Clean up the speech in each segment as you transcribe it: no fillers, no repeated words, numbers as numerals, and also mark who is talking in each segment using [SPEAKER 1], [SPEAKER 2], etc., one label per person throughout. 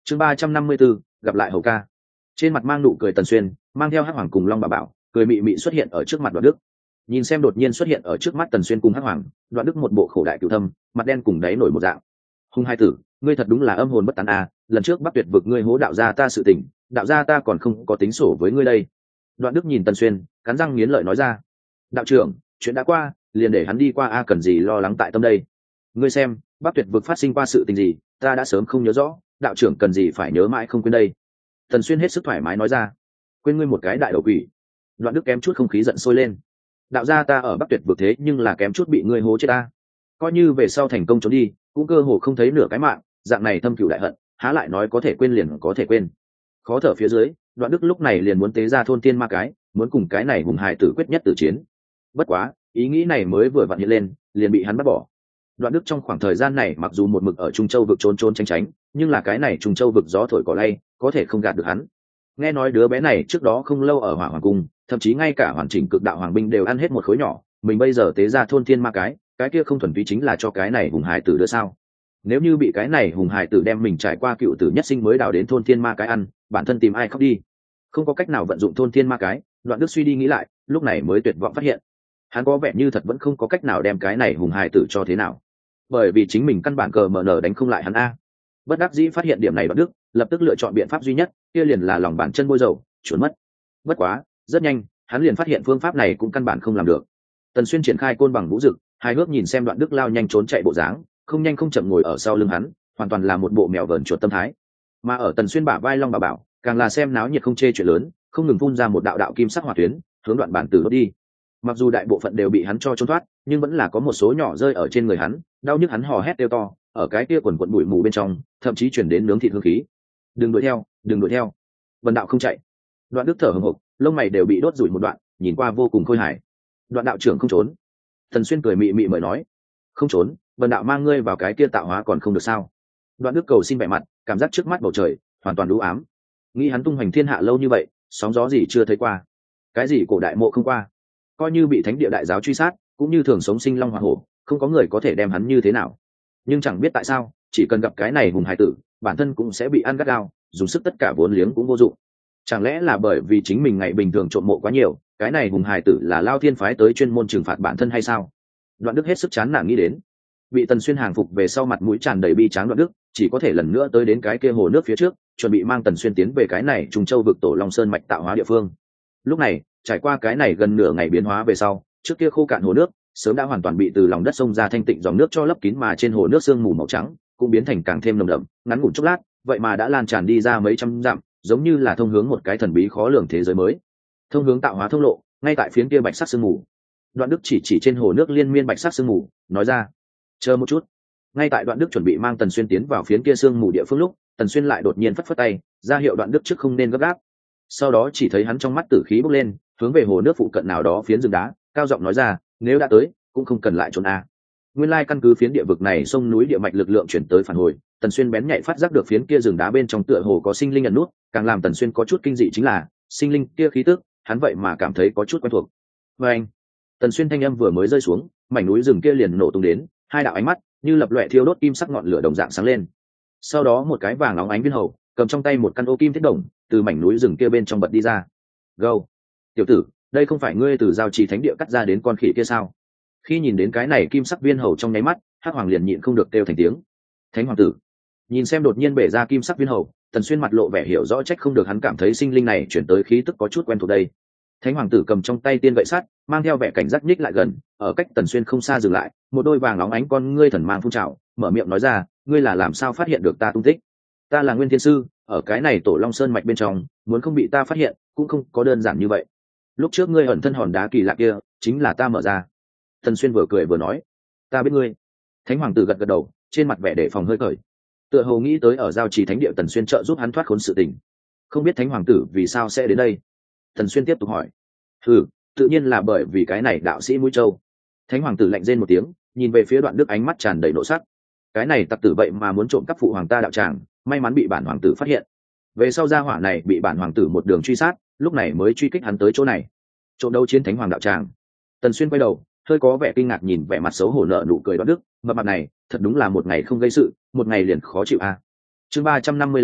[SPEAKER 1] Chương 354, gặp lại Hầu ca. Trên mặt mang nụ cười Tần Xuyên, mang theo Hắc Hoàng cùng Long Bà Bảo, cười mị mị xuất hiện ở trước mặt Đoạn Đức. Nhìn xem đột nhiên xuất hiện ở trước mắt Tần Xuyên cùng Hắc Hoàng, Đoạn Đức một bộ khổ đại cửu thâm, mặt đen cùng đáy nổi một dạng. Hung hai tử, ngươi thật đúng là âm hồn bất tán à, lần trước Bắc Tuyệt vực ngươi hố đạo gia ta sự tình, đạo gia ta còn không có tính sổ với ngươi đây. Đoạn Đức nhìn Tần Xuyên, cắn răng nghiến lợi nói ra. Đạo trưởng, chuyện đã qua, liền để hắn đi qua a, cần gì lo lắng tại tâm đây. Ngươi xem, Bắc Tuyệt vực phát sinh qua sự tình gì, ta đã sớm không nhớ rõ, đạo trưởng cần gì phải nhớ mãi không quên đây. Tần Xuyên hết sức thoải mái nói ra. Quên ngươi một cái đại đầu quỷ. Đoạn Đức kém chút không khí giận sôi lên. Đạo gia ta ở Bắc Tuyệt vực thế nhưng là kém chút bị ngươi hố chết ta. Coi như về sau thành công trốn đi, cũng cơ hồ không thấy nửa cái mạng, dạng này thâm cửu đại hận, há lại nói có thể quên liền có thể quên. Khó thở phía dưới, Đoạn Đức lúc này liền muốn tế ra thôn tiên ma cái, muốn cùng cái này hùng hài tử quyết nhất tử chiến. Bất quá, ý nghĩ này mới vừa vặn hiện lên, liền bị hắn bắt bỏ. Đoạn Đức trong khoảng thời gian này mặc dù một mực ở Trung Châu vực trốn trốn tránh tránh, nhưng là cái này Trung Châu vực gió thổi cỏ lay, có thể không gạt được hắn. Nghe nói đứa bé này trước đó không lâu ở Hỏa Hoàng cung, thậm chí ngay cả hoàn chỉnh cực đạo hoàng binh đều ăn hết một khối nhỏ, mình bây giờ tế ra thôn thiên ma cái kia không thuần túy chính là cho cái này hùng hải tử đưa sao? Nếu như bị cái này hùng hải tử đem mình trải qua cựu tử nhất sinh mới đào đến thôn thiên ma cái ăn, bản thân tìm ai khóc đi. Không có cách nào vận dụng thôn thiên ma cái, Đoạn Đức suy đi nghĩ lại, lúc này mới tuyệt vọng phát hiện, hắn có vẻ như thật vẫn không có cách nào đem cái này hùng hải tử cho thế nào, bởi vì chính mình căn bản cờ mờ nở đánh không lại hắn a. Bất đắc dĩ phát hiện điểm này, Đoạn Đức lập tức lựa chọn biện pháp duy nhất, kia liền là lòng bàn chân bôi dầu trốn mất. Bất quá rất nhanh hắn liền phát hiện phương pháp này cũng căn bản không làm được. Tần Xuyên triển khai côn bằng vũ dực, hài hước nhìn xem Đoạn Đức lao nhanh trốn chạy bộ dáng, không nhanh không chậm ngồi ở sau lưng hắn, hoàn toàn là một bộ mèo vờn chuột tâm thái. Mà ở Tần Xuyên bả vai Long Bà Bảo càng là xem náo nhiệt không chê chuyện lớn, không ngừng phun ra một đạo đạo kim sắc hỏa tuyến hướng Đoạn Bản Tử đốt đi. Mặc dù đại bộ phận đều bị hắn cho trốn thoát, nhưng vẫn là có một số nhỏ rơi ở trên người hắn, đau nhức hắn hò hét kêu to, ở cái kia quần quần bụi mù bên trong, thậm chí chuyển đến nướng thịt hương khí. Đừng đuổi theo, đừng đuổi theo. Vân đạo không chạy. Đoạn Đức thở hổn hộc, lông mày đều bị đốt rủi một đoạn, nhìn qua vô cùng khôi hài. Đoạn đạo trưởng không trốn. Tần Xuyên cười mị mị mời nói, không trốn, Vân đạo mang ngươi vào cái kia tạo hóa còn không được sao? Đoạn Đức cầu xin vẻ mặt, cảm giác trước mắt bầu trời hoàn toàn u ám. Nghĩ hắn tung hoành thiên hạ lâu như vậy, sóng gió gì chưa thấy qua, cái gì cổ đại mộ không qua, coi như bị thánh địa đại giáo truy sát, cũng như thường sống sinh long hỏa hổ, không có người có thể đem hắn như thế nào. Nhưng chẳng biết tại sao, chỉ cần gặp cái này hùng hải tử, bản thân cũng sẽ bị ăn gắt gao, dùng sức tất cả vốn liếng cũng vô dụng. Chẳng lẽ là bởi vì chính mình ngày bình thường trộm mộ quá nhiều, cái này hùng hải tử là Lao Thiên phái tới chuyên môn trừng phạt bản thân hay sao? Đoạn Đức hết sức chán nản nghĩ đến. Bị Tần Xuyên hàng phục về sau, mặt mũi tràn đầy bi tráng Đoạn Đức chỉ có thể lần nữa tới đến cái kia hồ nước phía trước, chuẩn bị mang Tần Xuyên tiến về cái này Trung Châu vực Tổ Long Sơn mạch tạo hóa địa phương. Lúc này trải qua cái này gần nửa ngày biến hóa về sau, trước kia khô cạn hồ nước sớm đã hoàn toàn bị từ lòng đất sông ra thanh tịnh dòng nước cho lấp kín, mà trên hồ nước sương mù màu trắng cũng biến thành càng thêm nồng đậm, ngắn ngủn chốc lát vậy mà đã lan tràn đi ra mấy trăm dặm, giống như là thông hướng một cái thần bí khó lường thế giới mới, thông hướng tạo hóa thông lộ ngay tại phiến kia bạch sắc sương mù. Đoạn Đức chỉ trên hồ nước liên miên bạch sắc sương mù nói ra, chờ một chút. Ngay tại Đoạn Đức chuẩn bị mang Tần Xuyên tiến vào phiến kia sương mù địa phương lúc, Tần Xuyên lại đột nhiên phất phất tay ra hiệu Đoạn Đức trước không nên gấp gáp. Sau đó chỉ thấy hắn trong mắt tử khí bốc lên, hướng về hồ nước phụ cận nào đó phiến rừng đá, cao giọng nói ra, nếu đã tới cũng không cần lại trốn a. Nguyên lai căn cứ phiến địa vực này sông núi địa mạch lực lượng chuyển tới phản hồi, Tần Xuyên bén nhạy phát giác được phiến kia rừng đá bên trong tựa hồ có sinh linh ẩn nút, càng làm Tần Xuyên có chút kinh dị chính là sinh linh kia khí tức hắn vậy mà cảm thấy có chút quen thuộc. Và anh, Tần Xuyên thanh âm vừa mới rơi xuống, mảnh núi rừng kia liền nổ tung đến, hai đạo ánh mắt như lập loè thiêu đốt kim sắc ngọn lửa đồng dạng sáng lên. Sau đó một cái vàng óng ánh viên hầu cầm trong tay một căn ô kim thiết đồng từ mảnh núi rừng kia bên trong bật đi ra. Gâu, tiểu tử, đây không phải ngươi từ giao trì thánh địa cắt ra đến con khỉ kia sao? Khi nhìn đến cái này kim sắc viên hầu trong nháy mắt, Hắc Hoàng liền nhịn không được kêu thành tiếng. Thánh hoàng tử. Nhìn xem đột nhiên bể ra kim sắc viên hầu, Tần Xuyên mặt lộ vẻ hiểu rõ trách không được hắn cảm thấy sinh linh này chuyển tới khí tức có chút quen thuộc đây. Thánh hoàng tử cầm trong tay tiên gậy sắt, mang theo vẻ cảnh giác nhích lại gần, ở cách Tần Xuyên không xa dừng lại, một đôi vàng óng ánh con ngươi thần mang phun trào, mở miệng nói ra, ngươi là làm sao phát hiện được ta tung tích? Ta là Nguyên Thiên Sư, ở cái này Tổ Long Sơn mạch bên trong, muốn không bị ta phát hiện, cũng không có đơn giản như vậy. Lúc trước ngươi ẩn thân hòn đá kỳ lạ kia, chính là ta mở ra. Tần Xuyên vừa cười vừa nói, ta biết ngươi. Thánh hoàng tử gật gật đầu, trên mặt vẻ đề phòng hơi cởi, tựa hồ nghĩ tới ở giao trì thánh địa Tần Xuyên trợ giúp hắn thoát khốn sự tình. Không biết Thánh hoàng tử vì sao sẽ đến đây? Tần Xuyên tiếp tục hỏi. Tự nhiên là bởi vì cái này đạo sĩ mũi trâu. Thánh hoàng tử lạnh rên một tiếng, nhìn về phía Đoạn Đức ánh mắt tràn đầy nộ sắc. Cái này tặc tử vậy mà muốn trộm cắp phụ hoàng ta đạo tràng, may mắn bị bản hoàng tử phát hiện. Về sau gia hỏa này bị bản hoàng tử một đường truy sát, lúc này mới truy kích hắn tới chỗ này. Trộm đấu chiến Thánh hoàng đạo tràng. Tần Xuyên quay đầu, hơi có vẻ kinh ngạc nhìn vẻ mặt xấu hổ nợ nụ cười Đoạn Đức, mập mặt này thật đúng là một ngày không gây sự, một ngày liền khó chịu a. Chương 355,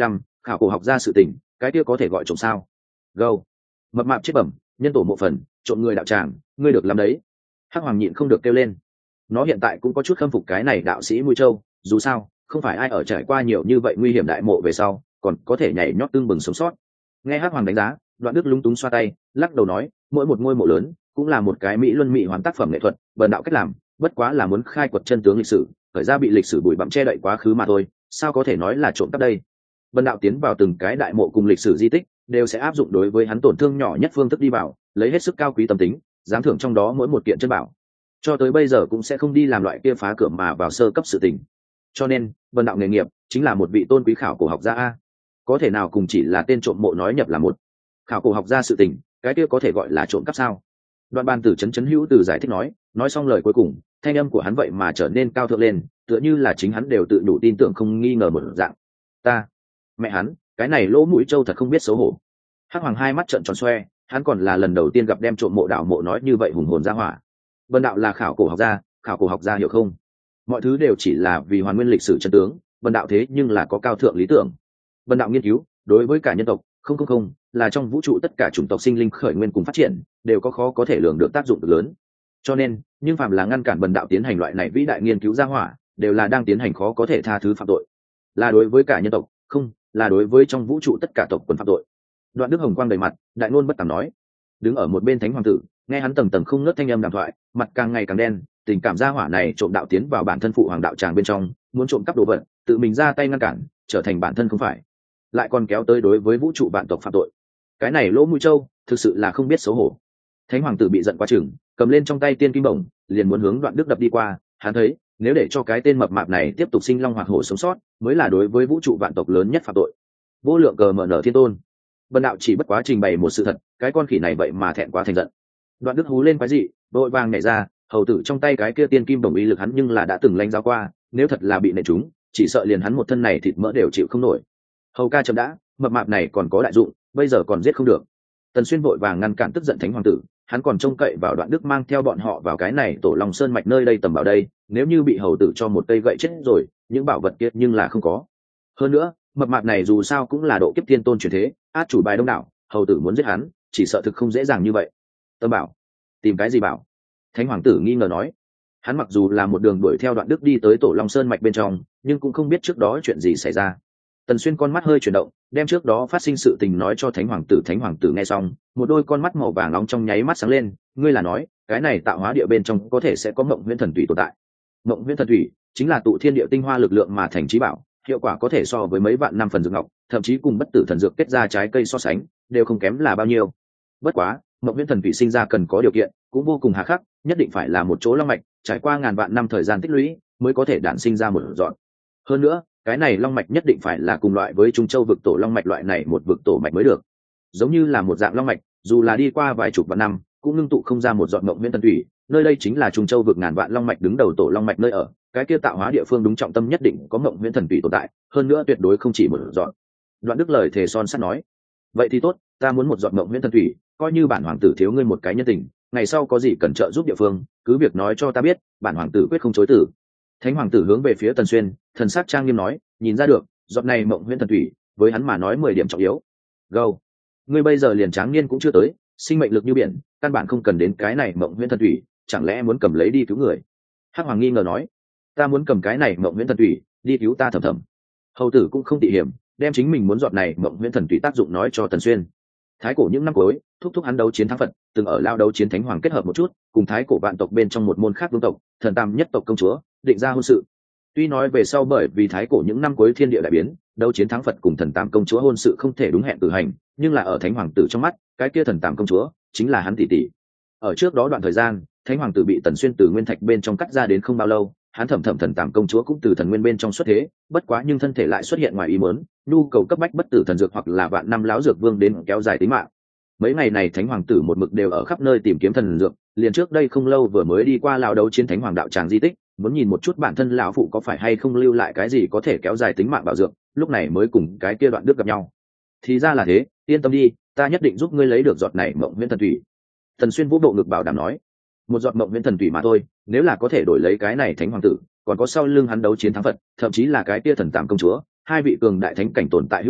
[SPEAKER 1] khảo cổ học ra sự tình, cái kia có thể gọi trộm sao? Gâu, mập mạp chết bẩm, nhân tổ mộ phần, trộm người đạo tràng, ngươi được làm đấy. Hắc Hoàng nhịn không được kêu lên. Nó hiện tại cũng có chút khâm phục cái này đạo sĩ Mũi Châu, dù sao không phải ai ở trải qua nhiều như vậy nguy hiểm đại mộ về sau còn có thể nhảy nhót tương bừng sống sót. Nghe Hắc Hoàng đánh giá, Đoạn Đức lúng túng xoa tay lắc đầu nói, mỗi một ngôi mộ lớn cũng là một cái mỹ luân mỹ hoàn tác phẩm nghệ thuật, bần đạo cách làm bất quá là muốn khai quật chân tướng lịch sử, khởi ra bị lịch sử bụi bặm che đậy quá khứ mà thôi, sao có thể nói là trộm cắp đây. Bần đạo tiến vào từng cái đại mộ cùng lịch sử di tích đều sẽ áp dụng đối với hắn tổn thương nhỏ nhất phương thức đi vào, lấy hết sức cao quý tâm tính giám thưởng trong đó mỗi một kiện chân bảo, cho tới bây giờ cũng sẽ không đi làm loại kia phá cửa mà vào sơ cấp sự tình. Cho nên vân đạo nghề nghiệp chính là một vị tôn quý khảo cổ học gia a, có thể nào cùng chỉ là tên trộm mộ nói nhập là một. Khảo cổ học gia sự tình cái kia có thể gọi là trộm cắp sao? Đoạn Ban Tử chấn hữu từ giải thích nói xong lời cuối cùng thanh âm của hắn vậy mà trở nên cao thượng lên, tựa như là chính hắn đều tự đủ tin tưởng không nghi ngờ một dạng. Ta mẹ hắn, cái này lỗ mũi trâu thật không biết xấu hổ. Hắc Hoàng hai mắt trợn tròn xoe, hắn còn là lần đầu tiên gặp đem trộm mộ đảo mộ nói như vậy hùng hồn ra hỏa. Vân đạo là khảo cổ học gia hiểu không? Mọi thứ đều chỉ là vì hoàn nguyên lịch sử chân tướng, vân đạo thế nhưng là có cao thượng lý tưởng. Vân đạo nghiên cứu đối với cả nhân tộc không là trong vũ trụ tất cả chủng tộc sinh linh khởi nguyên cùng phát triển đều có khó có thể lường được tác dụng cực lớn. Cho nên nhưng phạm là ngăn cản vân đạo tiến hành loại này vĩ đại nghiên cứu ra hỏa đều là đang tiến hành khó có thể tha thứ phạm tội, là đối với cả nhân tộc không là đối với trong vũ trụ tất cả tộc quần phạm tội. Đoạn Đức hồng quang đầy mặt, đại ngôn bất tàm nói. Đứng ở một bên Thánh Hoàng tử nghe hắn tầng tầng không ngớt thanh âm đàm thoại, mặt càng ngày càng đen, tình cảm gia hỏa này trộm đạo tiến vào bản thân phụ hoàng đạo tràng bên trong, muốn trộm cắp đồ vật, tự mình ra tay ngăn cản, trở thành bản thân không phải, lại còn kéo tới đối với vũ trụ vạn tộc phạm tội. Cái này lỗ mũi trâu thực sự là không biết xấu hổ. Thánh Hoàng tử bị giận quá chừng, cầm lên trong tay tiên kim bổng liền muốn hướng Đoạn Đức đập đi qua. Hắn thấy nếu để cho cái tên mập mạp này tiếp tục sinh long hoạt hổ sống sót mới là đối với vũ trụ vạn tộc lớn nhất phạm tội. Vô lượng cờ mở nở thiên tôn, bần đạo chỉ bất quá trình bày một sự thật, cái con khỉ này vậy mà thẹn quá thành giận. Đoạn Đức hú lên quái dị, đội vàng nhảy ra, hầu tử trong tay cái kia tiên kim bổng uy lực hắn nhưng là đã từng lãnh giáo qua, nếu thật là bị nện trúng chỉ sợ liền hắn một thân này thịt mỡ đều chịu không nổi. Hầu ca chậm đã, mập mạp này còn có đại dụng, bây giờ còn giết không được. Tần Xuyên vội vàng ngăn cản tức giận Thánh Hoàng tử, hắn còn trông cậy vào Đoạn Đức mang theo bọn họ vào cái này tổ Long Sơn mạch nơi đây tầm bảo đây, nếu như bị hầu tử cho một cây gậy chết rồi những bảo vật kia nhưng là không có. Hơn nữa mập mạp này dù sao cũng là độ kiếp thiên tôn truyền thế, át chủ bài đông đảo, hầu tử muốn giết hắn chỉ sợ thực không dễ dàng như vậy. Tâm bảo? Tìm cái gì bảo? Thánh Hoàng tử nghi ngờ nói. Hắn mặc dù là một đường đuổi theo Đoạn Đức đi tới tổ Long Sơn mạch bên trong, nhưng cũng không biết trước đó chuyện gì xảy ra. Tần Xuyên con mắt hơi chuyển động, đem trước đó phát sinh sự tình nói cho Thánh Hoàng tử. Thánh Hoàng tử nghe xong, một đôi con mắt màu vàng nóng trong nháy mắt sáng lên. Ngươi là nói cái này tạo hóa địa bên trong có thể sẽ có mộng huyễn thần thủy tồn tại? Mộng huyễn thần thủy chính là tụ thiên địa tinh hoa lực lượng mà thành trí bảo, hiệu quả có thể so với mấy vạn năm phần dược ngọc, thậm chí cùng bất tử thần dược kết ra trái cây so sánh đều không kém là bao nhiêu. Bất quá mộng huyễn thần thủy sinh ra cần có điều kiện cũng vô cùng hà khắc, nhất định phải là một chỗ long mạch trải qua ngàn vạn năm thời gian tích lũy mới có thể đản sinh ra một dọn. Hơn nữa cái này long mạch nhất định phải là cùng loại với Trung Châu vực tổ long mạch loại này một vực tổ mạch mới được. Giống như là một dạng long mạch dù là đi qua vài chục vạn năm cũng ngưng tụ không ra một giọt mộng huyễn thần thủy. Nơi đây chính là Trung Châu vực ngàn vạn long mạch đứng đầu tổ long mạch nơi ở, cái kia tạo hóa địa phương đúng trọng tâm nhất định có mộng huyễn thần thủy tồn tại, hơn nữa tuyệt đối không chỉ một giọt. Đoạn Đức lời thề son sắt nói. Vậy thì tốt, ta muốn một giọt mộng huyễn thần thủy, coi như bản hoàng tử thiếu ngươi một cái nhân tình, ngày sau có gì cần trợ giúp địa phương cứ việc nói cho ta biết, bản hoàng tử quyết không chối từ. Thánh Hoàng tử hướng về phía Tần Xuyên, thần sắc trang nghiêm nói, nhìn ra được giọt này mộng huyễn thần thủy với hắn mà nói 10 điểm trọng yếu. Gâu, ngươi bây giờ liền tráng niên cũng chưa tới, sinh mệnh lực như biển, căn bản không cần đến cái này mộng huyễn thần thủy, chẳng lẽ muốn cầm lấy đi cứu người? Hắc Hoàng nghi ngờ nói. Ta muốn cầm cái này mộng huyễn thần thủy đi cứu ta Thầm Thầm. Hầu tử cũng không tị hiểm, đem chính mình muốn giọt này mộng huyễn thần thủy tác dụng nói cho Tần Xuyên. Thái cổ những năm cuối thúc hắn đấu chiến thắng Phật, từng ở lao đấu chiến thánh hoàng kết hợp một chút, cùng thái cổ vạn tộc bên trong một môn khác vương tộc thần tam nhất tộc công chúa định ra hôn sự. Tuy nói về sau bởi vì thái cổ những năm cuối thiên địa đại biến, đấu chiến thắng Phật cùng thần tam công chúa hôn sự không thể đúng hẹn cử hành, nhưng là ở thánh hoàng tử trong mắt, cái kia thần tam công chúa chính là hắn tỷ tỷ. Ở trước đó đoạn thời gian, thánh hoàng tử bị Tần Xuyên từ nguyên thạch bên trong cắt ra đến không bao lâu, hắn Thầm Thầm thần tam công chúa cũng từ thần nguyên bên trong xuất thế, bất quá nhưng thân thể lại xuất hiện ngoài ý muốn, nhu cầu cấp bách bất tử thần dược hoặc là vạn năm lão dược vương đến kéo dài tính mạng. Mấy ngày này thánh hoàng tử một mực đều ở khắp nơi tìm kiếm thần dược, liền trước đây không lâu vừa mới đi qua lao đấu chiến thánh hoàng đạo tràng di tích, muốn nhìn một chút bản thân lão phụ có phải hay không lưu lại cái gì có thể kéo dài tính mạng bảo dược, lúc này mới cùng cái kia Đoạn Đức gặp nhau. Thì ra là thế, yên tâm đi, ta nhất định giúp ngươi lấy được giọt này mộng huyễn thần thủy. Thần Xuyên vũ bộ ngực bảo đảm nói. Một giọt mộng huyễn thần thủy mà thôi, nếu là có thể đổi lấy cái này thánh hoàng tử, còn có sau lưng hắn đấu chiến thắng Phật, thậm chí là cái kia thần tam công chúa, hai vị cường đại thánh cảnh tồn tại hữu nghị,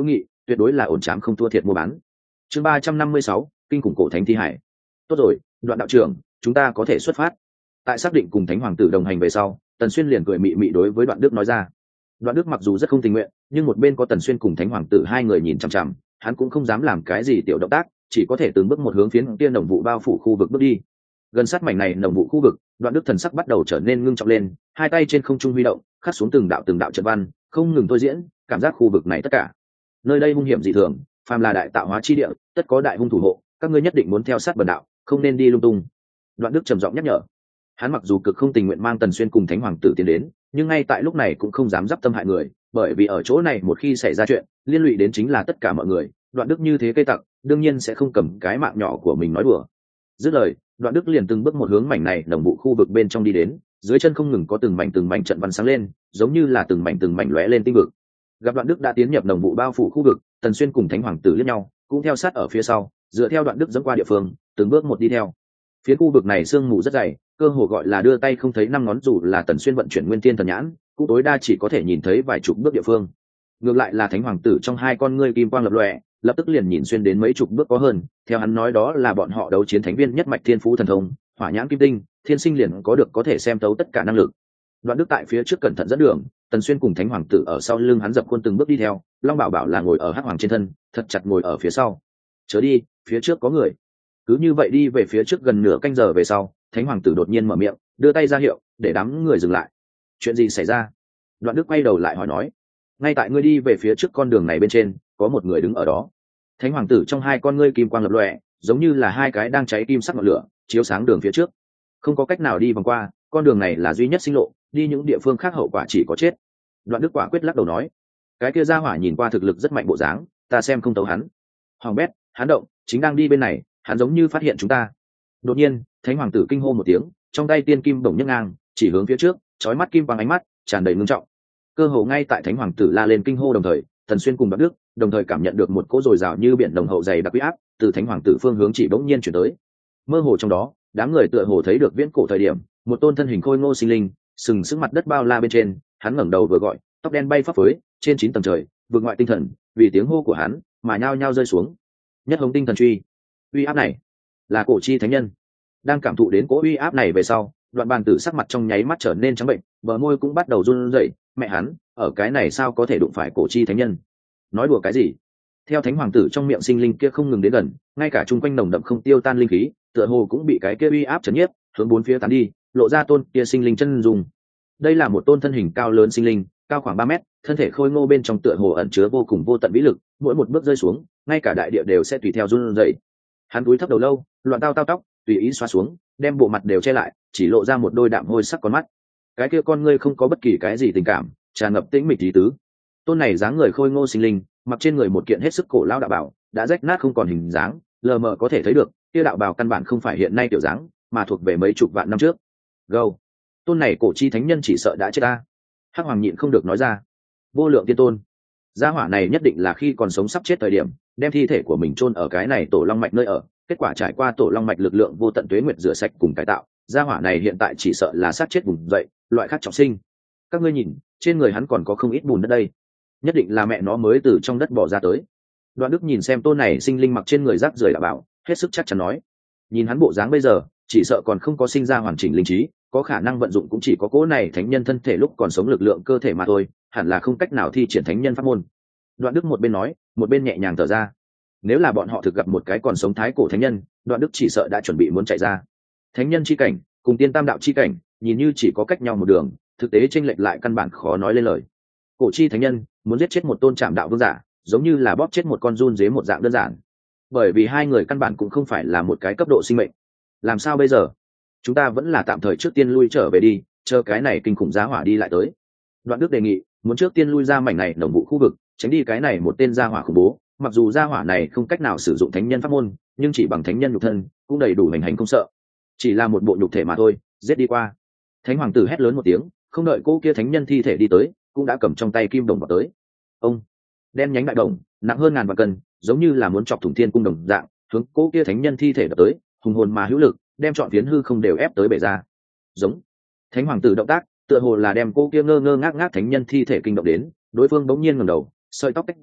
[SPEAKER 1] tuyệt đối là ổn trám không thua thiệt mua bán. Chương 356, kinh khủng cổ thánh thi hải. Tốt rồi, Đoạn đạo trưởng, chúng ta có thể xuất phát. Tại xác định cùng thánh hoàng tử đồng hành về sau, Tần Xuyên liền cười mị mị đối với Đoạn Đức nói ra. Đoạn Đức mặc dù rất không tình nguyện, nhưng một bên có Tần Xuyên cùng thánh hoàng tử hai người nhìn chằm chằm, hắn cũng không dám làm cái gì tiểu động tác, chỉ có thể từng bước một hướng phía kia nồng vụ bao phủ khu vực bước đi. Gần sát mảnh này nồng vụ khu vực, Đoạn Đức thần sắc bắt đầu trở nên ngưng trọng lên, hai tay trên không trung huy động, khắc xuống từng đạo trận văn, không ngừng thôi diễn, cảm giác khu vực này tất cả. Nơi đây hung hiểm dị thường, phàm là đại tạo hóa chi địa, tất có đại hung thủ hộ, các ngươi nhất định muốn theo sát bần đạo, không nên đi lung tung. Đoạn Đức trầm giọng nhắc nhở. Hắn mặc dù cực không tình nguyện mang Tần Xuyên cùng thánh hoàng tử tiến đến, nhưng ngay tại lúc này cũng không dám giáp tâm hại người, bởi vì ở chỗ này một khi xảy ra chuyện, liên lụy đến chính là tất cả mọi người. Đoạn Đức như thế cây tặc, đương nhiên sẽ không cầm cái mạng nhỏ của mình nói đùa. Dứt lời, Đoạn Đức liền từng bước một hướng mảnh này đồng bộ khu vực bên trong đi đến, dưới chân không ngừng có từng mảnh trận văn sáng lên, giống như là từng mảnh lóe lên tinh vực. Gặp Đoạn Đức đã tiến nhập đồng bộ bao phủ khu vực, Tần Xuyên cùng thánh hoàng tử liếc nhau, cũng theo sát ở phía sau, dựa theo Đoạn Đức dẫn qua địa phương, từng bước một đi theo. Phía khu vực này sương mù rất dày, cơ hồ gọi là đưa tay không thấy năm ngón, dù là Tần Xuyên vận chuyển nguyên tiên thần nhãn, cũng tối đa chỉ có thể nhìn thấy vài chục bước địa phương. Ngược lại là thánh hoàng tử trong hai con ngươi kim quang lập lòe, lập tức liền nhìn xuyên đến mấy chục bước có hơn. Theo hắn nói đó là bọn họ đấu chiến thánh viên nhất mạch thiên phú thần thông, hỏa nhãn kim tinh, thiên sinh liền có thể xem thấu tất cả năng lực. Đoạn Đức tại phía trước cẩn thận dẫn đường, Tần Xuyên cùng thánh hoàng tử ở sau lưng hắn dập khuôn từng bước đi theo. Long Bảo Bảo là ngồi ở hắc hoàng trên thân, thật chặt ngồi ở phía sau. Chớ đi, phía trước có người. Cứ như vậy đi về phía trước gần nửa canh giờ về sau, thánh hoàng tử đột nhiên mở miệng, đưa tay ra hiệu để đám người dừng lại. Chuyện gì xảy ra? Đoạn Đức quay đầu lại hỏi nói. Ngay tại ngươi đi về phía trước con đường này bên trên, có một người đứng ở đó. Thánh hoàng tử trong hai con ngươi kim quang lập lòe, giống như là hai cái đang cháy kim sắc ngọn lửa, chiếu sáng đường phía trước. Không có cách nào đi vòng qua, con đường này là duy nhất sinh lộ, đi những địa phương khác hậu quả chỉ có chết. Đoạn Đức quả quyết lắc đầu nói. Cái kia gia hỏa nhìn qua thực lực rất mạnh bộ dáng, ta xem không tấu hắn. Hoàng bét, hắn động, chính đang đi bên này, hắn giống như phát hiện chúng ta. Đột nhiên, thánh hoàng tử kinh hô một tiếng, trong tay tiên kim bổng nhấc ngang, chỉ hướng phía trước, chói mắt kim quang ánh mắt tràn đầy ngưng trọng. Cơ hồ ngay tại thánh hoàng tử la lên kinh hô đồng thời, Tần Xuyên cùng Đoạn Đức đồng thời cảm nhận được một cỗ dồi dào như biển đồng hậu dày đặc uy áp từ thánh hoàng tử phương hướng chỉ bỗng nhiên chuyển tới. Mơ hồ trong đó, đám người tựa hồ thấy được viễn cổ thời điểm, một tôn thân hình khôi ngô sinh linh, sừng sững mặt đất bao la bên trên, hắn ngẩng đầu vừa gọi, tóc đen bay phấp phới, trên 9 tầng trời, vượt ngoại tinh thần, vì tiếng hô của hắn mà nhao nhao rơi xuống. Nhất hồng tinh thần truy, uy áp này là cổ chi thánh nhân. Đang cảm thụ đến cỗ uy áp này về sau, Đoạn Bàn Tử sắc mặt trong nháy mắt trở nên trắng bệnh, bờ môi cũng bắt đầu run rẩy. Mẹ hắn, ở cái này sao có thể đụng phải cổ chi thánh nhân? Nói đùa cái gì? Theo thánh hoàng tử trong miệng sinh linh kia không ngừng đến gần, ngay cả chung quanh nồng đậm không tiêu tan linh khí, tựa hồ cũng bị cái kia uy áp chấn nhiếp, hướng bốn phía tán đi, lộ ra tôn kia sinh linh chân dung. Đây là một tôn thân hình cao lớn sinh linh, cao khoảng 3 mét, thân thể khôi ngô bên trong tựa hồ ẩn chứa vô cùng vô tận vĩ lực, mỗi một bước rơi xuống, ngay cả đại địa đều sẽ tùy theo run rẩy. Hắn cúi thấp đầu lâu, loạn tao tóc, tùy ý xoa xuống, đem bộ mặt đều che lại, chỉ lộ ra một đôi đạm hôi sắc con mắt. Cái kia con ngươi không có bất kỳ cái gì tình cảm, tràn ngập tĩnh mịch ý tứ. Tôn này dáng người khôi ngô sinh linh, mặc trên người một kiện hết sức cổ lão đạo bào, đã rách nát không còn hình dáng, lờ mờ có thể thấy được, kia đạo bào căn bản không phải hiện nay tiểu dáng, mà thuộc về mấy chục vạn năm trước. Gâu, tôn này cổ chi thánh nhân chỉ sợ đã chết ta. Hắc Hoàng nhịn không được nói ra. Vô lượng tiên tôn, gia hỏa này nhất định là khi còn sống sắp chết thời điểm, đem thi thể của mình chôn ở cái này tổ long mạch nơi ở, kết quả trải qua tổ long mạch lực lượng vô tận tuế nguyệt rửa sạch cùng cải tạo, gia hỏa này hiện tại chỉ sợ là sát chết vùng dậy, loại khác trọng sinh. Các ngươi nhìn, trên người hắn còn có không ít bùn đất đây, nhất định là mẹ nó mới từ trong đất bỏ ra tới. Đoạn Đức nhìn xem tôn này sinh linh mặc trên người rác rưởi đạo bảo, hết sức chắc chắn nói, nhìn hắn bộ dáng bây giờ, chỉ sợ còn không có sinh ra hoàn chỉnh linh trí, có khả năng vận dụng cũng chỉ có cỗ này thánh nhân thân thể lúc còn sống lực lượng cơ thể mà thôi, hẳn là không cách nào thi triển thánh nhân pháp môn. Đoạn Đức một bên nói, một bên nhẹ nhàng thở ra. Nếu là bọn họ thực gặp một cái còn sống thái cổ thánh nhân, Đoạn Đức chỉ sợ đã chuẩn bị muốn chạy ra. Thánh nhân chi cảnh cùng tiên tam đạo chi cảnh, nhìn như chỉ có cách nhau một đường, thực tế chênh lệch lại căn bản khó nói lên lời. Cổ chi thánh nhân muốn giết chết một tôn trảm đạo vương giả, giống như là bóp chết một con giun dế một dạng đơn giản. Bởi vì hai người căn bản cũng không phải là một cái cấp độ sinh mệnh. Làm sao bây giờ? Chúng ta vẫn là tạm thời trước tiên lui trở về đi, chờ cái này kinh khủng giá hỏa đi lại tới. Đoạn Đức đề nghị, muốn trước tiên lui ra mảnh này đồng vụ khu vực, tránh đi cái này một tên gia hỏa khủng bố. Mặc dù gia hỏa này không cách nào sử dụng thánh nhân pháp môn, nhưng chỉ bằng thánh nhân nhục thân cũng đầy đủ hành không sợ. Chỉ là một bộ nhục thể mà thôi, giết đi qua. Thánh hoàng tử hét lớn một tiếng, không đợi cô kia thánh nhân thi thể đi tới, cũng đã cầm trong tay kim đồng vào tới. Ông, đen nhánh đại đồng, nặng hơn ngàn vạn cân, giống như là muốn chọc thủng thiên cung đồng dạng, hướng cô kia thánh nhân thi thể đập tới, hùng hồn mà hữu lực, đem trọn phiến hư không đều ép tới bể ra. Giống. Thánh hoàng tử động tác, tựa hồ là đem cô kia ngơ ngơ ngác ngác thánh nhân thi thể kinh động đến, đối phương bỗng nhiên ngẩng đầu, sợi tóc tách ra,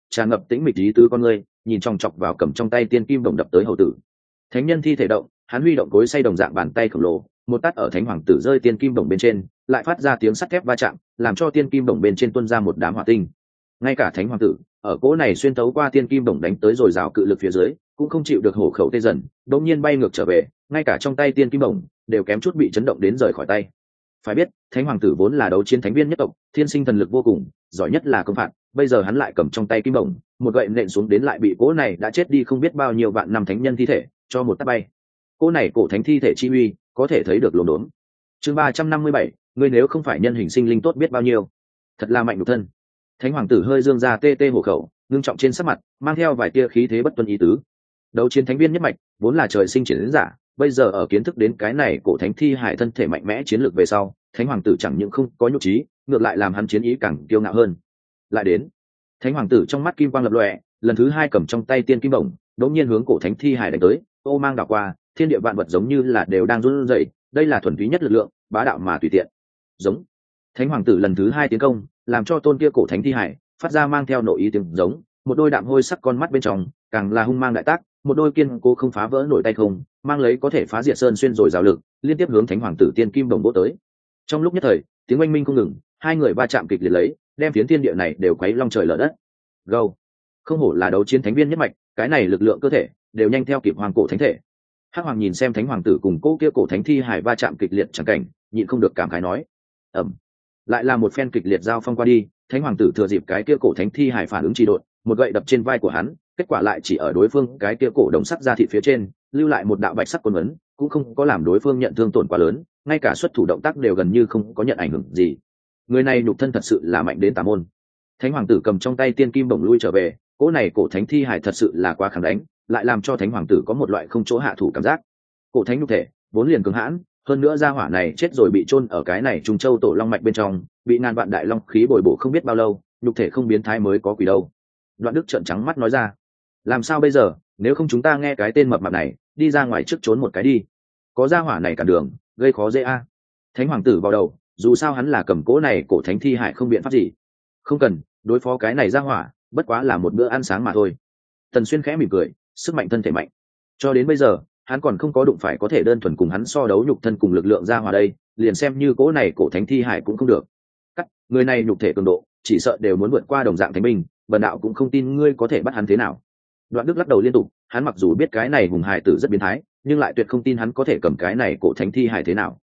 [SPEAKER 1] tràn ngập tĩnh mịch ý tứ con người, nhìn chòng chọc vào cầm trong tay tiên kim đồng đập tới hầu tử. Thánh nhân thi thể động, hắn huy động cối xay đồng dạng bàn tay khổng lồ, một tát ở thánh hoàng tử rơi tiên kim đồng bên trên, lại phát ra tiếng sắt thép va chạm, làm cho tiên kim đồng bên trên tuôn ra một đám hỏa tinh. Ngay cả thánh hoàng tử ở cỗ này xuyên tấu qua tiên kim đồng đánh tới rồi rào cự lực phía dưới, cũng không chịu được hổ khẩu tê dần, đột nhiên bay ngược trở về, ngay cả trong tay tiên kim đồng đều kém chút bị chấn động đến rời khỏi tay. Phải biết, thánh hoàng tử vốn là đấu chiến thánh viên nhất tộc, thiên sinh thần lực vô cùng, giỏi nhất là công phạt, bây giờ hắn lại cầm trong tay kim đồng, một gậy nện xuống đến lại bị cỗ này đã chết đi không biết bao nhiêu vạn năm thánh nhân thi thể cho một tát bay. Cỗ này cổ thánh thi thể chi uy, có thể thấy được lồn đốn. Chương 357, ngươi nếu không phải nhân hình sinh linh tốt biết bao nhiêu. Thật là mạnh nhục thân. Thánh hoàng tử hơi dương ra tê tê hổ khẩu, ngưng trọng trên sắc mặt, mang theo vài tia khí thế bất tuân ý tứ. Đấu chiến thánh viên nhất mạch, vốn là trời sinh chiến giả, bây giờ ở kiến thức đến cái này cổ thánh thi hải thân thể mạnh mẽ chiến lược về sau, thánh hoàng tử chẳng những không có nhục trí, ngược lại làm hắn chiến ý càng kiêu ngạo hơn. Lại đến, thánh hoàng tử trong mắt kim quang lập lòe, lần thứ hai cầm trong tay tiên kim bổng, đột nhiên hướng cổ thánh thi hải đánh tới, ô mang đảo qua, thiên địa vạn vật giống như là đều đang run rẩy, đây là thuần túy nhất lực lượng, bá đạo mà tùy tiện. Giống. Thánh hoàng tử lần thứ hai tiến công, làm cho tôn kia cổ thánh thi hải phát ra mang theo nội ý tiếng giống, một đôi đạm hôi sắc con mắt bên trong càng là hung mang đại tác, một đôi kiên cố không phá vỡ nổi tay không, mang lấy có thể phá diệt sơn xuyên rồi rào lực, liên tiếp hướng thánh hoàng tử tiên kim đồng bổ tới. Trong lúc nhất thời, tiếng oanh minh không ngừng, hai người va chạm kịch liệt lấy, đem phiến thiên địa này đều quấy long trời lở đất. Gâu. Không hổ là đấu chiến thánh viên nhất mạch, cái này lực lượng cơ thể đều nhanh theo kịp hoàng cổ thánh thể. Hắc hoàng nhìn xem thánh hoàng tử cùng cô kia cổ thánh thi hải va chạm kịch liệt chẳng cảnh, nhịn không được cảm khái nói: ầm. Lại là một phen kịch liệt giao phong qua đi, thánh hoàng tử thừa dịp cái kia cổ thánh thi hải phản ứng trì độn, một gậy đập trên vai của hắn, kết quả lại chỉ ở đối phương cái kia cổ đồng sắc ra thịt phía trên lưu lại một đạo bạch sắc côn vấn, cũng không có làm đối phương nhận thương tổn quá lớn, ngay cả xuất thủ động tác đều gần như không có nhận ảnh hưởng gì. Người này nhục thân thật sự là mạnh đến tà môn. Thánh hoàng tử cầm trong tay tiên kim bổng lui trở về, cỗ này cổ thánh thi hải thật sự là quá kháng đánh, lại làm cho thánh hoàng tử có một loại không chỗ hạ thủ cảm giác. Cổ thánh nhục thể vốn liền cường hãn, hơn nữa gia hỏa này chết rồi bị chôn ở cái này Trung Châu tổ long mạch bên trong, bị ngàn vạn đại long khí bồi bổ không biết bao lâu, nhục thể không biến thái mới có quỷ đâu. Đoạn Đức trợn trắng mắt nói ra: làm sao bây giờ, nếu không chúng ta nghe cái tên mập mạp này đi ra ngoài trước trốn một cái đi, có gia hỏa này cản đường gây khó dễ a. Thánh hoàng tử vào đầu, dù sao hắn là cầm cố này cổ thánh thi hải không biện pháp gì, không cần đối phó cái này gia hỏa, bất quá là một bữa ăn sáng mà thôi. Tần Xuyên khẽ mỉm cười, sức mạnh thân thể mạnh, cho đến bây giờ hắn còn không có đụng phải có thể đơn thuần cùng hắn so đấu nhục thân cùng lực lượng gia hỏa đây, liền xem như cố này cổ thánh thi hải cũng không được. Cắt, người này nhục thể cường độ chỉ sợ đều muốn vượt qua đồng dạng thánh binh, bần đạo cũng không tin ngươi có thể bắt hắn thế nào. Đoạn Đức lắc đầu liên tục, hắn mặc dù biết cái này hùng hải tử rất biến thái, nhưng lại tuyệt không tin hắn có thể cầm cái này cổ thánh thi hải thế nào.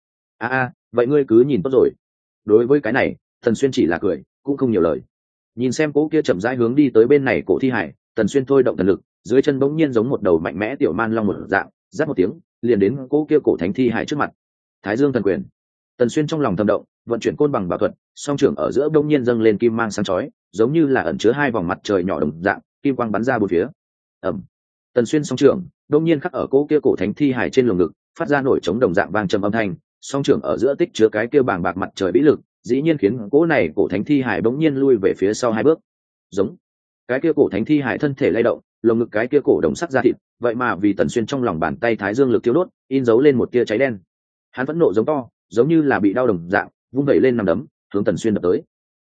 [SPEAKER 1] Vậy ngươi cứ nhìn tốt rồi. Đối với cái này, Tần Xuyên chỉ là cười, cũng không nhiều lời. Nhìn xem cố kia chậm rãi hướng đi tới bên này cổ thi hải, Tần Xuyên thôi động thần lực, dưới chân bỗng nhiên giống một đầu mạnh mẽ tiểu man long một dạng, rát một tiếng, liền đến cố kia cổ thánh thi hải trước mặt. Thái Dương thần quyền. Tần Xuyên trong lòng thầm động, vận chuyển côn bằng bảo thuật, song trưởng ở giữa bỗng nhiên dâng lên kim mang sáng chói, giống như là ẩn chứa hai vòng mặt trời nhỏ đồng dạng, kim quang bắn ra bốn phía. Ầm. Tần Xuyên song trưởng bỗng nhiên khắc ở cố kia cổ thánh thi hải trên lồng ngực, phát ra nổi trống đồng dạng vang trầm âm thanh, song trưởng ở giữa tích chứa cái kia bàng bạc mặt trời vĩ lực, dĩ nhiên khiến cố này cổ thánh thi hải bỗng nhiên lui về phía sau hai bước. Giống. Cái kia cổ thánh thi hải thân thể lay động, lồng ngực cái kia cổ đồng sắc da thịt, vậy mà vì Tần Xuyên trong lòng bàn tay thái dương lực thiêu đốt, in dấu lên một tia cháy đen. Hắn phẫn nộ giống to, giống như là bị đau đồng dạng, vung vẩy lên nằm đấm, hướng Tần Xuyên đập tới.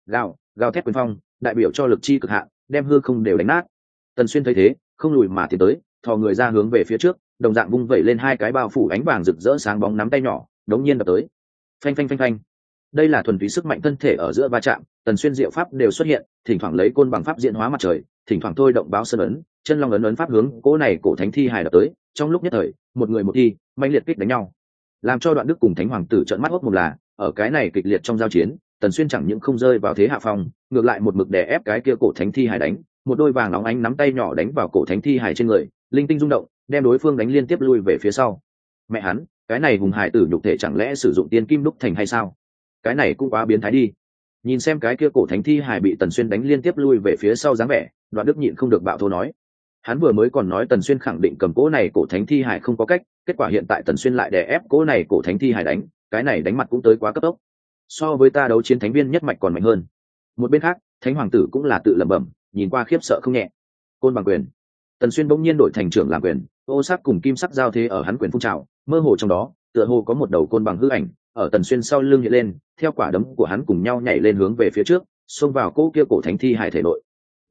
[SPEAKER 1] Gào thét quyền phong, đại biểu cho lực chi cực hạn, đem hư không đều đánh nát. Tần Xuyên thấy thế, không lùi mà tiến tới, thò người ra hướng về phía trước, đồng dạng vung vẩy lên hai cái bao phủ ánh vàng rực rỡ sáng bóng nắm tay nhỏ, đống nhiên đập tới. Phanh phanh phanh phanh. Đây là thuần túy sức mạnh thân thể ở giữa va chạm, Tần Xuyên diệu pháp đều xuất hiện, thỉnh thoảng lấy côn bằng pháp diễn hóa mặt trời, thỉnh thoảng thôi động báo sơn ấn, chân long ấn pháp hướng cỗ này cổ thánh thi hài đập tới. Trong lúc nhất thời, một người một thi, mãnh liệt kích đánh nhau, làm cho Đoạn Đức cùng Thánh Hoàng tử trợn mắt hốt mồm là, ở cái này kịch liệt trong giao chiến, Tần Xuyên chẳng những không rơi vào thế hạ phong, ngược lại một mực đè ép cái kia cổ thánh thi hài đánh, một đôi vàng óng ánh nắm tay nhỏ đánh vào cổ thánh thi hài trên người, linh tinh rung động, đem đối phương đánh liên tiếp lui về phía sau. Mẹ hắn, cái này hùng hải tử nhục thể chẳng lẽ sử dụng tiên kim đúc thành hay sao? Cái này cũng quá biến thái đi. Nhìn xem cái kia cổ thánh thi hài bị Tần Xuyên đánh liên tiếp lui về phía sau dáng vẻ, Đoạn Đức nhịn không được bạo thô nói. Hắn vừa mới còn nói Tần Xuyên khẳng định cầm cỗ này cổ thánh thi hài không có cách, kết quả hiện tại Tần Xuyên lại đè ép cỗ này cổ thánh thi hài đánh, cái này đánh mặt cũng tới quá cấp tốc. So với ta đấu chiến thánh viên nhất mạch còn mạnh hơn. Một bên khác, Thánh Hoàng tử cũng là tự lẩm bẩm, nhìn qua khiếp sợ không nhẹ. Côn bằng quyền. Tần Xuyên bỗng nhiên đổi thành trưởng làm quyền, ô sắc cùng kim sắc giao thế ở hắn quyền phun trào, mơ hồ trong đó, tựa hồ có một đầu côn bằng hư ảnh ở Tần Xuyên sau lưng hiện lên, theo quả đấm của hắn cùng nhau nhảy lên hướng về phía trước, xông vào cỗ kia cổ thánh thi hài thể nội.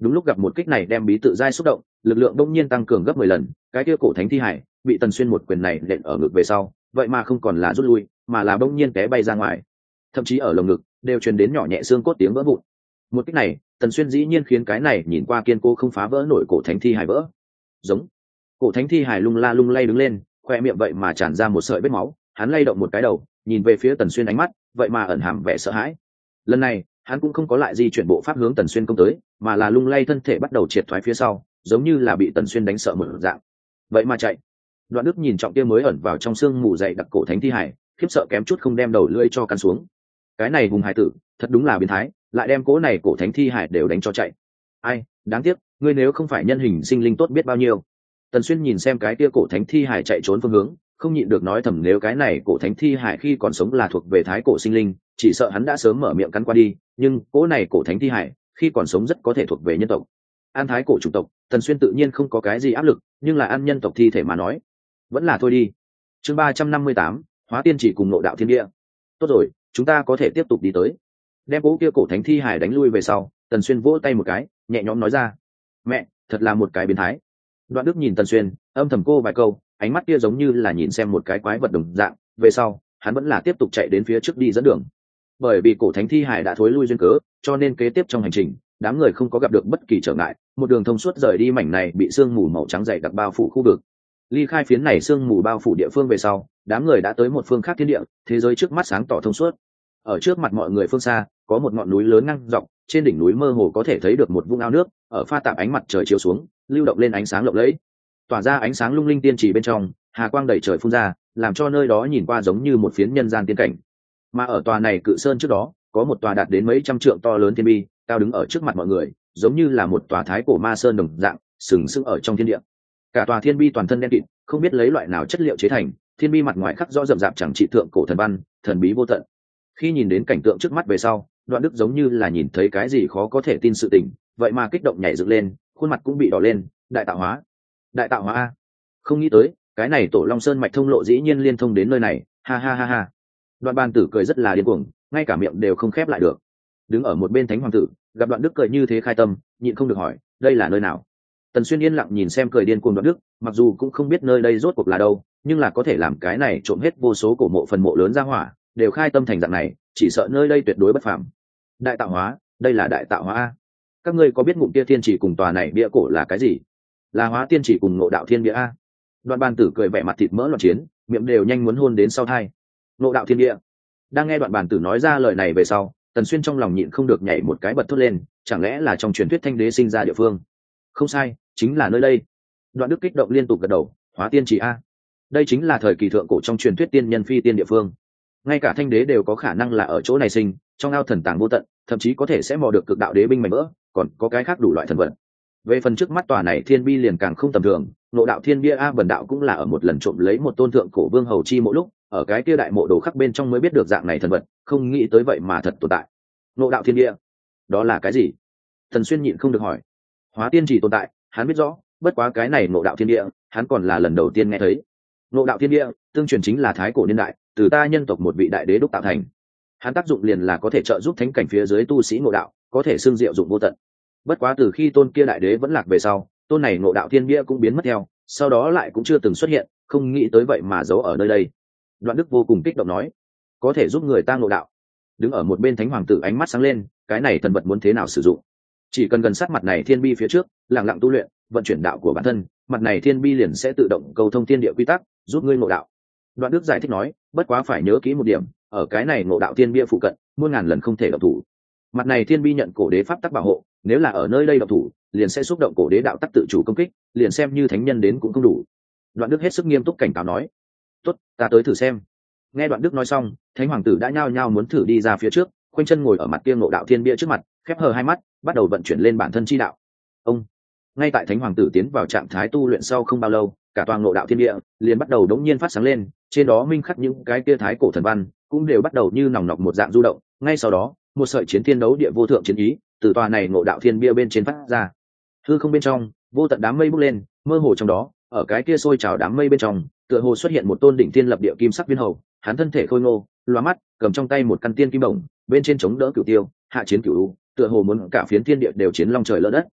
[SPEAKER 1] Đúng lúc gặp một kích này đem bí tự giai xúc động, lực lượng đông nhiên tăng cường gấp 10 lần, cái kia cổ thánh thi hải bị Tần Xuyên một quyền này nện ở ngực về sau, vậy mà không còn là rút lui, mà là đông nhiên té bay ra ngoài, thậm chí ở lồng ngực đều truyền đến nhỏ nhẹ xương cốt tiếng vỡ vụn. Một kích này, Tần Xuyên dĩ nhiên khiến cái này nhìn qua kiên cố không phá vỡ nổi cổ thánh thi hải vỡ. Giống. Cổ thánh thi hải lung la lung lay đứng lên, khoe miệng vậy mà tràn ra một sợi vết máu, hắn lay động một cái đầu, nhìn về phía Tần Xuyên ánh mắt vậy mà ẩn hàm vẻ sợ hãi. Lần này hắn cũng không có lại di chuyển bộ pháp hướng Tần Xuyên công tới, mà là lung lay thân thể bắt đầu triệt thoái phía sau, giống như là bị Tần Xuyên đánh sợ một dạng. Vậy mà chạy. Đoạn Đức nhìn trọng kia mới ẩn vào trong xương mù dày đặc cổ thánh thi hải, khiếp sợ kém chút không đem đầu lưỡi cho cắn xuống. Cái này hùng hải tử thật đúng là biến thái, lại đem cố này cổ thánh thi hải đều đánh cho chạy. Ai, đáng tiếc, ngươi nếu không phải nhân hình sinh linh tốt biết bao nhiêu. Tần Xuyên nhìn xem cái kia cổ thánh thi hải chạy trốn phương hướng, không nhịn được nói thầm, nếu cái này cổ thánh thi hải khi còn sống là thuộc về thái cổ sinh linh, chỉ sợ hắn đã sớm mở miệng cắn qua đi, nhưng cố này cổ thánh thi hải khi còn sống rất có thể thuộc về nhân tộc. An thái cổ chủng tộc, Tần Xuyên tự nhiên không có cái gì áp lực, nhưng là ăn nhân tộc thi thể mà nói, vẫn là thôi đi. Chương 358, Hóa Tiên Chỉ cùng Ngộ Đạo Thiên Địa. Tốt rồi, chúng ta có thể tiếp tục đi tới. Đem cố kia cổ thánh thi hải đánh lui về sau, Tần Xuyên vỗ tay một cái, nhẹ nhõm nói ra: "Mẹ, thật là một cái biến thái." Đoạn Đức nhìn Tần Xuyên, âm thầm cô vài câu, ánh mắt kia giống như là nhìn xem một cái quái vật đồng dạng. Về sau, hắn vẫn là tiếp tục chạy đến phía trước đi dẫn đường. Bởi vì cổ thánh thi hải đã thối lui duyên cớ, cho nên kế tiếp trong hành trình, đám người không có gặp được bất kỳ trở ngại, một đường thông suốt rời đi mảnh này bị sương mù màu trắng dày đặc bao phủ khu vực. Ly khai phiến này sương mù bao phủ địa phương về sau, đám người đã tới một phương khác thiên địa, thế giới trước mắt sáng tỏ thông suốt. Ở trước mặt mọi người phương xa, có một ngọn núi lớn ngang dọc, trên đỉnh núi mơ hồ có thể thấy được một vũng ao nước, ở pha tạp ánh mặt trời chiếu xuống, lưu động lên ánh sáng lộng lẫy, tỏa ra ánh sáng lung linh tiên chỉ bên trong, hà quang đầy trời phun ra, làm cho nơi đó nhìn qua giống như một phiến nhân gian tiên cảnh. Mà ở tòa này cự sơn trước đó, có một tòa đạt đến mấy trăm trượng to lớn thiên bi, cao đứng ở trước mặt mọi người, giống như là một tòa thái cổ ma sơn đồng dạng, sừng sững ở trong thiên địa. Cả tòa thiên bi toàn thân đen kịt, không biết lấy loại nào chất liệu chế thành, thiên bi mặt ngoài khắc rõ rậm rạp chẳng trị thượng cổ thần văn, thần bí vô tận. Khi nhìn đến cảnh tượng trước mắt về sau, Đoạn Đức giống như là nhìn thấy cái gì khó có thể tin sự tình, vậy mà kích động nhảy dựng lên, khuôn mặt cũng bị đỏ lên. Đại tạo hóa, đại tạo hóa a! Không nghĩ tới, cái này Tổ Long Sơn mạch thông lộ dĩ nhiên liên thông đến nơi này, ha ha ha ha. Đoạn Bàn Tử cười rất là điên cuồng, ngay cả miệng đều không khép lại được. Đứng ở một bên Thánh Hoàng tử, gặp Đoạn Đức cười như thế khai tâm, nhịn không được hỏi, đây là nơi nào? Tần Xuyên yên lặng nhìn xem cười điên cuồng Đoạn Đức, mặc dù cũng không biết nơi đây rốt cuộc là đâu, nhưng là có thể làm cái này trộm hết vô số cổ mộ phần mộ lớn ra hỏa, đều khai tâm thành dạng này, chỉ sợ nơi đây tuyệt đối bất phàm. Đại tạo hóa, đây là đại tạo hóa a. Các ngươi có biết ngụm kia thiên chỉ cùng tòa này bia cổ là cái gì? Là Hóa Tiên Chỉ cùng Ngộ Đạo Thiên Địa a. Đoạn Bàn Tử cười vẻ mặt thịt mỡ loạn chiến, miệng đều nhanh muốn hôn đến sau thai. Ngộ Đạo Thiên Địa. Đang nghe Đoạn Bàn Tử nói ra lời này về sau, Tần Xuyên trong lòng nhịn không được nhảy một cái bật thốt lên, chẳng lẽ là trong truyền thuyết Thanh Đế sinh ra địa phương? Không sai, chính là nơi đây. Đoạn Đức kích động liên tục gật đầu, Hóa Tiên Chỉ a. Đây chính là thời kỳ thượng cổ trong truyền thuyết tiên nhân phi tiên địa phương. Ngay cả Thanh Đế đều có khả năng là ở chỗ này sinh, trong ao thần tàng vô tận, thậm chí có thể sẽ mò được cực đạo đế binh mảnh vỡ, còn có cái khác đủ loại thần vật. Về phần trước mắt tòa này thiên bi liền càng không tầm thường, Ngộ Đạo Thiên Bia a, Vân đạo cũng là ở một lần trộm lấy một tôn thượng cổ vương hầu chi mộ lúc, ở cái kia đại mộ đồ khắc bên trong mới biết được dạng này thần vật, không nghĩ tới vậy mà thật tồn tại. Ngộ Đạo Thiên Bia, đó là cái gì? Thần Xuyên nhịn không được hỏi. Hóa Tiên Chỉ tồn tại, hắn biết rõ, bất quá cái này Ngộ Đạo Thiên Bia, hắn còn là lần đầu tiên nghe thấy. Ngộ Đạo Thiên Bia, tương truyền chính là thái cổ niên đại, từ ta nhân tộc một vị đại đế đúc tạo thành. Hắn tác dụng liền là có thể trợ giúp thánh cảnh phía dưới tu sĩ ngộ đạo, có thể xưng diệu dụng vô tận. Bất quá từ khi tôn kia đại đế vẫn lạc về sau, tôn này Ngộ Đạo Thiên Bia cũng biến mất theo, sau đó lại cũng chưa từng xuất hiện, không nghĩ tới vậy mà giấu ở nơi đây. Đoạn Đức vô cùng kích động nói, có thể giúp người ta ngộ đạo. Đứng ở một bên Thánh Hoàng tử ánh mắt sáng lên, cái này thần vật muốn thế nào sử dụng? Chỉ cần gần sát mặt này thiên bi phía trước, lặng lặng tu luyện, vận chuyển đạo của bản thân, mặt này thiên bi liền sẽ tự động cầu thông thiên địa quy tắc, giúp ngươi ngộ đạo. Đoạn Đức giải thích nói, bất quá phải nhớ kỹ một điểm, ở cái này Ngộ Đạo Thiên Bia phụ cận, muôn ngàn lần không thể động thủ. Mặt này thiên bi nhận cổ đế pháp tắc bảo hộ, nếu là ở nơi đây động thủ, liền sẽ xúc động cổ đế đạo tắc tự chủ công kích, liền xem như thánh nhân đến cũng không đủ. Đoạn Đức hết sức nghiêm túc cảnh cáo nói, tốt, ta tới thử xem. Nghe Đoạn Đức nói xong, Thánh Hoàng tử đã nhao nhao muốn thử đi ra phía trước, khoanh chân ngồi ở mặt kia Ngộ Đạo Thiên Bia trước mặt, khép hờ hai mắt, bắt đầu vận chuyển lên bản thân chi đạo. Ông, ngay tại Thánh Hoàng tử tiến vào trạng thái tu luyện sau không bao lâu, cả toàn Ngộ Đạo Thiên Địa liền bắt đầu đống nhiên phát sáng lên, trên đó minh khắc những cái kia thái cổ thần văn cũng đều bắt đầu như nòng nọc một dạng du động. Ngay sau đó, một sợi chiến thiên đấu địa vô thượng chiến ý từ tòa này Ngộ Đạo Thiên Bia bên trên phát ra. Hư không bên trong, vô tận đám mây bốc lên, mơ hồ trong đó, ở cái kia sôi trào đám mây bên trong, tựa hồ xuất hiện một tôn đỉnh thiên lập địa kim sắc viên hầu, hắn thân thể khôi ngô, lóa mắt, cầm trong tay một căn tiên kim bổng, bên trên chống đỡ cửu tiêu, hạ chiến cửu u, tựa hồ muốn cả phiến thiên địa đều chiến long trời lỡ đất.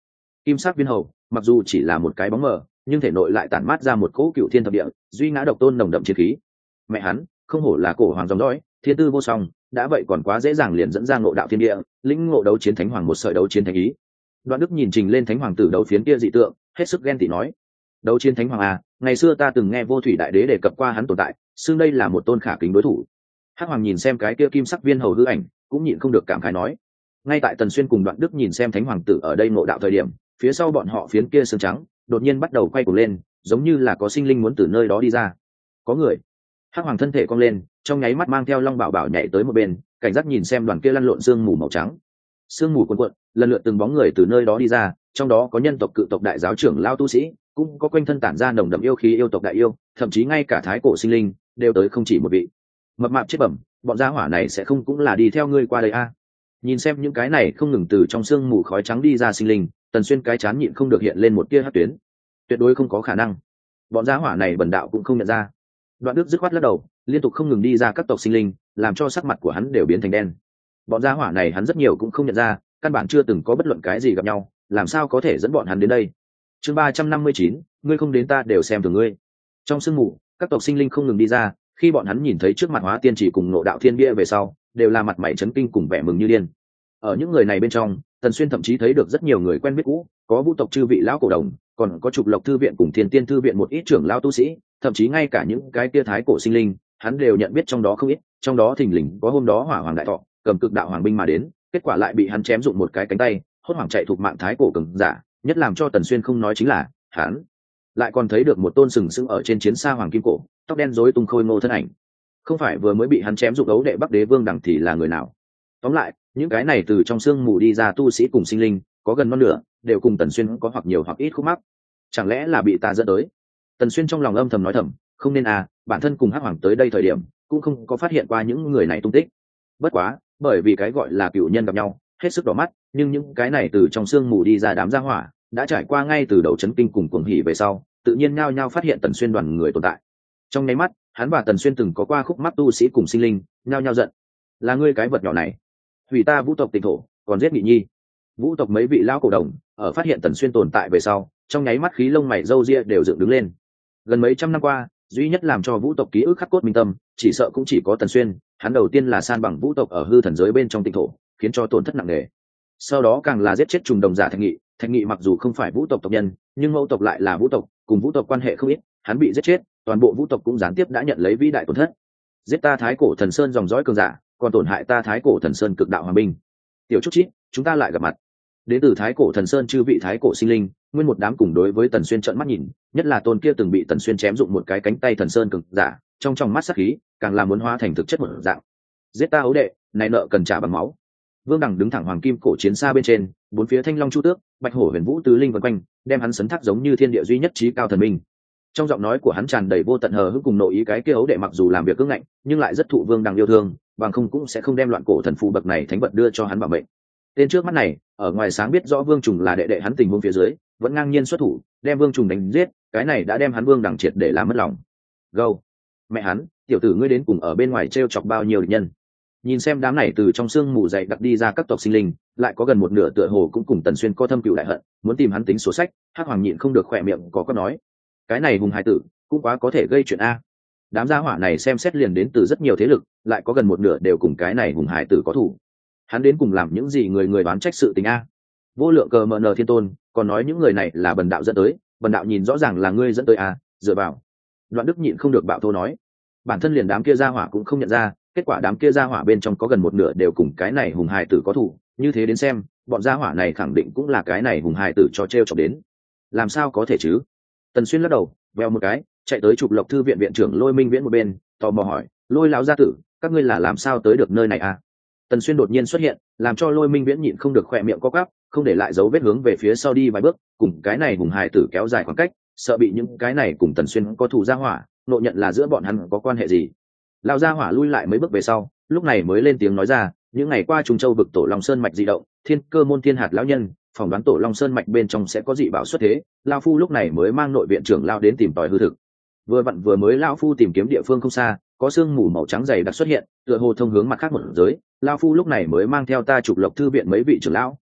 [SPEAKER 1] kim sắc viên hầu mặc dù chỉ là một cái bóng mờ, nhưng thể nội lại tản mát ra một cỗ cựu thiên thập địa duy ngã độc tôn nồng đậm chiến khí. Mẹ hắn không hổ là cổ hoàng dòng dõi, thiên tư vô song, đã vậy còn quá dễ dàng liền dẫn ra ngộ đạo thiên địa, lĩnh ngộ đấu chiến thánh hoàng một sợi đấu chiến thánh ý. Đoạn Đức nhìn trình lên thánh hoàng tử đấu phiến kia dị tượng, hết sức ghen tị nói: đấu chiến thánh hoàng à, ngày xưa ta từng nghe vô thủy đại đế đề cập qua hắn tồn tại, xưng đây là một tôn khả kính đối thủ. Hắc hoàng nhìn xem cái kia kim sắc viên hầu hư ảnh, cũng nhịn không được cảm khái nói. Ngay tại Tần Xuyên cùng Đoạn Đức nhìn xem thánh hoàng tử ở đây ngộ đạo thời điểm, phía sau bọn họ phiến kia sương trắng đột nhiên bắt đầu quay cuồng lên, giống như là có sinh linh muốn từ nơi đó đi ra. Có người. Hắc hoàng thân thể cong lên, trong nháy mắt mang theo Long Bảo Bảo nhảy tới một bên, cảnh giác nhìn xem đoàn kia lăn lộn sương mù màu trắng. Sương mù cuồn cuộn, lần lượt từng bóng người từ nơi đó đi ra, trong đó có nhân tộc cự tộc đại giáo trưởng lao tu sĩ, cũng có quanh thân tản ra nồng đậm yêu khí yêu tộc đại yêu, thậm chí ngay cả thái cổ sinh linh đều tới không chỉ một vị. Mập mạp chết bẩm, bọn gia hỏa này sẽ không cũng là đi theo ngươi qua đây a? Nhìn xem những cái này không ngừng từ trong sương mù khói trắng đi ra sinh linh, Tần Xuyên cái chán nhịn không được hiện lên một tia hắc tuyến. Tuyệt đối không có khả năng, bọn gia hỏa này bần đạo cũng không nhận ra. Đoạn Đức dứt khoát lắc đầu, liên tục không ngừng đi ra các tộc sinh linh, làm cho sắc mặt của hắn đều biến thành đen. Bọn gia hỏa này hắn rất nhiều cũng không nhận ra, căn bản chưa từng có bất luận cái gì gặp nhau, làm sao có thể dẫn bọn hắn đến đây. Chương 359, ngươi không đến ta đều xem thường ngươi. Trong sương mù, các tộc sinh linh không ngừng đi ra, khi bọn hắn nhìn thấy trước mặt Hóa Tiên Chỉ cùng Ngộ Đạo Thiên Bia về sau, đều là mặt mày chấn kinh cùng vẻ mừng như điên. Ở những người này bên trong, Tần Xuyên thậm chí thấy được rất nhiều người quen biết cũ, có Vũ tộc chư vị lão cổ đồng, còn có Trục Lộc thư viện cùng Thiên Tiên thư viện một ít trưởng lão tu sĩ, thậm chí ngay cả những cái kia thái cổ sinh linh, hắn đều nhận biết trong đó không ít, trong đó thình lình có hôm đó Hỏa Hoàng đại thọ, cầm cực đạo hoàng binh mà đến, kết quả lại bị hắn chém dụng một cái cánh tay, hốt hoảng chạy thuộc mạng thái cổ cường giả, nhất làm cho Tần Xuyên không nói chính là, hắn lại còn thấy được một tôn sừng sững ở trên chiến xa hoàng kim cổ, tóc đen rối tung khôi ngô thân ảnh. Không phải vừa mới bị hắn chém dụng ấu đệ Bắc Đế Vương Đằng thì là người nào? Tóm lại, những cái này từ trong sương mù đi ra tu sĩ cùng sinh linh, có gần non nửa đều cùng Tần Xuyên có hoặc nhiều hoặc ít khúc mắc. Chẳng lẽ là bị ta dẫn tới? Tần Xuyên trong lòng âm thầm nói thầm, không nên à, bản thân cùng Hắc Hoàng tới đây thời điểm, cũng không có phát hiện qua những người này tung tích. Bất quá, bởi vì cái gọi là cựu nhân gặp nhau, hết sức đỏ mắt, nhưng những cái này từ trong sương mù đi ra đám gia hỏa, đã trải qua ngay từ đầu chấn kinh cùng cuồng hỉ về sau, tự nhiên nhao nhao phát hiện Tần Xuyên đoàn người tồn tại. Trong nháy mắt, hắn và Tần Xuyên từng có qua khúc mắc tu sĩ cùng sinh linh, nhao nhao giận. Là ngươi cái vật nhỏ này, hủy ta Vũ tộc tịnh thổ, còn giết Nghị Nhi. Vũ tộc mấy vị lão cổ đồng, ở phát hiện Tần Xuyên tồn tại về sau, trong nháy mắt khí lông mày râu ria đều dựng đứng lên. Gần mấy trăm năm qua, duy nhất làm cho Vũ tộc ký ức khắc cốt minh tâm, chỉ sợ cũng chỉ có Tần Xuyên. Hắn đầu tiên là san bằng Vũ tộc ở hư thần giới bên trong tịnh thổ, khiến cho tổn thất nặng nề. Sau đó càng là giết chết trùng đồng giả Thạch Nghị. Thạch Nghị mặc dù không phải Vũ tộc tộc nhân, nhưng mẫu tộc lại là Vũ tộc, cùng Vũ tộc quan hệ không ít. Hắn bị giết chết, toàn bộ Vũ tộc cũng gián tiếp đã nhận lấy vĩ đại tổn thất. Giết ta Thái cổ thần sơn dòng dõi cường giả, còn tổn hại ta Thái cổ thần sơn cực đạo hoàng binh. Tiểu Trúc Chít, chúng ta lại gặp mặt. Đến từ Thái cổ thần sơn chư vị thái cổ sinh linh, nguyên một đám cùng đối với Tần Xuyên trợn mắt nhìn, nhất là tôn kia từng bị Tần Xuyên chém dụng một cái cánh tay thần sơn cường giả, trong mắt sát khí, càng là muốn hóa thành thực chất một dạng. Giết ta ấu đệ, này nợ cần trả bằng máu. Vương Đằng đứng thẳng hoàng kim cổ chiến xa bên trên, bốn phía thanh long chu tước, bạch hổ huyền vũ tứ linh vần quanh, đem hắn sấn thác giống như thiên địa duy nhất trí cao thần minh. Trong giọng nói của hắn tràn đầy vô tận hờ hững cùng nội ý, cái kia ấu đệ mặc dù làm việc cứng ngạnh, nhưng lại rất thụ Vương Đằng yêu thương, bằng không cũng sẽ không đem loạn cổ thần phù bậc này thánh vật đưa cho hắn bảo mệnh. Tên trước mắt này, ở ngoài sáng biết rõ Vương Trùng là đệ đệ hắn tình huống phía dưới, vẫn ngang nhiên xuất thủ, đem Vương Trùng đánh giết, cái này đã đem hắn Vương Đằng triệt để làm mất lòng. Gâu, mẹ hắn, tiểu tử ngươi đến cùng ở bên ngoài trêu chọc bao nhiêu địch nhân? Nhìn xem đám này từ trong xương mù dày đặc đi ra các tộc sinh linh, lại có gần một nửa tựa hồ cũng cùng Tần Xuyên có thâm cừu đại hận, muốn tìm hắn tính sổ sách. Hắc Hoàng nhịn không được khỏe miệng có nói, cái này hùng hải tử cũng quá có thể gây chuyện a. Đám gia hỏa này xem xét liền đến từ rất nhiều thế lực, lại có gần một nửa đều cùng cái này hùng hải tử có thủ. Hắn đến cùng làm những gì người đoán trách sự tình a? Vô lượng cờ mờ nờ thiên tôn còn nói những người này là bần đạo dẫn tới, bần đạo nhìn rõ ràng là ngươi dẫn tới a, dựa vào. Đoạn Đức nhịn không được bạo thô nói, bản thân liền đám kia gia hỏa cũng không nhận ra, kết quả đám kia gia hỏa bên trong có gần một nửa đều cùng cái này hùng hài tử có thủ, như thế đến xem, bọn gia hỏa này khẳng định cũng là cái này hùng hài tử cho treo chọc đến. Làm sao có thể chứ? Tần Xuyên lắc đầu, vèo một cái, chạy tới Trục Lộc thư viện viện trưởng Lôi Minh Viễn một bên, tò mò hỏi, Lôi lão gia tử, các ngươi là làm sao tới được nơi này a? Tần Xuyên đột nhiên xuất hiện, làm cho Lôi Minh Viễn nhịn không được khỏe miệng co quắp, không để lại dấu vết hướng về phía sau đi vài bước, cùng cái này hùng hài tử kéo dài khoảng cách, sợ bị những cái này cùng Tần Xuyên có thù gia hỏa nộ nhận là giữa bọn hắn có quan hệ gì. Lão gia hỏa lui lại mấy bước về sau, lúc này mới lên tiếng nói ra, những ngày qua Trung Châu vực Tổ Long Sơn mạch dị động, Thiên Cơ môn Thiên Hạt lão nhân phỏng đoán Tổ Long Sơn mạch bên trong sẽ có dị bảo xuất thế, lão phu lúc này mới mang nội viện trưởng lão đến tìm tòi hư thực. Vừa vặn vừa mới lão phu tìm kiếm địa phương không xa, có sương mù màu trắng dày đặc xuất hiện, tựa hồ thông hướng mặt khác một giới, lão phu lúc này mới mang theo ta Trục Lộc thư viện mấy vị trưởng lão,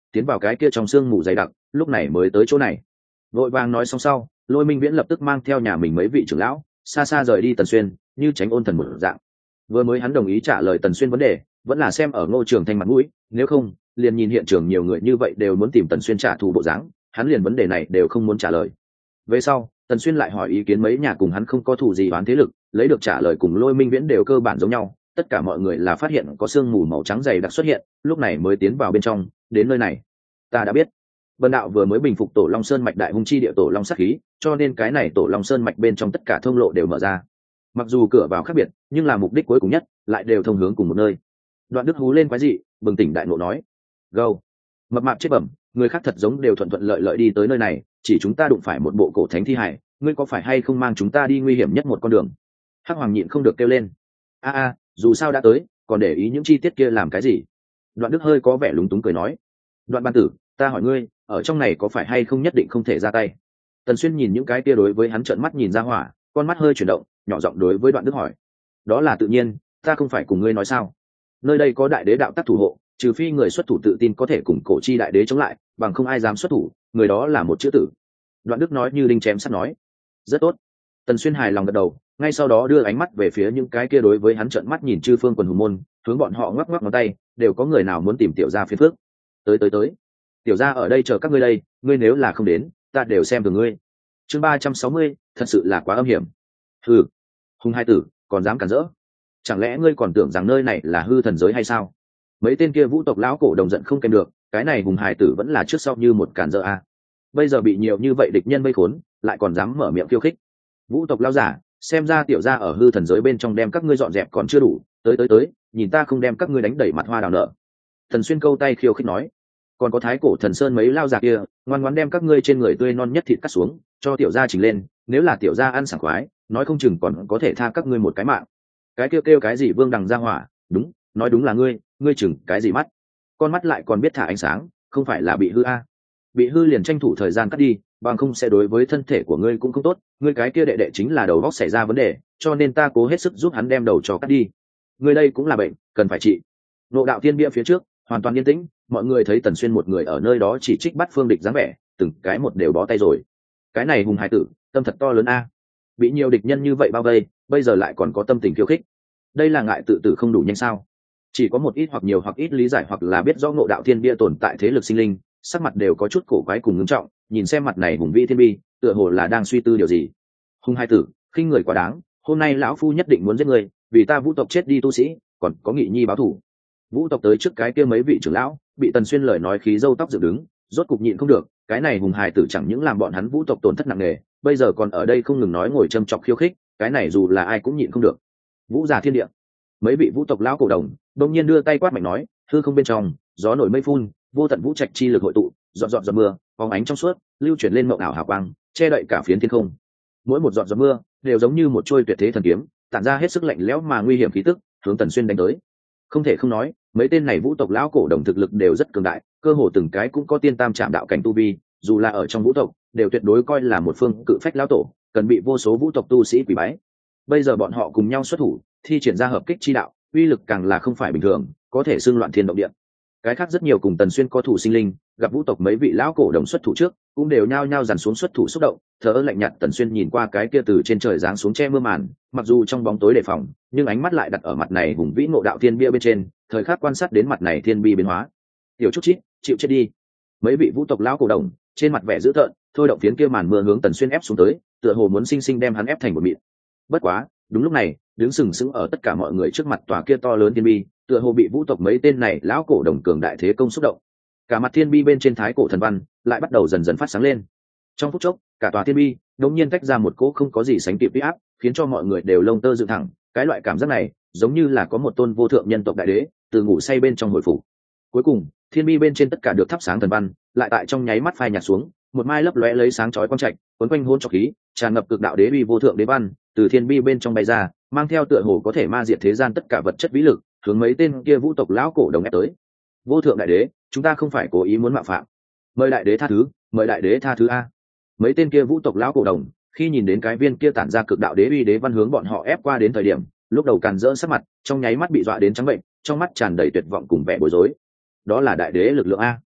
[SPEAKER 1] tiến vào cái kia trong sương mù dày đặc, lúc này mới tới chỗ này. Vội vàng nói xong sau, Lôi Minh Viễn lập tức mang theo nhà mình mấy vị trưởng lão xa xa rời đi Tần Xuyên, như tránh ôn thần một dạng. Vừa mới hắn đồng ý trả lời Tần Xuyên vấn đề, vẫn là xem ở Ngô Trường Thanh mặt mũi, nếu không liền nhìn hiện trường nhiều người như vậy đều muốn tìm Tần Xuyên trả thù bộ dáng, hắn liền vấn đề này đều không muốn trả lời. Về sau Tần Xuyên lại hỏi ý kiến mấy nhà cùng hắn không có thù gì oán thế lực, lấy được trả lời cùng Lôi Minh Viễn đều cơ bản giống nhau, tất cả mọi người là phát hiện có sương mù màu trắng dày đặc xuất hiện, lúc này mới tiến vào bên trong. Đến nơi này ta đã biết, Vân đạo vừa mới bình phục Tổ Long Sơn mạch đại hung chi địa Tổ Long sát khí, cho nên cái này Tổ Long Sơn mạch bên trong tất cả thông lộ đều mở ra. Mặc dù cửa vào khác biệt, nhưng là mục đích cuối cùng nhất lại đều thông hướng cùng một nơi. Đoạn Đức hú lên quái dị, bừng tỉnh đại ngộ nói: "Gâu, mập mạp chết bẩm, người khác thật giống đều thuận thuận lợi lợi đi tới nơi này, chỉ chúng ta đụng phải một bộ cổ thánh thi hải, ngươi có phải hay không mang chúng ta đi nguy hiểm nhất một con đường?" Hắc Hoàng nhịn không được kêu lên: "A, dù sao đã tới, còn để ý những chi tiết kia làm cái gì?" Đoạn Đức hơi có vẻ lúng túng cười nói: "Đoạn Ban Tử, ta hỏi ngươi, ở trong này có phải hay không nhất định không thể ra tay?" Tần Xuyên nhìn những cái kia đối với hắn trợn mắt nhìn ra hỏa, con mắt hơi chuyển động, nhỏ giọng đối với Đoạn Đức hỏi: "Đó là tự nhiên, ta không phải cùng ngươi nói sao? Nơi đây có đại đế đạo tác thủ hộ, trừ phi người xuất thủ tự tin có thể cùng cổ chi đại đế chống lại, bằng không ai dám xuất thủ, người đó là một chữ tử." Đoạn Đức nói như đinh chém sắt nói: "Rất tốt." Tần Xuyên hài lòng gật đầu, ngay sau đó đưa ánh mắt về phía những cái kia đối với hắn trợn mắt nhìn chư phương quần hùng môn, hướng bọn họ ngoắc ngoắc ngón tay, đều có người nào muốn tìm tiểu gia phiền phước. Tới, tiểu gia ở đây chờ các ngươi đây, ngươi nếu là không đến, ta đều xem thường ngươi. Chương 360, thật sự là quá âm hiểm. Hừ, hung hai tử, còn dám cản rỡ? Chẳng lẽ ngươi còn tưởng rằng nơi này là hư thần giới hay sao? Mấy tên kia vũ tộc lão cổ đồng giận không kèm được, cái này hùng hải tử vẫn là trước sau như một cản rỡ a. Bây giờ bị nhiều như vậy địch nhân vây khốn, lại còn dám mở miệng khiêu khích. Vũ tộc lão giả, xem ra tiểu gia ở hư thần giới bên trong đem các ngươi dọn dẹp còn chưa đủ, tới, nhìn ta không đem các ngươi đánh đẩy mặt hoa đào nở. Thần Xuyên câu tay khiêu khích nói: "Còn có thái cổ thần sơn mấy lao già kia, ngoan ngoãn đem các ngươi trên người tươi non nhất thịt cắt xuống, cho tiểu gia chỉnh lên, nếu là tiểu gia ăn sảng khoái, nói không chừng còn có thể tha các ngươi một cái mạng." Cái kêu cái gì Vương Đằng Gia Hỏa, đúng, nói đúng là ngươi chừng cái gì mắt? Con mắt lại còn biết thả ánh sáng, không phải là bị hư a? Bị hư liền tranh thủ thời gian cắt đi, bằng không sẽ đối với thân thể của ngươi cũng không tốt, ngươi cái kia đệ đệ chính là đầu óc xảy ra vấn đề, cho nên ta cố hết sức giúp hắn đem đầu cho cắt đi. Ngươi đây cũng là bệnh, cần phải trị. Ngộ Đạo Thiên Bia phía trước hoàn toàn yên tĩnh, mọi người thấy Tần Xuyên một người ở nơi đó chỉ trích bắt phương địch dáng vẻ, từng cái một đều bó tay rồi. Cái này hùng hải tử, tâm thật to lớn a. Bị nhiều địch nhân như vậy bao vây, bây giờ lại còn có tâm tình khiêu khích. Đây là ngại tự tử không đủ nhanh sao? Chỉ có một ít hoặc nhiều hoặc ít lý giải hoặc là biết rõ Ngộ Đạo Thiên Bia tồn tại thế lực sinh linh, sắc mặt đều có chút cổ quái cùng ngưng trọng, nhìn xem mặt này hùng vĩ thiên bi, tựa hồ là đang suy tư điều gì. Hùng hai tử, khinh người quá đáng, hôm nay lão phu nhất định muốn giết người, vì ta vũ tộc chết đi tu sĩ, còn có Nghị Nhi báo thù. Vũ tộc tới trước cái kia mấy vị trưởng lão, bị Tần Xuyên lời nói khí râu tóc dựng đứng, rốt cục nhịn không được, cái này hùng hài tử chẳng những làm bọn hắn vũ tộc tổn thất nặng nề, bây giờ còn ở đây không ngừng nói ngồi châm chọc khiêu khích, cái này dù là ai cũng nhịn không được. Vũ già thiên địa, mấy vị vũ tộc lão cổ đồng đông nhiên đưa tay quát mạnh nói: hư không bên trong gió nổi mây phun, vô tận vũ trạch chi lực hội tụ, giọt giọt mưa phóng ánh trong suốt, lưu chuyển lên mộng ảo hào quang, che đậy cả phiến thiên không. Mỗi một giọt mưa đều giống như một trôi tuyệt thế thần kiếm, tản ra hết sức lạnh lẽo mà nguy hiểm khí tức, hướng Tần Xuyên đánh tới. Không thể không nói, mấy tên này vũ tộc lão cổ đồng thực lực đều rất cường đại, cơ hồ từng cái cũng có tiên tam trạm đạo cảnh tu vi, dù là ở trong vũ tộc đều tuyệt đối coi là một phương cự phách lão tổ, cần bị vô số vũ tộc tu sĩ quỳ bái. Bây giờ bọn họ cùng nhau xuất thủ, thi triển ra hợp kích chi đạo, uy lực càng là không phải bình thường, có thể xưng loạn thiên động địa. Cái khác rất nhiều cùng Tần Xuyên có thủ sinh linh, gặp vũ tộc mấy vị lão cổ đồng xuất thủ trước, cũng đều nhao nhao dàn xuống xuất thủ xúc động, thở lạnh nhạt. Tần Xuyên nhìn qua cái kia từ trên trời giáng xuống che mưa màn, mặc dù trong bóng tối đề phòng, nhưng ánh mắt lại đặt ở mặt này hùng vĩ Ngộ Đạo Thiên Bia bên trên, thời khắc quan sát đến mặt này thiên bi biến hóa. Tiểu chút chít, chịu chết đi. Mấy vị vũ tộc lão cổ đồng trên mặt vẻ dữ tợn, thôi động phiến kia màn mưa hướng Tần Xuyên ép xuống tới, tựa hồ muốn sinh sinh đem hắn ép thành một mịn. Bất quá, đúng lúc này, đứng sừng sững ở tất cả mọi người trước mặt tòa kia to lớn thiên bi, tựa hồ bị vũ tộc mấy tên này lão cổ đồng cường đại thế công xúc động. Cả mặt thiên bi bên trên thái cổ thần văn lại bắt đầu dần dần phát sáng lên. Trong phút chốc, cả tòa thiên bi đột nhiên tách ra một cỗ không có gì sánh kịp uy áp, khiến cho mọi người đều lông tơ dựng thẳng. Cái loại cảm giác này, giống như là có một tôn vô thượng nhân tộc đại đế từ ngủ say bên trong hồi phục. Cuối cùng, thiên bi bên trên tất cả được thắp sáng thần văn, lại tại trong nháy mắt phai nhạt xuống, một mai lấp lóe lấy sáng chói quang trạch, quấn quanh hôn trọc khí, tràn ngập cực đạo đế uy vô thượng đế văn, từ thiên bi bên trong bay ra, mang theo tựa hồ có thể ma diệt thế gian tất cả vật chất vĩ lực, hướng mấy tên kia vũ tộc lão cổ đồng ép tới. Vô thượng đại đế, chúng ta không phải cố ý muốn mạo phạm, mời đại đế tha thứ, mời đại đế tha thứ a. Mấy tên kia vũ tộc lão cổ đồng khi nhìn đến cái viên kia tản ra cực đạo đế uy đế văn hướng bọn họ ép qua đến thời điểm, lúc đầu càn rỡ sắc mặt, trong nháy mắt bị dọa đến trắng bệnh, trong mắt tràn đầy tuyệt vọng cùng vẻ bối rối. Đó là đại đế lực lượng a.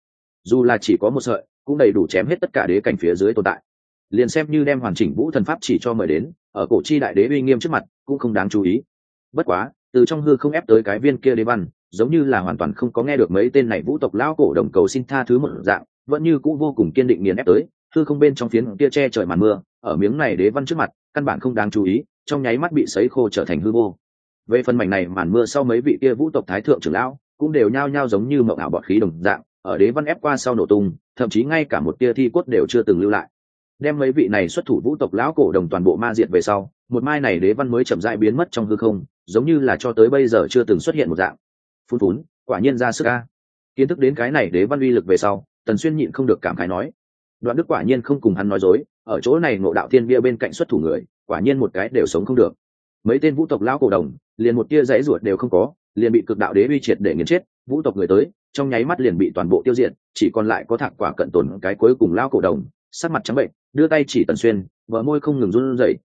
[SPEAKER 1] dù là chỉ có một sợi cũng đầy đủ chém hết tất cả đế cảnh phía dưới tồn tại. Liền xem như đem hoàn chỉnh vũ thần pháp chỉ cho mời đến, ở cổ chi đại đế uy nghiêm trước mặt cũng không đáng chú ý. Bất quá từ trong hư không ép tới cái viên kia đế văn, giống như là hoàn toàn không có nghe được mấy tên này vũ tộc lão cổ đồng cầu xin tha thứ một dạng, vẫn như cũ vô cùng kiên định nghiền ép tới. Hư không bên trong phiến kia che trời màn mưa, ở miếng này đế văn trước mặt căn bản không đáng chú ý, trong nháy mắt bị sấy khô trở thành hư vô. Về phần mảnh này màn mưa sau, mấy vị kia vũ tộc thái thượng trưởng lão cũng đều nhao nhao giống như mộng ảo bọt khí đồng dạng, ở đế văn ép qua sau nổ tung, thậm chí ngay cả một tia thi cốt đều chưa từng lưu lại. Đem mấy vị này xuất thủ vũ tộc lão cổ đồng toàn bộ ma diệt về sau, một mai này đế văn mới chậm rãi biến mất trong hư không, giống như là cho tới bây giờ chưa từng xuất hiện một dạng. Phun phún, quả nhiên ra sức a. Kiến thức đến cái này đế văn uy lực về sau, Tần Xuyên nhịn không được cảm khái nói. Đoạn Đức quả nhiên không cùng hắn nói dối, ở chỗ này Ngộ Đạo Thiên Bia bên cạnh xuất thủ người, quả nhiên một cái đều sống không được. Mấy tên vũ tộc lão cổ đồng, liền một tia giãy ruột đều không có, liền bị cực đạo đế uy triệt để nghiền chết. Vũ tộc người tới, trong nháy mắt liền bị toàn bộ tiêu diệt, chỉ còn lại có Thạc Quả cận tồn cái cuối cùng lão cổ đồng, sắc mặt trắng bệnh, đưa tay chỉ Tần Xuyên, bờ môi không ngừng run rẩy.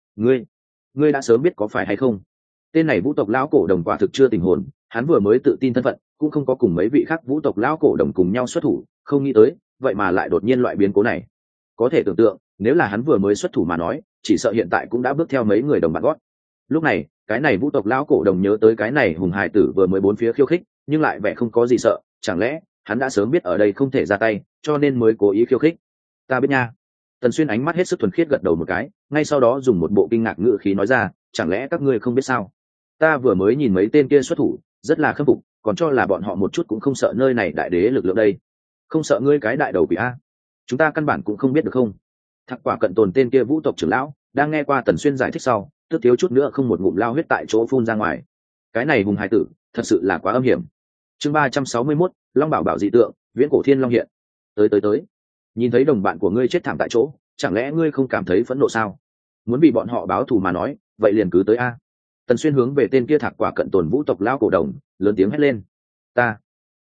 [SPEAKER 1] Ngươi đã sớm biết có phải hay không? Tên này vũ tộc lão cổ đồng quả thực chưa tình hồn, hắn vừa mới tự tin thân phận, cũng không có cùng mấy vị khác vũ tộc lão cổ đồng cùng nhau xuất thủ, không nghĩ tới, vậy mà lại đột nhiên loại biến cố này. Có thể tưởng tượng, nếu là hắn vừa mới xuất thủ mà nói, chỉ sợ hiện tại cũng đã bước theo mấy người đồng bạn gót. Lúc này, cái này vũ tộc lão cổ đồng nhớ tới cái này hùng hài tử vừa mới bốn phía khiêu khích, nhưng lại vẻ không có gì sợ, chẳng lẽ hắn đã sớm biết ở đây không thể ra tay, cho nên mới cố ý khiêu khích? Ta biết nha. Tần Xuyên ánh mắt hết sức thuần khiết gật đầu một cái, ngay sau đó dùng một bộ kinh ngạc ngữ khí nói ra, chẳng lẽ các ngươi không biết sao? Ta vừa mới nhìn mấy tên kia xuất thủ, rất là khâm phục, còn cho là bọn họ một chút cũng không sợ nơi này đại đế lực lượng đây. Không sợ ngươi cái đại đầu quỷ a? Chúng ta căn bản cũng không biết được không? Thạc Quả cận tồn tên kia vũ tộc trưởng lão, đang nghe qua Tần Xuyên giải thích sau, tức thiếu chút nữa không một ngụm lao huyết tại chỗ phun ra ngoài. Cái này hùng hải tử, thật sự là quá âm hiểm. Chương 361, Long Bảo Bảo dị tượng, Viễn Cổ Thiên Long hiện. Tới. Nhìn thấy đồng bạn của ngươi chết thảm tại chỗ, chẳng lẽ ngươi không cảm thấy phẫn nộ sao? Muốn bị bọn họ báo thù mà nói, vậy liền cứ tới a. Tần Xuyên hướng về tên kia Thạc Quả cận tồn vũ tộc lão cổ đồng, lớn tiếng hét lên. Ta.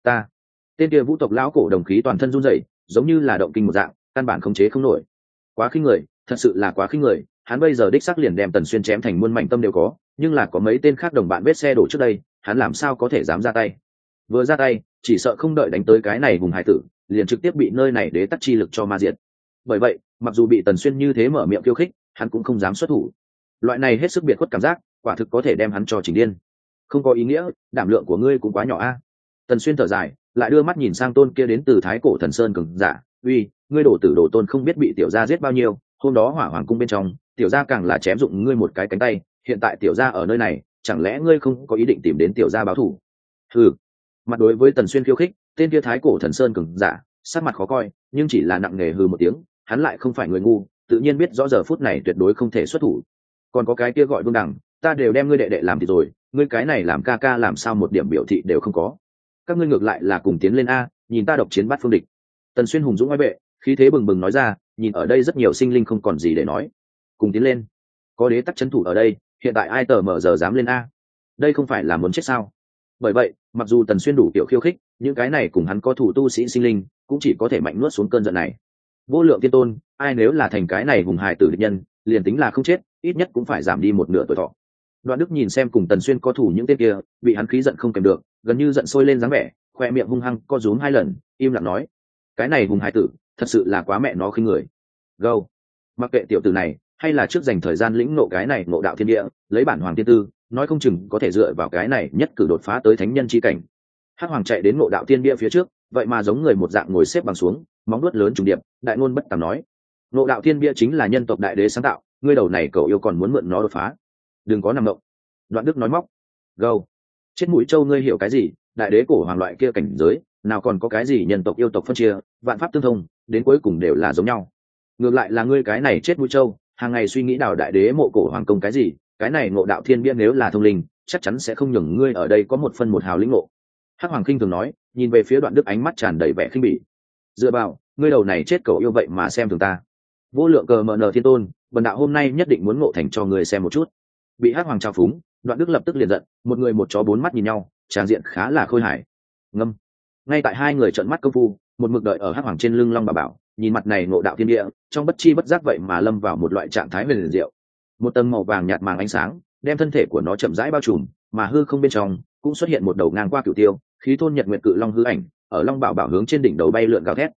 [SPEAKER 1] Tên kia vũ tộc lão cổ đồng khí toàn thân run rẩy, giống như là động kinh một dạng, căn bản khống chế không nổi. Quá khinh người, thật sự là quá khinh người, hắn bây giờ đích xác liền đem Tần Xuyên chém thành muôn mảnh tâm đều có, nhưng là có mấy tên khác đồng bạn vết xe đổ trước đây, hắn làm sao có thể dám ra tay? Vừa ra tay, chỉ sợ không đợi đánh tới cái này hùng hải tử, liền trực tiếp bị nơi này đế tắc chi lực cho ma diệt. Bởi vậy, mặc dù bị Tần Xuyên như thế mở miệng khiêu khích, hắn cũng không dám xuất thủ. Loại này hết sức biệt khuất cảm giác, quả thực có thể đem hắn cho chỉnh điên. Không có ý nghĩa, đảm lượng của ngươi cũng quá nhỏ a. Tần Xuyên thở dài, lại đưa mắt nhìn sang tôn kia đến từ Thái Cổ Thần Sơn cường giả, uy, ngươi đổ tử đổ tôn không biết bị tiểu gia giết bao nhiêu, hôm đó Hỏa Hoàng cung bên trong, tiểu gia càng là chém dụng ngươi một cái cánh tay, hiện tại tiểu gia ở nơi này, chẳng lẽ ngươi không có ý định tìm đến tiểu gia báo thù? Hừ. Mặt đối với Tần Xuyên khiêu khích, tên kia Thái Cổ Thần Sơn cường giả, sắc mặt khó coi, nhưng chỉ là nặng nề hừ một tiếng, hắn lại không phải người ngu, tự nhiên biết rõ giờ phút này tuyệt đối không thể xuất thủ. Còn có cái kia gọi Vương Đằng, ta đều đem ngươi đệ đệ làm thì rồi, ngươi cái này làm ca ca làm sao một điểm biểu thị đều không có. Các ngươi ngược lại là cùng tiến lên a, nhìn ta độc chiến bắt phương địch. Tần Xuyên hùng dũng oai vệ, khí thế bừng bừng nói ra, nhìn ở đây rất nhiều sinh linh không còn gì để nói, cùng tiến lên. Có đế tắc chấn thủ ở đây, hiện tại ai tờ mở giờ dám lên a? Đây không phải là muốn chết sao? Bởi vậy, mặc dù Tần Xuyên đủ kiểu khiêu khích, những cái này cùng hắn có thủ tu sĩ sinh linh, cũng chỉ có thể mạnh nuốt xuống cơn giận này. Vô lượng tiên tôn, ai nếu là thành cái này hùng hài tử địch nhân, liền tính là không chết, ít nhất cũng phải giảm đi một nửa tuổi thọ. Đoạn Đức nhìn xem cùng Tần Xuyên có thủ những tên kia, bị hắn khí giận không kèm được, gần như giận sôi lên dáng vẻ, khoe miệng hung hăng co rúm 2 lần, im lặng nói: cái này hùng hài tử, thật sự là quá mẹ nó khinh người. Gâu, mặc kệ tiểu tử này, hay là trước dành thời gian lĩnh ngộ cái này ngộ đạo thiên địa, lấy bản hoàng tiên tư, nói không chừng có thể dựa vào cái này nhất cử đột phá tới thánh nhân chi cảnh. Hắc Hoàng chạy đến ngộ đạo thiên địa phía trước, vậy mà giống người một dạng ngồi xếp bằng xuống, móng vuốt lớn trùng điệp, đại ngôn bất tàm nói: ngộ đạo thiên địa chính là nhân tộc đại đế sáng tạo, ngươi đầu này cậu yêu còn muốn mượn nó đột phá, đừng có nằm mộng. Đoạn Đức nói móc: gâu, chết mũi trâu, ngươi hiểu cái gì? Đại đế cổ hoàng loại kia cảnh giới, nào còn có cái gì nhân tộc yêu tộc phân chia, vạn pháp tương thông, đến cuối cùng đều là giống nhau. Ngược lại là ngươi cái này chết mũi trâu, hàng ngày suy nghĩ đào đại đế mộ cổ hoàng công cái gì, cái này ngộ đạo thiên bia nếu là thông linh, chắc chắn sẽ không nhường ngươi ở đây có một phân một hào lĩnh ngộ. Hắc Hoàng khinh thường nói, nhìn về phía Đoạn Đức ánh mắt tràn đầy vẻ khinh bỉ. Dựa vào, ngươi đầu này chết cậu yêu vậy mà xem thường ta. Vô lượng cờ mờ nờ thiên tôn, bần đạo hôm nay nhất định muốn ngộ thành cho ngươi xem một chút. Bị Hắc Hoàng trao phúng, Đoạn Đức lập tức liền giận, một người một chó bốn mắt nhìn nhau, tràng diện khá là khôi hài. Ngâm. Ngay tại hai người trợn mắt công phu, một mực đợi ở Hắc Hoàng trên lưng Long Bảo Bảo, nhìn mặt này ngộ đạo thiên địa, trong bất chi bất giác vậy mà lâm vào một loại trạng thái huyền diệu. Một tầng màu vàng nhạt màng ánh sáng, đem thân thể của nó chậm rãi bao trùm, mà hư không bên trong cũng xuất hiện một đầu ngang qua cửu tiêu, khí thôn nhật nguyệt cự long hư ảnh, ở Long Bảo Bảo hướng trên đỉnh đầu bay lượn gào thét,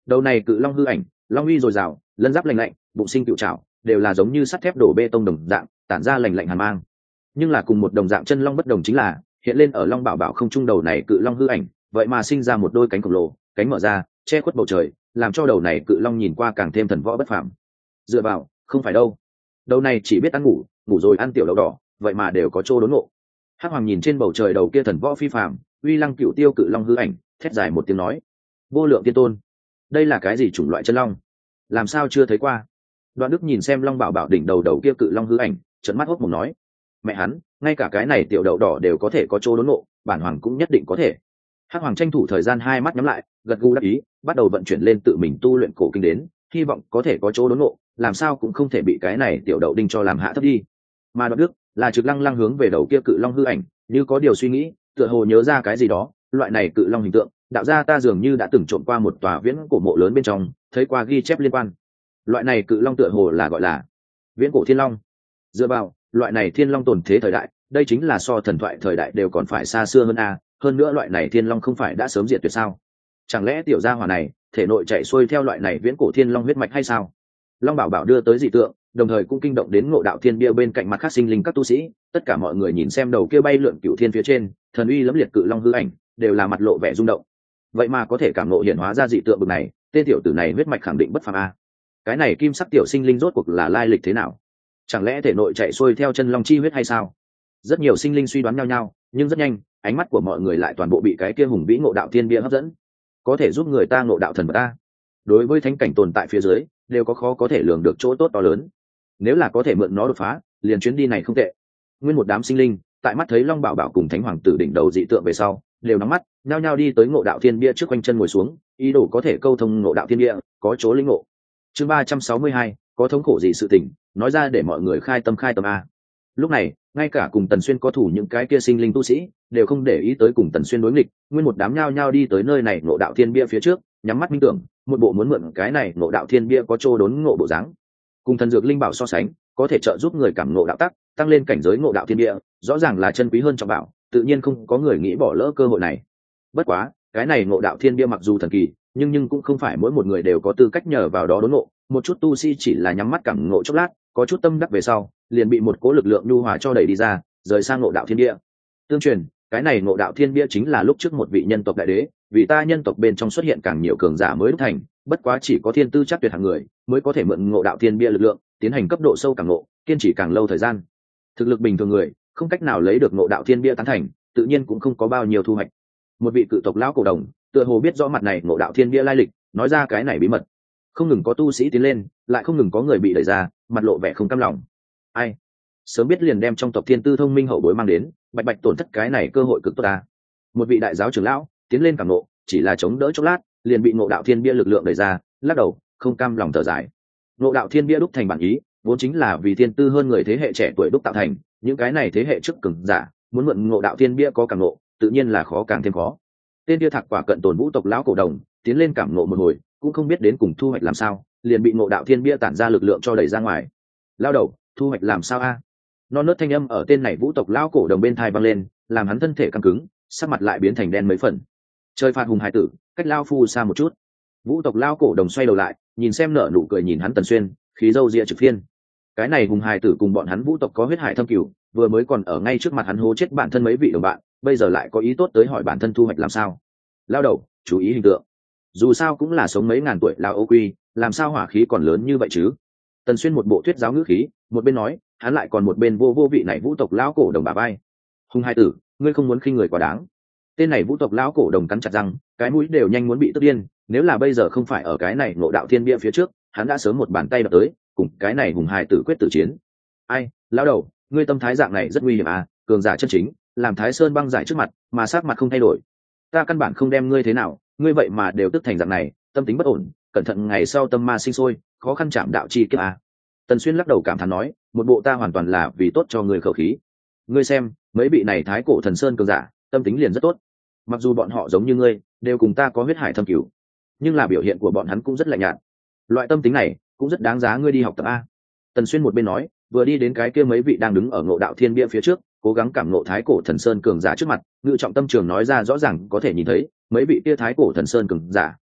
[SPEAKER 1] Đầu này cự long hư ảnh, long uy dồi dào, lân giáp lành lạnh, bụng sinh cựu trảo, đều là giống như sắt thép đổ bê tông đồng dạng, tản ra lành lạnh hàn mang. Nhưng là cùng một đồng dạng chân long bất đồng chính là, hiện lên ở long bảo bảo không trung đầu này cự long hư ảnh, vậy mà sinh ra một đôi cánh khổng lồ, cánh mở ra, che khuất bầu trời, làm cho đầu này cự long nhìn qua càng thêm thần võ bất phàm. Dựa vào, không phải đâu. Đầu này chỉ biết ăn ngủ, ngủ rồi ăn tiểu đậu đỏ, vậy mà đều có chỗ đốn ngộ. Hắc Hoàng nhìn trên bầu trời đầu kia thần võ phi phàm, uy lăng cựu tiêu cự long hư ảnh, thét dài một tiếng nói: "Vô lượng tiên tôn, đây là cái gì chủng loại chân long? Làm sao chưa thấy qua?" Đoạn Đức nhìn xem long bảo bảo đỉnh đầu đầu kia cự long hư ảnh, trợn mắt hốt mồm nói: "Mẹ hắn, ngay cả cái này tiểu đậu đỏ đều có thể có chỗ đốn ngộ, bản hoàng cũng nhất định có thể." Hắc Hoàng tranh thủ thời gian hai mắt nhắm lại, gật gù đáp ý, bắt đầu vận chuyển lên tự mình tu luyện cổ kinh đến, hy vọng có thể có chỗ đốn ngộ, làm sao cũng không thể bị cái này tiểu đậu đinh cho làm hạ thấp đi. Mà Đoạn Đức là trực lăng lăng hướng về đầu kia cự long hư ảnh, như có điều suy nghĩ, tựa hồ nhớ ra cái gì đó, loại này cự long hình tượng, đạo gia ta dường như đã từng trộm qua một tòa viễn cổ mộ lớn bên trong, thấy qua ghi chép liên quan. Loại này cự long tựa hồ là gọi là viễn cổ thiên long. Dựa vào, loại này thiên long tồn thế thời đại, đây chính là so thần thoại thời đại đều còn phải xa xưa hơn a, hơn nữa loại này thiên long không phải đã sớm diệt tuyệt sao? Chẳng lẽ tiểu gia hỏa này thể nội chạy xuôi theo loại này viễn cổ thiên long huyết mạch hay sao? Long bảo bảo đưa tới dị tượng, đồng thời cũng kinh động đến Ngộ Đạo Thiên bia bên cạnh mặt khác sinh linh các tu sĩ, tất cả mọi người nhìn xem đầu kia bay lượn cửu thiên phía trên, thần uy lẫm liệt cự long hư ảnh, đều là mặt lộ vẻ rung động. Vậy mà có thể cảm ngộ hiện hóa ra dị tượng bực này, tên tiểu tử này huyết mạch khẳng định bất phàm a. Cái này kim sắc tiểu sinh linh rốt cuộc là lai lịch thế nào? Chẳng lẽ thể nội chạy xuôi theo chân long chi huyết hay sao? Rất nhiều sinh linh suy đoán nhau nhau, nhưng rất nhanh, ánh mắt của mọi người lại toàn bộ bị cái kia hùng vĩ Ngộ Đạo Thiên bia hấp dẫn. Có thể giúp người ta ngộ đạo thần vật ta. Đối với thánh cảnh tồn tại phía dưới, đều có khó có thể lường được chỗ tốt to lớn. Nếu là có thể mượn nó đột phá, liền chuyến đi này không tệ. Nguyên một đám sinh linh, tại mắt thấy Long Bảo Bảo cùng Thánh Hoàng tử đỉnh đầu dị tượng về sau, đều nắm mắt, nhao nhao đi tới Ngộ Đạo Thiên bia trước quanh chân ngồi xuống, ý đồ có thể câu thông Ngộ Đạo Thiên bia, có chỗ linh ngộ. Chương 362, có thống khổ gì sự tình, nói ra để mọi người khai tâm a. Lúc này, ngay cả cùng Tần Xuyên có thủ những cái kia sinh linh tu sĩ, đều không để ý tới cùng Tần Xuyên đối nghịch, nguyên một đám nhao nhao đi tới nơi này Ngộ Đạo Thiên bia phía trước, nhắm mắt minh tưởng, một bộ muốn mượn cái này Ngộ Đạo Thiên bia có chỗ đốn ngộ bộ dáng. Cùng thần dược linh bảo so sánh, có thể trợ giúp người cảm ngộ đạo tắc, tăng lên cảnh giới Ngộ Đạo Thiên bia, rõ ràng là chân quý hơn trọng bảo, tự nhiên không có người nghĩ bỏ lỡ cơ hội này. Bất quá, cái này Ngộ Đạo Thiên bia mặc dù thần kỳ, nhưng cũng không phải mỗi một người đều có tư cách nhờ vào đó đốn ngộ, một chút tu sĩ chỉ là nhắm mắt cảm ngộ chốc lát, có chút tâm đắc về sau, liền bị một cỗ lực lượng nhu hòa cho đẩy đi ra, rời sang Ngộ Đạo Thiên bia. Tương truyền, cái này Ngộ Đạo Thiên bia chính là lúc trước một vị nhân tộc đại đế, vì ta nhân tộc bên trong xuất hiện càng nhiều cường giả mới đúc thành, bất quá chỉ có thiên tư chắc tuyệt hạng người mới có thể mượn Ngộ Đạo Thiên bia lực lượng, tiến hành cấp độ sâu càng ngộ, kiên trì càng lâu thời gian. Thực lực bình thường người, không cách nào lấy được Ngộ Đạo Thiên bia tán thành, tự nhiên cũng không có bao nhiêu thu hoạch. Một vị cự tộc lão cổ đồng, tựa hồ biết rõ mặt này Ngộ Đạo Thiên bia lai lịch, nói ra cái này bí mật. Không ngừng có tu sĩ tiến lên, lại không ngừng có người bị đẩy ra, mặt lộ vẻ không cam lòng. Ai? Sớm biết liền đem trong tộc thiên tư thông minh hậu bối mang đến, bạch bạch tổn thất cái này cơ hội cực tốt ta. Một vị đại giáo trưởng lão tiến lên cảm ngộ, chỉ là chống đỡ chốc lát, liền bị Ngộ Đạo Thiên bia lực lượng đẩy ra, lắc đầu, không cam lòng thở dài. Ngộ Đạo Thiên bia đúc thành bản ý, vốn chính là vì thiên tư hơn người thế hệ trẻ tuổi đúc tạo thành, những cái này thế hệ trước cường giả, muốn mượn Ngộ Đạo Thiên bia có cảm ngộ, tự nhiên là khó càng thêm khó. Tên kia Thạc Quả cận tồn vũ tộc lão cổ đồng, tiến lên cảm ngộ một hồi, cũng không biết đến cùng thu hoạch làm sao, liền bị Ngộ Đạo Thiên bia tản ra lực lượng cho đẩy ra ngoài. Lao đầu, thu hoạch làm sao a? Non nớt thanh âm ở tên này vũ tộc lão cổ đồng bên thai vang lên, làm hắn thân thể căng cứng, sắc mặt lại biến thành đen mấy phần. Trời phạt hùng hải tử, cách lao phu xa một chút. Vũ tộc lão cổ đồng xoay đầu lại, nhìn xem nở nụ cười nhìn hắn Tần Xuyên, khí râu ria trực phiên. Cái này hùng hải tử cùng bọn hắn vũ tộc có huyết hải thâm cửu, vừa mới còn ở ngay trước mặt hắn hố chết bản thân mấy vị đồng bạn, bây giờ lại có ý tốt tới hỏi bản thân thu hoạch làm sao. Lao đầu, chú ý hình tượng. Dù sao cũng là sống mấy ngàn tuổi lão ô quy, làm sao hỏa khí còn lớn như vậy chứ? Tần Xuyên một bộ thuyết giáo ngữ khí, một bên nói, hắn lại còn một bên vô vị này vũ tộc lão cổ đồng bà bay. Hùng hai tử, ngươi không muốn khinh người quá đáng. Tên này vũ tộc lão cổ đồng cắn chặt răng, cái mũi đều nhanh muốn bị tức điên, nếu là bây giờ không phải ở cái này Ngộ Đạo Thiên bia phía trước, hắn đã sớm một bàn tay đập tới, cùng cái này hùng hai tử quyết tử chiến. Ai, lão đầu, ngươi tâm thái dạng này rất nguy hiểm à, cường giả chân chính, làm Thái Sơn băng giải trước mặt, mà sắc mặt không thay đổi. Ta căn bản không đem ngươi thế nào, ngươi vậy mà đều tức thành dạng này, tâm tính bất ổn, cẩn thận ngày sau tâm ma sinh sôi, khó khăn chạm đạo chi kiếp à. Tần Xuyên lắc đầu cảm thán nói, một bộ ta hoàn toàn là vì tốt cho người khẩu khí. Ngươi xem, mấy vị này thái cổ thần sơn cường giả, tâm tính liền rất tốt. Mặc dù bọn họ giống như ngươi, đều cùng ta có huyết hải thâm cửu, nhưng là biểu hiện của bọn hắn cũng rất lạnh nhạt. Loại tâm tính này cũng rất đáng giá ngươi đi học tập a. Tần Xuyên một bên nói, vừa đi đến cái kia mấy vị đang đứng ở Ngộ Đạo Thiên bia phía trước, cố gắng cảm ngộ thái cổ thần sơn cường giả trước mặt, ngự trọng tâm trường nói ra rõ ràng có thể nhìn thấy, mấy vị kia thái cổ thần sơn cường giả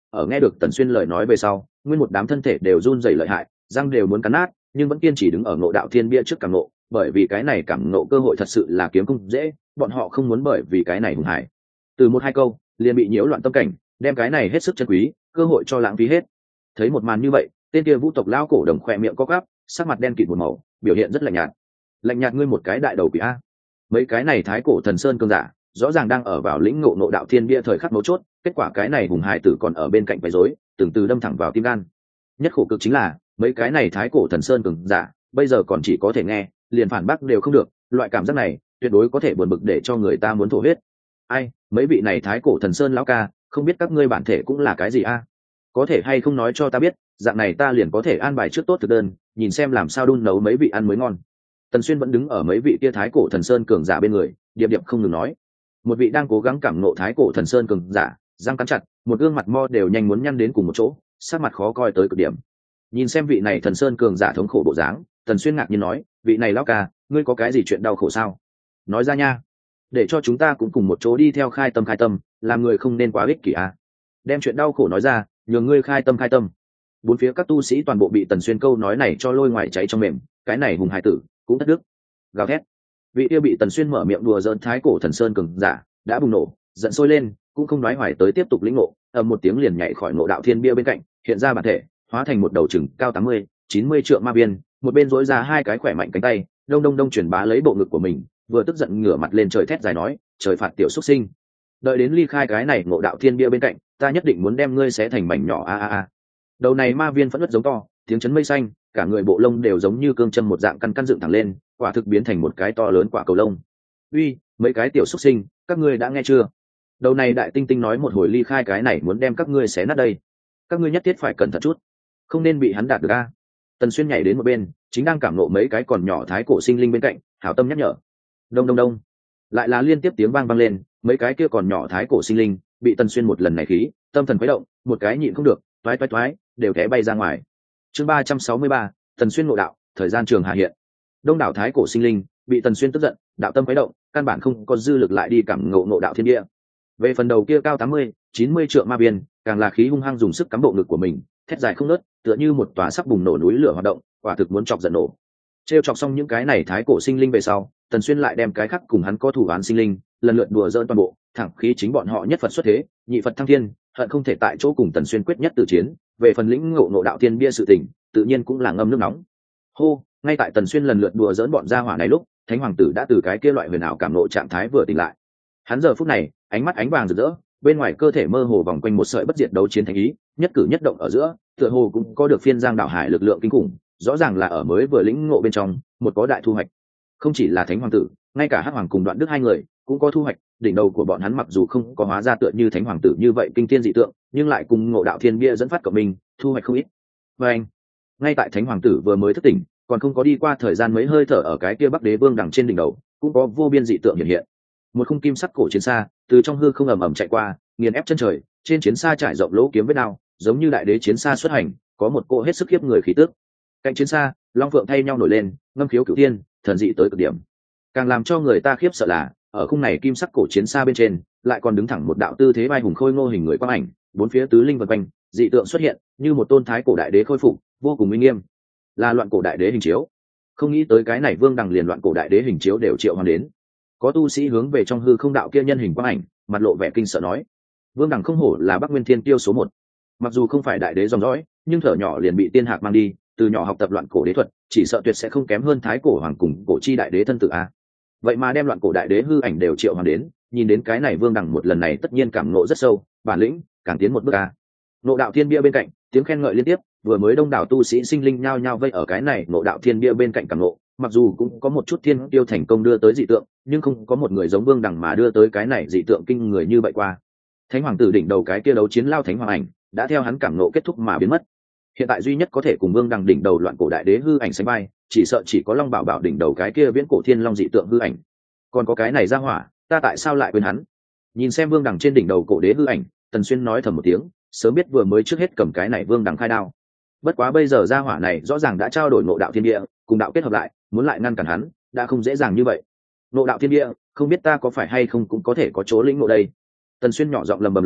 [SPEAKER 1] ở nghe được Tần Xuyên lời nói về sau, nguyên một đám thân thể đều run rẩy lợi hại, răng đều muốn cắn nát, nhưng vẫn kiên trì đứng ở Ngộ Đạo Thiên Bia trước cảm ngộ, bởi vì cái này cảm ngộ cơ hội thật sự là kiếm không dễ, bọn họ không muốn bởi vì cái này hùng hải từ một hai câu liền bị nhiễu loạn tâm cảnh, đem cái này hết sức chân quý cơ hội cho lãng phí hết. Thấy một màn như vậy, tên kia Vũ tộc lão cổ đồng khỏe miệng co quắp, sắc mặt đen kịt một màu, biểu hiện rất lạnh nhạt. Lạnh nhạt ngươi một cái đại đầu quỷ a. Mấy cái này thái cổ thần sơn cương giả rõ ràng đang ở vào lĩnh ngộ Ngộ Đạo Thiên Bia thời khắc mấu chốt, kết quả cái này hùng hải tử còn ở bên cạnh quấy rối, từng từ đâm thẳng vào tim gan. Nhất khổ cực chính là mấy cái này thái cổ thần sơn cường giả bây giờ còn chỉ có thể nghe, liền phản bác đều không được, loại cảm giác này tuyệt đối có thể buồn bực để cho người ta muốn thổ huyết. Ai, mấy vị này thái cổ thần sơn lão ca, không biết các ngươi bản thể cũng là cái gì a? Có thể hay không nói cho ta biết, dạng này ta liền có thể an bài trước tốt thực đơn, nhìn xem làm sao đun nấu mấy vị ăn mới ngon. Tần Xuyên vẫn đứng ở mấy vị kia thái cổ thần sơn cường giả bên người, điệp điệp không ngừng nói. Một vị đang cố gắng cảm ngộ thái cổ thần sơn cường giả, răng cắn chặt, một gương mặt mo đều nhanh muốn nhăn đến cùng một chỗ, sắc mặt khó coi tới cực điểm. Nhìn xem vị này thần sơn cường giả thống khổ bộ dáng, Tần Xuyên ngạc nhiên nói, vị này lão ca, ngươi có cái gì chuyện đau khổ sao? Nói ra nha, để cho chúng ta cũng cùng một chỗ đi theo khai tâm, làm người không nên quá ích kỷ à. Đem chuyện đau khổ nói ra, nhường ngươi khai tâm. Bốn phía các tu sĩ toàn bộ bị Tần Xuyên câu nói này cho lôi ngoài cháy trong mềm, cái này hùng hải tử cũng thất đức. Gào thét, vị kia bị Tần Xuyên mở miệng đùa giỡn thái cổ thần sơn cường giả đã bùng nổ, giận sôi lên, cũng không nói hoài tới tiếp tục lĩnh ngộ, ầm một tiếng liền nhảy khỏi Ngộ Đạo Thiên Bia bên cạnh, hiện ra bản thể, hóa thành một đầu chừng cao 80-90 trượng ma viên, một bên duỗi ra hai cái khỏe mạnh cánh tay, đông truyền bá lấy bộ ngực của mình, vừa tức giận ngửa mặt lên trời thét dài nói, trời phạt tiểu xuất sinh, đợi đến ly khai cái này Ngộ Đạo Thiên Bia bên cạnh, ta nhất định muốn đem ngươi xé thành mảnh nhỏ a. Đầu này ma viên phẫn nộ giống to, tiếng chấn mây xanh, cả người bộ lông đều giống như cương châm một dạng căn dựng thẳng lên, quả thực biến thành một cái to lớn quả cầu lông. Uy, mấy cái tiểu xuất sinh, các ngươi đã nghe chưa? Đầu này đại tinh tinh nói một hồi ly khai cái này muốn đem các ngươi xé nát đây, các ngươi nhất thiết phải cẩn thận chút, không nên bị hắn đạt được a. Tần Xuyên nhảy đến một bên, chính đang cảm nộ mấy cái còn nhỏ thái cổ sinh linh bên cạnh, hảo tâm nhắc nhở. Đông, lại là liên tiếp tiếng vang lên, mấy cái kia còn nhỏ thái cổ sinh linh bị Tần Xuyên một lần này khí tâm thần khuấy động, một cái nhịn không được, toái đều té bay ra ngoài. Chương 363, Tần Xuyên ngộ đạo, thời gian trường hạ hiện. Đông đảo thái cổ sinh linh bị Tần Xuyên tức giận, đạo tâm khuấy động, căn bản không có dư lực lại đi cảm ngộ đạo thiên địa. Về phần đầu kia cao 80-90 trượng ma biên, càng là khí hung hăng dùng sức cắm bộ ngực của mình, thét dài không ngớt, tựa như một tòa sắp bùng nổ núi lửa hoạt động, quả thực muốn chọc giận nổ. Trêu chọc xong những cái này thái cổ sinh linh về sau, Tần Xuyên lại đem cái khác cùng hắn có thủ án sinh linh, lần lượt đùa giỡn toàn bộ, thẳng khí chính bọn họ nhất Phật xuất thế, nhị Phật thăng thiên, hận không thể tại chỗ cùng Tần Xuyên quyết nhất tử chiến. Về phần lĩnh ngộ đạo thiên bia sự tình, tự nhiên cũng là ngâm nước nóng. Hô, ngay tại Tần Xuyên lần lượt đùa giỡn bọn gia hỏa này lúc, Thánh Hoàng tử đã từ cái kia loại huyền ảo cảm ngộ trạng thái vừa tỉnh lại. Hắn giờ phút này, ánh mắt ánh vàng rực rỡ, bên ngoài cơ thể mơ hồ vòng quanh một sợi bất diệt đấu chiến thánh ý, nhất cử nhất động ở giữa, tựa hồ cũng có được phiên giang đạo hải lực lượng kinh khủng, rõ ràng là ở mới vừa lĩnh ngộ bên trong, một có đại thu hoạch. Không chỉ là Thánh Hoàng tử, ngay cả Hắc Hoàng cùng Đoạn Đức hai người cũng có thu hoạch, đỉnh đầu của bọn hắn mặc dù không có hóa ra tựa như Thánh Hoàng tử như vậy kinh thiên dị tượng, nhưng lại cùng ngộ đạo thiên bia dẫn phát của mình, thu hoạch không ít. Và anh, ngay tại Thánh Hoàng tử vừa mới thức tỉnh, còn không có đi qua thời gian mấy hơi thở ở cái kia Bắc Đế Vương đằng trên đỉnh đầu, cũng có vô biên dị tượng hiện hiện. Một khung kim sắc cổ chiến xa từ trong hư không ầm ầm chạy qua, nghiền ép chân trời, trên chiến xa trải rộng lỗ kiếm vết đao, giống như đại đế chiến xa xuất hành, có một cỗ hết sức khiếp người khí tức. Cạnh chiến xa, long phượng thay nhau nổi lên, ngâm khiếu cửu thiên, thần dị tới cực điểm. Càng làm cho người ta khiếp sợ là, ở khung này kim sắc cổ chiến xa bên trên, lại còn đứng thẳng một đạo tư thế vai hùng khôi ngô hình người quang ảnh, bốn phía tứ linh vần quanh, dị tượng xuất hiện, như một tôn thái cổ đại đế khôi phục, vô cùng uy nghiêm. Là loạn cổ đại đế hình chiếu. Không nghĩ tới cái này vương đằng liền loạn cổ đại đế hình chiếu đều triệu hoán đến. Có tu sĩ hướng về trong hư không đạo kia nhân hình quang ảnh, mặt lộ vẻ kinh sợ nói: vương đằng không hổ là Bắc Nguyên Thiên Tiêu số 1. Mặc dù không phải đại đế dòng dõi, nhưng thở nhỏ liền bị tiên hạc mang đi, từ nhỏ học tập loạn cổ đế thuật, chỉ sợ tuyệt sẽ không kém hơn thái cổ hoàng cùng cổ chi đại đế thân tự a. Vậy mà đem loạn cổ đại đế hư ảnh đều triệu hoàng đến, nhìn đến cái này vương đằng một lần này tất nhiên cảm ngộ rất sâu, bản lĩnh càng tiến một bước a. Ngộ đạo thiên bia bên cạnh, tiếng khen ngợi liên tiếp, vừa mới đông đảo tu sĩ sinh linh nhao nhao vây ở cái này ngộ đạo thiên bia bên cạnh cảm ngộ, mặc dù cũng có một chút thiên tiêu thành công đưa tới dị tượng, nhưng không có một người giống vương đằng mà đưa tới cái này dị tượng kinh người như vậy qua. Thánh hoàng tử đỉnh đầu cái kia đấu chiến lao thánh hoàng ảnh đã theo hắn cảm ngộ kết thúc mà biến mất. Hiện tại duy nhất có thể cùng vương đằng đỉnh đầu loạn cổ đại đế hư ảnh sánh vai, chỉ sợ chỉ có long bảo bảo đỉnh đầu cái kia viễn cổ thiên long dị tượng hư ảnh. Còn có cái này ra hỏa, ta tại sao lại quên hắn? Nhìn xem vương đằng trên đỉnh đầu cổ đế hư ảnh, Tần Xuyên nói thầm một tiếng, sớm biết vừa mới trước hết cầm cái này vương đằng khai đao. Bất quá bây giờ ra hỏa này rõ ràng đã trao đổi ngộ đạo thiên địa, cùng đạo kết hợp lại, muốn lại ngăn cản hắn, đã không dễ dàng như vậy. Ngộ đạo thiên địa, không biết ta có phải hay không cũng có thể có chỗ lĩnh ngộ đây. Tần Xuyên nhỏ giọng lầm bầm lấy,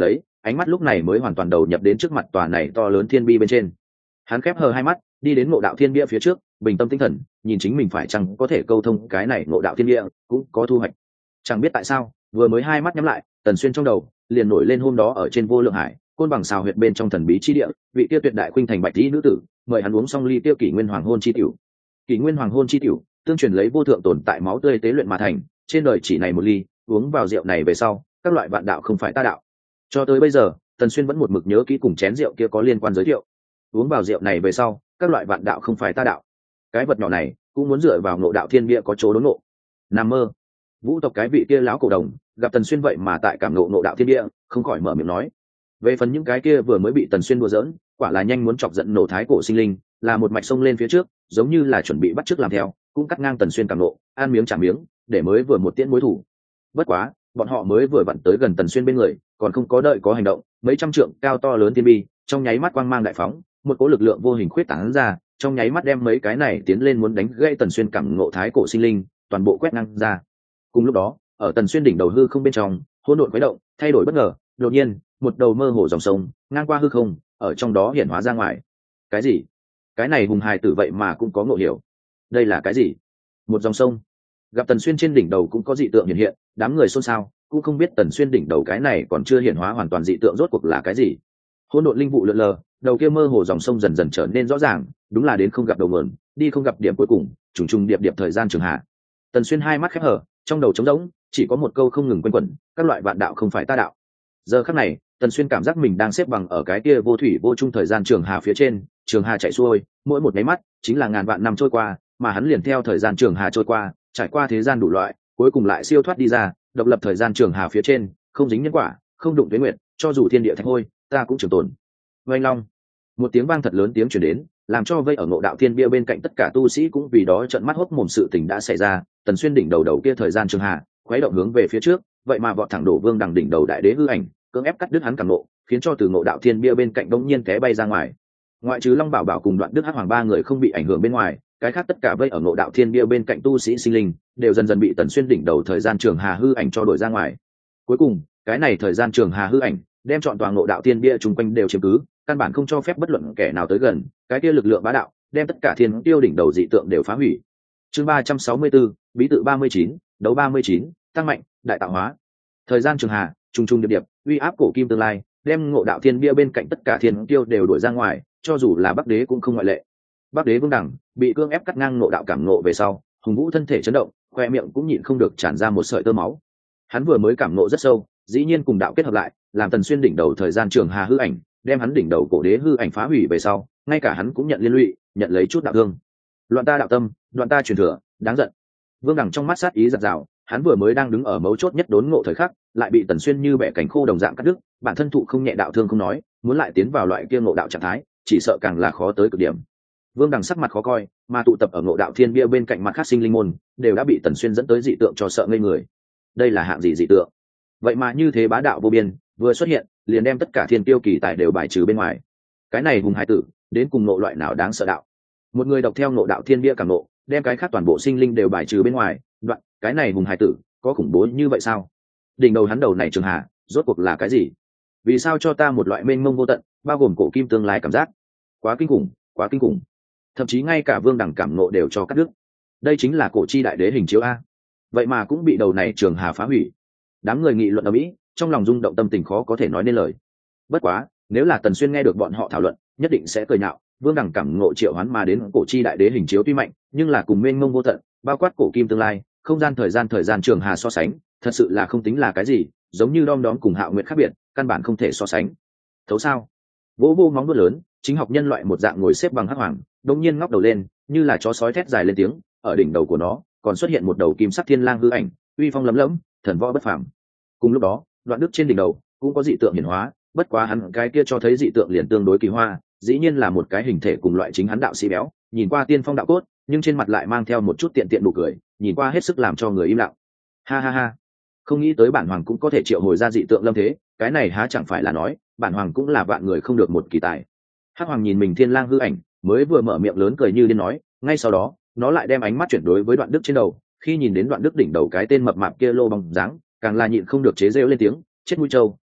[SPEAKER 1] ánh mắt lúc này mới hoàn toàn đầu nhập đến trước mặt tòa này to lớn thiên bi bên trên. Hắn khép hờ hai mắt, đi đến ngộ đạo thiên bia phía trước, bình tâm tinh thần, nhìn chính mình phải chăng có thể câu thông cái này ngộ đạo thiên bia, cũng có thu hoạch. Chẳng biết tại sao, vừa mới hai mắt nhắm lại, Tần Xuyên trong đầu liền nổi lên hôm đó ở trên Vô Lượng Hải, côn bằng xào huyệt bên trong thần bí chi địa, vị tiêu tuyệt đại khuynh thành bạch tỷ nữ tử, mời hắn uống xong ly tiêu kỷ nguyên hoàng hôn chi tiểu. Kỷ nguyên hoàng hôn chi tiểu, tương truyền lấy vô thượng tồn tại máu tươi tế luyện mà thành, trên đời chỉ này một ly, uống vào rượu này về sau, các loại vạn đạo không phải ta đạo. Cho tới bây giờ, Tần Xuyên vẫn một mực nhớ kỹ cùng chén rượu kia có liên quan giới thiệu. Uống vào rượu này về sau, các loại vạn đạo không phải ta đạo. Cái vật nhỏ này cũng muốn dựa vào ngộ đạo thiên bia có chỗ đốn ngộ. Nằm mơ. Vũ tộc cái vị kia lão cổ đồng gặp Tần Xuyên vậy mà tại cảm ngộ đạo thiên bia, không khỏi mở miệng nói. Về phần những cái kia vừa mới bị Tần Xuyên đùa giỡn, quả là nhanh muốn chọc giận nổ thái cổ sinh linh, là một mạch sông lên phía trước, giống như là chuẩn bị bắt chước làm theo, cũng cắt ngang Tần Xuyên cảm ngộ, ăn miếng trả miếng, để mới vừa một tiễn mối thủ. Bất quá, bọn họ mới vừa vặn tới gần Tần Xuyên bên người, còn không có đợi có hành động, mấy trăm trượng cao to lớn thiên bi, trong nháy mắt quang mang đại phóng, một cỗ lực lượng vô hình khuyết tán ra, trong nháy mắt đem mấy cái này tiến lên muốn đánh gãy Tần Xuyên cảm ngộ thái cổ sinh linh, toàn bộ quét ngang ra. Cùng lúc đó, ở Tần Xuyên đỉnh đầu hư không bên trong, hỗn độn khuấy động, thay đổi bất ngờ, đột nhiên, một đầu mơ hồ dòng sông ngang qua hư không, ở trong đó hiển hóa ra ngoài. Cái gì? Cái này hùng hài tử vậy mà cũng có ngộ hiểu. Đây là cái gì? Một dòng sông. Gặp Tần Xuyên trên đỉnh đầu cũng có dị tượng hiện hiện, đám người xôn xao, cũng không biết Tần Xuyên đỉnh đầu cái này còn chưa hiển hóa hoàn toàn dị tượng rốt cuộc là cái gì. Hỗn độn linh vụ lượn lờ, đầu kia mơ hồ dòng sông dần dần trở nên rõ ràng, đúng là đến không gặp đầu nguồn, đi không gặp điểm cuối cùng, trùng trùng điệp điệp thời gian trường hạ. Tần Xuyên hai mắt khép hờ, trong đầu trống rỗng, chỉ có một câu không ngừng quanh quẩn, các loại vạn đạo không phải ta đạo. Giờ khắc này, Tần Xuyên cảm giác mình đang xếp bằng ở cái kia vô thủy vô chung thời gian trường hà phía trên, trường hà chạy xuôi, mỗi một cái mắt chính là ngàn vạn năm trôi qua, mà hắn liền theo thời gian trường hà trôi qua, trải qua thế gian đủ loại, cuối cùng lại siêu thoát đi ra, độc lập thời gian trường hà phía trên, không dính nhân quả, không đụng tuế nguyệt, cho dù thiên địa thạch hôi, ta cũng trường tồn. Oanh long, một tiếng vang thật lớn tiếng truyền đến, làm cho vây ở ngộ đạo thiên bia bên cạnh tất cả tu sĩ cũng vì đó trợn mắt hốc mồm sự tình đã xảy ra. Tần Xuyên đỉnh đầu kia thời gian trường hà, khuấy động hướng về phía trước, vậy mà vọt thẳng đổ Vương Đằng đỉnh đầu đại đế hư ảnh, cưỡng ép cắt đứt hắn cảm nộ, khiến cho từ ngộ đạo thiên bia bên cạnh đống nhiên té bay ra ngoài. Ngoại trừ Long Bảo Bảo cùng Đoạn Đức Hắc Hoàng ba người không bị ảnh hưởng bên ngoài, cái khác tất cả vây ở ngộ đạo thiên bia bên cạnh tu sĩ sinh linh đều dần dần bị Tần Xuyên đỉnh đầu thời gian trường hà hư ảnh cho đổi ra ngoài. Cuối cùng, cái này thời gian trường hà hư ảnh đem chọn toàn ngộ đạo thiên bia chung quanh đều chiếm cứ, căn bản không cho phép bất luận kẻ nào tới gần. Cái kia lực lượng bá đạo đem tất cả thiên tiêu đỉnh đầu dị tượng đều phá hủy. Chương 364, bí tự 39, đấu 39, tăng mạnh, đại tạo hóa. Thời gian trường hà trùng trùng điệp điệp, uy áp cổ kim tương lai, đem ngộ đạo thiên bia bên cạnh tất cả thiên tiêu đều đuổi ra ngoài, cho dù là Bắc Đế cũng không ngoại lệ. Bắc Đế Vương Đẳng bị cương ép cắt ngang ngộ đạo cảm ngộ về sau, hùng vũ thân thể chấn động, khoe miệng cũng nhịn không được tràn ra một sợi tơ máu. Hắn vừa mới cảm ngộ rất sâu, dĩ nhiên cùng đạo kết hợp lại, làm Tần Xuyên đỉnh đầu thời gian trường hà hư ảnh, đem hắn đỉnh đầu cổ đế hư ảnh phá hủy về sau, ngay cả hắn cũng nhận liên lụy, nhận lấy chút đạo thương. Loạn ta đạo tâm, loạn ta truyền thừa, đáng giận. Vương Đẳng trong mắt sát ý giật rào, hắn vừa mới đang đứng ở mấu chốt nhất đốn ngộ thời khắc, lại bị Tần Xuyên như bẻ cánh khô đồng dạng cắt đứt, bản thân thụ không nhẹ đạo thương không nói, muốn lại tiến vào loại kia ngộ đạo trạng thái, chỉ sợ càng là khó tới cực điểm. Vương Đằng sắc mặt khó coi, mà tụ tập ở ngộ đạo thiên bia bên cạnh mặt khác sinh linh môn, đều đã bị Tần Xuyên dẫn tới dị tượng cho sợ ngây người. Đây là hạng gì dị tượng? Vậy mà như thế bá đạo vô biên, vừa xuất hiện, liền đem tất cả thiên tiêu kỳ tài đều bài trừ bên ngoài. Cái này hùng hải tử, đến cùng ngộ loại nào đáng sợ đạo? Một người đọc theo ngộ đạo thiên bia cảm ngộ, đem cái khác toàn bộ sinh linh đều bài trừ bên ngoài, đoạn, cái này hùng hải tử, có khủng bố như vậy sao? Đỉnh đầu hắn đầu này trường hạ, rốt cuộc là cái gì? Vì sao cho ta một loại mênh mông vô tận, bao gồm cổ kim tương lai cảm giác? Quá kinh khủng, quá kinh khủng. Thậm chí ngay cả Vương Đẳng cảm ngộ đều cho cắt đứt. Đây chính là cổ chi đại đế hình chiếu a. Vậy mà cũng bị đầu này trường hà phá hủy. Đám người nghị luận ở mỹ, trong lòng rung động tâm tình khó có thể nói nên lời. Bất quá, nếu là Tần Xuyên nghe được bọn họ thảo luận, nhất định sẽ cười nhạo. Vương Đẳng cảm ngộ triệu hoán mà đến cổ chi đại đế hình chiếu tuy mạnh, nhưng là cùng mênh mông vô tận, bao quát cổ kim tương lai, không gian thời gian trường hà so sánh, thật sự là không tính là cái gì, giống như đom đóm cùng Hạo Nguyệt khác biệt, căn bản không thể so sánh. Thấu sao? Vỗ vô móng vuốt lớn, chính học nhân loại một dạng ngồi xếp bằng hắc hoàng, đột nhiên ngóc đầu lên, như là chó sói thét dài lên tiếng, ở đỉnh đầu của nó còn xuất hiện một đầu kim sắc thiên lang hư ảnh, uy phong lấm lẫm, thần võ bất phàm. Cùng lúc đó, Đoạn Đức trên đỉnh đầu cũng có dị tượng hiển hóa, bất quá hắn cái kia cho thấy dị tượng liền tương đối kỳ hoa, dĩ nhiên là một cái hình thể cùng loại chính hắn đạo sĩ béo, nhìn qua tiên phong đạo cốt, nhưng trên mặt lại mang theo một chút tiện tiện nụ cười, nhìn qua hết sức làm cho người im lặng. Ha ha ha, không nghĩ tới bản hoàng cũng có thể triệu hồi ra dị tượng lâm thế, cái này há chẳng phải là nói bản hoàng cũng là vạn người không được một kỳ tài. Hắc hoàng nhìn mình thiên lang hư ảnh, mới vừa mở miệng lớn cười như điên nói, ngay sau đó nó lại đem ánh mắt chuyển đối với Đoạn Đức trên đầu, khi nhìn đến Đoạn Đức đỉnh đầu cái tên mập mạp kia lô bóng dáng, càng là nhịn không được chế giễu lên tiếng, chết mũi trâu,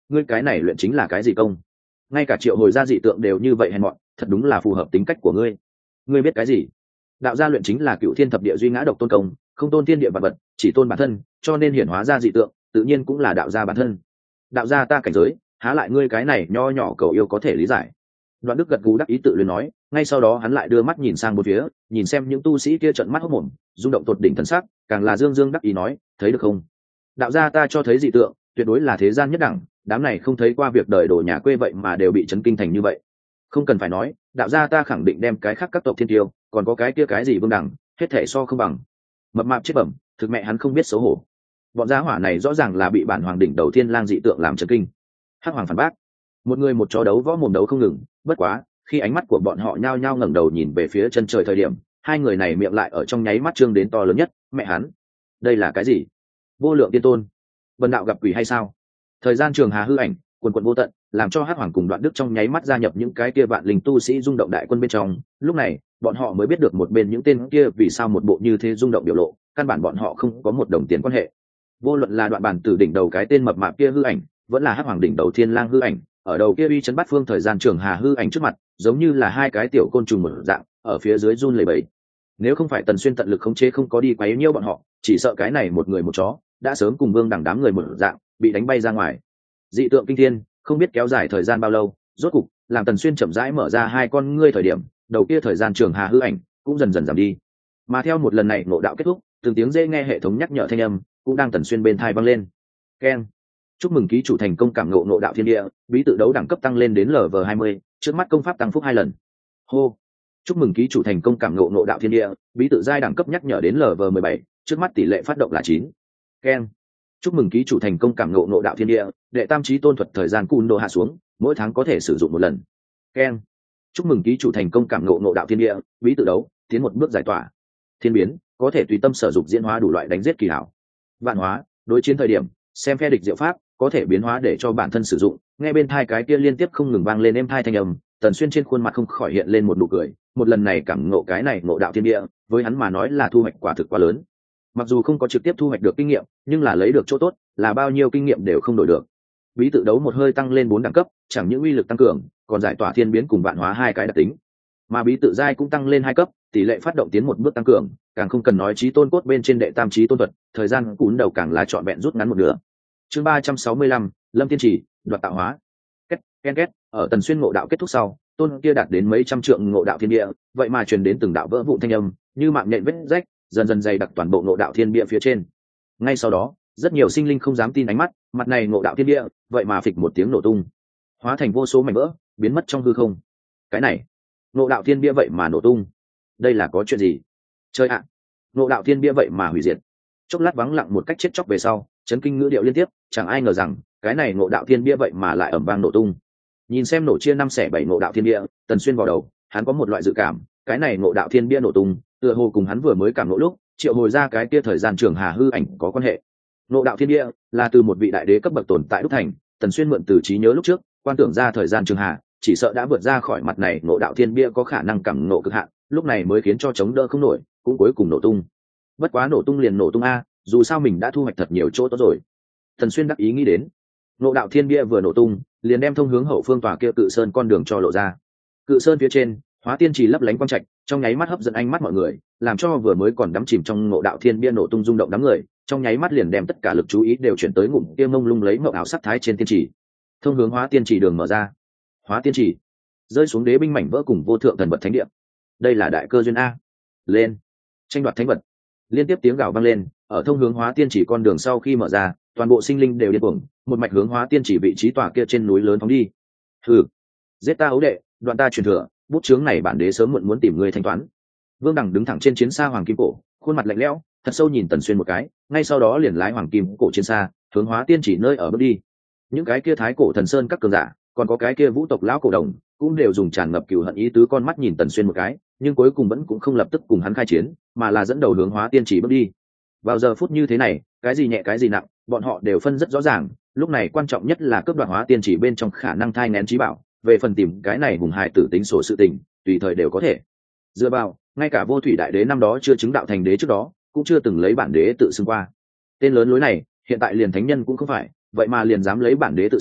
[SPEAKER 1] ngươi cái này luyện chính là cái gì công? Ngay cả triệu hồi ra dị tượng đều như vậy hèn mọn, thật đúng là phù hợp tính cách của ngươi. Ngươi biết cái gì? Đạo gia luyện chính là cựu thiên thập địa duy ngã độc tôn công, không tôn thiên địa vật vật, chỉ tôn bản thân, cho nên hiển hóa ra dị tượng, tự nhiên cũng là đạo gia bản thân. Đạo gia ta cảnh giới, há lại ngươi cái này nho nhỏ cầu yêu có thể lý giải. Đoạn Đức gật gù đắc ý tự luyến nói, ngay sau đó hắn lại đưa mắt nhìn sang bốn phía, nhìn xem những tu sĩ kia trợn mắt hốt mồm, rung động tột đỉnh thần sắc, càng là dương dương đắc ý nói, thấy được không? Đạo gia ta cho thấy dị tượng, tuyệt đối là thế gian nhất đẳng, đám này không thấy qua việc đời đồ nhà quê vậy mà đều bị chấn kinh thành như vậy. Không cần phải nói, đạo gia ta khẳng định đem cái khác các tộc thiên tiêu, còn có cái kia cái gì vương đẳng, hết thể so không bằng. Mập mạp chết bẩm, thực mẹ hắn không biết xấu hổ. Bọn gia hỏa này rõ ràng là bị bản hoàng đỉnh đầu thiên lang dị tượng làm chấn kinh. Hắc hoàng phản bác, một người một chó đấu võ mồm đấu không ngừng, bất quá khi ánh mắt của bọn họ nhao nhao ngẩng đầu nhìn về phía chân trời thời điểm, hai người này miệng lại ở trong nháy mắt trương đến to lớn nhất. Mẹ hắn, đây là cái gì? Vô lượng tiên tôn, vân đạo gặp quỷ hay sao? Thời gian trường hà hư ảnh quần quần vô tận, làm cho Hắc hoàng cùng Đoạn Đức trong nháy mắt gia nhập những cái kia vạn linh tu sĩ rung động đại quân bên trong. Lúc này bọn họ mới biết được một bên những tên kia vì sao một bộ như thế rung động biểu lộ, căn bản bọn họ không có một đồng tiền quan hệ. Vô luận là Đoạn Bản từ đỉnh đầu cái tên mập mạp kia hư ảnh, vẫn là Hắc hoàng đỉnh đầu thiên lang hư ảnh, ở đầu kia uy chấn bát phương thời gian trường hà hư ảnh trước mặt, giống như là hai cái tiểu côn trùng mở dạng, ở phía dưới run lẩy bẩy. Nếu không phải Tần Xuyên tận lực khống chế không có đi quấy nhiễu bọn họ, chỉ sợ cái này một người một chó đã sớm cùng Vương đẳng đám người mở dạng bị đánh bay ra ngoài. Dị tượng kinh thiên, không biết kéo dài thời gian bao lâu, rốt cục làm Tần Xuyên chậm rãi mở ra hai con ngươi thời điểm, đầu kia thời gian trường hà hư ảnh cũng dần dần giảm đi. Mà theo một lần này ngộ đạo kết thúc, từng tiếng dễ nghe hệ thống nhắc nhở thanh âm cũng đang Tần Xuyên bên tai vang lên. Keng, chúc mừng ký chủ thành công cảm ngộ ngộ đạo thiên địa, bí tự đấu đẳng cấp tăng lên đến Lv20, trước mắt công pháp tăng phúc 2 lần. Hô, chúc mừng ký chủ thành công cảm ngộ ngộ đạo thiên địa, bí tự giai đẳng cấp nhắc nhở đến Lv17, trước mắt tỷ lệ phát động là 9. Keng, chúc mừng ký chủ thành công cảm ngộ ngộ đạo thiên địa, đệ tam chí tôn thuật thời gian cùn độ hạ xuống, mỗi tháng có thể sử dụng một lần. Keng, chúc mừng ký chủ thành công cảm ngộ ngộ đạo thiên địa, bí tự đấu tiến một bước giải tỏa. Thiên biến có thể tùy tâm sử dụng diễn hóa đủ loại đánh giết kỳ hảo. Vạn hóa đối chiến thời điểm xem phe địch diệu pháp có thể biến hóa để cho bản thân sử dụng. Nghe bên thai cái kia liên tiếp không ngừng vang lên êm thai thanh âm, Tần Xuyên trên khuôn mặt không khỏi hiện lên một nụ cười. Một lần này cảm ngộ cái này ngộ đạo thiên địa, với hắn mà nói là thu hoạch quả thực quá lớn. Mặc dù không có trực tiếp thu hoạch được kinh nghiệm, nhưng là lấy được chỗ tốt, là bao nhiêu kinh nghiệm đều không đổi được. Bí tự đấu một hơi tăng lên 4 đẳng cấp, chẳng những uy lực tăng cường, còn giải tỏa thiên biến cùng vạn hóa hai cái đặc tính. Mà bí tự giai cũng tăng lên 2 cấp, tỷ lệ phát động tiến một bước tăng cường, càng không cần nói chí tôn cốt bên trên đệ tam chí tôn thuật, thời gian cún đầu càng là trọn vẹn rút ngắn một nửa. Chương 365, Lâm Tiên Chỉ, đoạt tạo hóa. Két, ở Tần Xuyên ngộ đạo kết thúc sau, tôn kia đạt đến mấy trăm trượng ngộ đạo thiên địa, vậy mà truyền đến từng đạo vỡ vụn thanh âm, như mạng nhện vết rách, dần dần dày đặc toàn bộ ngộ đạo thiên địa phía trên. Ngay sau đó, rất nhiều sinh linh không dám tin ánh mắt, mặt này ngộ đạo thiên địa, vậy mà phịch một tiếng nổ tung, hóa thành vô số mảnh vỡ, biến mất trong hư không. Cái này, ngộ đạo thiên địa vậy mà nổ tung, đây là có chuyện gì? Chơi ạ, ngộ đạo thiên địa vậy mà hủy diệt. Chốc lát vắng lặng một cách chết chóc về sau, chấn kinh ngữ điệu liên tiếp, chẳng ai ngờ rằng cái này ngộ đạo thiên địa vậy mà lại ầm vang nổ tung. Nhìn xem nổ chia 5 xẻ 7 ngộ đạo thiên địa, Tần Xuyên vào đầu, hắn có một loại dự cảm, cái này ngộ đạo thiên địa nổ tung, tựa hồ cùng hắn vừa mới cảm ngộ lúc triệu hồi ra cái kia thời gian trường hà hư ảnh có quan hệ. Ngộ đạo thiên địa là từ một vị đại đế cấp bậc tồn tại đúc thành, Tần Xuyên mượn từ trí nhớ lúc trước, quan tưởng ra thời gian trường hà, chỉ sợ đã vượt ra khỏi mặt này ngộ đạo thiên địa có khả năng cảm ngộ cực hạn, lúc này mới khiến cho chống đỡ không nổi, cũng cuối cùng nổ tung. Bất quá nổ tung liền nổ tung a, dù sao mình đã thu hoạch thật nhiều chỗ tốt rồi. Tần Xuyên đắc ý nghĩ đến, ngộ đạo thiên địa vừa nổ tung, liền đem thông hướng hậu phương tòa kia Cự Sơn con đường cho lộ ra. Cự Sơn phía trên, Hóa Tiên Trì lấp lánh quang trạch, trong nháy mắt hấp dẫn ánh mắt mọi người, làm cho vừa mới còn đắm chìm trong ngộ đạo thiên bia nổ tung rung động đám người, trong nháy mắt liền đem tất cả lực chú ý đều chuyển tới ngụm kia mông lung lấy mộng ảo sắc thái trên tiên trì. Thông hướng Hóa Tiên Trì đường mở ra. Hóa Tiên Trì rơi xuống đế binh mảnh vỡ cùng vô thượng thần vật thánh địa. Đây là đại cơ duyên a. Lên, tranh đoạt thánh vật. Liên tiếp tiếng gào vang lên, ở thông hướng Hóa Tiên Trì con đường sau khi mở ra, toàn bộ sinh linh đều điên cuồng, một mạch hướng Hóa Tiên Trì vị trí tòa kia trên núi lớn phóng đi. Hừ, giết ta ấu đệ, đoạn ta truyền thừa, bút chướng này bản đế sớm muộn muốn tìm người thanh toán. Vương Đằng đứng thẳng trên chiến xa hoàng kim cổ, khuôn mặt lạnh lẽo, thật sâu nhìn Tần Xuyên một cái, ngay sau đó liền lái hoàng kim cổ chiến xa hướng Hóa Tiên Chỉ nơi ở bước đi. Những cái kia thái cổ thần sơn các cường giả, còn có cái kia vũ tộc lão cổ đồng, cũng đều dùng tràn ngập cừu hận ý tứ con mắt nhìn Tần Xuyên một cái, nhưng cuối cùng vẫn cũng không lập tức cùng hắn khai chiến, mà là dẫn đầu hướng Hóa Tiên Chỉ bước đi. Vào giờ phút như thế này, cái gì nhẹ cái gì nặng, bọn họ đều phân rất rõ ràng, lúc này quan trọng nhất là cướp đoạt Hóa Tiên Chỉ bên trong khả năng thai nghén trí bảo, về phần tìm cái này hùng hài tử tính sổ sự tình, tùy thời đều có thể. Dựa vào, ngay cả Vô Thủy Đại Đế năm đó chưa chứng đạo thành đế trước đó, cũng chưa từng lấy bản đế tự xưng qua. Tên lớn lối này, hiện tại liền thánh nhân cũng không phải, vậy mà liền dám lấy bản đế tự xưng,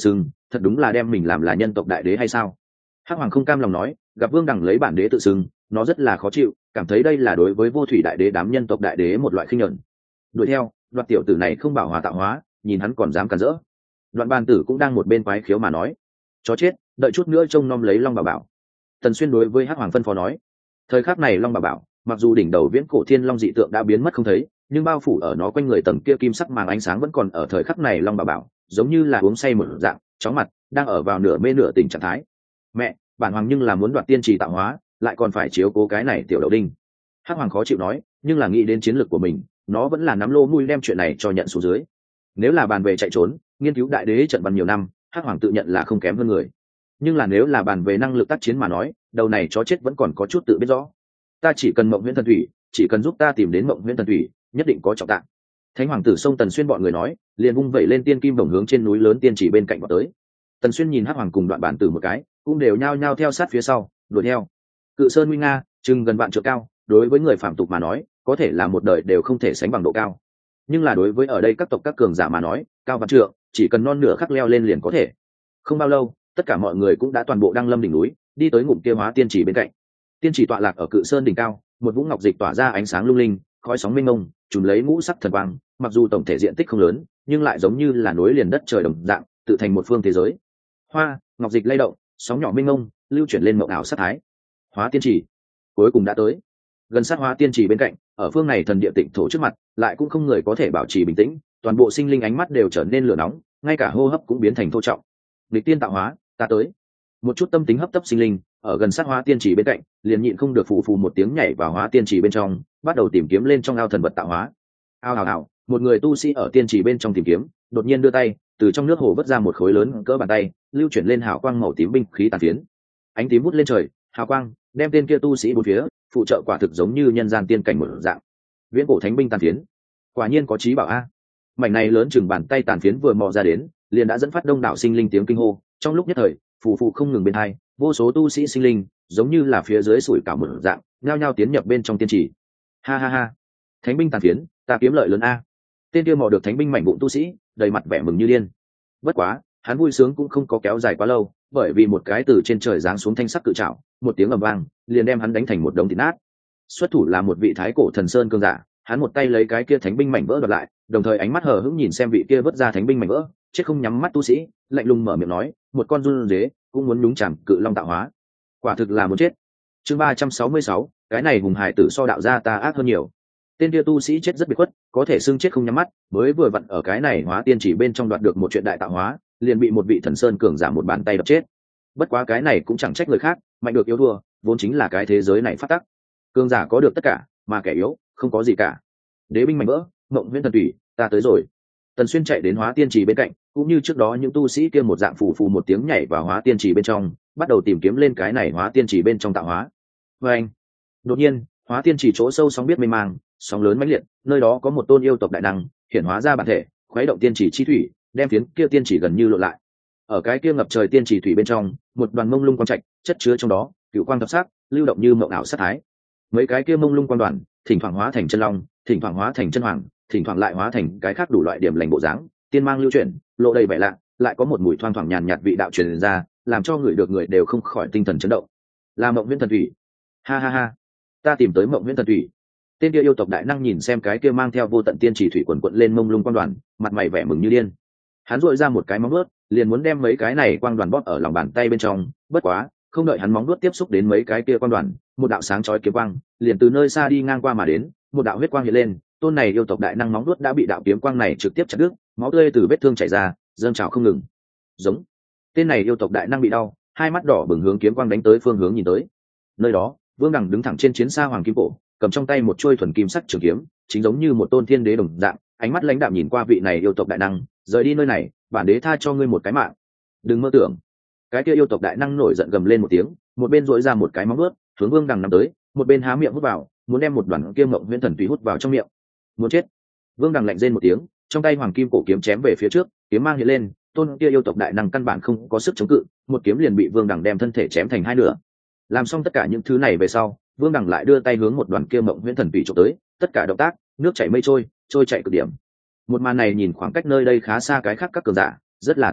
[SPEAKER 1] thật đúng là đem mình làm là nhân tộc đại đế hay sao? Hắc Hoàng không cam lòng nói, gặp Vương Đằng lấy bản đế tự xưng, nó rất là khó chịu, cảm thấy đây là đối với vô thủy đại đế đám nhân tộc đại đế một loại khinh nhẫn. Đuổi theo, Đoạt tiểu tử này không bảo hòa tạo hóa, nhìn hắn còn dám cản rỡ. Đoạn Bàn Tử cũng đang một bên quái khiếu mà nói, chó chết, đợi chút nữa trông nom lấy Long Bảo Bảo. Tần Xuyên đối với Hắc Hoàng phân phó nói. Thời khắc này Long Bảo Bảo, mặc dù đỉnh đầu viễn cổ thiên long dị tượng đã biến mất không thấy, nhưng bao phủ ở nó quanh người tầng kia kim sắc màng ánh sáng vẫn còn ở thời khắc này. Long Bảo Bảo giống như là uống say một dạng, chóng mặt, đang ở vào nửa mê nửa tỉnh trạng thái. Mẹ, bản hoàng nhưng là muốn đoạt tiên trì tạo hóa, lại còn phải chiếu cố cái này tiểu đậu đinh. Hắc Hoàng khó chịu nói, nhưng là nghĩ đến chiến lược của mình, nó vẫn là nắm lô mui đem chuyện này cho nhận xuống dưới. Nếu là bàn về chạy trốn, nghiên cứu đại đế trận văn nhiều năm, Hắc Hoàng tự nhận là không kém hơn người. Nhưng là nếu là bàn về năng lực tác chiến mà nói, đầu này chó chết vẫn còn có chút tự biết rõ. Ta chỉ cần Mộng Huyễn Thần Thủy, chỉ cần giúp ta tìm đến Mộng Huyễn Thần Thủy, nhất định có trọng tạng. Thánh Hoàng tử Sông Tần Xuyên bọn người nói, liền vung vẩy lên tiên kim đồng hướng trên núi lớn tiên chỉ bên cạnh vào tới. Tần Xuyên nhìn Hắc Hoàng cùng Đoạn Bản Tử một cái, cũng đều nhao nhao theo sát phía sau, đuổi theo. Cự sơn nguy nga, chừng gần vạn trượng cao, đối với người phạm tục mà nói, có thể là một đời đều không thể sánh bằng độ cao. Nhưng là đối với ở đây các tộc các cường giả mà nói, cao vạn trượng, chỉ cần non nửa khắc leo lên liền có thể. Không bao lâu, tất cả mọi người cũng đã toàn bộ đăng lâm đỉnh núi, đi tới ngụm kia hóa tiên chỉ bên cạnh. Tiên chỉ tọa lạc ở Cự sơn đỉnh cao, một vũng ngọc dịch tỏa ra ánh sáng lung linh, khói sóng mênh mông, trùm lấy ngũ sắc thần quang, mặc dù tổng thể diện tích không lớn, nhưng lại giống như là nối liền đất trời đồng dạng, tự thành một phương thế giới. Hoa, ngọc dịch lay động, sóng nhỏ mênh mông, lưu chuyển lên mộng ảo sát thái. Hóa tiên chỉ cuối cùng đã tới. Gần sát hóa tiên chỉ bên cạnh, ở phương này thần địa tịnh thổ trước mặt, lại cũng không người có thể bảo trì bình tĩnh, toàn bộ sinh linh ánh mắt đều trở nên lửa nóng, ngay cả hô hấp cũng biến thành thô trọng. Địch tiên tạo hóa, ta tới. Một chút tâm tính hấp tấp sinh linh, ở gần sát hóa tiên chỉ bên cạnh, liền nhịn không được phù phù một tiếng nhảy vào hóa tiên chỉ bên trong, bắt đầu tìm kiếm lên trong ao thần vật tạo hóa. Ao hào hào, một người tu sĩ ở tiên chỉ bên trong tìm kiếm, đột nhiên đưa tay, từ trong nước hồ vớt ra một khối lớn cỡ bàn tay, lưu chuyển lên hào quang màu tím binh khí tàn phiến. Ánh tím vút lên trời, hào quang đem tên kia tu sĩ bốn phía, phụ trợ quả thực giống như nhân gian tiên cảnh một dạng. Viễn cổ thánh binh tàn phiến, quả nhiên có trí bảo a. Mảnh này lớn chừng bàn tay tàn phiến vừa mò ra đến, liền đã dẫn phát đông đảo sinh linh tiếng kinh hô, trong lúc nhất thời, phù phù không ngừng bên hai, vô số tu sĩ sinh linh, giống như là phía dưới sủi cảo một dạng, nhao nhao tiến nhập bên trong tiên chỉ. Ha ha ha, thánh binh tàn phiến, ta kiếm lợi lớn a. Tên kia mò được thánh binh mảnh vụn tu sĩ, đầy mặt vẻ mừng như điên. Bất quá, hắn vui sướng cũng không có kéo dài quá lâu, bởi vì một cái từ trên trời giáng xuống thanh sắc cự trảo, một tiếng ầm vang, liền đem hắn đánh thành một đống thịt nát. Xuất thủ là một vị thái cổ thần sơn cường giả, hắn một tay lấy cái kia thánh binh mảnh vỡ đoạt lại, đồng thời ánh mắt hờ hững nhìn xem vị kia vứt ra thánh binh mảnh vỡ, chết không nhắm mắt tu sĩ, lạnh lùng mở miệng nói, một con run dế cũng muốn nhúng chàm cự long tạo hóa, quả thực là muốn chết. Chương 366, cái này hùng hải tử so đạo gia ta ác hơn nhiều. Tên kia tu sĩ chết rất biệt khuất, có thể xưng chết không nhắm mắt, mới vừa vặn ở cái này hóa tiên chỉ bên trong đoạt được một chuyện đại tạo hóa, liền bị một vị thần sơn cường giả một bàn tay đập chết. Bất quá cái này cũng chẳng trách người khác, mạnh được yếu thua, vốn chính là cái thế giới này phát tắc. Cường giả có được tất cả, mà kẻ yếu không có gì cả. Đế binh mảnh vỡ, Mộng Huyễn Thần Thủy, ta tới rồi. Tần Xuyên chạy đến hóa tiên trì bên cạnh, cũng như trước đó những tu sĩ kia một dạng phù phù một tiếng nhảy vào hóa tiên trì bên trong, bắt đầu tìm kiếm lên cái này hóa tiên trì bên trong tạo hóa. Và anh, đột nhiên, hóa tiên trì chỗ sâu sóng biết mê mang, sóng lớn mãnh liệt, nơi đó có một tôn yêu tộc đại năng hiển hóa ra bản thể, khuấy động tiên trì chi thủy, đem phiến kia tiên trì gần như lộ lại. Ở cái kia ngập trời tiên trì thủy bên trong, một đoàn mông lung quang trạch, chất chứa trong đó, cựu quang thập sắc, lưu động như mộng ảo sát thái. Mấy cái kia mông lung quang đoàn, thỉnh thoảng hóa thành chân long, thỉnh thoảng hóa thành chân hoàng, thỉnh thoảng lại hóa thành cái khác đủ loại điểm lành bộ dáng, tiên mang lưu chuyển, lộ đầy vẻ lạ, lại có một mùi thoang thoảng nhàn nhạt vị đạo truyền ra, làm cho người được người đều không khỏi tinh thần chấn động. Là Mộng Huyễn Thần Thủy. Ha ha ha, ta tìm tới Mộng Huyễn Thần Thủy. Tên kia yêu tộc đại năng nhìn xem cái kia mang theo vô tận tiên chỉ thủy quần quận lên mông lung quang đoàn, mặt mày vẻ mừng như điên. Hắn duỗi ra một cái móng vuốt, liền muốn đem mấy cái này quang đoàn bóp ở lòng bàn tay bên trong, bất quá, không đợi hắn móng vuốt tiếp xúc đến mấy cái kia quang đoàn, một đạo sáng chói kiếm quang liền từ nơi xa đi ngang qua mà đến, một đạo huyết quang hiện lên, tôn này yêu tộc đại năng móng vuốt đã bị đạo kiếm quang này trực tiếp chặt đứt, máu tươi từ vết thương chảy ra, dâng trào không ngừng. Giống. Tên này yêu tộc đại năng bị đau, hai mắt đỏ bừng hướng kiếm quang đánh tới phương hướng nhìn tới. Nơi đó, Vương Đằng đứng thẳng trên chiến xa hoàng kim cổ, cầm trong tay một chuôi thuần kim sắc trường kiếm, chính giống như một tôn thiên đế đồng dạng, ánh mắt lãnh đạm nhìn qua vị này yêu tộc đại năng, rời đi nơi này, bản đế tha cho ngươi một cái mạng. Đừng mơ tưởng. Cái kia yêu tộc đại năng nổi giận gầm lên một tiếng, một bên dội ra một cái móng vuốt, hướng Vương Đằng nắm tới, một bên há miệng hút vào, muốn đem một đoàn kia Mộng Huyễn Thần Thủy hút vào trong miệng. Muốn chết. Vương Đằng lạnh rên một tiếng, trong tay hoàng kim cổ kiếm chém về phía trước, kiếm mang hiện lên, tôn kia yêu tộc đại năng căn bản không có sức chống cự, một kiếm liền bị Vương Đằng đem thân thể chém thành hai nửa. Làm xong tất cả những thứ này về sau, Vương Đằng lại đưa tay hướng một đoàn kia Mộng Huyễn Thần Thủy chụp tới, tất cả động tác, nước chảy mây trôi, trôi chảy cực điểm. Một màn này nhìn khoảng cách nơi đây khá xa cái khác các cường giả, rất là tức giận,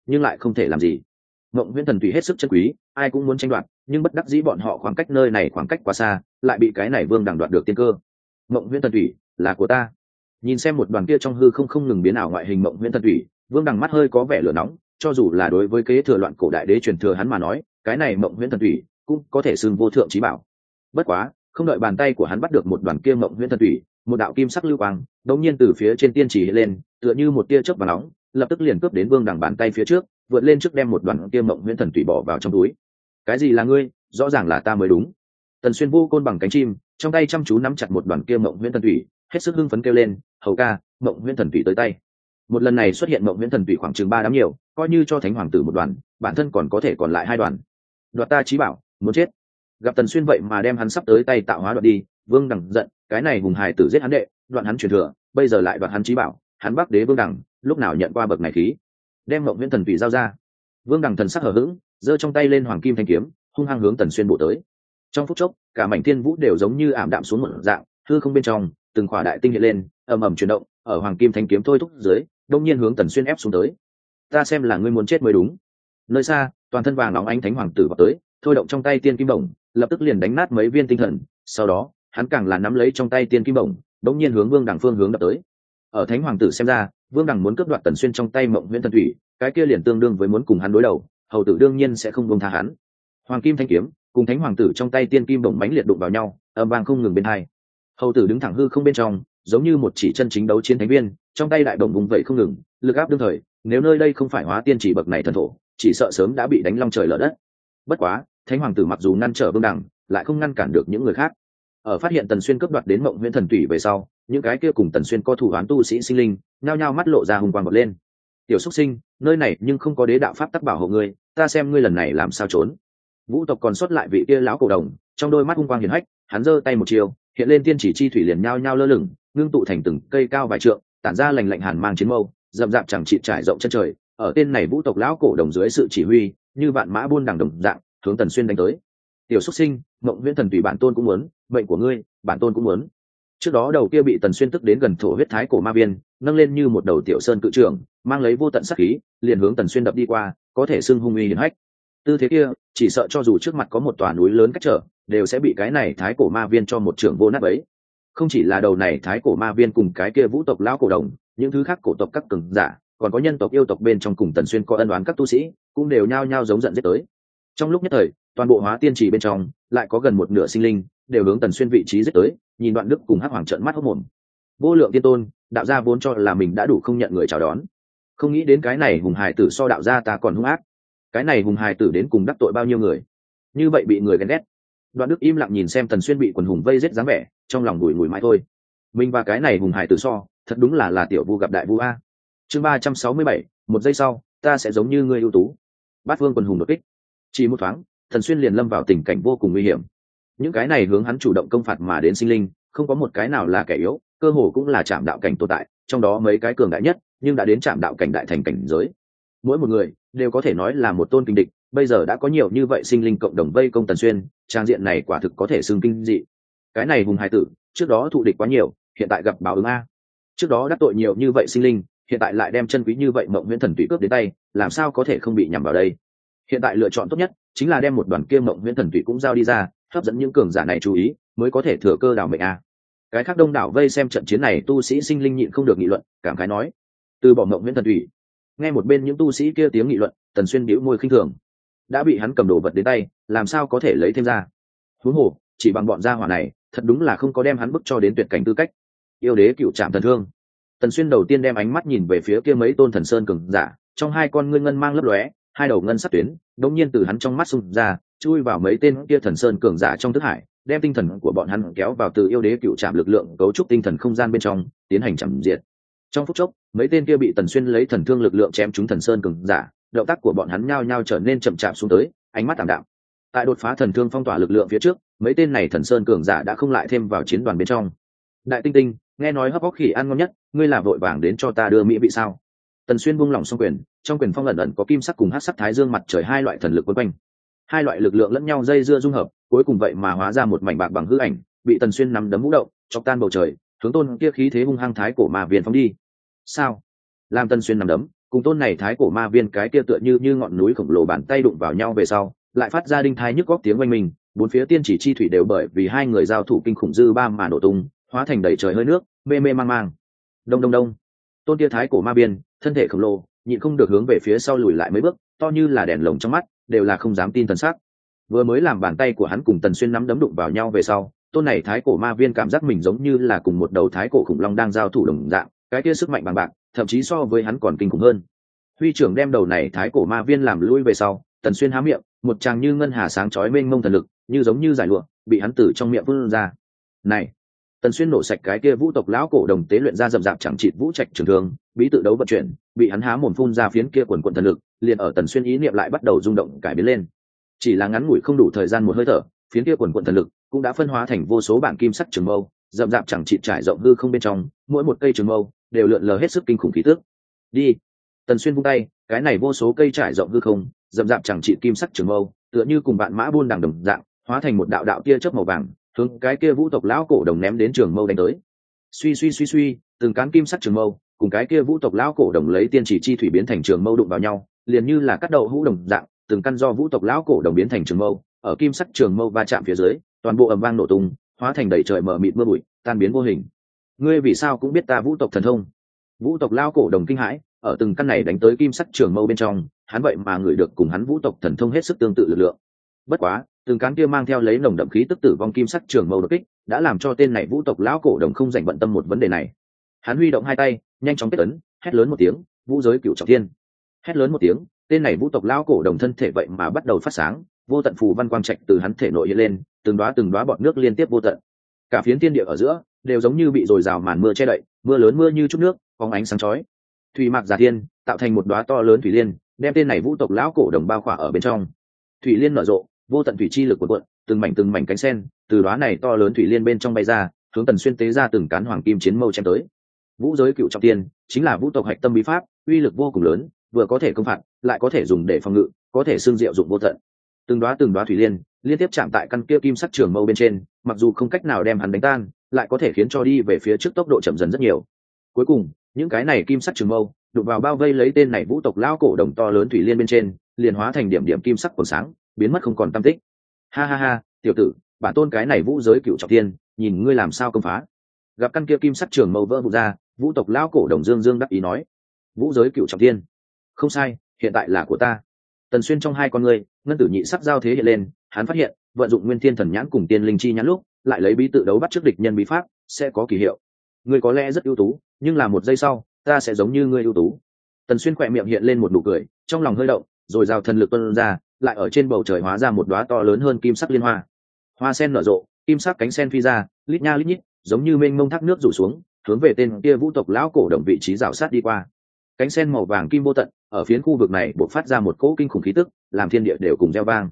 [SPEAKER 1] nhưng lại không thể làm gì. Mộng huyễn thần tùy hết sức chân quý, ai cũng muốn tranh đoạt, nhưng bất đắc dĩ bọn họ khoảng cách nơi này khoảng cách quá xa, lại bị cái này vương đằng đoạt được tiên cơ. Mộng huyễn thần tùy là của ta. Nhìn xem một đoàn kia trong hư không ngừng biến ảo ngoại hình mộng huyễn thần tùy, vương đằng mắt hơi có vẻ lửa nóng. Cho dù là đối với kế thừa loạn cổ đại đế truyền thừa hắn mà nói, cái này mộng huyễn thần tùy cũng có thể xưng vô thượng chí bảo. Bất quá, không đợi bàn tay của hắn bắt được một đoàn kia mộng huyễn thần tùy, một đạo kim sắc lưu quang đột nhiên từ phía trên tiên chỉ lên, tựa như một tia chớp vàng nóng, lập tức liền cướp đến vương đằng bàn tay phía trước, vượt lên trước đem một đoàn kia mộng huyễn thần tùy bỏ vào trong túi. Cái gì là ngươi? Rõ ràng là ta mới đúng. Tần Xuyên vô côn bằng cánh chim, trong tay chăm chú nắm chặt một đoàn kia mộng huyễn thần tùy, hết sức hưng phấn kêu lên, hầu ca, mộng huyễn thần tùy tới tay. Một lần này xuất hiện mộng huyễn thần tùy khoảng chừng 3 đám nhiều, coi như cho thánh hoàng tử một đoàn, bản thân còn có thể còn lại 2 đoàn. Đoạt ta chí bảo, muốn chết. Gặp Tần Xuyên vậy mà đem hắn sắp tới tay tạo hóa đoạt đi, vương đằng giận, cái này hùng hài tử giết hắn đệ, đoạn hắn truyền thừa, bây giờ lại đoạt hắn chí bảo, hắn Bắc Đế vương đằng, lúc nào nhận qua bậc này khí. Đem mộng huyễn thần tùy giao ra. Vương đằng thần sắc hờ hững, giơ trong tay lên hoàng kim thanh kiếm, hung hăng hướng Tần Xuyên bổ tới. Trong phút chốc, cả mảnh thiên vũ đều giống như ảm đạm xuống một dạng, hư không bên trong, từng khỏa đại tinh hiện lên, ầm ầm chuyển động, ở hoàng kim thanh kiếm thôi thúc dưới, đông nhiên hướng Tần Xuyên ép xuống tới. Ta xem là ngươi muốn chết mới đúng. Nơi xa, toàn thân vàng nóng ánh thánh hoàng tử vào tới, thôi động trong tay tiên kim bổng, lập tức liền đánh nát mấy viên tinh thần. Sau đó, hắn càng là nắm lấy trong tay tiên kim bổng, đông nhiên hướng Vương Đằng phương hướng đập tới. Ở thánh hoàng tử xem ra, Vương Đằng muốn cướp đoạt Tần Xuyên trong tay mộng huyễn thần thủy, cái kia liền tương đương với muốn cùng hắn đối đầu, hầu tử đương nhiên sẽ không buông tha hắn. Hoàng kim thanh kiếm cùng thánh hoàng tử trong tay tiên kim bổng mãnh liệt đụng vào nhau, âm vang không ngừng bên hai. Hầu tử đứng thẳng hư không bên trong, giống như một chỉ chân chính đấu chiến thánh viên, trong tay đại bổng vùng vẫy không ngừng, lực áp đương thời, nếu nơi đây không phải hóa tiên chỉ bậc này thần thổ, chỉ sợ sớm đã bị đánh long trời lở đất. Bất quá, thánh hoàng tử mặc dù ngăn trở Vương Đằng, lại không ngăn cản được những người khác. Ở phát hiện Tần Xuyên cướp đoạt đến mộng huyễn thần thủy về sau, những cái kia cùng Tần Xuyên có thủ án tu sĩ sinh linh, nhao nhao mắt lộ ra hùng quang bật lên. Tiểu xuất sinh, nơi này nhưng không có đế đạo pháp tắc bảo hộ ngươi, ta xem ngươi lần này làm sao trốn. Vũ tộc còn sót lại vị kia lão cổ đồng, trong đôi mắt hung quang hiển hách, hắn giơ tay một chiều, hiện lên tiên chỉ chi thủy liền nhao nhao lơ lửng, ngưng tụ thành từng cây cao vài trượng, tản ra lành lạnh hàn mang chiến mâu, rậm rạp chẳng chịt trải rộng chân trời. Ở tên này vũ tộc lão cổ đồng dưới sự chỉ huy, như vạn mã buôn đằng đồng dạng, hướng Tần Xuyên đánh tới. Tiểu xuất sinh, mộng huyễn thần tùy bản tôn cũng muốn, mệnh của ngươi, bản tôn cũng muốn. Trước đó đầu kia bị Tần Xuyên tức đến gần thổ huyết thái cổ ma viên, nâng lên như một đầu tiểu sơn cự trưởng, mang lấy vô tận sát khí, liền hướng Tần Xuyên đập đi qua, có thể xưng hung uy hiển hách. Tư thế kia, chỉ sợ cho dù trước mặt có một tòa núi lớn cách trở, đều sẽ bị cái này thái cổ ma viên cho một trưởng vô nát bấy. Không chỉ là đầu này thái cổ ma viên cùng cái kia vũ tộc lão cổ đồng, những thứ khác cổ tộc các cường giả, còn có nhân tộc yêu tộc bên trong cùng Tần Xuyên có ân oán các tu sĩ, cũng đều nhao nhao giống giận giết tới. Trong lúc nhất thời, toàn bộ hóa tiên trì bên trong lại có gần một nửa sinh linh đều hướng Tần Xuyên vị trí giết tới, nhìn Đoạn Đức cùng Hắc Hoàng trợn mắt hốt mồm. Vô lượng tiên tôn, đạo gia vốn cho là mình đã đủ không nhận người chào đón, không nghĩ đến cái này hùng hài tử so đạo gia ta còn hung ác. Cái này hùng hài tử đến cùng đắc tội bao nhiêu người, như vậy bị người ghen ghét. Đoạn Đức im lặng nhìn xem Tần Xuyên bị quần hùng vây giết dáng vẻ, trong lòng bùi ngùi mãi thôi. Mình và cái này hùng hài tử so, thật đúng là tiểu vu gặp đại vu a. Chương 367, một giây sau, ta sẽ giống như ngươi ưu tú. Bát Vương quần hùng đột kích. Chỉ một thoáng, Tần Xuyên liền lâm vào tình cảnh vô cùng nguy hiểm. Những cái này hướng hắn chủ động công phạt mà đến sinh linh, không có một cái nào là kẻ yếu, cơ hồ cũng là trạm đạo cảnh tồn tại, trong đó mấy cái cường đại nhất, nhưng đã đến trạm đạo cảnh đại thành cảnh giới. Mỗi một người đều có thể nói là một tôn kinh địch, bây giờ đã có nhiều như vậy sinh linh cộng đồng vây công Tần Xuyên, trang diện này quả thực có thể xưng kinh dị. Cái này hùng hài tử, trước đó thụ địch quá nhiều, hiện tại gặp báo ứng a. Trước đó đắc tội nhiều như vậy sinh linh, hiện tại lại đem chân quý như vậy mộng huyễn thần tùy cướp đến tay, làm sao có thể không bị nhằm vào đây. Hiện tại lựa chọn tốt nhất chính là đem một đoàn kia mộng huyễn thần tùy cũng giao đi ra, hấp dẫn những cường giả này chú ý, mới có thể thừa cơ đảo mệnh a. Cái khác đông đảo vây xem trận chiến này tu sĩ sinh linh nhịn không được nghị luận, cảm khái nói: từ bỏ mộng huyễn thần tùy. Nghe một bên những tu sĩ kia tiếng nghị luận, Tần Xuyên bĩu môi khinh thường. Đã bị hắn cầm đồ vật đến tay, làm sao có thể lấy thêm ra? Huống hồ, chỉ bằng bọn gia hỏa này, thật đúng là không có đem hắn bức cho đến tuyệt cảnh tư cách. Yêu đế cựu trảm thần thương. Tần Xuyên đầu tiên đem ánh mắt nhìn về phía kia mấy tôn thần sơn cường giả, trong hai con ngươi ngân mang lấp lóe, hai đầu ngân sắc tuyến đống nhiên từ hắn trong mắt xung ra, chui vào mấy tên kia thần sơn cường giả trong thức hải, đem tinh thần của bọn hắn kéo vào từ yêu đế cựu trảm lực lượng cấu trúc tinh thần không gian bên trong, tiến hành chạm diệt. Trong phút chốc, mấy tên kia bị Tần Xuyên lấy thần thương lực lượng chém trúng thần sơn cường giả, động tác của bọn hắn nhao nhao trở nên chậm chạp xuống tới, ánh mắt tạm đạm. Tại đột phá thần thương phong tỏa lực lượng phía trước, mấy tên này thần sơn cường giả đã không lại thêm vào chiến đoàn bên trong. Đại Tinh Tinh, nghe nói hấp óc khỉ ăn ngon nhất, ngươi là vội vàng đến cho ta đưa mỹ vị sao? Tần Xuyên buông lỏng song quyền, trong quyền phong ẩn ẩn có kim sắc cùng hắc sắc thái dương mặt trời hai loại thần lực quấn quanh. Hai loại lực lượng lẫn nhau dây dưa dung hợp, cuối cùng vậy mà hóa ra một mảnh bạc bằng hư ảnh, bị Tần Xuyên nắm đấm vũ động, chọc tan bầu trời, hướng tôn kia khí thế hung hăng thái cổ ma viên phóng đi. Sao? Làm Tần Xuyên nắm đấm, cùng tôn này thái cổ ma viên cái kia tựa như ngọn núi khổng lồ bàn tay đụng vào nhau về sau lại phát ra đinh thai nhức góc tiếng oanh minh, bốn phía tiên chỉ chi thủy đều bởi vì hai người giao thủ kinh khủng dư ba mà nổ tung, hóa thành đầy trời hơi nước, mê mê mang mang. Đông đông đông. Tôn tia thái cổ ma biên, thân thể khổng lồ, nhịn không được hướng về phía sau lùi lại mấy bước, to như là đèn lồng trong mắt, đều là không dám tin thần sắc. Vừa mới làm bàn tay của hắn cùng Tần Xuyên nắm đấm đụng vào nhau về sau, tôn này thái cổ ma viên cảm giác mình giống như là cùng một đầu thái cổ khủng long đang giao thủ đồng dạng, cái kia sức mạnh bằng bạc, thậm chí so với hắn còn kinh khủng hơn. Huy trưởng đem đầu này thái cổ ma viên làm lui về sau, Tần Xuyên há miệng, một tràng như ngân hà sáng chói mênh mông thần lực, như giống như giải lụa, bị hắn từ trong miệng vươn ra. Này, Tần Xuyên nổ sạch cái kia vũ tộc lão cổ đồng tế luyện ra rậm rạp chẳng chịt vũ trạch trường thương, bí tự đấu vận chuyển, bị hắn há mồm phun ra phiến kia quần quần thần lực, liền ở Tần Xuyên ý niệm lại bắt đầu rung động cải biến lên. Chỉ là ngắn ngủi không đủ thời gian một hơi thở, phiến kia quần quần thần lực cũng đã phân hóa thành vô số bản kim sắc trường mâu, rậm rạp chẳng chịt trải rộng hư không bên trong, mỗi một cây trường mâu đều lượn lờ hết sức kinh khủng khí tức. Đi. Tần Xuyên vung tay, cái này vô số cây trải rộng hư không, rậm rạp chẳng chịt kim sắc trường mâu, tựa như cùng bạn mã buôn đằng đồng dạng, hóa thành một đạo đạo tia chớp màu vàng, hướng cái kia vũ tộc lão cổ đồng ném đến trường mâu đánh tới. Suy, từng cán kim sắc trường mâu, cùng cái kia vũ tộc lão cổ đồng lấy tiên chỉ chi thủy biến thành trường mâu đụng vào nhau, liền như là cắt đậu hũ đồng dạng, từng căn do vũ tộc lão cổ đồng biến thành trường mâu, ở kim sắc trường mâu va chạm phía dưới, toàn bộ ầm vang nổ tung, hóa thành đầy trời mờ mịt mưa bụi, tan biến vô hình. Ngươi vì sao cũng biết ta vũ tộc thần thông? Vũ tộc lão cổ đồng kinh hãi, ở từng căn này đánh tới kim sắc trường mâu bên trong, hắn vậy mà ngửi được cùng hắn vũ tộc thần thông hết sức tương tự lực lượng. Bất quá, từng cán kia mang theo lấy nồng đậm khí tức tử vong kim sắc trường mâu đột kích, đã làm cho tên này vũ tộc lão cổ đồng không dành bận tâm một vấn đề này. Hắn huy động hai tay, nhanh chóng kết ấn, hét lớn một tiếng, vũ giới cửu trọng thiên. Hét lớn một tiếng, tên này vũ tộc lão cổ đồng thân thể vậy mà bắt đầu phát sáng, vô tận phù văn quang trạch từ hắn thể nội hiện lên, từng đóa bọt nước liên tiếp vô tận. Cả phiến thiên địa ở giữa đều giống như bị dồi dào màn mưa che đậy, mưa lớn mưa như chút nước, phóng ánh sáng chói. Thủy mạc giả thiên, tạo thành một đóa to lớn thủy liên, đem tên này vũ tộc lão cổ đồng bao khỏa ở bên trong. Thủy liên nở rộ, vô tận thủy chi lực cuộn cuộn, từng mảnh cánh sen từ đóa này to lớn thủy liên bên trong bay ra, hướng Tần Xuyên tế ra từng cán hoàng kim chiến mâu chém tới. Vũ giới cựu trọng thiên chính là vũ tộc hạch tâm bí pháp, uy lực vô cùng lớn, vừa có thể công phạt, lại có thể dùng để phòng ngự, có thể xương diệu dụng vô tận. Từng đóa thủy liên liên tiếp chạm tại căn kia kim sắc trường mâu bên trên, mặc dù không cách nào đem hắn đánh tan, lại có thể khiến cho đi về phía trước tốc độ chậm dần rất nhiều. Cuối cùng, những cái này kim sắc trường mâu đụng vào bao vây lấy tên này vũ tộc lão cổ đồng to lớn thủy liên bên trên, liền hóa thành điểm điểm kim sắc quầng sáng, biến mất không còn tăm tích. Ha, tiểu tử, bản tôn cái này vũ giới cựu trọng thiên, nhìn ngươi làm sao công phá. Gặp căn kia kim sắc trường mâu vỡ vụn ra, vũ tộc lão cổ đồng dương đắc ý nói: vũ giới cựu trọng thiên, không sai, hiện tại là của ta. Tần Xuyên trong hai con ngươi ngân tử nhị sắc giao thế hiện lên, hắn phát hiện vận dụng nguyên thiên thần nhãn cùng tiên linh chi nhãn lúc lại lấy bí tự đấu bắt trước địch nhân bí pháp sẽ có kỳ hiệu. Ngươi có lẽ rất ưu tú, nhưng là một giây sau ta sẽ giống như ngươi ưu tú. Tần Xuyên khỏe miệng hiện lên một nụ cười, trong lòng hơi động, rồi giao thần lực tuôn ra, lại ở trên bầu trời hóa ra một đóa to lớn hơn kim sắc liên hoa. Hoa sen nở rộ, kim sắc cánh sen phi ra, lít nha lít nhít, giống như mênh mông thác nước rủ xuống, hướng về tên kia vũ tộc lão cổ đồng vị trí rào sát đi qua. Cánh sen màu vàng kim vô tận, ở phiến khu vực này bộc phát ra một cỗ kinh khủng khí tức, làm thiên địa đều cùng reo vang.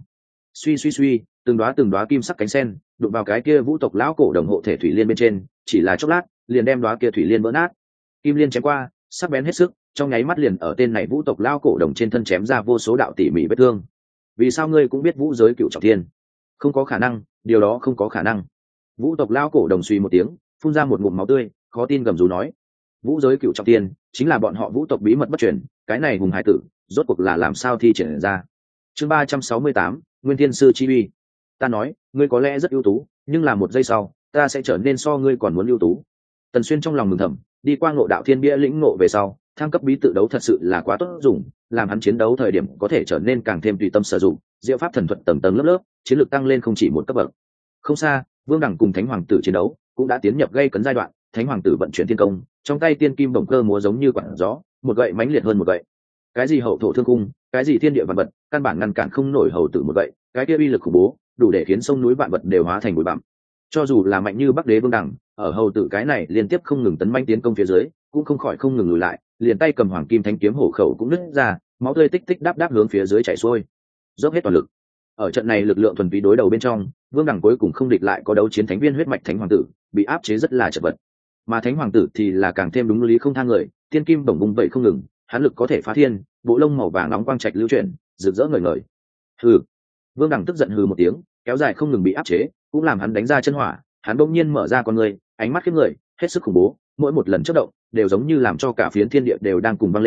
[SPEAKER 1] Suy, từng đóa kim sắc cánh sen đụng vào cái kia vũ tộc lão cổ đồng hộ thể thủy liên bên trên, chỉ là chốc lát, liền đem đóa kia thủy liên vỡ nát. Kim liên chém qua, sắc bén hết sức, trong nháy mắt liền ở tên này vũ tộc lão cổ đồng trên thân chém ra vô số đạo tỉ mỉ vết thương. Vì sao ngươi cũng biết vũ giới cựu trọng thiên? Không có khả năng, điều đó không có khả năng. Vũ tộc lão cổ đồng suy một tiếng, phun ra một ngụm máu tươi, khó tin gầm rú nói: vũ giới cựu trọng thiên chính là bọn họ vũ tộc bí mật bất truyền, cái này hùng hải tử rốt cuộc là làm sao thi triển ra? Chương 368, Nguyên Thiên Sư chi uy. Ta nói, ngươi có lẽ rất ưu tú, nhưng là một giây sau, ta sẽ trở nên so ngươi còn muốn ưu tú. Tần Xuyên trong lòng mừng thầm, đi qua ngộ đạo thiên bia lĩnh ngộ về sau, thăng cấp bí tự đấu thật sự là quá tốt dùng, làm hắn chiến đấu thời điểm có thể trở nên càng thêm tùy tâm sử dụng, diệu pháp thần thuật tầng tầng lớp lớp, chiến lược tăng lên không chỉ một cấp bậc. Không xa, Vương Đẳng cùng Thánh Hoàng tử chiến đấu cũng đã tiến nhập gây cấn giai đoạn, Thánh Hoàng tử vận chuyển thiên công, trong tay tiên kim bổng cơ múa giống như quạt gió, một gậy mãnh liệt hơn một gậy. Cái gì hậu thổ thương cung, cái gì thiên địa vạn vật, căn bản ngăn cản không nổi hầu tử một gậy, cái kia uy lực khủng bố, đủ để khiến sông núi vạn vật đều hóa thành bụi bặm. Cho dù là mạnh như Bắc Đế Vương Đẳng, ở hầu tử cái này liên tiếp không ngừng tấn manh tiến công phía dưới, cũng không khỏi không ngừng lùi lại, liền tay cầm hoàng kim thánh kiếm hổ khẩu cũng nứt ra, máu tươi tích tích đáp hướng phía dưới chảy xuôi. Dốc hết toàn lực. Ở trận này lực lượng thuần túy đối đầu bên trong, Vương Đẳng cuối cùng không địch lại có đấu chiến thánh viên huyết mạch thánh hoàng tử, bị áp chế rất là chật vật. Mà thánh hoàng tử thì là càng thêm đúng lý không thang người, tiên kim bổng bung vậy không ngừng, hắn lực có thể phá thiên, bộ lông màu vàng nóng quang trạch lưu chuyển, rực rỡ ngời ngời. Hừ. Vương Đẳng tức giận hừ một tiếng, kéo dài không ngừng bị áp chế, cũng làm hắn đánh ra chân hỏa, hắn bỗng nhiên mở ra con người, ánh mắt khiếp người, hết sức khủng bố, mỗi một lần chớp động đều giống như làm cho cả phiến thiên địa đều đang cùng vang lên,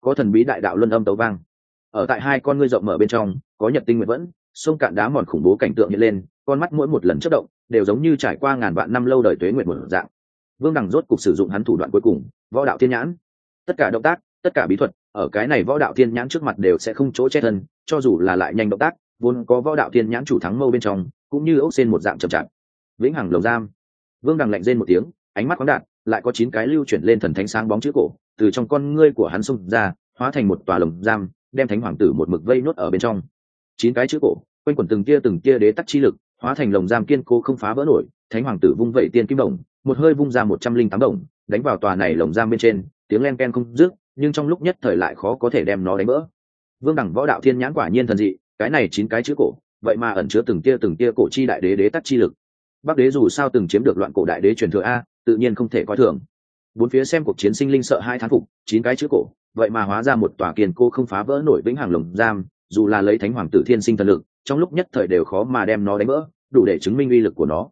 [SPEAKER 1] có thần bí đại đạo luân âm tấu vang. Ở tại hai con ngươi rộng mở bên trong có nhật tinh nguyệt vẫn, sông cạn đá mòn khủng bố cảnh tượng hiện lên, con mắt mỗi một lần chớp động đều giống như trải qua ngàn vạn năm lâu đời tuế nguyệt một dạng. Vương Đằng rốt cục sử dụng hắn thủ đoạn cuối cùng, võ đạo thiên nhãn. Tất cả động tác, tất cả bí thuật, ở cái này võ đạo thiên nhãn trước mặt đều sẽ không chỗ che thân, cho dù là lại nhanh động tác, vốn có võ đạo thiên nhãn chủ thắng mâu bên trong, cũng như ốc sen một dạng chậm chạp. Vĩnh hằng lồng giam. Vương Đằng lạnh rên một tiếng, ánh mắt khoáng đạt, lại có 9 cái lưu chuyển lên thần thánh sáng bóng chữ cổ, từ trong con ngươi của hắn xông ra, hóa thành một tòa lồng giam, đem thánh hoàng tử một mực vây nốt ở bên trong. 9 cái chữ cổ, quanh quẩn từng tia đế tắc chi lực, hóa thành lồng giam kiên cố không phá vỡ nổi. Thánh hoàng tử vung vẩy tiên kim đồng, một hơi vung ra 108 đồng, đánh vào tòa này lồng giam bên trên, tiếng len ken không dứt, nhưng trong lúc nhất thời lại khó có thể đem nó đánh vỡ. Vương Đẳng võ đạo thiên nhãn quả nhiên thần dị, cái này 9 cái chữ cổ, vậy mà ẩn chứa từng tia cổ chi đại đế đế tắc chi lực. Bắc đế dù sao từng chiếm được loạn cổ đại đế truyền thừa a, tự nhiên không thể coi thường. Bốn phía xem cuộc chiến sinh linh sợ hai thán phục, 9 cái chữ cổ, vậy mà hóa ra một tòa kiên cố không phá vỡ nổi vĩnh hằng lồng giam, dù là lấy thánh hoàng tử thiên sinh thần lực, trong lúc nhất thời đều khó mà đem nó đánh vỡ, đủ để chứng minh uy lực của nó.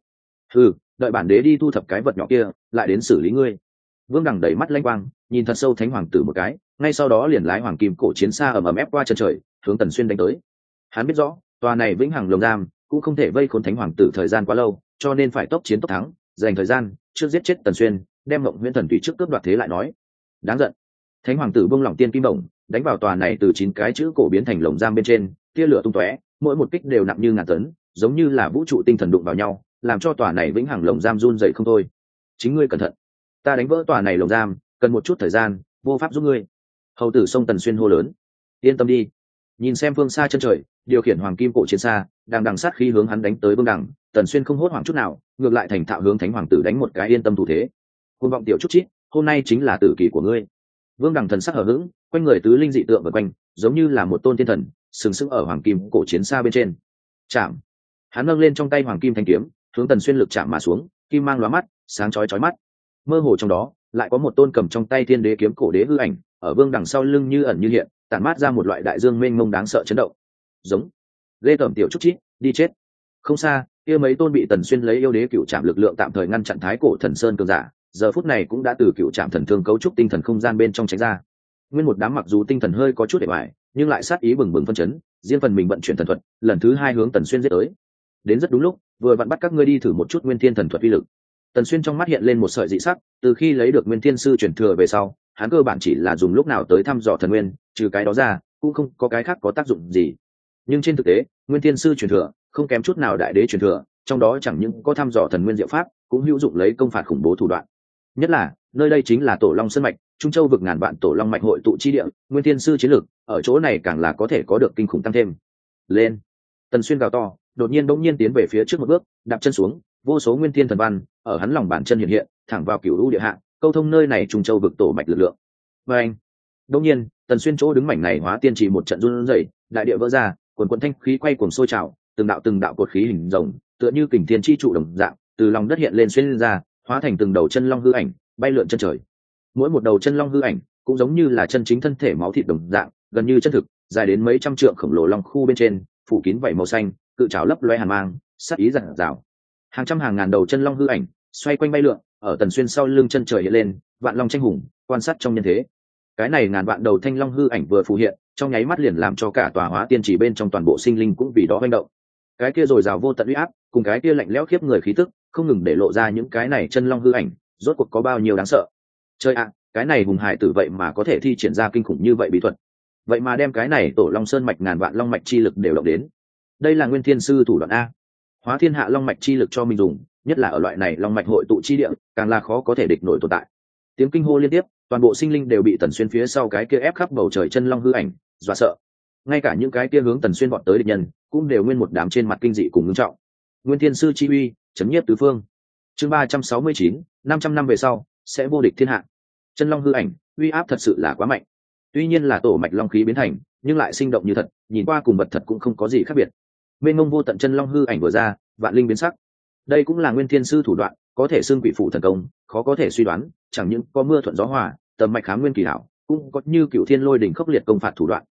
[SPEAKER 1] Đợi bản đế đi thu thập cái vật nhỏ kia, lại đến xử lý ngươi. Vương Đằng đẩy mắt lanh quang, nhìn thật sâu thánh hoàng tử một cái, ngay sau đó liền lái hoàng kim cổ chiến xa ầm ầm ép qua chân trời, hướng Tần Xuyên đánh tới. Hắn biết rõ, tòa này vĩnh hằng lồng giam cũng không thể vây khốn thánh hoàng tử thời gian quá lâu, cho nên phải tốc chiến tốc thắng, dành thời gian trước giết chết Tần Xuyên, đem Mộng Huyễn Thần Thủy trước cướp đoạt thế lại nói. Đáng giận. Thánh hoàng tử buông lỏng tiên kim đồng, đánh vào tòa này từ 9 cái chữ cổ biến thành lồng giam bên trên, tia lửa tung tóe, mỗi một kích đều nặng như ngàn tấn, giống như là vũ trụ tinh thần đụng vào nhau, làm cho tòa này vĩnh hằng lồng giam run dậy không thôi. Chính ngươi cẩn thận, ta đánh vỡ tòa này lồng giam cần một chút thời gian, vô pháp giúp ngươi. Hầu tử sông Tần Xuyên hô lớn. Yên tâm đi. Nhìn xem phương xa chân trời, điều khiển hoàng kim cổ chiến xa đang đằng sát khí hướng hắn đánh tới Vương Đằng. Tần Xuyên không hốt hoảng chút nào, ngược lại thành thạo hướng thánh hoàng tử đánh một cái yên tâm thủ thế. Côn vọng tiểu chút chít, hôm nay chính là tử kỳ của ngươi. Vương Đằng thần sắc hờ hững, quanh người tứ linh dị tượng vần quanh, giống như là một tôn thiên thần sừng sững ở hoàng kim cổ chiến xa bên trên. Chạm. Hắn nâng lên trong tay hoàng kim thanh kiếm, hướng Tần Xuyên lực chạm mà xuống, kim mang lóa mắt, sáng chói mắt. Mơ hồ trong đó lại có một tôn cầm trong tay thiên đế kiếm cổ đế hư ảnh, ở Vương Đằng sau lưng như ẩn như hiện, tản mát ra một loại đại dương mênh mông đáng sợ chấn động. Giống. Lê tẩm tiểu trúc chít, đi chết. Không xa, kia mấy tôn bị Tần Xuyên lấy yêu đế cựu trạm lực lượng tạm thời ngăn chặn thái cổ thần sơn cường giả, giờ phút này cũng đã từ cựu trạm thần thương cấu trúc tinh thần không gian bên trong tránh ra. Nguyên một đám mặc dù tinh thần hơi có chút để bại, nhưng lại sát ý bừng bừng phân chấn, riêng phần mình vận chuyển thần thuật, lần thứ 2 hướng Tần Xuyên giết tới. Đến rất đúng lúc, vừa vặn bắt các ngươi đi thử một chút Nguyên Thiên thần thuật uy lực. Tần Xuyên trong mắt hiện lên một sợi dị sắc, từ khi lấy được Nguyên Thiên sư truyền thừa về sau, hắn cơ bản chỉ là dùng lúc nào tới thăm dò thần nguyên, trừ cái đó ra, cũng không có cái khác có tác dụng gì. Nhưng trên thực tế, Nguyên Thiên sư truyền thừa không kém chút nào đại đế truyền thừa, trong đó chẳng những có thăm dò thần nguyên diệu pháp, cũng hữu dụng lấy công phạt khủng bố thủ đoạn. Nhất là, nơi đây chính là Tổ Long Sơn mạch, Trung Châu vực ngàn vạn tổ long mạch hội tụ chi địa, Nguyên Thiên sư chiến lược, ở chỗ này càng là có thể có được kinh khủng tăng thêm. Lên! Tần Xuyên gào to, đột nhiên bỗng nhiên tiến về phía trước một bước, đạp chân xuống, vô số Nguyên Thiên thần văn ở hắn lòng bàn chân hiện hiện, thẳng vào cửu u địa hạ, câu thông nơi này Trung Châu vực tổ mạch lực lượng. Và anh, đột nhiên, Tần Xuyên chỗ đứng mảnh này hóa tiên trì một trận run rẩy, đại địa vỡ ra, quần quần thanh khí quay cuồng sôi trào, từng đạo cột khí hình rồng, tựa như kình thiên chi trụ đồng dạng, từ lòng đất hiện lên xuyên lên ra, hóa thành từng đầu chân long hư ảnh, bay lượn chân trời. Mỗi một đầu chân long hư ảnh cũng giống như là chân chính thân thể máu thịt đồng dạng, gần như chân thực, dài đến mấy trăm trượng khổng lồ long khu bên trên, phủ kín vảy màu xanh, cự trảo lấp loé hàn mang, sát ý rạng rào. Hàng trăm hàng ngàn đầu chân long hư ảnh xoay quanh bay lượn, ở Tần Xuyên sau lưng chân trời hiện lên, vạn long tranh hùng, quan sát trong nhân thế. Cái này ngàn vạn đầu thanh long hư ảnh vừa phù hiện, trong nháy mắt liền làm cho cả tòa hóa tiên chỉ bên trong toàn bộ sinh linh cũng vì đó hoành động. Cái kia rồi rào vô tận uy áp, cùng cái kia lạnh lẽo khiếp người khí tức, không ngừng để lộ ra những cái này chân long hư ảnh, rốt cuộc có bao nhiêu đáng sợ. Chơi ạ, cái này hùng hải tử vậy mà có thể thi triển ra kinh khủng như vậy bí thuật. Vậy mà đem cái này Tổ Long Sơn mạch ngàn vạn long mạch chi lực đều động đến. Đây là Nguyên Thiên sư thủ đoạn a. Hóa thiên hạ long mạch chi lực cho mình dùng, nhất là ở loại này long mạch hội tụ chi địa, càng là khó có thể địch nổi tồn tại. Tiếng kinh hô liên tiếp, toàn bộ sinh linh đều bị Tần Xuyên phía sau cái kia ép khắp bầu trời chân long hư ảnh dọa sợ. Ngay cả những cái kia hướng Tần Xuyên vọt tới địch nhân, cũng đều nguyên một đám trên mặt kinh dị cùng ngưng trọng. Nguyên Thiên sư chi uy, chấm nhiếp tứ phương. Chương 369, 500 năm về sau sẽ vô địch thiên hạ. Chân long hư ảnh, uy áp thật sự là quá mạnh. Tuy nhiên là tổ mạch long khí biến thành, nhưng lại sinh động như thật, nhìn qua cùng vật thật cũng không có gì khác biệt. Mênh mông vô tận chân long hư ảnh vừa ra, vạn linh biến sắc. Đây cũng là Nguyên Thiên sư thủ đoạn, có thể xưng quỷ phụ thần công, khó có thể suy đoán, chẳng những có mưa thuận gió hòa, tầm mạch khám nguyên kỳ hảo, cũng có như cửu thiên lôi đỉnh khốc liệt công phạt thủ đoạn.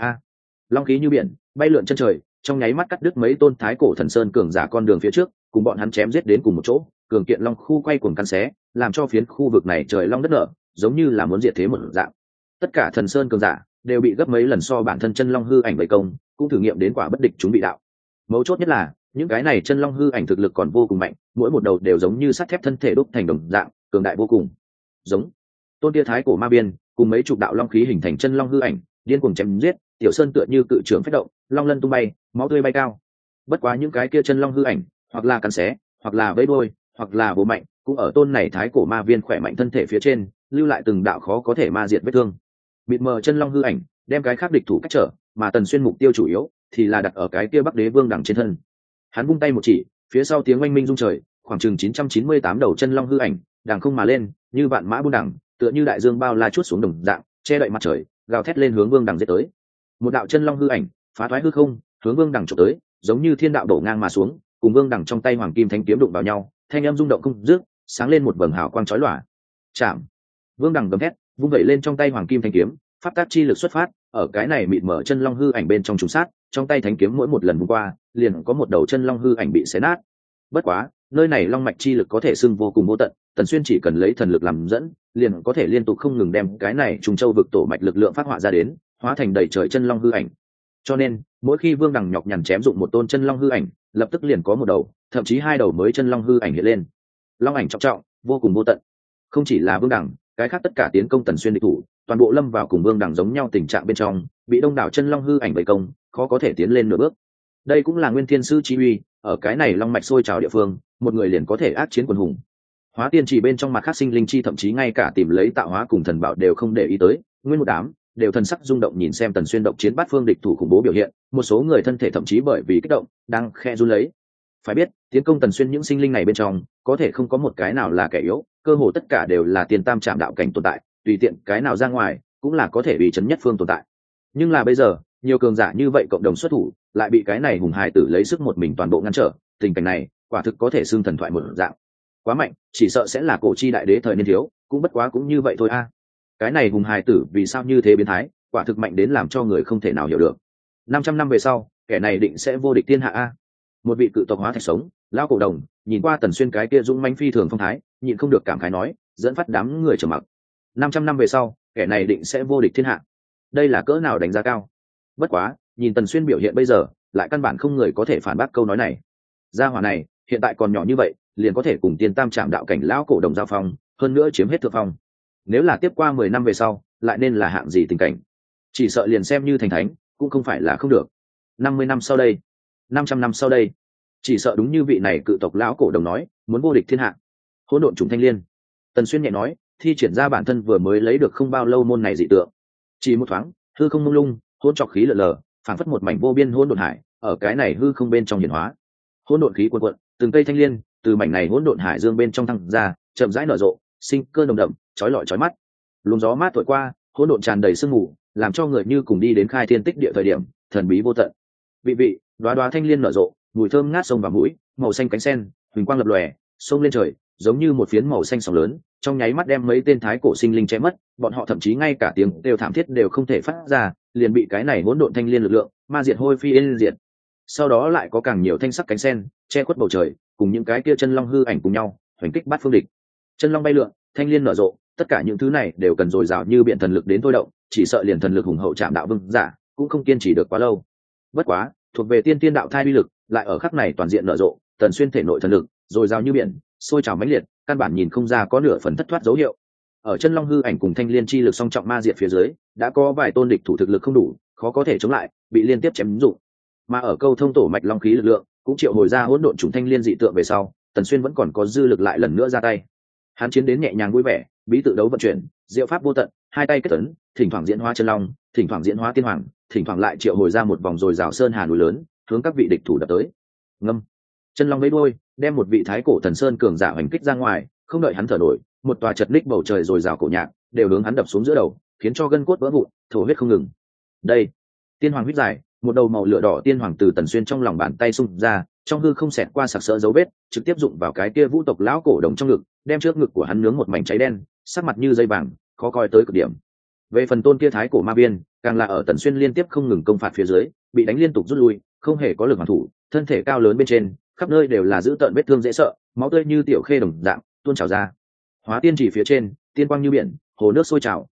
[SPEAKER 1] Long khí như biển, bay lượn chân trời, trong nháy mắt cắt đứt mấy tôn thái cổ thần sơn cường giả con đường phía trước, cùng bọn hắn chém giết đến cùng một chỗ, cường kiện long khu quay cuồng căn xé, làm cho phiến khu vực này trời long đất nở, giống như là muốn diệt thế một dạng. tất cả thần sơn cường giả đều bị gấp mấy lần so bản thân chân long hư ảnh vây công, cũng thử nghiệm đến quả bất địch chúng bị đạo. Mấu chốt nhất là những cái này chân long hư ảnh thực lực còn vô cùng mạnh, mỗi một đầu đều giống như sắt thép thân thể đúc thành đồng dạng cường đại vô cùng. Giống tôn tia thái cổ ma biên cùng mấy chục đạo long khí hình thành chân long hư ảnh điên cuồng chém giết, tiểu sơn tựa như cự trưởng phách động, long lân tung bay, máu tươi bay cao. Bất quá những cái kia chân long hư ảnh hoặc là cắn xé, hoặc là vẫy đuôi, hoặc là bổ mạnh, cũng ở tôn này thái cổ ma viên khỏe mạnh thân thể phía trên lưu lại từng đạo khó có thể ma diệt vết thương. Mịt mờ chân long hư ảnh đem cái khác địch thủ cách trở, mà Tần Xuyên mục tiêu chủ yếu thì là đặt ở cái kia Bắc Đế Vương đẳng trên thân. Hắn vung tay một chỉ, phía sau tiếng oanh minh rung trời, khoảng chừng 998 đầu chân long hư ảnh đằng không mà lên, như vạn mã buôn đẳng, tựa như đại dương bao la chuốt xuống đồng dạng, che đậy mặt trời, gào thét lên hướng Vương đẳng giết tới. Một đạo chân long hư ảnh phá thoái hư không, hướng Vương đẳng chụp tới, giống như thiên đạo đổ ngang mà xuống, cùng Vương đẳng trong tay hoàng kim thanh kiếm đụng vào nhau, thanh âm rung động không dứt, sáng lên một vầng hào quang chói lòa. Chạm! Vương đẳng gầm thét, vung vẩy lên trong tay hoàng kim thanh kiếm, pháp tác chi lực xuất phát, ở cái này mịt mở chân long hư ảnh bên trong trùng sát, trong tay thánh kiếm mỗi một lần vung qua, liền có một đầu chân long hư ảnh bị xé nát. Bất quá, nơi này long mạch chi lực có thể xưng vô cùng vô tận, Tần Xuyên chỉ cần lấy thần lực làm dẫn, liền có thể liên tục không ngừng đem cái này trùng châu vực tổ mạch lực lượng phát họa ra đến, hóa thành đầy trời chân long hư ảnh. Cho nên, mỗi khi Vương Đằng nhọc nhằn chém dụng một tôn chân long hư ảnh, lập tức liền có một đầu, thậm chí hai đầu mới chân long hư ảnh hiện lên. Long ảnh trọng trọng, vô cùng vô tận. Không chỉ là Vương Đằng, cái khác tất cả tiến công Tần Xuyên địch thủ, toàn bộ lâm vào cùng Vương Đằng giống nhau tình trạng bên trong, bị đông đảo chân long hư ảnh vây công, khó có thể tiến lên nửa bước. Đây cũng là Nguyên Thiên Sư chi uy, ở cái này long mạch sôi trào địa phương, một người liền có thể ác chiến quần hùng. Hóa tiên chỉ bên trong mặt khác sinh linh chi thậm chí ngay cả tìm lấy tạo hóa cùng thần bảo đều không để ý tới, nguyên một đám đều thần sắc rung động nhìn xem Tần Xuyên động chiến bát phương địch thủ khủng bố biểu hiện, một số người thân thể thậm chí bởi vì kích động đang khe run lấy. Phải biết, tiến công Tần Xuyên những sinh linh này bên trong, có thể không có một cái nào là kẻ yếu, cơ hồ tất cả đều là tiền tam trạm đạo cảnh tồn tại, tùy tiện cái nào ra ngoài cũng là có thể bị chấn nhất phương tồn tại. Nhưng là bây giờ, nhiều cường giả như vậy cộng đồng xuất thủ, lại bị cái này hùng hài tử lấy sức một mình toàn bộ ngăn trở, tình cảnh này quả thực có thể xưng thần thoại một dạng. Quá mạnh, chỉ sợ sẽ là cổ chi đại đế thời niên thiếu, cũng bất quá cũng như vậy thôi a. Cái này hùng hài tử vì sao như thế biến thái, quả thực mạnh đến làm cho người không thể nào hiểu được. 500 năm về sau, kẻ này định sẽ vô địch thiên hạ a. Một vị cự tộc hóa thạch sống, lão cổ đồng, nhìn qua Tần Xuyên cái kia dũng mãnh phi thường phong thái, nhịn không được cảm khái nói, dẫn phát đám người trầm mặc. 500 năm về sau, kẻ này định sẽ vô địch thiên hạ. Đây là cỡ nào đánh giá cao. Bất quá, nhìn Tần Xuyên biểu hiện bây giờ, lại căn bản không người có thể phản bác câu nói này. Gia hỏa này, hiện tại còn nhỏ như vậy, liền có thể cùng tiên tam trạm đạo cảnh lão cổ đồng giao phong, hơn nữa chiếm hết thượng phong. Nếu là tiếp qua 10 năm về sau, lại nên là hạng gì tình cảnh? Chỉ sợ liền xem như thành thánh, cũng không phải là không được. 50 năm sau đây, 500 năm sau đây, chỉ sợ đúng như vị này cự tộc lão cổ đồng nói, muốn vô địch thiên hạ. Hỗn độn trùng thanh liên. Tần Xuyên nhẹ nói, thi triển ra bản thân vừa mới lấy được không bao lâu môn này dị tượng. Chỉ một thoáng, hư không mông lung, hỗn trọc khí lờ lờ, phảng phất một mảnh vô biên hỗn độn hải, ở cái này hư không bên trong hiển hóa. Hỗn độn khí cuồn cuộn, từng cây thanh liên từ mảnh này hỗn độn hải dương bên trong thăng ra, chậm rãi nở rộ, sinh cơ nồng đậm, chói lọi chói mắt. Luồng gió mát thổi qua, hỗn độn tràn đầy sương mù, làm cho người như cùng đi đến khai thiên tích địa thời điểm, thần bí vô tận. Vị đóa đóa thanh liên nở rộ, mùi thơm ngát sông vào mũi, màu xanh cánh sen, huỳnh quang lập lòe, sông lên trời, giống như một phiến màu xanh sóng lớn, trong nháy mắt đem mấy tên thái cổ sinh linh che mất, bọn họ thậm chí ngay cả tiếng kêu thảm thiết đều không thể phát ra, liền bị cái này hỗn độn thanh liên lực lượng ma diệt hôi phi yên diệt. Sau đó lại có càng nhiều thanh sắc cánh sen che khuất bầu trời, cùng những cái kia chân long hư ảnh cùng nhau hoành kích bát phương địch. Chân long bay lượn, thanh liên nở rộ, tất cả những thứ này đều cần dồi dào như biện thần lực đến thôi động, chỉ sợ liền thần lực hùng hậu chạm đạo vương giả cũng không kiên trì được quá lâu. Bất quá, thuộc về tiên tiên đạo thai uy lực, lại ở khắc này toàn diện nở rộ, Tần Xuyên thể nội thần lực dồi dào như biển, sôi trào mãnh liệt, căn bản nhìn không ra có nửa phần thất thoát dấu hiệu. Ở chân long hư ảnh cùng thanh liên chi lực song trọng ma diệt phía dưới, đã có vài tôn địch thủ thực lực không đủ, khó có thể chống lại, bị liên tiếp chém dụng. Mà ở câu thông tổ mạch long khí lực lượng, cũng triệu hồi ra hỗn độn trùng thanh liên dị tượng về sau, Tần Xuyên vẫn còn có dư lực lại lần nữa ra tay. Hắn chiến đến nhẹ nhàng vui vẻ, bí tự đấu vận chuyển, diệu pháp vô tận, hai tay kết ấn, thỉnh thoảng diễn hóa chân long, thỉnh thoảng diễn hóa tiên hoàng, thỉnh thoảng lại triệu hồi ra một vòng rồi rào sơn hà núi lớn, hướng các vị địch thủ đập tới. Ngâm, chân long vẫy đuôi, đem một vị thái cổ thần sơn cường giả hoành kích ra ngoài, không đợi hắn thở nổi, một tòa chật ních bầu trời rồi rào cổ nhạc đều hướng hắn đập xuống giữa đầu, khiến cho gân cốt vỡ vụn, thổ huyết không ngừng. Đây, tiên hoàng huyết dài, một đầu màu lửa đỏ tiên hoàng từ Tần Xuyên trong lòng bàn tay xung ra, trong hư không xẹt qua sặc sỡ dấu vết, trực tiếp dụng vào cái kia vũ tộc lão cổ đồng trong ngực, đem trước ngực của hắn nướng một mảnh cháy đen, sắc mặt như dây vàng, khó coi tới cực điểm. Về phần tôn kia thái cổ ma biên, càng là ở Tần Xuyên liên tiếp không ngừng công phạt phía dưới, bị đánh liên tục rút lui, không hề có lực hoàn thủ, thân thể cao lớn bên trên, khắp nơi đều là dữ tợn vết thương dễ sợ, máu tươi như tiểu khê đồng dạng tuôn trào ra. Hóa tiên chỉ phía trên, tiên quang như biển, hồ nước sôi trào,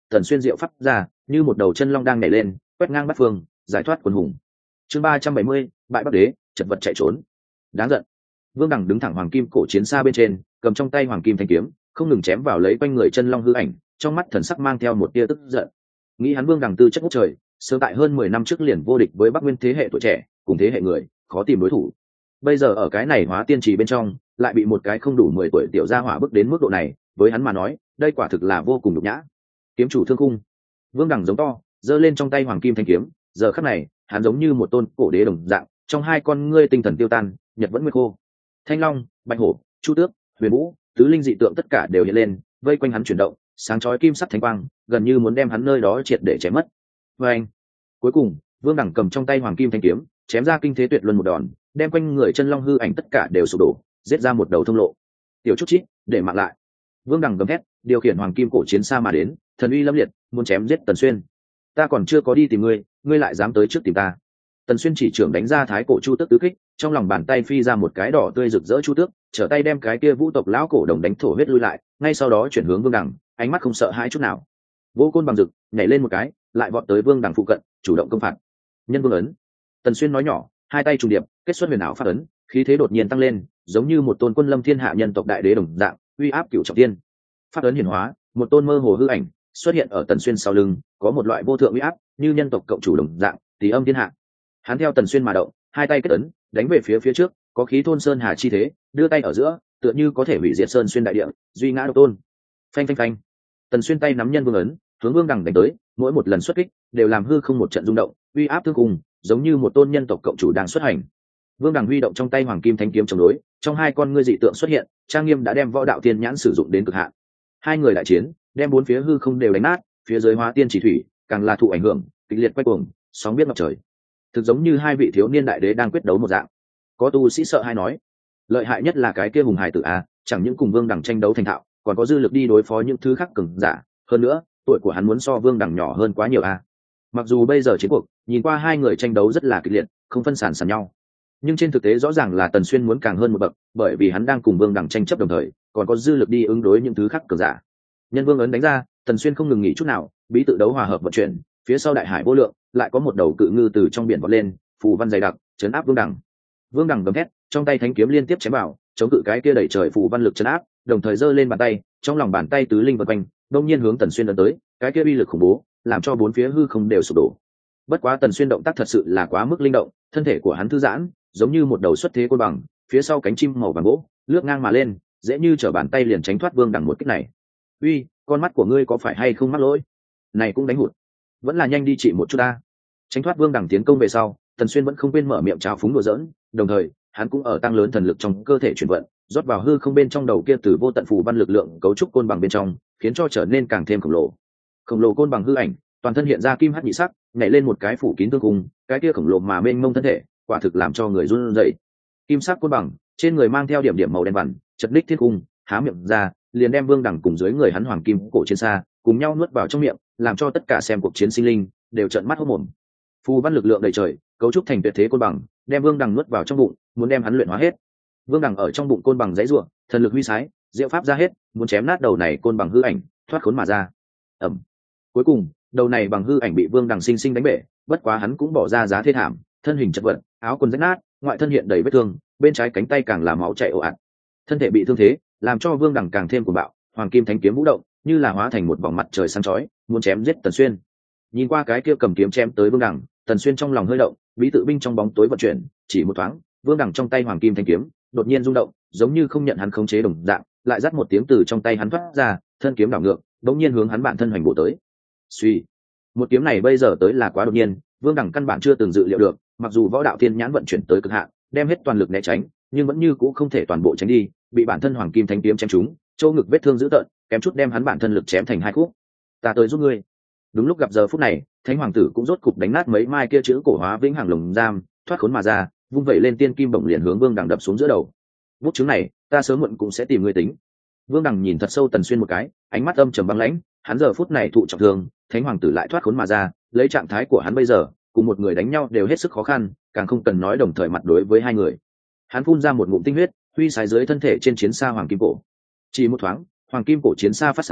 [SPEAKER 1] Tần Xuyên diệu pháp ra như một đầu chân long đang nhảy lên, quét ngang bát phương, giải thoát quần hùng. Chương 370, bại Bắc Đế, chật vật chạy trốn. Đáng giận. Vương Đằng đứng thẳng hoàng kim cổ chiến xa bên trên, cầm trong tay hoàng kim thanh kiếm, không ngừng chém vào lấy quanh người chân long hư ảnh, trong mắt thần sắc mang theo một tia tức giận. Nghĩ hắn Vương Đằng tư chất ngút trời, sớm tại hơn 10 năm trước liền vô địch với Bắc Nguyên thế hệ tuổi trẻ, cùng thế hệ người, khó tìm đối thủ. Bây giờ ở cái này hóa tiên trì bên trong, lại bị một cái không đủ 10 tuổi tiểu gia hỏa bước đến mức độ này, với hắn mà nói, đây quả thực là vô cùng nhục nhã. Kiếm chủ thương cung. Vương Đằng giống to, giơ lên trong tay hoàng kim thanh kiếm, giờ khắc này, hắn giống như một tôn cổ đế đồng dạng, trong hai con ngươi tinh thần tiêu tan, nhật vẫn nguyên khô. Thanh long, bạch hổ, chu tước, huyền vũ, tứ linh dị tượng tất cả đều hiện lên, vây quanh hắn chuyển động, sáng chói kim sắc thánh quang, gần như muốn đem hắn nơi đó triệt để chém mất. Và anh, cuối cùng, Vương Đằng cầm trong tay hoàng kim thanh kiếm, chém ra kinh thế tuyệt luân một đòn, đem quanh người chân long hư ảnh tất cả đều sụp đổ, giết ra một đầu thông lộ. Tiểu chút chít, để mạng lại. Vương Đằng gầm thét, điều khiển hoàng kim cổ chiến xa mà đến, thần uy lâm liệt, muốn chém giết Tần Xuyên. Ta còn chưa có đi tìm ngươi, ngươi lại dám tới trước tìm ta. Tần Xuyên chỉ trưởng đánh ra thái cổ chu tước tứ kích, trong lòng bàn tay phi ra một cái đỏ tươi rực rỡ chu tước, trở tay đem cái kia vũ tộc lão cổ đồng đánh thổ huyết lui lại, ngay sau đó chuyển hướng Vương Đằng, ánh mắt không sợ hãi chút nào. Vô côn bằng rực, nhảy lên một cái, lại vọt tới Vương Đằng phụ cận, chủ động công phạt. Nhân vương ấn. Tần Xuyên nói nhỏ, hai tay trùng điệp, kết xuất huyền ảo pháp ấn, khí thế đột nhiên tăng lên, giống như một tôn quân lâm thiên hạ nhân tộc đại đế đồng dạng, uy áp cửu trọng thiên. Pháp ấn hiển hóa, một tôn mơ hồ hư ảnh xuất hiện ở Tần Xuyên sau lưng, có một loại vô thượng uy áp, như nhân tộc cộng chủ đồng dạng, tỳ âm thiên hạ. Hắn theo Tần Xuyên mà động, hai tay kết ấn, đánh về phía trước, có khí thôn sơn hà chi thế, đưa tay ở giữa, tựa như có thể hủy diệt sơn xuyên đại địa, duy ngã độc tôn. Phanh phanh phanh. Tần Xuyên tay nắm nhân vương ấn, hướng Vương Đằng đánh tới, mỗi một lần xuất kích đều làm hư không một trận rung động, uy áp thương cùng, giống như một tôn nhân tộc cộng chủ đang xuất hành. Vương Đằng huy động trong tay hoàng kim thanh kiếm chống đối, trong hai con ngươi dị tượng xuất hiện, trang nghiêm đã đem võ đạo tiên nhãn sử dụng đến cực hạn. Hai người đại chiến, đem bốn phía hư không đều đánh nát, phía dưới hóa tiên chỉ thủy càng là thụ ảnh hưởng, kịch liệt quay cuồng, sóng biết ngập trời. Thực giống như hai vị thiếu niên đại đế đang quyết đấu một dạng. Có tu sĩ sợ hai nói, lợi hại nhất là cái kia hùng hải tử a, chẳng những cùng Vương Đằng tranh đấu thành thạo, còn có dư lực đi đối phó những thứ khác cường giả, hơn nữa, tuổi của hắn muốn so Vương Đằng nhỏ hơn quá nhiều a. Mặc dù bây giờ chiến cuộc, nhìn qua hai người tranh đấu rất là kịch liệt, không phân sản nhau, nhưng trên thực tế rõ ràng là Tần Xuyên muốn càng hơn một bậc, bởi vì hắn đang cùng Vương Đằng tranh chấp đồng thời, còn có dư lực đi ứng đối những thứ khác cường giả. Nhân vương ấn đánh ra, Tần Xuyên không ngừng nghỉ chút nào, bí tự đấu hòa hợp vận chuyển, phía sau đại hải vô lượng, lại có một đầu cự ngư từ trong biển vọt lên, phù văn dày đặc, chấn áp Vương Đằng. Vương Đằng gầm thét, trong tay thánh kiếm liên tiếp chém vào, chống cự cái kia đẩy trời phù văn lực chấn áp, đồng thời giơ lên bàn tay, trong lòng bàn tay tứ linh vần quanh, đột nhiên hướng Tần Xuyên ấn tới, cái kia uy lực khủng bố, làm cho bốn phía hư không đều sụp đổ. Bất quá Tần Xuyên động tác thật sự là quá mức linh động, thân thể của hắn thư giãn, giống như một đầu xuất thế côn bằng, phía sau cánh chim màu vàng gỗ, lướt ngang mà lên, dễ như trở bàn tay liền tránh thoát Vương Đằng một kích này. Uy, con mắt của ngươi có phải hay không mắc lỗi? Này cũng đánh hụt, vẫn là nhanh đi trị một chút ta. Tránh thoát Vương Đằng tiến công về sau, Tần Xuyên vẫn không quên mở miệng chào phúng đùa giỡn, đồng thời, hắn cũng ở tăng lớn thần lực trong cơ thể chuyển vận, rót vào hư không bên trong đầu kia từ vô tận phù văn lực lượng cấu trúc côn bằng bên trong, khiến cho trở nên càng thêm khổng lồ. Khổng lồ côn bằng hư ảnh, toàn thân hiện ra kim hắc nhị sắc, nhảy lên một cái phủ kín tương cung, cái kia khổng lồ mà mênh mông thân thể, quả thực làm cho người run rẩy. Kim sắc côn bằng, trên người mang theo điểm điểm màu đen vằn, chật ních thiên cung, há miệng ra, liền đem Vương Đằng cùng dưới người hắn hoàng kim cổ trên xa, cùng nhau nuốt vào trong miệng, làm cho tất cả xem cuộc chiến sinh linh đều trợn mắt hốt mồm. Phù văn lực lượng đầy trời, cấu trúc thành tuyệt thế côn bằng, đem Vương Đằng nuốt vào trong bụng, muốn đem hắn luyện hóa hết. Vương Đằng ở trong bụng côn bằng dãy rủa, thần lực huy sái, diệu pháp ra hết, muốn chém nát đầu này côn bằng hư ảnh, thoát khốn mà ra. Ầm. Cuối cùng, đầu này bằng hư ảnh bị Vương Đằng sinh sinh đánh bể, bất quá hắn cũng bỏ ra giá thê thảm, thân hình chật vật, áo quần rách nát, ngoại thân hiện đầy vết thương, bên trái cánh tay càng là máu chảy ồ ạt. Thân thể bị thương thế, làm cho Vương Đằng càng thêm cuồng bạo, hoàng kim thánh kiếm vũ động, như là hóa thành một vòng mặt trời sáng chói, muốn chém giết Tần Xuyên. Nhìn qua cái kia cầm kiếm chém tới Vương Đằng, Tần Xuyên trong lòng hơi động, bí tự binh trong bóng tối vận chuyển, chỉ một thoáng, Vương Đằng trong tay hoàng kim thanh kiếm đột nhiên rung động, giống như không nhận hắn khống chế đồng dạng, lại dắt một tiếng từ trong tay hắn thoát ra, thân kiếm đảo ngược, đột nhiên hướng hắn bản thân hoành bổ tới. Suy, một kiếm này bây giờ tới là quá đột nhiên, Vương Đằng căn bản chưa từng dự liệu được, mặc dù võ đạo thiên nhãn vận chuyển tới cực hạn, đem hết toàn lực né tránh, nhưng vẫn như cũ không thể toàn bộ tránh đi, bị bản thân hoàng kim thanh kiếm chém trúng, chỗ ngực vết thương dữ tợn, kém chút đem hắn bản thân lực chém thành hai khúc. Ta tới giúp ngươi. Đúng lúc gặp giờ phút này, Thánh hoàng tử cũng rốt cục đánh nát mấy mai kia chữ cổ hóa vĩnh hằng lồng giam, thoát khốn mà ra, vung vẩy lên tiên kim bổng liền hướng Vương Đằng đập xuống giữa đầu. Bút chứng này, ta sớm muộn cũng sẽ tìm ngươi tính. Vương Đằng nhìn thật sâu Tần Xuyên một cái, ánh mắt âm trầm băng lãnh, hắn giờ phút này thụ trọng thương, Thánh hoàng tử lại thoát khốn mà ra, lấy trạng thái của hắn bây giờ, cùng một người đánh nhau đều hết sức khó khăn, càng không cần nói đồng thời mặt đối với hai người. Hắn phun ra một ngụm tinh huyết, huy sái dưới thân thể trên chiến xa hoàng kim cổ. Chỉ một thoáng, hoàng kim cổ chiến xa phát sáng,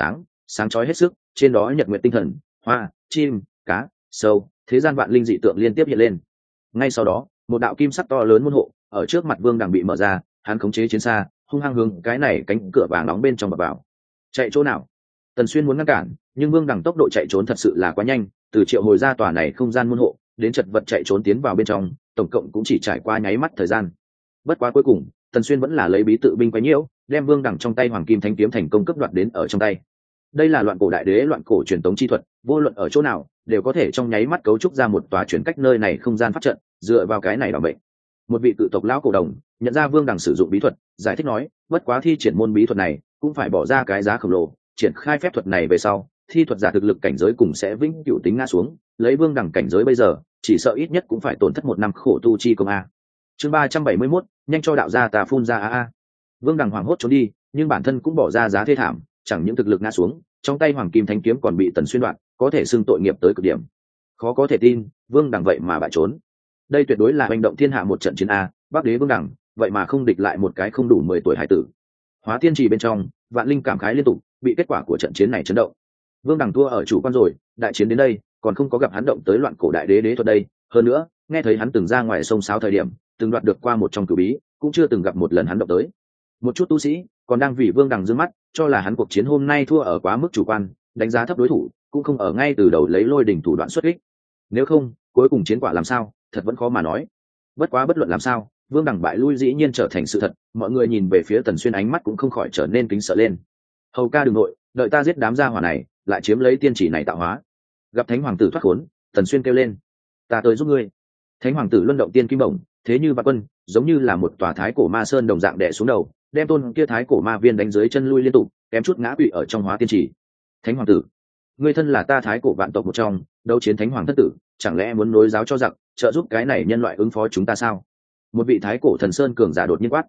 [SPEAKER 1] sáng chói hết sức, trên đó nhật nguyện tinh thần, hoa, chim, cá, sâu, thế gian vạn linh dị tượng liên tiếp hiện lên. Ngay sau đó, một đạo kim sắc to lớn môn hộ ở trước mặt Vương Đằng bị mở ra, hắn khống chế chiến xa, hung hăng hướng cái này cánh cửa vàng nóng bên trong vào. Chạy chỗ nào? Tần Xuyên muốn ngăn cản, nhưng Vương Đằng tốc độ chạy trốn thật sự là quá nhanh, từ triệu hồi ra tòa này không gian môn hộ đến chật vật chạy trốn tiến vào bên trong, tổng cộng cũng chỉ trải qua nháy mắt thời gian. Bất quá cuối cùng, Tần Xuyên vẫn là lấy bí tự binh quấy nhiễu, đem Vương Đằng trong tay Hoàng Kim Thánh kiếm thành công cấp đoạt đến ở trong tay. Đây là loạn cổ đại đế loạn cổ truyền tống chi thuật, vô luận ở chỗ nào đều có thể trong nháy mắt cấu trúc ra một tòa chuyển cách nơi này không gian pháp trận, dựa vào cái này bảo mệnh. Một vị cự tộc lão cổ đồng nhận ra Vương Đằng sử dụng bí thuật, giải thích nói, bất quá thi triển môn bí thuật này cũng phải bỏ ra cái giá khổng lồ, triển khai phép thuật này về sau, thi thuật giả thực lực cảnh giới cùng sẽ vĩnh cửu tính ngã xuống, lấy Vương Đằng cảnh giới bây giờ, chỉ sợ ít nhất cũng phải tổn thất 1 năm khổ tu chi công a. Chương 371, nhanh cho đạo gia ta phun ra a. Vương Đằng hoảng hốt trốn đi, nhưng bản thân cũng bỏ ra giá thê thảm, chẳng những thực lực ngã xuống, trong tay Hoàng Kim Thánh kiếm còn bị Tần Xuyên đoạn, có thể xưng tội nghiệp tới cực điểm. Khó có thể tin, Vương Đằng vậy mà bại trốn. Đây tuyệt đối là hành động thiên hạ một trận chiến a, Bắc Đế Vương Đằng, vậy mà không địch lại một cái không đủ 10 tuổi hải tử. Hóa Tiên Trì bên trong, vạn linh cảm khái liên tục, bị kết quả của trận chiến này chấn động. Vương Đằng thua ở chủ quan rồi, đại chiến đến đây, còn không có gặp hắn động tới loạn cổ đại đế đế thuật đây, hơn nữa, nghe thấy hắn từng ra ngoài sông sáo thời điểm, từng đoạt được qua một trong cửu bí, cũng chưa từng gặp một lần hắn động tới. Một chút tu sĩ còn đang vì Vương Đằng dương mắt, cho là hắn cuộc chiến hôm nay thua ở quá mức chủ quan, đánh giá thấp đối thủ, cũng không ở ngay từ đầu lấy lôi đỉnh thủ đoạn xuất kích. Nếu không, cuối cùng chiến quả làm sao, thật vẫn khó mà nói. Bất quá bất luận làm sao, Vương Đằng bại lui dĩ nhiên trở thành sự thật, mọi người nhìn về phía Tần Xuyên ánh mắt cũng không khỏi trở nên kính sợ lên. Hầu ca đừng nội, đợi ta giết đám gia hỏa này, lại chiếm lấy tiên chỉ này tạo hóa. Gặp Thánh Hoàng tử thoát khốn, Tần Xuyên kêu lên, ta tới giúp ngươi. Thánh Hoàng tử luân động tiên kim bổng, thế như vạn quân, giống như là một tòa thái cổ ma sơn đồng dạng đè xuống đầu, đem tôn kia thái cổ ma viên đánh dưới chân lui liên tục, kém chút ngã quỵ ở trong hóa tiên chỉ. Thánh Hoàng tử, ngươi thân là ta thái cổ vạn tộc một trong, đấu chiến Thánh Hoàng thất tử, chẳng lẽ muốn nối giáo cho giặc, trợ giúp cái này nhân loại ứng phó chúng ta sao? Một vị thái cổ thần sơn cường giả đột nhiên quát.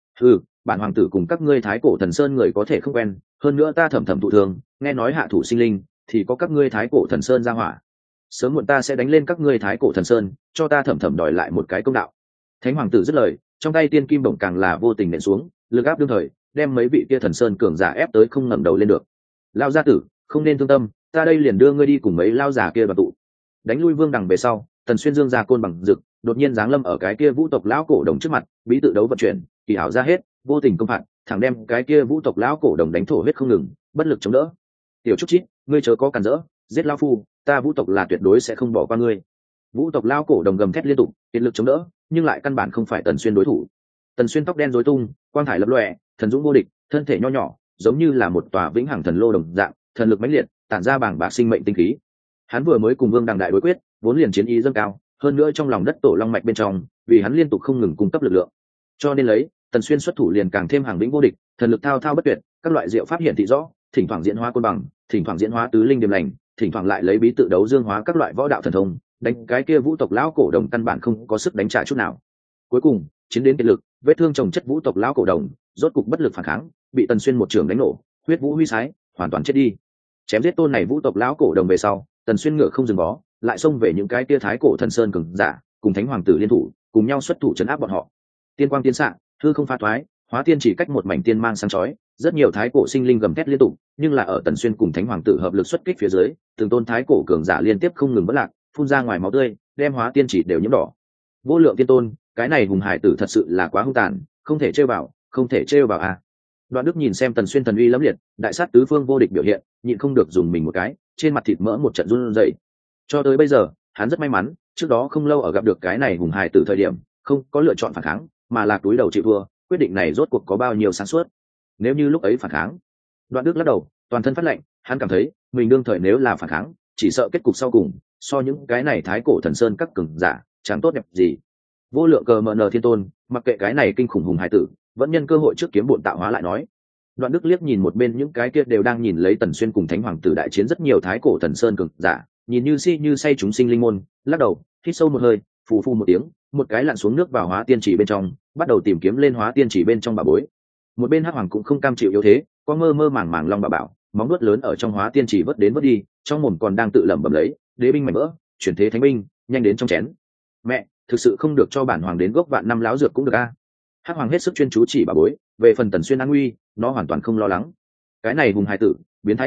[SPEAKER 1] Bản hoàng tử cùng các ngươi thái cổ thần sơn người có thể không quen, hơn nữa ta thầm thầm thụ thường, nghe nói hạ thủ sinh linh thì có các ngươi thái cổ thần sơn ra hỏa, sớm muộn ta sẽ đánh lên các ngươi thái cổ thần sơn, cho ta thầm thầm đòi lại một cái công đạo. Thánh hoàng tử dứt lời, trong tay tiên kim bổng càng là vô tình nện xuống, lực áp đương thời đem mấy vị kia thần sơn cường giả ép tới không ngẩng đầu lên được. Lao gia tử, không nên thương tâm, ta đây liền đưa ngươi đi cùng mấy lao giả kia đoàn tụ. Đánh lui Vương Đằng về sau, Tần Xuyên dương ra côn bằng rực, đột nhiên giáng lâm ở cái kia vũ tộc lão cổ đồng trước mặt, bí tự đấu vận chuyển, kỳ ảo ra hết, vô tình công phạt, thẳng đem cái kia vũ tộc lão cổ đồng đánh thổ huyết không ngừng, bất lực chống đỡ. Tiểu trúc chít, ngươi chớ có cản rỡ, giết lão phu, ta vũ tộc là tuyệt đối sẽ không bỏ qua ngươi. Vũ tộc lão cổ đồng gầm thét liên tục, kiệt lực chống đỡ, nhưng lại căn bản không phải Tần Xuyên đối thủ. Tần Xuyên tóc đen rối tung, quang thải lập lòe, thần dũng vô địch, thân thể nho nhỏ, giống như là một tòa vĩnh hằng thần lô đồng dạng, thần lực mãnh liệt, tản ra bảng bạc sinh mệnh tinh khí. Hắn vừa mới cùng Vương Đằng đại đối quyết, vốn liền chiến ý dâng cao, hơn nữa trong lòng đất tổ long mạch bên trong, vì hắn liên tục không ngừng cung cấp lực lượng, cho nên lấy Tần Xuyên xuất thủ liền càng thêm hàng vĩnh vô địch, thần lực thao thao bất tuyệt, các loại diệu pháp hiện thị rõ, thỉnh thoảng diễn hóa côn bằng, thỉnh thoảng diễn hóa tứ linh điềm lành, thỉnh thoảng lại lấy bí tự đấu dương hóa các loại võ đạo thần thông, đánh cái kia vũ tộc lão cổ đồng căn bản không có sức đánh trả chút nào. Cuối cùng chiến đến kiệt lực, vết thương chồng chất vũ tộc lão cổ đồng rốt cục bất lực phản kháng, bị Tần Xuyên một trường đánh nổ, huyết vũ huy sái, hoàn toàn chết đi. Chém giết tôn này vũ tộc lão cổ đồng về sau, Tần Xuyên ngựa không dừng bó, lại xông về những cái kia thái cổ thần sơn cường giả, cùng Thánh Hoàng tử liên thủ, cùng nhau xuất thủ trấn áp bọn họ. Tiên quang tiên xạ, hư không pha thoái, hóa tiên chỉ cách một mảnh tiên mang sáng chói, rất nhiều thái cổ sinh linh gầm thét liên tục, nhưng là ở Tần Xuyên cùng Thánh Hoàng tử hợp lực xuất kích phía dưới, từng tôn thái cổ cường giả liên tiếp không ngừng vỡ lạc, phun ra ngoài máu tươi, đem hóa tiên chỉ đều nhiễm đỏ. Vô lượng tiên tôn, cái này hùng hải tử thật sự là quá hung tàn, không thể trêu vào, không thể trêu vào à. Đoạn Đức nhìn xem Tần Xuyên thần uy lẫm liệt, đại sát tứ phương vô địch biểu hiện, nhịn không được dùng mình một cái, trên mặt thịt mỡ một trận run rẩy. Cho tới bây giờ, hắn rất may mắn, trước đó không lâu ở gặp được cái này hùng hải tử thời điểm, không có lựa chọn phản kháng, mà là túi đầu chịu thua, quyết định này rốt cuộc có bao nhiêu sáng suốt. Nếu như lúc ấy phản kháng, Đoạn Đức lắc đầu, toàn thân phát lạnh, hắn cảm thấy mình đương thời nếu là phản kháng, chỉ sợ kết cục sau cùng so những cái này thái cổ thần sơn các cường giả chẳng tốt đẹp gì. Vô lượng cờ mờ nờ thiên tôn, mặc kệ cái này kinh khủng hùng hải tử, vẫn nhân cơ hội trước kiếm bộn tạo hóa lại nói. Đoạn Đức liếc nhìn một bên những cái kia đều đang nhìn lấy Tần Xuyên cùng Thánh Hoàng tử đại chiến rất nhiều thái cổ thần sơn cường giả, nhìn như si như say chúng sinh linh môn, lắc đầu, hít sâu một hơi, phù phù một tiếng, một cái lặn xuống nước vào hóa tiên chỉ bên trong, bắt đầu tìm kiếm lên hóa tiên chỉ bên trong bà bối. Một bên Hắc Hoàng cũng không cam chịu yếu thế, có mơ mơ màng màng long bà bảo, móng vuốt lớn ở trong hóa tiên chỉ vớt đến vớt đi, trong mồm còn đang tự lẩm bẩm lấy, đế binh mảnh vỡ, chuyển thế thánh binh, nhanh đến trong chén. Mẹ, thực sự không được cho bản hoàng đến gốc vạn năm láo dược cũng được a. Hắc Hoàng hết sức chuyên chú chỉ bà bối, về phần Tần Xuyên an nguy, nó hoàn toàn không lo lắng. Cái này hùng hải tử, biến thái như vậy,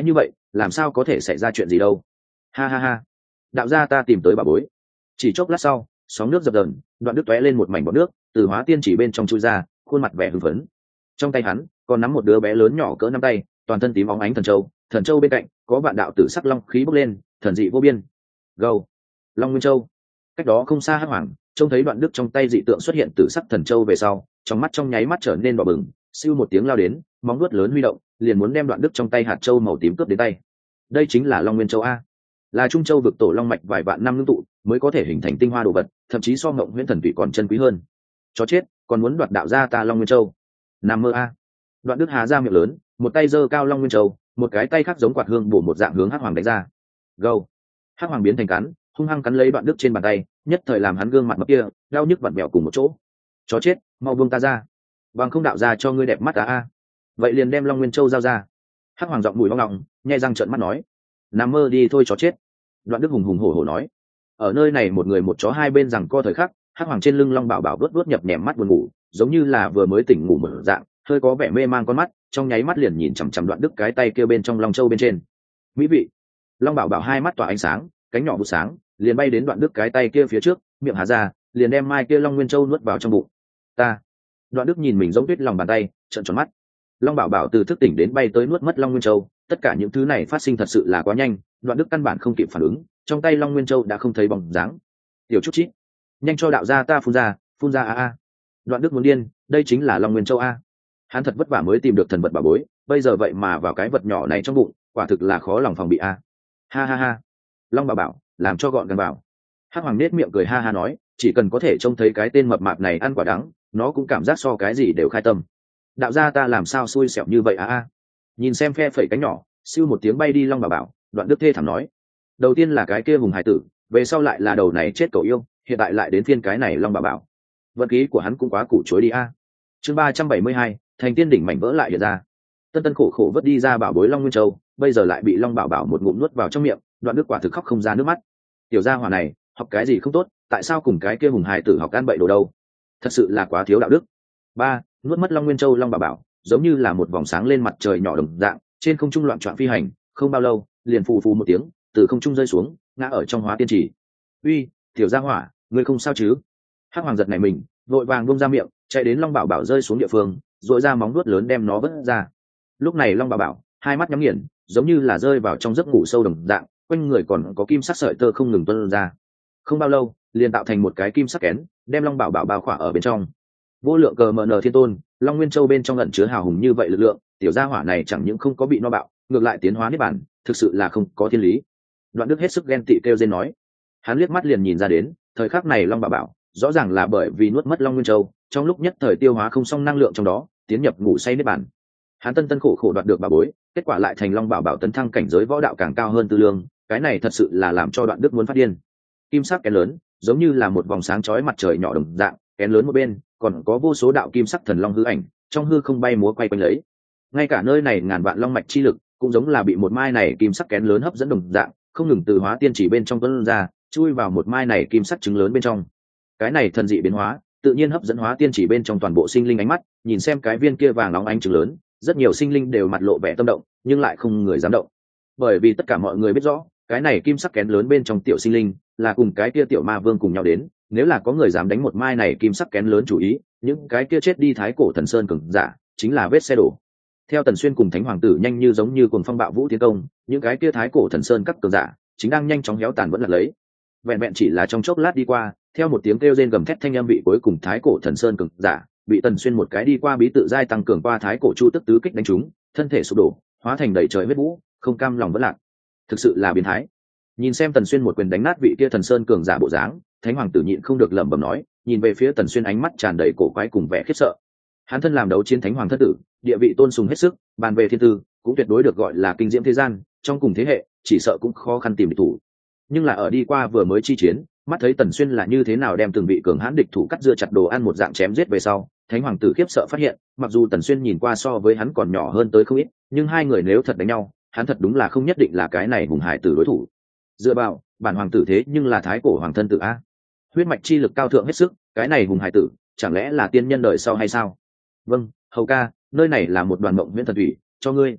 [SPEAKER 1] làm sao có thể xảy ra chuyện gì đâu. Ha ha ha, đạo gia ta tìm tới bà bối. Chỉ chốc lát sau, sóng nước dập dờn, Đoạn Đức tóe lên một mảnh bọt nước từ hóa tiên chỉ bên trong chui ra, khuôn mặt vẻ hưng phấn. Trong tay hắn còn nắm một đứa bé lớn nhỏ cỡ nắm tay, toàn thân tím óng ánh thần châu bên cạnh có vạn đạo tử sắc long khí bốc lên, thần dị vô biên. Gâu, Long Nguyên Châu. Cách đó không xa Hắc Hoàng trông thấy Đoạn Đức trong tay dị tượng xuất hiện tử sắc thần châu về sau, trong mắt trong nháy mắt trở nên đỏ bừng, siêu một tiếng lao đến, móng vuốt lớn huy động, liền muốn đem Đoạn Đức trong tay hạt châu màu tím cướp đến tay. Đây chính là Long Nguyên Châu a, là Trung Châu vực tổ long mạch vài vạn năm ngưng tụ mới có thể hình thành tinh hoa đồ vật, thậm chí so ngộng huyễn thần thủy còn chân quý hơn. Chó chết, còn muốn đoạt đạo gia ta Long Nguyên Châu. Nam mơ a. Đoạn Đức há ra miệng lớn, một tay giơ cao Long Nguyên Châu, một cái tay khác giống quạt hương bổ một dạng hướng Hắc Hoàng đánh ra. Gâu. Hắc Hoàng biến thành cắn, hung hăng cắn lấy Đoạn Đức trên bàn tay, nhất thời làm hắn gương mặt mập kia đau nhức vặn vẹo cùng một chỗ. Chó chết, mau buông ta ra, bằng không đạo ra cho ngươi đẹp mắt ta a. Vậy liền đem Long Nguyên Châu giao ra. Hắc Hoàng giọng mùi hoang lòng, nhai răng trợn mắt nói. Nằm mơ đi thôi chó chết. Đoạn Đức hùng hùng hổ hổ nói. Ở nơi này một người một chó hai bên rằng co thời khắc, Hắc Hoàng trên lưng Long Bảo Bảo vớt vớt nhập nhèm mắt buồn ngủ, giống như là vừa mới tỉnh ngủ mở dạng, hơi có vẻ mê mang con mắt, trong nháy mắt liền nhìn chằm chằm Đoạn Đức cái tay kia bên trong Long Châu bên trên. Mỹ vị. Long Bảo Bảo hai mắt tỏa ánh sáng, cánh nhỏ vụ sáng, liền bay đến Đoạn Đức cái tay kia phía trước, miệng há ra, liền đem mai kia Long Nguyên Châu nuốt vào trong bụng. Ta. Đoạn Đức nhìn mình giống tuyết lòng bàn tay, trợn tròn mắt. Long Bảo Bảo từ thức tỉnh đến bay tới nuốt mất Long Nguyên Châu, tất cả những thứ này phát sinh thật sự là quá nhanh, Đoạn Đức căn bản không kịp phản ứng, trong tay Long Nguyên Châu đã không thấy bóng dáng. Tiểu chút chít, nhanh cho đạo gia ta phun ra a. Đoạn Đức muốn điên, đây chính là Long Nguyên Châu a. Hắn thật vất vả mới tìm được thần vật bảo bối, bây giờ vậy mà vào cái vật nhỏ này trong bụng, quả thực là khó lòng phòng bị a. Ha ha ha. Long Bảo Bảo, làm cho gọn gàng bảo. Hắc Hoàng nết miệng cười ha ha nói, chỉ cần có thể trông thấy cái tên mập mạp này ăn quả đắng, nó cũng cảm giác so cái gì đều khai tâm. Đạo gia ta làm sao xui xẻo như vậy a. Nhìn xem phe phẩy cánh nhỏ, siêu một tiếng bay đi Long Bảo Bảo, Đoạn Đức thê thảm nói. Đầu tiên là cái kia hùng hải tử, về sau lại là đầu này chết cậu yêu, hiện tại lại đến phiên cái này Long Bảo Bảo. Vận khí của hắn cũng quá củ chuối đi a. Chương 372, thành tiên đỉnh mảnh vỡ lại hiện ra. Tân khổ khổ vớt đi ra bảo bối Long Nguyên Châu, bây giờ lại bị Long Bảo Bảo một ngụm nuốt vào trong miệng, Đoạn Đức quả thực khóc không ra nước mắt. Tiểu gia hỏa này, học cái gì không tốt, tại sao cùng cái kia hùng hải tử học ăn bậy đồ đâu? Thật sự là quá thiếu đạo đức. Ba, nuốt mất Long Nguyên Châu Long Bảo Bảo, giống như là một vòng sáng lên mặt trời nhỏ đồng dạng, trên không trung loạn trọn phi hành, không bao lâu, liền phù phù một tiếng, từ không trung rơi xuống, ngã ở trong hóa tiên chỉ. Uy, tiểu gia hỏa, ngươi không sao chứ? Hắc Hoàng giật này mình, vội vàng buông ra miệng, chạy đến Long Bảo Bảo rơi xuống địa phương, duỗi ra móng vuốt lớn đem nó vớt ra. Lúc này Long Bảo Bảo hai mắt nhắm nghiền, giống như là rơi vào trong giấc ngủ sâu đồng dạng, quanh người còn có kim sắc sợi tơ không ngừng tuôn ra. Không bao lâu, liền tạo thành một cái kim sắc kén, đem Long Bảo Bảo bao khỏa ở bên trong. Vô lượng cờ mờ nờ thiên tôn, Long Nguyên Châu bên trong ẩn chứa hào hùng như vậy lực lượng, tiểu gia hỏa này chẳng những không có bị no bạo, ngược lại tiến hóa niết bản, thực sự là không có thiên lý. Đoạn Đức hết sức ghen tị kêu rên nói. Hắn liếc mắt liền nhìn ra đến, thời khắc này Long Bảo Bảo rõ ràng là bởi vì nuốt mất Long Nguyên Châu, trong lúc nhất thời tiêu hóa không xong năng lượng trong đó, tiến nhập ngủ say niết bản. Hắn tân khổ khổ đoạt được bảo bối, kết quả lại thành Long Bảo Bảo tấn thăng cảnh giới võ đạo càng cao hơn tư lương, cái này thật sự là làm cho Đoạn Đức muốn phát điên. Kim sắc kén lớn, giống như là một vòng sáng chói mặt trời nhỏ đồng dạng, kén lớn một bên còn có vô số đạo kim sắc thần long hư ảnh, trong hư không bay múa quay quanh lấy. Ngay cả nơi này ngàn vạn long mạch chi lực cũng giống là bị một mai này kim sắc kén lớn hấp dẫn đồng dạng, không ngừng từ hóa tiên chỉ bên trong tuôn ra, chui vào một mai này kim sắc trứng lớn bên trong. Cái này thần dị biến hóa, tự nhiên hấp dẫn hóa tiên chỉ bên trong toàn bộ sinh linh ánh mắt, nhìn xem cái viên kia vàng óng ánh trứng lớn, rất nhiều sinh linh đều mặt lộ vẻ tâm động, nhưng lại không người dám động. Bởi vì tất cả mọi người biết rõ, cái này kim sắc kén lớn bên trong tiểu sinh linh là cùng cái kia tiểu ma vương cùng nhau đến, nếu là có người dám đánh một mai này kim sắc kén lớn chủ ý, những cái kia chết đi thái cổ thần sơn cường giả chính là vết xe đổ. Theo Tần Xuyên cùng Thánh Hoàng tử nhanh như giống như cuồng phong bạo vũ tiến công, những cái kia thái cổ thần sơn các cường giả chính đang nhanh chóng héo tàn vẫn là lấy. Vẹn vẹn chỉ là trong chốc lát đi qua, theo một tiếng kêu rên gầm thét thanh âm vị cuối cùng thái cổ thần sơn cường giả bị Tần Xuyên một cái đi qua bí tự giai tăng cường qua thái cổ chu tức tứ kích đánh trúng, thân thể sụp đổ, hóa thành đầy trời huyết vũ, không cam lòng vẫn lạc. Thực sự là biến thái. Nhìn xem Tần Xuyên một quyền đánh nát vị kia thần sơn cường giả bộ dáng, Thánh Hoàng tử nhịn không được lẩm bẩm nói, nhìn về phía Tần Xuyên ánh mắt tràn đầy cổ quái cùng vẻ khiếp sợ. Hắn thân làm đấu chiến Thánh Hoàng thất tử, địa vị tôn sùng hết sức, bàn về thiên tư cũng tuyệt đối được gọi là kinh diễm thế gian, trong cùng thế hệ chỉ sợ cũng khó khăn tìm địch thủ. Nhưng là ở đi qua vừa mới chi chiến, mắt thấy Tần Xuyên là như thế nào đem từng vị cường hãn địch thủ cắt dưa chặt đồ ăn một dạng chém giết về sau, Thánh Hoàng tử khiếp sợ phát hiện, mặc dù Tần Xuyên nhìn qua so với hắn còn nhỏ hơn tới không ít, nhưng hai người nếu thật đánh nhau, hắn thật đúng là không nhất định là cái này hùng hải tử đối thủ. Dựa vào, bản hoàng tử thế nhưng là thái cổ hoàng thân tử a, huyết mạch chi lực cao thượng hết sức, cái này hùng hải tử chẳng lẽ là tiên nhân đời sau hay sao? Vâng, hầu ca, nơi này là một đoàn mộng viễn thần thủy, cho ngươi.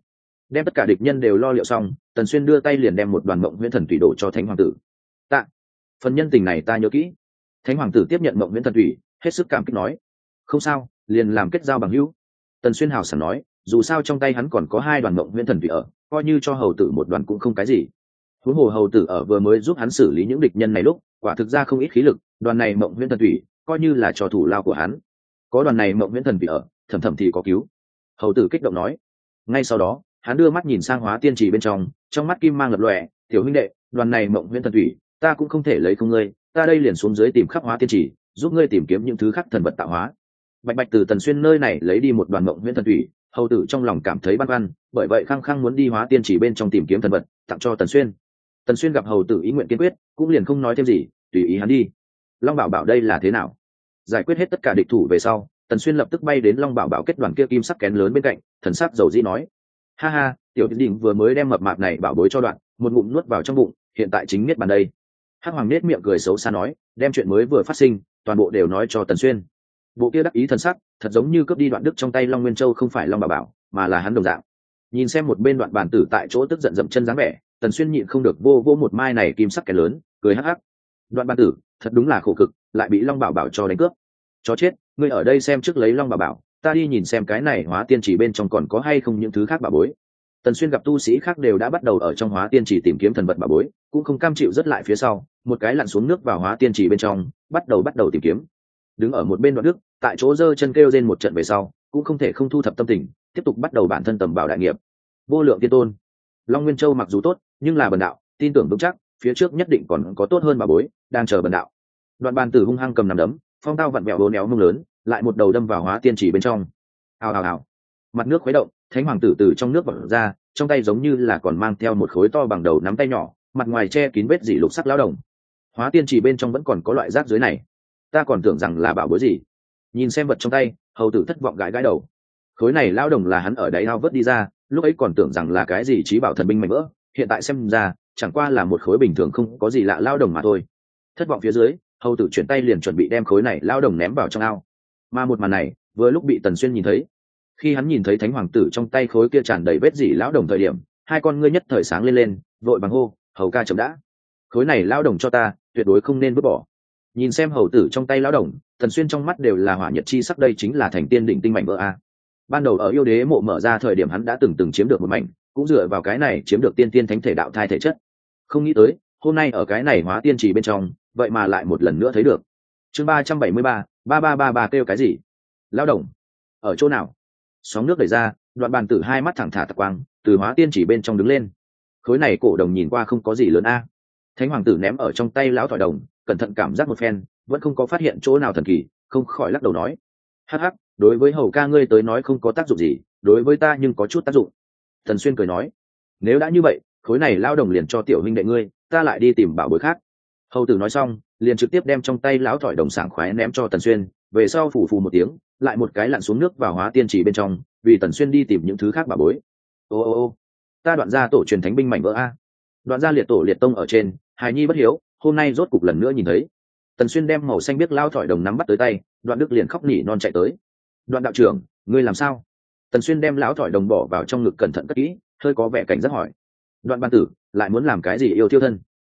[SPEAKER 1] Đem tất cả địch nhân đều lo liệu xong, Tần Xuyên đưa tay liền đem một đoàn mộng huyễn thần thủy đổ cho Thánh Hoàng tử. Tạ, phần nhân tình này ta nhớ kỹ. Thánh Hoàng tử tiếp nhận mộng huyễn thần thủy, hết sức cảm kích nói: không sao, liền làm kết giao bằng hữu. Tần Xuyên hào sảng nói, dù sao trong tay hắn còn có 2 đoàn mộng huyễn thần thủy ở, coi như cho hầu tử một đoàn cũng không cái gì. Huống hồ hầu tử ở vừa mới giúp hắn xử lý những địch nhân này lúc, quả thực ra không ít khí lực, đoàn này mộng huyễn thần thủy coi như là cho thủ lao của hắn. Có đoàn này mộng huyễn thần thủy ở, thầm thầm thì có cứu. Hầu tử kích động nói. Ngay sau đó, hắn đưa mắt nhìn sang Hóa Tiên Trì bên trong mắt kim mang lập lòe, tiểu huynh đệ, đoàn này mộng huyễn thần thủy ta cũng không thể lấy không ngươi, ta đây liền xuống dưới tìm khắp Hóa Tiên Trì, giúp ngươi tìm kiếm những thứ khác thần vật tạo hóa. Bạch bạch từ Tần Xuyên nơi này lấy đi một đoàn mộng huyễn thần thủy, hầu tử trong lòng cảm thấy băn khoăn, bởi vậy khăng khăng muốn đi Hóa Tiên Trì bên trong tìm kiếm thần vật tặng cho Tần Xuyên. Tần Xuyên gặp hầu tử ý nguyện kiên quyết, cũng liền không nói thêm gì, tùy ý hắn đi. Long Bảo Bảo đây là thế nào? Giải quyết hết tất cả địch thủ về sau, Tần Xuyên lập tức bay đến Long Bảo Bảo kết đoàn kia kim sắc kén lớn bên cạnh, thần sắc dầu dĩ nói: ha ha, tiểu đình vừa mới đem mập mạp này bảo bối cho đoạn, một ngụm nuốt vào trong bụng, hiện tại chính niết bàn đây. Hắc Hoàng nết miệng cười xấu xa nói, đem chuyện mới vừa phát sinh toàn bộ đều nói cho Tần Xuyên. Bộ kia đắc ý thần sắc, thật giống như cướp đi Đoạn Đức trong tay Long Nguyên Châu không phải Long Bảo Bảo, mà là hắn đồng dạng. Nhìn xem một bên Đoạn Bản Tử tại chỗ tức giận dậm chân dáng vẻ, Tần Xuyên nhịn không được vô một mai này kim sắc kén lớn, cười hắc hắc. Đoạn Bản Tử, thật đúng là khổ cực, lại bị Long Bảo Bảo cho đánh cướp. Chó chết, ngươi ở đây xem trước lấy Long Bảo Bảo, ta đi nhìn xem cái này Hóa Tiên Chỉ bên trong còn có hay không những thứ khác bảo bối. Tần Xuyên gặp tu sĩ khác đều đã bắt đầu ở trong Hóa Tiên Chỉ tìm kiếm thần vật bảo bối, cũng không cam chịu rất lại phía sau, một cái lặn xuống nước vào Hóa Tiên Chỉ bên trong, bắt đầu tìm kiếm. Đứng ở một bên Đoạn Đức, tại chỗ giơ chân kêu lên một trận về sau, cũng không thể không thu thập tâm tình, tiếp tục bắt đầu bản thân tầm bảo đại nghiệp. Vô lượng tiên tôn, Long Nguyên Châu mặc dù tốt, nhưng là bần đạo, tin tưởng vững chắc, phía trước nhất định còn có tốt hơn bảo bối, đang chờ bần đạo. Đoạn Bàn Tử hung hăng cầm nắm đấm, phong tao vặn vẹo bốn éo mông lớn, lại một đầu đâm vào Hóa Tiên Chỉ bên trong. Ào ào ào, mặt nước khuấy động, Thánh Hoàng tử từ trong nước vọt ra, trong tay giống như là còn mang theo một khối to bằng đầu nắm tay nhỏ, mặt ngoài che kín vết dỉ lục sắc lão đồng. Hóa Tiên Chỉ bên trong vẫn còn có loại rác dưới này, ta còn tưởng rằng là bảo bối gì. Nhìn xem vật trong tay, hầu tử thất vọng gãi gãi đầu. Khối này lão đồng là hắn ở đáy ao vớt đi ra, lúc ấy còn tưởng rằng là cái gì trí bảo thần binh mảnh vỡ, hiện tại xem ra chẳng qua là một khối bình thường không có gì lạ lão đồng mà thôi. Thất vọng phía dưới, hầu tử chuyển tay liền chuẩn bị đem khối này lão đồng ném vào trong ao. Mà một màn này vừa lúc bị Tần Xuyên nhìn thấy. Khi hắn nhìn thấy Thánh Hoàng tử trong tay khối kia tràn đầy vết dỉ lão đồng thời điểm, hai con ngươi nhất thời sáng lên, vội bằng hô, hầu ca chậm đã, khối này lão đồng cho ta, tuyệt đối không nên vứt bỏ. Nhìn xem hầu tử trong tay lão đồng, Tần Xuyên trong mắt đều là hỏa nhiệt chi sắc, đây chính là thành tiên đỉnh tinh mảnh vỡ a. Ban đầu ở yêu đế mộ mở ra thời điểm hắn đã từng chiếm được một mảnh, cũng dựa vào cái này chiếm được tiên tiên thánh thể đạo thai thể chất. Không nghĩ tới hôm nay ở cái này Hóa Tiên Trì bên trong, vậy mà lại một lần nữa thấy được. Chương 373, 3333 kêu cái gì? Lão đồng ở chỗ nào? Sóng nước đẩy ra, Đoạn Bàn Tử hai mắt thẳng thả tạc quang, từ Hóa Tiên Chỉ bên trong đứng lên. Khối này cổ đồng nhìn qua không có gì lớn a. Thánh Hoàng tử ném ở trong tay lão thỏi đồng, cẩn thận cảm giác một phen, vẫn không có phát hiện chỗ nào thần kỳ, không khỏi lắc đầu nói: hắc hắc, đối với hầu ca ngươi tới nói không có tác dụng gì, đối với ta nhưng có chút tác dụng. Thần Xuyên cười nói: nếu đã như vậy, khối này lão đồng liền cho tiểu huynh đệ ngươi, ta lại đi tìm bảo bối khác. Hầu tử nói xong, liền trực tiếp đem trong tay lão thỏi đồng sảng khoái ném cho Tần Xuyên, về sau phủ phù một tiếng, lại một cái lặn xuống nước vào Hóa Tiên Chỉ bên trong, vì Tần Xuyên đi tìm những thứ khác bảo bối. Ô, ta Đoạn gia tổ truyền thánh binh mảnh vỡ a. Đoạn gia liệt tổ liệt tông ở trên, hài nhi bất hiếu, hôm nay rốt cục lần nữa nhìn thấy. Tần Xuyên đem màu xanh biếc lao thỏi đồng nắm bắt tới tay, Đoạn Đức liền khóc nỉ non chạy tới. Đoạn đạo trưởng, ngươi làm sao? Tần Xuyên đem lão thỏi đồng bỏ vào trong ngực cẩn thận cất kỹ, hơi có vẻ cảnh giác hỏi. Đoạn Ban Tử lại muốn làm cái gì yêu thiêu thân?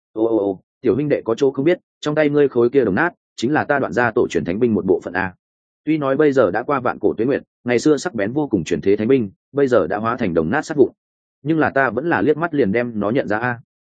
[SPEAKER 1] Ô, tiểu huynh đệ có chỗ không biết, trong tay ngươi khối kia đồng nát, chính là ta Đoạn gia tổ truyền thánh binh một bộ phận a. Tuy nói bây giờ đã qua vạn cổ tuế nguyệt, ngày xưa sắc bén vô cùng truyền thế thánh binh, bây giờ đã hóa thành đồng nát sát vụn, nhưng là ta vẫn là liếc mắt liền đem nó nhận ra a.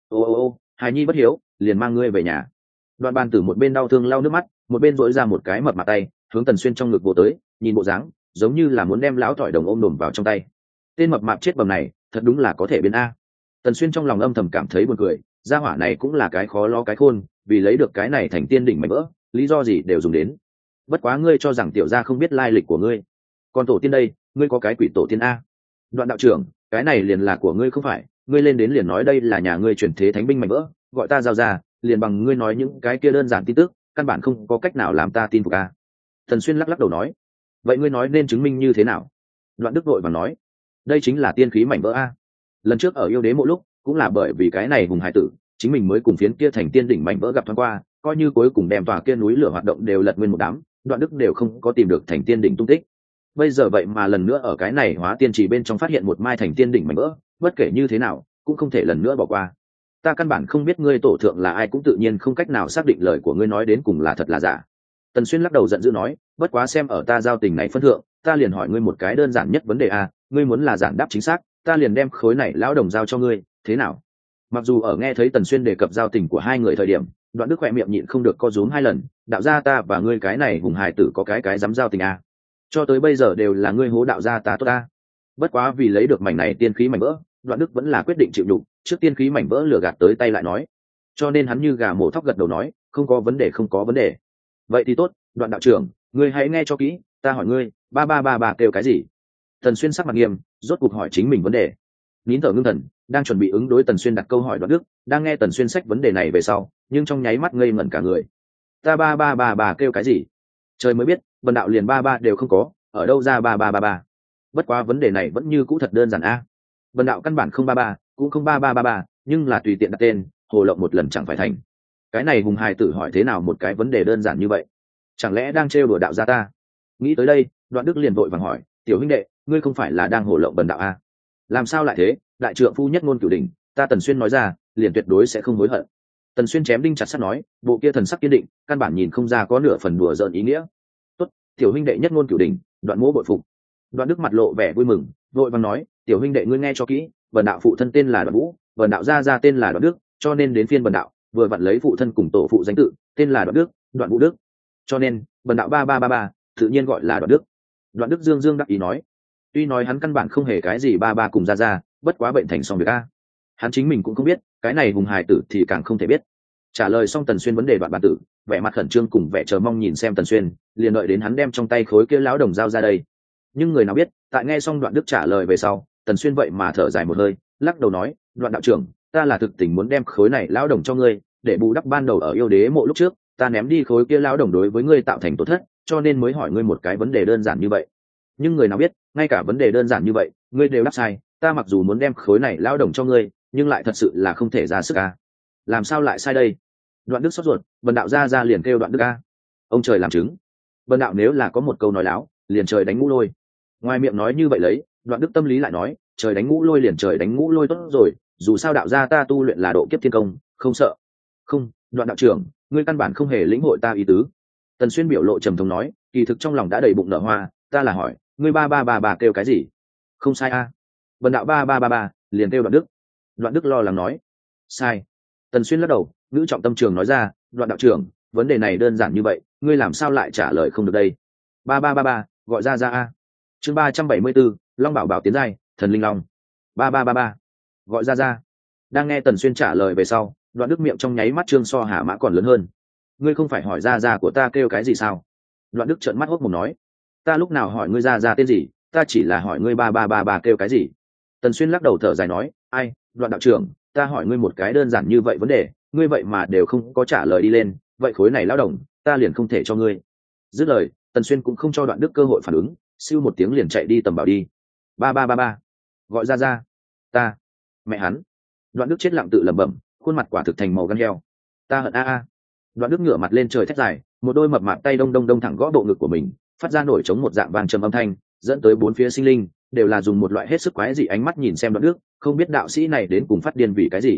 [SPEAKER 1] Ô, hài nhi bất hiếu, liền mang ngươi về nhà. Đoạn Bàn Tử một bên đau thương lau nước mắt, một bên dỗi ra một cái mập mặt tay, hướng Tần Xuyên trong ngực vô tới, nhìn bộ dáng giống như là muốn đem lão thỏi đồng ôm đồm vào trong tay. Tên mập mạp chết bầm này, thật đúng là có thể biến a. Tần Xuyên trong lòng âm thầm cảm thấy buồn cười, gia hỏa này cũng là cái khó lo cái khôn, vì lấy được cái này thành tiên đỉnh mảnh vỡ, lý do gì đều dùng đến. Bất quá ngươi cho rằng tiểu gia không biết lai lịch của ngươi, còn tổ tiên đây, ngươi có cái quỷ tổ tiên a. Đoạn đạo trưởng, cái này liền là của ngươi không phải, ngươi lên đến liền nói đây là nhà ngươi chuyển thế thánh binh mảnh vỡ, gọi ta giao ra, liền bằng ngươi nói những cái kia đơn giản tin tức, căn bản không có cách nào làm ta tin phục a. Thần Xuyên lắc đầu nói, vậy ngươi nói nên chứng minh như thế nào? Đoạn Đức vội vàng nói, đây chính là tiên khí mảnh vỡ a. Lần trước ở yêu đế mỗi lúc, cũng là bởi vì cái này hùng hải tử, chính mình mới cùng phiến kia thành tiên đỉnh mảnh vỡ gặp thoáng qua, coi như cuối cùng đem tòa kia núi lửa hoạt động đều lật nguyên một đám, Đoạn Đức đều không có tìm được thành tiên đỉnh tung tích. Bây giờ vậy mà lần nữa ở cái này Hóa Tiên Chỉ bên trong phát hiện một mai thành tiên đỉnh mảnh vỡ, bất kể như thế nào cũng không thể lần nữa bỏ qua. Ta căn bản không biết ngươi tổ thượng là ai, cũng tự nhiên không cách nào xác định lời của ngươi nói đến cùng là thật là giả. Tần Xuyên lắc đầu giận dữ nói, bất quá xem ở ta giao tình này phân thượng, ta liền hỏi ngươi một cái đơn giản nhất vấn đề a, ngươi muốn là giản đáp chính xác, ta liền đem khối này lão đồng giao cho ngươi, thế nào? Mặc dù ở nghe thấy Tần Xuyên đề cập giao tình của hai người thời điểm, Đoạn Đức khỏe miệng nhịn không được co rúm hai lần, đạo gia ta và ngươi cái này hùng hài tử có cái dám giao tình a. Cho tới bây giờ đều là ngươi hố đạo gia ta tốt ta. Bất quá vì lấy được mảnh này tiên khí mảnh vỡ, Đoạn Đức vẫn là quyết định chịu nhục, trước tiên khí mảnh vỡ lừa gạt tới tay lại nói. Cho nên hắn như gà mổ thóc gật đầu nói, không có vấn đề không có vấn đề. Vậy thì tốt, Đoạn đạo trưởng, ngươi hãy nghe cho kỹ, ta hỏi ngươi, ba kêu cái gì? Tần Xuyên sắc mặt nghiêm, rốt cuộc hỏi chính mình vấn đề. Nín thở ngưng thần, đang chuẩn bị ứng đối Tần Xuyên đặt câu hỏi Đoạn Đức, đang nghe Tần Xuyên xách vấn đề này về sau, nhưng trong nháy mắt ngây ngẩn cả người. Ta ba kêu cái gì? Trời mới biết, Vân đạo liền ba đều không có, ở đâu ra ba. Bất quá vấn đề này vẫn như cũ thật đơn giản a. Vân đạo căn bản không ba, cũng không ba, nhưng là tùy tiện đặt tên, hồ lộng một lần chẳng phải thành. Cái này hùng hài tử hỏi thế nào một cái vấn đề đơn giản như vậy? Chẳng lẽ đang trêu đùa đạo gia ta? Nghĩ tới đây, Đoạn Đức liền vội vàng hỏi, tiểu huynh đệ, ngươi không phải là đang hồ lộng Vân đạo a? Làm sao lại thế? Đại trượng phu nhất ngôn cửu đỉnh, ta Tần Xuyên nói ra, liền tuyệt đối sẽ không hối hận. Tần Xuyên chém đinh chặt sắt nói, bộ kia thần sắc kiên định, căn bản nhìn không ra có nửa phần đùa giỡn ý nghĩa. Tốt, tiểu huynh đệ nhất ngôn cửu đỉnh, Đoạn mỗ bội phục. Đoạn Đức mặt lộ vẻ vui mừng, vội vàng nói, tiểu huynh đệ ngươi nghe cho kỹ, Vân đạo phụ thân tên là Đoạn Vũ, Vân đạo gia tên là Đoạn Đức, cho nên đến phiên Vân đạo vừa vặn lấy phụ thân cùng tổ phụ danh tự, tên là Đoạn Đức, Đoạn Vũ Đức. Cho nên, Vân đạo ba, tự nhiên gọi là Đoạn Đức. Đoạn Đức dương đắc ý nói, tuy nói hắn căn bản không hề cái gì ba cùng gia, bất quá bệnh thành xong việc a. Hắn chính mình cũng không biết, cái này hùng hài tử thì càng không thể biết. Trả lời xong Tần Xuyên vấn đề Đoạn bản tử, vẻ mặt khẩn trương cùng vẻ chờ mong nhìn xem Tần Xuyên, liền đợi đến hắn đem trong tay khối kia lão đồng giao ra đây. Nhưng người nào biết, tại nghe xong Đoạn Đức trả lời về sau, Tần Xuyên vậy mà thở dài một hơi, lắc đầu nói, Đoạn đạo trưởng, ta là thực tình muốn đem khối này lão đồng cho ngươi, để bù đắp ban đầu ở yêu đế mộ lúc trước, ta ném đi khối kia lão đồng đối với ngươi tạo thành tổn thất, cho nên mới hỏi ngươi một cái vấn đề đơn giản như vậy. Nhưng người nào biết, ngay cả vấn đề đơn giản như vậy, ngươi đều đáp sai, ta mặc dù muốn đem khối này lão đồng cho ngươi, nhưng lại thật sự là không thể ra sức a. Làm sao lại sai đây? Đoạn Đức sốt ruột, Vân đạo ra liền kêu Đoạn Đức a. Ông trời làm chứng. Vân đạo nếu là có một câu nói láo, liền trời đánh ngũ lôi. Ngoài miệng nói như vậy lấy, Đoạn Đức tâm lý lại nói, trời đánh ngũ lôi liền trời đánh ngũ lôi tốt rồi, dù sao đạo gia ta tu luyện là độ kiếp thiên công, không sợ. Không, Đoạn đạo trưởng, ngươi căn bản không hề lĩnh hội ta ý tứ. Tần Xuyên biểu lộ trầm thống nói, kỳ thực trong lòng đã đầy bụng nở hoa, ta là hỏi, ngươi ba kêu cái gì? Không sai a. Vân đạo ba, liền kêu Đoạn Đức. Đoạn Đức lo lắng nói, sai. Tần Xuyên lắc đầu, ngữ trọng tâm trường nói ra, Đoạn đạo trưởng, vấn đề này đơn giản như vậy, ngươi làm sao lại trả lời không được đây? Ba, gọi ra a. Chương 374, Long Bảo Bảo tiến giai, thần linh long. Ba, gọi ra. Đang nghe Tần Xuyên trả lời về sau, Đoạn Đức miệng trong nháy mắt trương so hà mã còn lớn hơn. Ngươi không phải hỏi ra của ta kêu cái gì sao? Đoạn Đức trợn mắt hốt mồm nói, ta lúc nào hỏi ngươi ra tên gì, ta chỉ là hỏi ngươi ba kêu cái gì. Tần Xuyên lắc đầu thở dài nói, ai, Đoạn đạo trưởng, ta hỏi ngươi một cái đơn giản như vậy vấn đề, ngươi vậy mà đều không có trả lời đi lên, vậy khối này lão đồng, ta liền không thể cho ngươi. Dứt lời, Tần Xuyên cũng không cho Đoạn Đức cơ hội phản ứng, siêu một tiếng liền chạy đi tầm bảo đi. Ba, gọi ra, ta, mẹ hắn. Đoạn Đức chết lặng tự lẩm bẩm, khuôn mặt quả thực thành màu gan heo. Ta hận a. Đoạn Đức ngửa mặt lên trời thét dài, một đôi mập mạp tay đông thẳng gõ bộ ngực của mình, phát ra nổi trống một dạng vang trầm âm thanh, dẫn tới bốn phía sinh linh đều là dùng một loại hết sức quái dị ánh mắt nhìn xem Đoạn Đức, không biết đạo sĩ này đến cùng phát điên vì cái gì.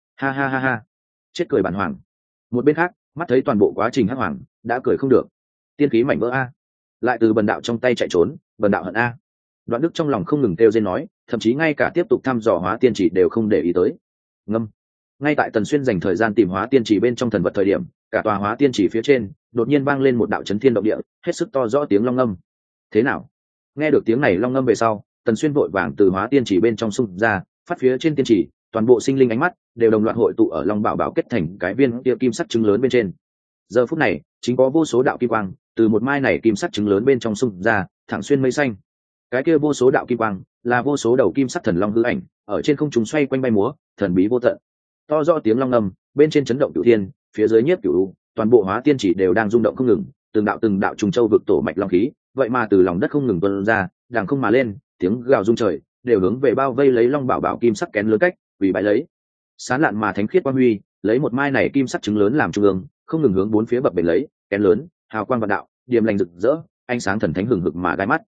[SPEAKER 1] Ha. Chết cười bản hoàng. Một bên khác, mắt thấy toàn bộ quá trình hắc hoàng đã cười không được. Tiên khí mảnh vỡ a, lại từ Bần đạo trong tay chạy trốn, Bần đạo hận a. Đoạn Đức trong lòng không ngừng kêu rên nói, thậm chí ngay cả tiếp tục thăm dò hóa tiên chỉ đều không để ý tới. Ngâm. Ngay tại Tần Xuyên dành thời gian tìm hóa tiên chỉ bên trong thần vật thời điểm, cả tòa hóa tiên chỉ phía trên đột nhiên vang lên một đạo chấn thiên động địa, hết sức to rõ tiếng long ngâm. Thế nào? Nghe được tiếng này long ngâm về sau, Tần Xuyên vội vàng từ hóa tiên chỉ bên trong xung ra, phát phía trên tiên chỉ, toàn bộ sinh linh ánh mắt đều đồng loạt hội tụ ở Long Bảo Bảo kết thành cái viên kia kim sắc trứng lớn bên trên. Giờ phút này, chính có vô số đạo kim quang từ một mai này kim sắc trứng lớn bên trong xung ra, thẳng xuyên mây xanh. Cái kia vô số đạo kim quang là vô số đầu kim sắc thần long hư ảnh, ở trên không trung xoay quanh bay múa, thần bí vô tận. To rõ tiếng long ngâm, bên trên chấn động cửu thiên, phía dưới nhiếp cửu, toàn bộ hóa tiên chỉ đều đang rung động không ngừng, từng đạo trùng châu vực tổ mạch long khí, vậy mà từ lòng đất không ngừng tuôn ra, đàng không mà lên, tiếng gào rung trời, đều hướng về bao vây lấy Long Bảo Bảo kim sắc kén lớn cách, vì bãi lấy. Sán lạn mà thánh khiết quang huy, lấy một mai này kim sắc trứng lớn làm trung ương, không ngừng hướng bốn phía bập bềnh lấy, kén lớn, hào quang vạn đạo, điềm lành rực rỡ, ánh sáng thần thánh hừng hực mà gai mắt.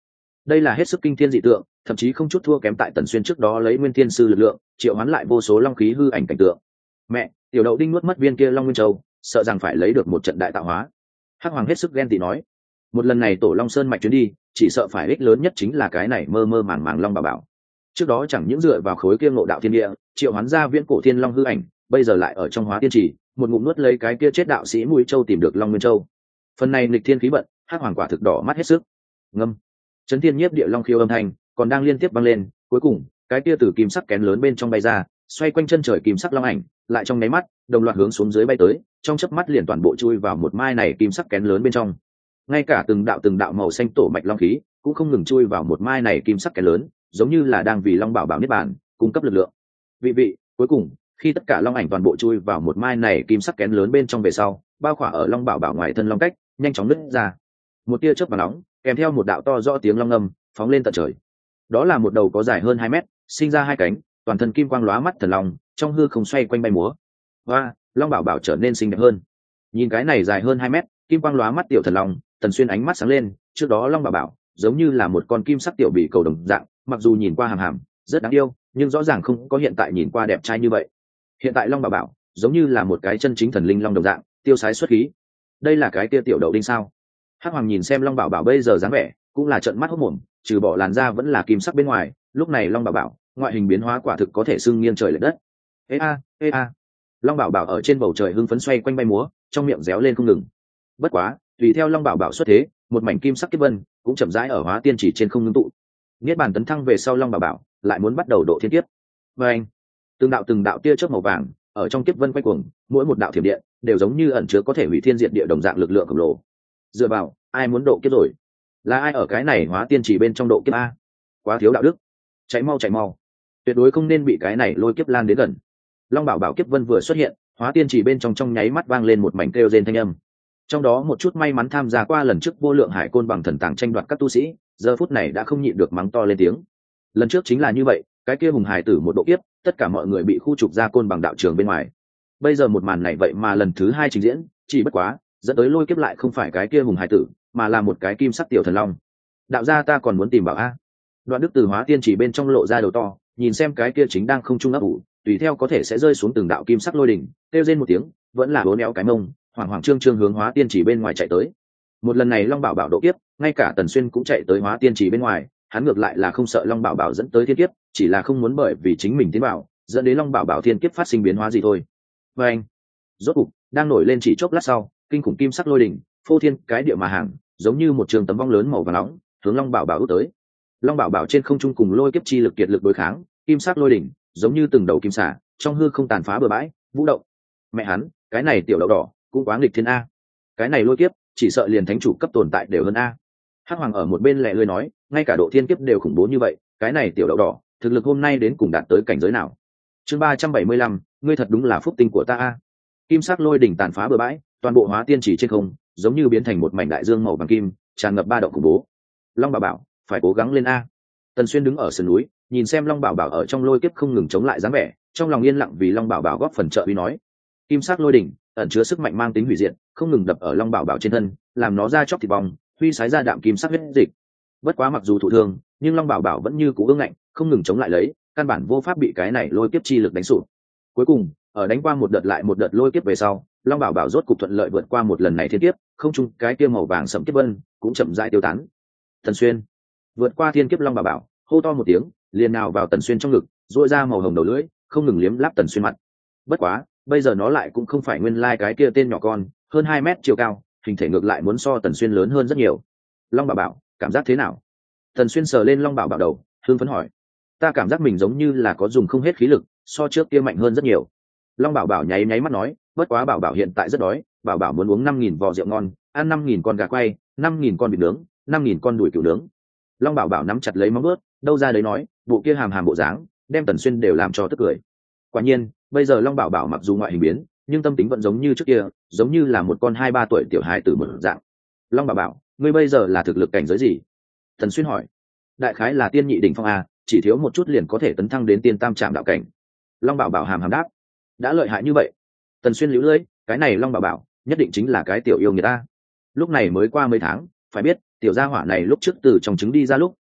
[SPEAKER 1] đây là hết sức kinh thiên dị tượng, thậm chí không chút thua kém tại Tần Xuyên trước đó lấy nguyên thiên sư lực lượng triệu hoán lại vô số long khí hư ảnh cảnh tượng. Mẹ, tiểu đậu đinh nuốt mất viên kia long nguyên châu, sợ rằng phải lấy được một trận đại tạo hóa. Hắc Hoàng hết sức ghen tị nói, một lần này tổ Long Sơn mạch chuyến đi, chỉ sợ phải ích lớn nhất chính là cái này mơ mơ màng màng long bảo bảo. Trước đó chẳng những dựa vào khối kia ngộ đạo thiên địa, triệu hoán ra viễn cổ thiên long hư ảnh, bây giờ lại ở trong hóa tiên trì, một ngụm nuốt lấy cái kia chết đạo sĩ mũi châu tìm được long nguyên châu. Phần này nghịch thiên khí vận, Hắc Hoàng quả thực đỏ mắt hết sức. Ngâm, chấn thiên nhiếp địa long khiêu âm thanh còn đang liên tiếp vang lên, cuối cùng cái kia từ kim sắc kén lớn bên trong bay ra, xoay quanh chân trời kim sắc long ảnh, lại trong nháy mắt đồng loạt hướng xuống dưới bay tới, trong chớp mắt liền toàn bộ chui vào một mai này kim sắc kén lớn bên trong. Ngay cả từng đạo màu xanh tổ mạch long khí cũng không ngừng chui vào một mai này kim sắc kén lớn, giống như là đang vì long bảo bảo niết bàn cung cấp lực lượng. Vị cuối cùng khi tất cả long ảnh toàn bộ chui vào một mai này kim sắc kén lớn bên trong về sau, bao khỏa ở long bảo bảo ngoài thân long cách nhanh chóng nứt ra, một tia chớp vàng nóng kèm theo một đạo to rõ tiếng long ngâm phóng lên tận trời. Đó là một đầu có dài hơn 2 mét, sinh ra 2 cánh, toàn thân kim quang lóa mắt thần long, trong hư không xoay quanh bay múa. Và long bảo bảo trở nên xinh đẹp hơn. Nhìn cái này dài hơn 2 mét, kim quang lóa mắt tiểu thần long, Tần Xuyên ánh mắt sáng lên. Trước đó long bảo bảo giống như là một con kim sắc tiểu bị cầu đồng dạng, mặc dù nhìn qua hàm hàm rất đáng yêu, nhưng rõ ràng không có hiện tại nhìn qua đẹp trai như vậy. Hiện tại long bảo bảo giống như là một cái chân chính thần linh long đồng dạng, tiêu sái xuất khí. Đây là cái tia tiểu đậu đinh sao? Hắc Hoàng nhìn xem long bảo bảo bây giờ dáng vẻ, cũng là trợn mắt hốt mồm, trừ bỏ làn da vẫn là kim sắc bên ngoài, lúc này long bảo bảo ngoại hình biến hóa quả thực có thể xưng nghiêng trời lệch đất. Ê a, long bảo bảo ở trên bầu trời hưng phấn xoay quanh bay múa, trong miệng réo lên không ngừng. Bất quá tùy theo long bảo bảo xuất thế, một mảnh kim sắc kiếp vân cũng chậm rãi ở hóa tiên chỉ trên không ngưng tụ. Niết bàn tấn thăng về sau, long bảo bảo lại muốn bắt đầu độ thiên kiếp. Và anh, từng đạo tia chớp màu vàng ở trong kiếp vân quay cuồng, mỗi một đạo thiểm điện đều giống như ẩn chứa có thể hủy thiên diệt địa đồng dạng lực lượng khổng lồ. Dựa vào, ai muốn độ kiếp rồi? Là ai ở cái này hóa tiên chỉ bên trong độ kiếp a? Quá thiếu đạo đức, chạy mau, tuyệt đối không nên bị cái này lôi kiếp lan đến gần. Long bảo bảo kiếp vân vừa xuất hiện, hóa tiên chỉ bên trong nháy mắt vang lên một mảnh kêu rên thanh âm. Trong đó một chút may mắn tham gia qua lần trước vô lượng hải côn bằng thần tàng tranh đoạt các tu sĩ, giờ phút này đã không nhịn được mắng to lên tiếng. Lần trước chính là như vậy, cái kia hùng hải tử một độ kiếp, tất cả mọi người bị khu trục ra côn bằng đạo trường bên ngoài. Bây giờ một màn này vậy mà lần thứ 2 trình diễn, chỉ bất quá dẫn tới lôi kiếp lại không phải cái kia hùng hải tử, mà là một cái kim sắc tiểu thần long. Đạo gia ta còn muốn tìm bảo a. Đoạn Đức từ hóa tiên chỉ bên trong lộ ra đầu to, nhìn xem cái kia chính đang không trung ấp ủ, tùy theo có thể sẽ rơi xuống từng đạo kim sắc lôi đỉnh, kêu rên một tiếng, vẫn là bốn éo cái mông, hoảng trương hướng hóa tiên chỉ bên ngoài chạy tới. Một lần này long bảo bảo độ kiếp, ngay cả Tần Xuyên cũng chạy tới hóa tiên chỉ bên ngoài, hắn ngược lại là không sợ long bảo bảo dẫn tới thiên kiếp, chỉ là không muốn bởi vì chính mình tiến vào dẫn đến long bảo bảo thiên kiếp phát sinh biến hóa gì thôi. Và anh, rốt cục đang nổi lên chỉ chốc lát sau, kinh khủng kim sắc lôi đỉnh phô thiên cái địa mà hàng, giống như một trường tấm vong lớn màu vàng nóng hướng long bảo bảo út tới. Long bảo bảo trên không trung cùng lôi kiếp chi lực kiệt lực đối kháng, kim sắc lôi đỉnh giống như từng đầu kim xả trong hư không tàn phá bừa bãi vũ động. Mẹ hắn, cái này tiểu đậu đỏ cũng quá nghịch thiên a. Cái này lôi kiếp chỉ sợ liền thánh chủ cấp tồn tại đều hơn a. Hắc Hoàng ở một bên lẹ lưỡi nói, ngay cả độ thiên kiếp đều khủng bố như vậy, cái này tiểu đậu đỏ thực lực hôm nay đến cùng đạt tới cảnh giới nào? Chương 375, ngươi thật đúng là phúc tinh của ta a. Kim sắc lôi đỉnh tàn phá bừa bãi, toàn bộ hóa tiên chỉ trên không giống như biến thành một mảnh đại dương màu vàng kim, tràn ngập ba động khủng bố. Long bảo bảo phải cố gắng lên a. Tần Xuyên đứng ở sườn núi, nhìn xem long bảo bảo ở trong lôi kiếp không ngừng chống lại dáng vẻ, trong lòng yên lặng vì long bảo bảo góp phần trợ uy nói. Kim sắc lôi đỉnh ẩn chứa sức mạnh mang tính hủy diệt, không ngừng đập ở long bảo bảo trên thân, làm nó ra chóc thịt bong, huy sái ra đạm kim sắc huyết dịch. Bất quá mặc dù thụ thương, nhưng long bảo bảo vẫn như cũ ương ngạnh, không ngừng chống lại lấy, căn bản vô pháp bị cái này lôi kiếp chi lực đánh sụp. Cuối cùng ở đánh qua một đợt lại một đợt lôi kiếp về sau, long bảo bảo rốt cục thuận lợi vượt qua một lần này thiên kiếp, không chung cái kia màu vàng sẫm kiếp vân cũng chậm rãi tiêu tán. Tần Xuyên vượt qua thiên kiếp, long bảo bảo hô to một tiếng, liền nào vào Tần Xuyên trong ngực, duỗi ra màu hồng đầu lưỡi, không ngừng liếm láp Tần Xuyên mặt. Bất quá bây giờ nó lại cũng không phải nguyên lai cái kia tên nhỏ con, hơn 2 mét chiều cao, hình thể ngược lại muốn so Tần Xuyên lớn hơn rất nhiều. Long bảo bảo cảm giác thế nào? Tần Xuyên sờ lên long bảo bảo đầu, hương phấn hỏi. Ta cảm giác mình giống như là có dùng không hết khí lực, so trước kia mạnh hơn rất nhiều. Long bảo bảo nháy nháy mắt nói, bất quá bảo bảo hiện tại rất đói, bảo bảo muốn uống 5.000 vò rượu ngon, ăn 5.000 con gà quay, 5.000 con vịt nướng, 5.000 con đùi cừu nướng. Long bảo bảo nắm chặt lấy móng vuốt, đâu ra đấy nói, bộ kia hàm hàm bộ dáng, đem Tần Xuyên đều làm cho tức cười. Quả nhiên, bây giờ long bảo bảo mặc dù ngoại hình biến, nhưng tâm tính vẫn giống như trước kia, giống như là một con 2-3 tuổi tiểu hài tử một dạng. Long bảo bảo, ngươi bây giờ là thực lực cảnh giới gì? Tần Xuyên hỏi. Đại khái là tiên nhị đỉnh phong a, chỉ thiếu một chút liền có thể tấn thăng đến tiên tam trạm đạo cảnh. Long bảo bảo hàm hàm đáp. Đã lợi hại như vậy? Tần Xuyên liễu lưỡi, cái này long bảo bảo nhất định chính là cái tiểu yêu người ta. Lúc này mới qua mấy tháng, phải biết tiểu gia hỏa này lúc trước từ trong trứng đi ra lúc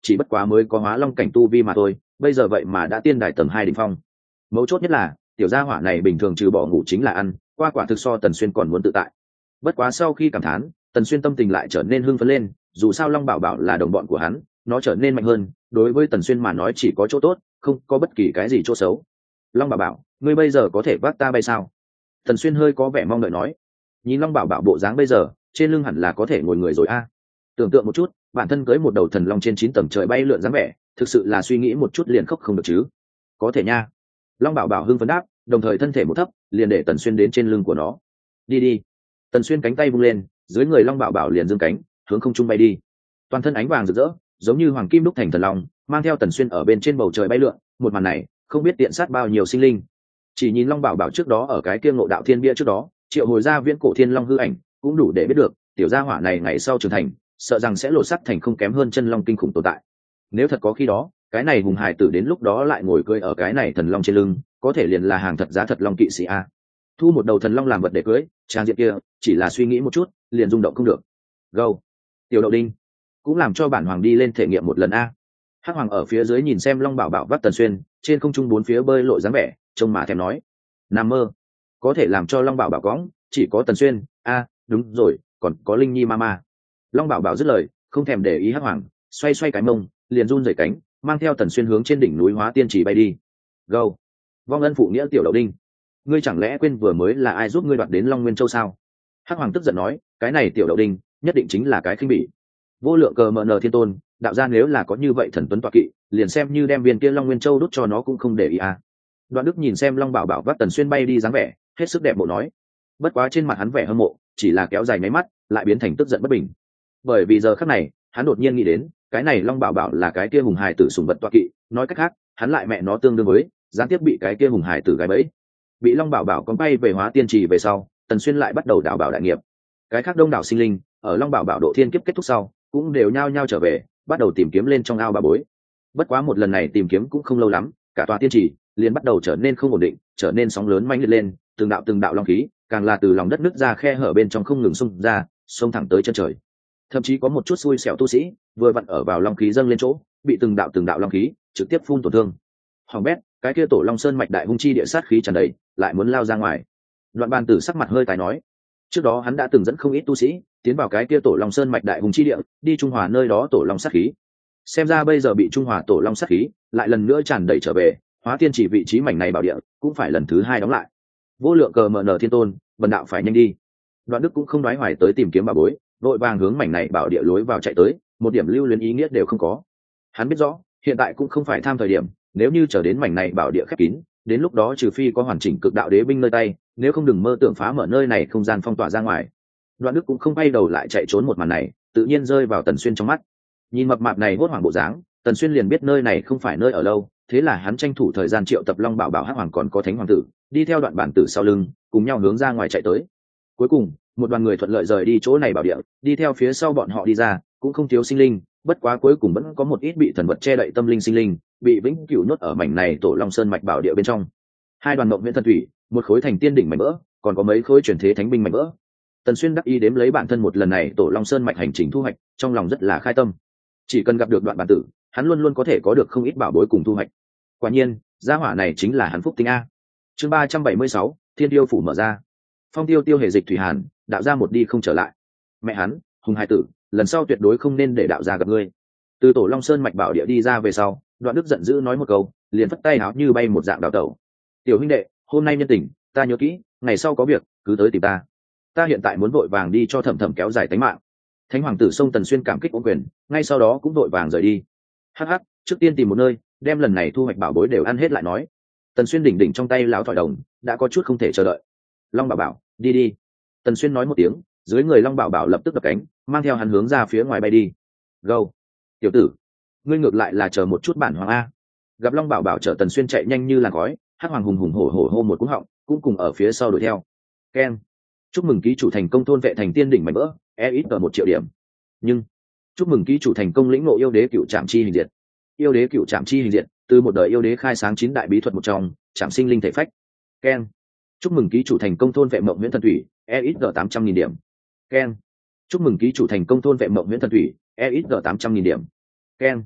[SPEAKER 1] chỉ bất quá mới có hóa long cảnh tu vi mà thôi, bây giờ vậy mà đã tiên đài tầng 2 đỉnh phong. Mấu chốt nhất là tiểu gia hỏa này bình thường trừ bỏ ngủ chính là ăn, qua quả thực so Tần Xuyên còn muốn tự tại. Bất quá sau khi cảm thán, Tần Xuyên tâm tình lại trở nên hưng phấn lên, dù sao Long Bảo Bảo là đồng bọn của hắn, nó trở nên mạnh hơn, đối với Tần Xuyên mà nói chỉ có chỗ tốt, không có bất kỳ cái gì chỗ xấu. Long Bảo Bảo, ngươi bây giờ có thể vác ta bay sao? Tần Xuyên hơi có vẻ mong đợi nói. Nhìn Long Bảo Bảo bộ dáng bây giờ, trên lưng hẳn là có thể ngồi người rồi a. Tưởng tượng một chút, bản thân cưới một đầu thần long trên 9 tầng trời bay lượn dáng vẻ, thực sự là suy nghĩ một chút liền khóc không được chứ. Có thể nha. Long Bảo Bảo hưng phấn đáp, đồng thời thân thể một thấp, liền để Tần Xuyên đến trên lưng của nó. Đi đi. Tần Xuyên cánh tay vung lên, dưới người Long Bảo Bảo liền giương cánh, hướng không trung bay đi. Toàn thân ánh vàng rực rỡ, giống như hoàng kim đúc thành thần long, mang theo Tần Xuyên ở bên trên bầu trời bay lượn. Một màn này, không biết tiện sát bao nhiêu sinh linh. Chỉ nhìn Long Bảo Bảo trước đó ở cái kia Ngộ Đạo Thiên Bia trước đó, triệu hồi ra viễn cổ thiên long hư ảnh, cũng đủ để biết được tiểu gia hỏa này ngày sau trưởng thành, sợ rằng sẽ lột sắc thành không kém hơn chân long kinh khủng tồn tại. Nếu thật có khi đó, cái này hùng hài tử đến lúc đó lại ngồi cưỡi ở cái này thần long trên lưng, có thể liền là hàng thật giá thật long kỵ sĩ a. Thu một đầu thần long làm vật để cưới, trang diện kia, chỉ là suy nghĩ một chút, liền rung động không được. Go, tiểu đậu đinh, cũng làm cho bản hoàng đi lên thể nghiệm một lần a. Hắc Hoàng ở phía dưới nhìn xem Long Bảo Bảo vắt Tần Xuyên, trên không trung bốn phía bơi lội dáng vẻ, trông mà thèm nói, nằm mơ, có thể làm cho Long Bảo Bảo cõng, chỉ có Tần Xuyên. A, đúng rồi, còn có Linh Nhi Mama. Long Bảo Bảo dứt lời, không thèm để ý Hắc Hoàng, xoay xoay cái mông, liền run rẩy cánh, mang theo Tần Xuyên hướng trên đỉnh núi Hóa Tiên Trì bay đi. Go, vong ân phụ nghĩa tiểu đậu đinh, ngươi chẳng lẽ quên vừa mới là ai giúp ngươi đoạt đến Long Nguyên Châu sao? Hắc Hoàng tức giận nói, cái này tiểu đậu đinh, nhất định chính là cái khinh bỉ. Vô lượng cờ mờ nờ thiên tôn, đạo gia nếu là có như vậy thần tuấn tọa kỵ, liền xem như đem viên kia Long Nguyên Châu đút cho nó cũng không để ý à. Đoạn Đức nhìn xem Long Bảo Bảo vác Tần Xuyên bay đi dáng vẻ, hết sức đẹp bộ nói. Bất quá trên mặt hắn vẻ hâm mộ, chỉ là kéo dài nháy mắt, lại biến thành tức giận bất bình. Bởi vì giờ khắc này, hắn đột nhiên nghĩ đến, cái này Long Bảo Bảo là cái kia hùng hài tử sùng vật tọa kỵ, nói cách khác, hắn lại mẹ nó tương đương với, gián tiếp bị cái kia hùng hài tử gài bẫy. Bị Long Bảo Bảo con bay về Hóa Tiên Trì về sau, Tần Xuyên lại bắt đầu đảo bảo đại nghiệp. Cái khác đông đảo sinh linh, ở Long Bảo Bảo độ thiên kiếp kết thúc sau, cũng đều nhao nhao trở về, bắt đầu tìm kiếm lên trong ao bà bối. Bất quá một lần này tìm kiếm cũng không lâu lắm, cả tòa tiên trì liền bắt đầu trở nên không ổn định, trở nên sóng lớn mãnh liệt lên, từng đạo long khí, càng là từ lòng đất nứt ra khe hở bên trong không ngừng xung ra, xông thẳng tới chân trời. Thậm chí có một chút xui xẻo tu sĩ, vừa vặn ở vào long khí dâng lên chỗ, bị từng đạo long khí trực tiếp phun tổn thương. Hoàng bét, cái kia Tổ Long Sơn mạch đại hung chi địa sát khí tràn đầy, lại muốn lao ra ngoài. Đoạn Bàn Tử sắc mặt hơi tái nói, trước đó hắn đã từng dẫn không ít tu sĩ tiến vào cái kia Tổ Long Sơn mạch đại hung chi địa, đi trung hòa nơi đó Tổ Long sát khí. Xem ra bây giờ bị trung hòa Tổ Long sát khí lại lần nữa tràn đầy trở về, Hóa Tiên Chỉ vị trí mảnh này bảo địa cũng phải lần thứ 2 đóng lại. Vô lượng cờ mờ nở thiên tôn, bần đạo phải nhanh đi. Đoạn Đức cũng không nói hoài tới tìm kiếm bảo bối, vội vàng hướng mảnh này bảo địa lối vào chạy tới, một điểm lưu luyến ý nghĩa đều không có. Hắn biết rõ, hiện tại cũng không phải tham thời điểm, nếu như chờ đến mảnh này bảo địa khép kín, đến lúc đó trừ phi có hoàn chỉnh cực đạo đế binh nơi tay, nếu không đừng mơ tưởng phá mở nơi này không gian phong tỏa ra ngoài. Đoạn Đức cũng không bay đầu lại chạy trốn một màn này, tự nhiên rơi vào Tần Xuyên trong mắt. Nhìn mập mạp này hốt hoảng bộ dáng, Tần Xuyên liền biết nơi này không phải nơi ở lâu, thế là hắn tranh thủ thời gian triệu tập Long Bảo Bảo, Hắc Hoàng còn có Thánh Hoàng tử, đi theo Đoạn Bản Tử sau lưng, cùng nhau hướng ra ngoài chạy tới. Cuối cùng, một đoàn người thuận lợi rời đi chỗ này bảo địa, đi theo phía sau bọn họ đi ra, cũng không thiếu sinh linh, bất quá cuối cùng vẫn có một ít bị thần vật che đậy tâm linh sinh linh, bị vĩnh cửu nhốt ở mảnh này Tổ Long Sơn mạch bảo địa bên trong. 2 đoàn mộng viễn thần thủy, một khối thành tiên đỉnh mảnh vỡ, còn có mấy khối truyền thế thánh binh mảnh vỡ. Tần Xuyên đắc ý đếm lấy bản thân một lần này Tổ Long Sơn mạch hành trình thu hoạch, trong lòng rất là khai tâm. Chỉ cần gặp được Đoạn Bản Tử, hắn luôn luôn có thể có được không ít bảo bối cùng thu hoạch. Quả nhiên, gia hỏa này chính là hắn phúc tinh a. Chương 376, Thiên Tiêu phủ mở ra. Phong Tiêu Tiêu hề dịch thủy hàn, đạo gia một đi không trở lại. Mẹ hắn, hùng hai tử, lần sau tuyệt đối không nên để đạo gia gặp ngươi. Từ Tổ Long Sơn mạch bảo địa đi ra về sau, Đoạn Đức giận dữ nói một câu, liền phất tay áo như bay một dạng đào tẩu. Tiểu huynh đệ, hôm nay nhân tình, ta nhớ kỹ, ngày sau có việc cứ tới tìm ta. Ta hiện tại muốn vội vàng đi cho Thẩm Thẩm kéo dài tính mạng. Thánh Hoàng tử xông Tần Xuyên cảm kích ôm quyền, ngay sau đó cũng vội vàng rời đi. Hắc hắc, trước tiên tìm một nơi, đem lần này thu hoạch bảo bối đều ăn hết lại nói. Tần Xuyên đỉnh đỉnh trong tay lão thỏi đồng, đã có chút không thể chờ đợi. Long Bảo Bảo, đi đi. Tần Xuyên nói một tiếng, dưới người Long Bảo Bảo lập tức đập cánh, mang theo hắn hướng ra phía ngoài bay đi. Go, tiểu tử, ngươi ngược lại là chờ một chút bản hoàng a. Gặp Long Bảo Bảo chở Tần Xuyên chạy nhanh như làn khói, Hắc Hoàng hùng hùng hổ hổ hô một cú họng, cũng cùng ở phía sau đuổi theo. Keng, chúc mừng ký chủ thành công thôn vệ thành tiên đỉnh mảnh vỡ, ít ở 1 triệu điểm. Nhưng chúc mừng ký chủ thành công lĩnh ngộ yêu đế cựu trạm chi hình diệt. Yêu đế cựu trạm chi hình diệt, từ một đời yêu đế khai sáng 9 đại bí thuật một trong, trạm sinh linh thể phách. Keng, chúc mừng ký chủ thành công thôn vệ mộng huyễn thần thủy, ít 800.000 điểm. Keng, chúc mừng ký chủ thành công thôn vệ mộng huyễn thần thủy, ít 800.000 điểm. Keng,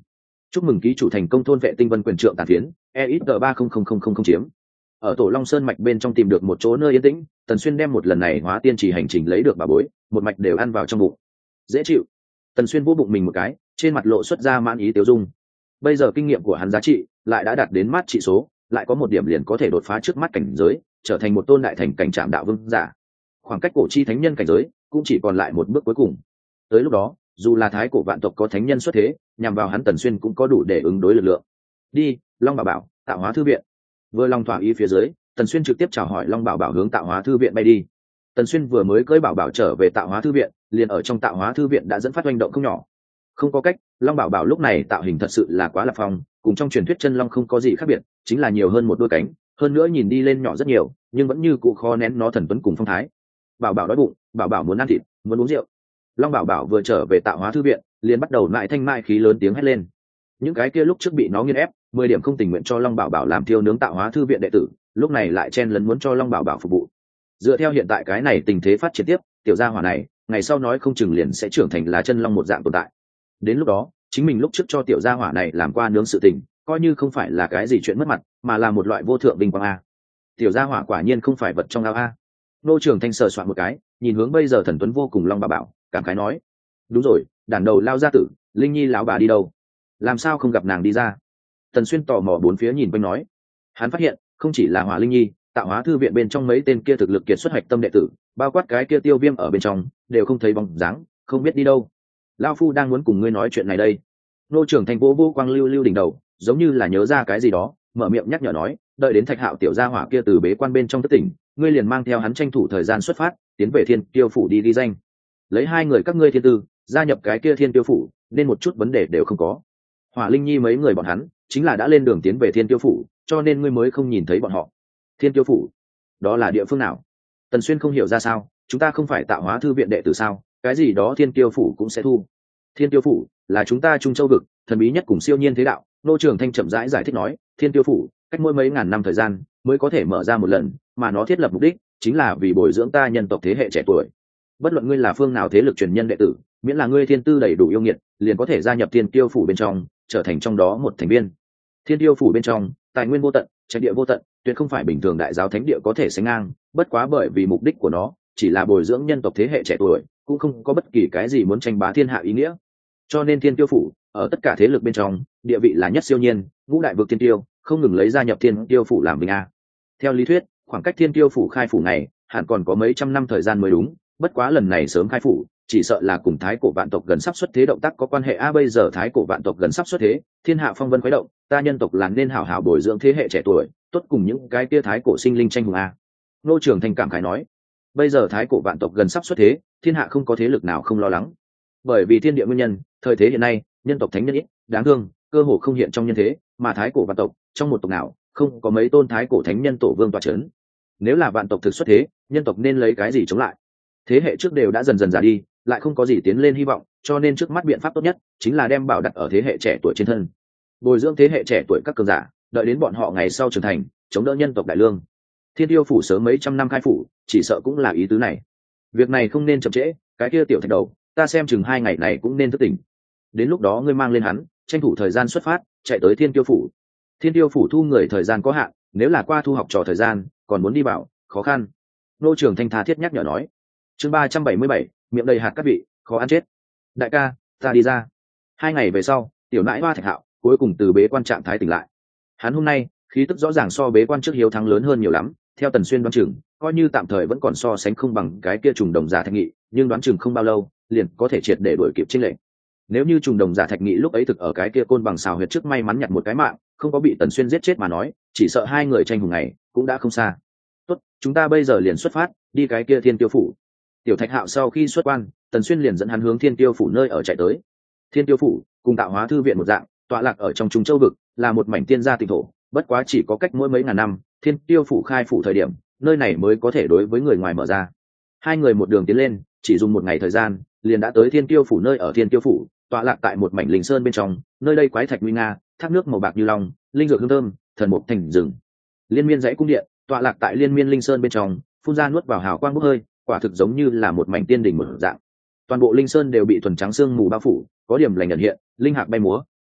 [SPEAKER 1] chúc mừng ký chủ thành công thôn vệ tinh vân quyền trượng tàn phiến EXG 300000 chiếm. Ở Tổ Long Sơn mạch bên trong tìm được một chỗ nơi yên tĩnh, Tần Xuyên đem một lần này hóa tiên chỉ hành trình lấy được bà bối, một mạch đều ăn vào trong bụng. Dễ chịu. Tần Xuyên vỗ bụng mình một cái, trên mặt lộ xuất ra mãn ý tiêu dung. Bây giờ kinh nghiệm của hắn giá trị lại đã đạt đến mát trị số, lại có một điểm liền có thể đột phá trước mắt cảnh giới, trở thành một tôn đại thành cảnh trạm đạo vương giả. Khoảng cách cổ chi thánh nhân cảnh giới cũng chỉ còn lại một bước cuối cùng. Tới lúc đó, dù là thái cổ vạn tộc có thánh nhân xuất thế, nhằm vào hắn Tần Xuyên cũng có đủ để ứng đối lực lượng. Đi, Long Bảo Bảo, Tạo Hóa thư viện. Vừa lòng thỏa ý phía dưới, Tần Xuyên trực tiếp chào hỏi Long Bảo Bảo hướng Tạo Hóa thư viện bay đi. Tần Xuyên vừa mới cưỡi Bảo Bảo trở về Tạo Hóa thư viện, liền ở trong Tạo Hóa thư viện đã dẫn phát hoành động không nhỏ. Không có cách, Long Bảo Bảo lúc này tạo hình thật sự là quá lập phong, cùng trong truyền thuyết chân long không có gì khác biệt, chính là nhiều hơn một đôi cánh, hơn nữa nhìn đi lên nhỏ rất nhiều, nhưng vẫn như cụ khó nén nó thần tuấn cùng phong thái. Bảo Bảo đói bụng, Bảo Bảo muốn ăn thịt, muốn uống rượu. Long Bảo Bảo vừa trở về Tạo Hóa thư viện, liền bắt đầu lại thanh mai khí lớn tiếng hét lên. Những cái kia lúc trước bị nó nghiền ép, 10 điểm không tình nguyện cho Long Bảo Bảo làm thiêu nướng Tạo Hóa thư viện đệ tử, lúc này lại chen lấn muốn cho Long Bảo Bảo phục vụ. Dựa theo hiện tại cái này tình thế phát triển tiếp, tiểu gia hỏa này, ngày sau nói không chừng liền sẽ trưởng thành là chân long một dạng tồn tại. Đến lúc đó, chính mình lúc trước cho tiểu gia hỏa này làm qua nướng sự tình, coi như không phải là cái gì chuyện mất mặt, mà là một loại vô thượng vinh quang a. Tiểu gia hỏa quả nhiên không phải vật trong ao a. Nô Trường Thanh sờ soạn một cái, nhìn hướng bây giờ thần tuấn vô cùng Long Bảo Bảo, cảm khái nói: đúng rồi, đàn đầu lao gia tử, Linh Nhi lão bà đi đâu? Làm sao không gặp nàng đi ra? Tần Xuyên tò mò bốn phía nhìn quanh nói. Hắn phát hiện, không chỉ là Hỏa Linh Nhi, Tạo Hóa thư viện bên trong mấy tên kia thực lực kiệt xuất hạch tâm đệ tử, bao quát cái kia Tiêu Viêm ở bên trong, đều không thấy bóng dáng, không biết đi đâu. Lão phu đang muốn cùng ngươi nói chuyện này đây. Nô Trưởng Thành vô quang lưu lưu đỉnh đầu, giống như là nhớ ra cái gì đó, mở miệng nhắc nhở nói, đợi đến Thạch Hạo tiểu gia hỏa kia từ bế quan bên trong thất tỉnh, ngươi liền mang theo hắn tranh thủ thời gian xuất phát, tiến về Thiên Tiêu phủ đi danh. Lấy hai người các ngươi thiên tư, gia nhập cái kia Thiên Tiêu phủ, nên một chút vấn đề đều không có. Hỏa Linh Nhi mấy người bọn hắn, chính là đã lên đường tiến về Thiên Tiêu phủ, cho nên ngươi mới không nhìn thấy bọn họ. Thiên Tiêu phủ, đó là địa phương nào? Tần Xuyên không hiểu ra sao, chúng ta không phải Tạo Hóa thư viện đệ tử sao, cái gì đó Thiên Tiêu phủ cũng sẽ thu. Thiên Tiêu phủ là chúng ta Trung Châu vực thần bí nhất cùng siêu nhiên thế đạo. Nô Trường Thanh chậm rãi giải thích nói, Thiên Tiêu phủ cách mỗi mấy ngàn năm thời gian mới có thể mở ra một lần, mà nó thiết lập mục đích chính là vì bồi dưỡng ta nhân tộc thế hệ trẻ tuổi. Bất luận ngươi là phương nào thế lực truyền nhân đệ tử, miễn là ngươi thiên tư đầy đủ yêu nghiệt, liền có thể gia nhập Thiên Tiêu phủ bên trong, trở thành trong đó một thành viên. Thiên Tiêu phủ bên trong tài nguyên vô tận, trạch địa vô tận, tuyệt không phải bình thường đại giáo thánh địa có thể sánh ngang. Bất quá bởi vì mục đích của nó chỉ là bồi dưỡng nhân tộc thế hệ trẻ tuổi, cũng không có bất kỳ cái gì muốn tranh bá thiên hạ ý nghĩa. Cho nên Thiên Tiêu phủ ở tất cả thế lực bên trong địa vị là nhất siêu nhiên, ngũ đại vực Thiên Tiêu không ngừng lấy gia nhập Thiên Tiêu phủ làm vinh a. Theo lý thuyết, khoảng cách Thiên Tiêu phủ khai phủ này hẳn còn có mấy trăm năm thời gian mới đúng, bất quá lần này sớm khai phủ, chỉ sợ là cùng thái cổ vạn tộc gần sắp xuất thế động tác có quan hệ a. Bây giờ thái cổ vạn tộc gần sắp xuất thế, thiên hạ phong vân khuấy động, ta nhân tộc là nên hảo hảo bồi dưỡng thế hệ trẻ tuổi, tốt cùng những cái kia thái cổ sinh linh tranh hùng a. Nô Trường Thanh cảm khái nói, bây giờ thái cổ vạn tộc gần sắp xuất thế, thiên hạ không có thế lực nào không lo lắng, bởi vì thiên địa nguyên nhân, thời thế hiện nay nhân tộc thánh nhân ít, đáng thương, cơ hồ không hiện trong nhân thế, mà thái cổ vạn tộc trong một tộc nào không có mấy tôn thái cổ thánh nhân tổ vương tọa chấn. Nếu là vạn tộc thực xuất thế, nhân tộc nên lấy cái gì chống lại? Thế hệ trước đều đã dần dần già đi, lại không có gì tiến lên hy vọng, cho nên trước mắt biện pháp tốt nhất chính là đem bảo đặt ở thế hệ trẻ tuổi trên thân, bồi dưỡng thế hệ trẻ tuổi các cường giả, đợi đến bọn họ ngày sau trưởng thành, chống đỡ nhân tộc đại lương. Thiên Tiêu phủ sớm mấy trăm năm khai phủ, chỉ sợ cũng là ý tứ này. Việc này không nên chậm trễ, cái kia tiểu Thạch đầu, ta xem chừng 2 ngày này cũng nên thức tỉnh. Đến lúc đó ngươi mang lên hắn, tranh thủ thời gian xuất phát, chạy tới Thiên Tiêu phủ. Thiên Tiêu phủ thu người thời gian có hạn, nếu là qua thu học trò thời gian, còn muốn đi bảo, khó khăn. Nô Trường Thanh tha thiết nhắc nhở nói. Chương 377, miệng đầy hạt cát vị, khó ăn chết. Đại ca, ta đi ra. 2 ngày về sau, tiểu nãi hoa Thạch Hạo cuối cùng từ bế quan trạng thái tỉnh lại. Hắn hôm nay khí tức rõ ràng so bế quan trước hiếu thắng lớn hơn nhiều lắm. Theo Tần Xuyên đoán chừng, coi như tạm thời vẫn còn so sánh không bằng cái kia trùng đồng giả Thạch Nghị, nhưng đoán chừng không bao lâu liền có thể triệt để đuổi kịp chênh lệch. Nếu như trùng đồng giả Thạch Nghị lúc ấy thực ở cái kia côn bằng xào huyệt trước may mắn nhặt một cái mạng, không có bị Tần Xuyên giết chết mà nói, chỉ sợ 2 người tranh hùng này cũng đã không xa. Tốt, chúng ta bây giờ liền xuất phát, đi cái kia Thiên Tiêu phủ. Tiểu Thạch Hạo sau khi xuất quan, Tần Xuyên liền dẫn hắn hướng Thiên Tiêu phủ nơi ở chạy tới. Thiên Tiêu phủ cùng Tạo Hóa thư viện một dạng, tọa lạc ở trong Trung Châu vực, là một mảnh tiên gia tịnh thổ, bất quá chỉ có cách mỗi mấy ngàn năm, Thiên Tiêu phủ khai phủ thời điểm, nơi này mới có thể đối với người ngoài mở ra. 2 người một đường tiến lên, chỉ dùng 1 ngày thời gian, liền đã tới Thiên Tiêu phủ nơi ở. Thiên Tiêu phủ tọa lạc tại một mảnh linh sơn bên trong, nơi đây quái thạch nguy nga, thác nước màu bạc như long, linh dược hương thơm, thần mục thành rừng. Liên miên dãy cung điện tọa lạc tại liên miên linh sơn bên trong, phun ra nuốt vào hào quang bốc hơi, quả thực giống như là một mảnh tiên đỉnh một dạng. Toàn bộ linh sơn đều bị thuần trắng sương mù bao phủ, có điểm lành ẩn hiện, linh hạc bay múa,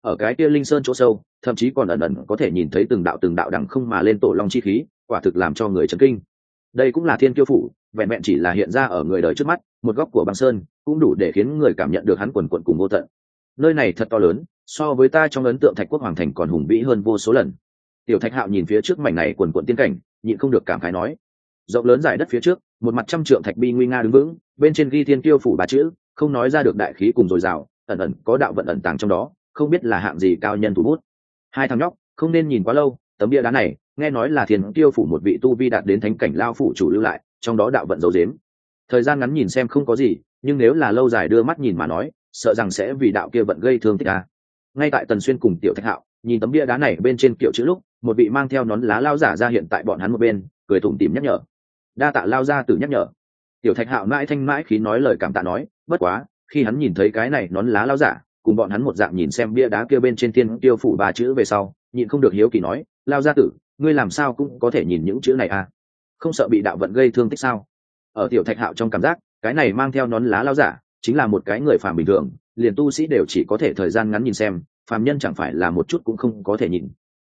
[SPEAKER 1] ở cái kia linh sơn chỗ sâu thậm chí còn ẩn ẩn có thể nhìn thấy từng đạo đằng không mà lên tổ long chi khí, quả thực làm cho người chấn kinh. Đây cũng là thiên kiêu phủ, vẹn vẹn chỉ là hiện ra ở người đời trước mắt một góc của băng sơn cũng đủ để khiến người cảm nhận được hắn quần quận cùng vô tận. Nơi này thật to lớn, so với ta trong ấn tượng Thạch Quốc hoàng thành còn hùng vĩ hơn vô số lần. Tiểu Thạch Hạo nhìn phía trước mảnh này quần quận tiên cảnh, nhịn không được cảm khái nói. Rộng lớn giải đất phía trước, một mặt trăm trượng thạch bi nguy nga đứng vững, bên trên ghi thiên kiêu phủ ba chữ, không nói ra được đại khí cùng dồi dào, ẩn ẩn có đạo vận ẩn tàng trong đó, không biết là hạng gì cao nhân thủ bút. Hai thằng nhóc không nên nhìn quá lâu, tấm bia đá này nghe nói là thiên kiêu phủ một vị tu vi đạt đến thánh cảnh lao phủ chủ lưu lại, trong đó đạo vận giấu giếm. Thời gian ngắn nhìn xem không có gì, nhưng nếu là lâu dài đưa mắt nhìn mà nói, sợ rằng sẽ vì đạo kia vận gây thương tích a. Ngay tại Tần Xuyên cùng Tiểu Thạch Hạo nhìn tấm bia đá này bên trên kiểu chữ lúc, một vị mang theo nón lá lao giả ra hiện tại bọn hắn một bên, cười tủm tỉm nhắc nhở. Đa tạ lao gia tử nhắc nhở. Tiểu Thạch Hạo mãi thanh mãi khí nói lời cảm tạ nói, bất quá khi hắn nhìn thấy cái này nón lá lao giả cùng bọn hắn một dạng nhìn xem bia đá kia bên trên thiên tiêu phủ ba chữ về sau, nhịn không được hiếu kỳ nói, lao gia tử, ngươi làm sao cũng có thể nhìn những chữ này à? Không sợ bị đạo vận gây thương tích sao? Ở Tiểu Thạch Hạo trong cảm giác, cái này mang theo nón lá lao giả chính là một cái người phàm bình thường, liền tu sĩ đều chỉ có thể thời gian ngắn nhìn xem, phàm nhân chẳng phải là một chút cũng không có thể nhìn.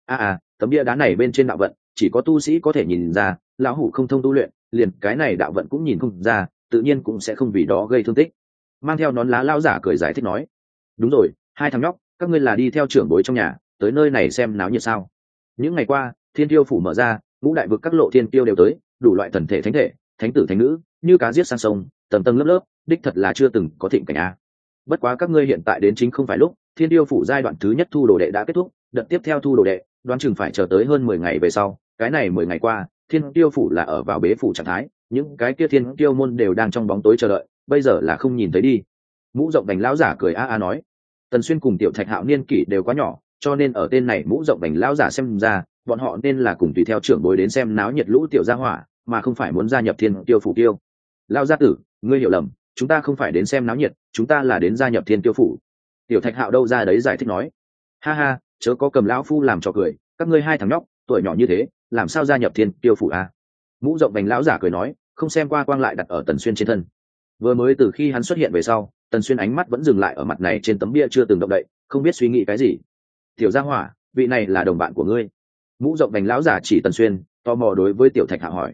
[SPEAKER 1] Tấm bia đá này bên trên đạo vận chỉ có tu sĩ có thể nhìn ra, lão hủ không thông tu luyện, liền cái này đạo vận cũng nhìn không ra, tự nhiên cũng sẽ không vì đó gây thương tích. Mang theo nón lá lao giả cười giải thích nói, đúng rồi, hai thằng nhóc, các ngươi là đi theo trưởng bối trong nhà tới nơi này xem náo nhiệt sao? Những ngày qua thiên tiêu phủ mở ra, ngũ đại vực các lộ thiên tiêu đều tới, đủ loại thần thể, thánh tử thánh nữ như cá giết sang sông, tầng tầng lớp lớp, đích thật là chưa từng có thịnh cảnh a. Bất quá các ngươi hiện tại đến chính không phải lúc, thiên tiêu phủ giai đoạn thứ nhất thu đồ đệ đã kết thúc, đợt tiếp theo thu đồ đệ đoán chừng phải chờ tới hơn 10 ngày về sau. Cái này 10 ngày qua thiên tiêu phủ là ở vào bế phủ trạng thái, những cái kia thiên tiêu môn đều đang trong bóng tối chờ đợi, bây giờ là không nhìn thấy đi. Mũ rộng vành lão giả cười nói. Tần Xuyên cùng Tiểu Thạch Hạo niên kỷ đều quá nhỏ, cho nên ở tên này mũ rộng vành lão giả xem ra bọn họ nên là cùng tùy theo trưởng bối đến xem náo nhiệt lũ tiểu gia hỏa, mà không phải muốn gia nhập thiên tiêu phủ tiêu. Lão gia tử, ngươi hiểu lầm, chúng ta không phải đến xem náo nhiệt, chúng ta là đến gia nhập thiên tiêu phủ. Tiểu Thạch Hạo đâu ra đấy giải thích nói. Ha ha, chớ có cầm lão phu làm trò cười, các ngươi hai thằng nhóc tuổi nhỏ như thế làm sao gia nhập thiên tiêu phủ a? Mũ rộng vành lão giả cười nói, không xem qua quang lại đặt ở Tần Xuyên trên thân. Vừa mới từ khi hắn xuất hiện về sau, Tần Xuyên ánh mắt vẫn dừng lại ở mặt này trên tấm bia chưa từng động đậy, không biết suy nghĩ cái gì. Tiểu gia hỏa, vị này là đồng bạn của ngươi. Mũ rộng vành lão giả chỉ Tần Xuyên, tò mò đối với Tiểu Thạch Hạo hỏi.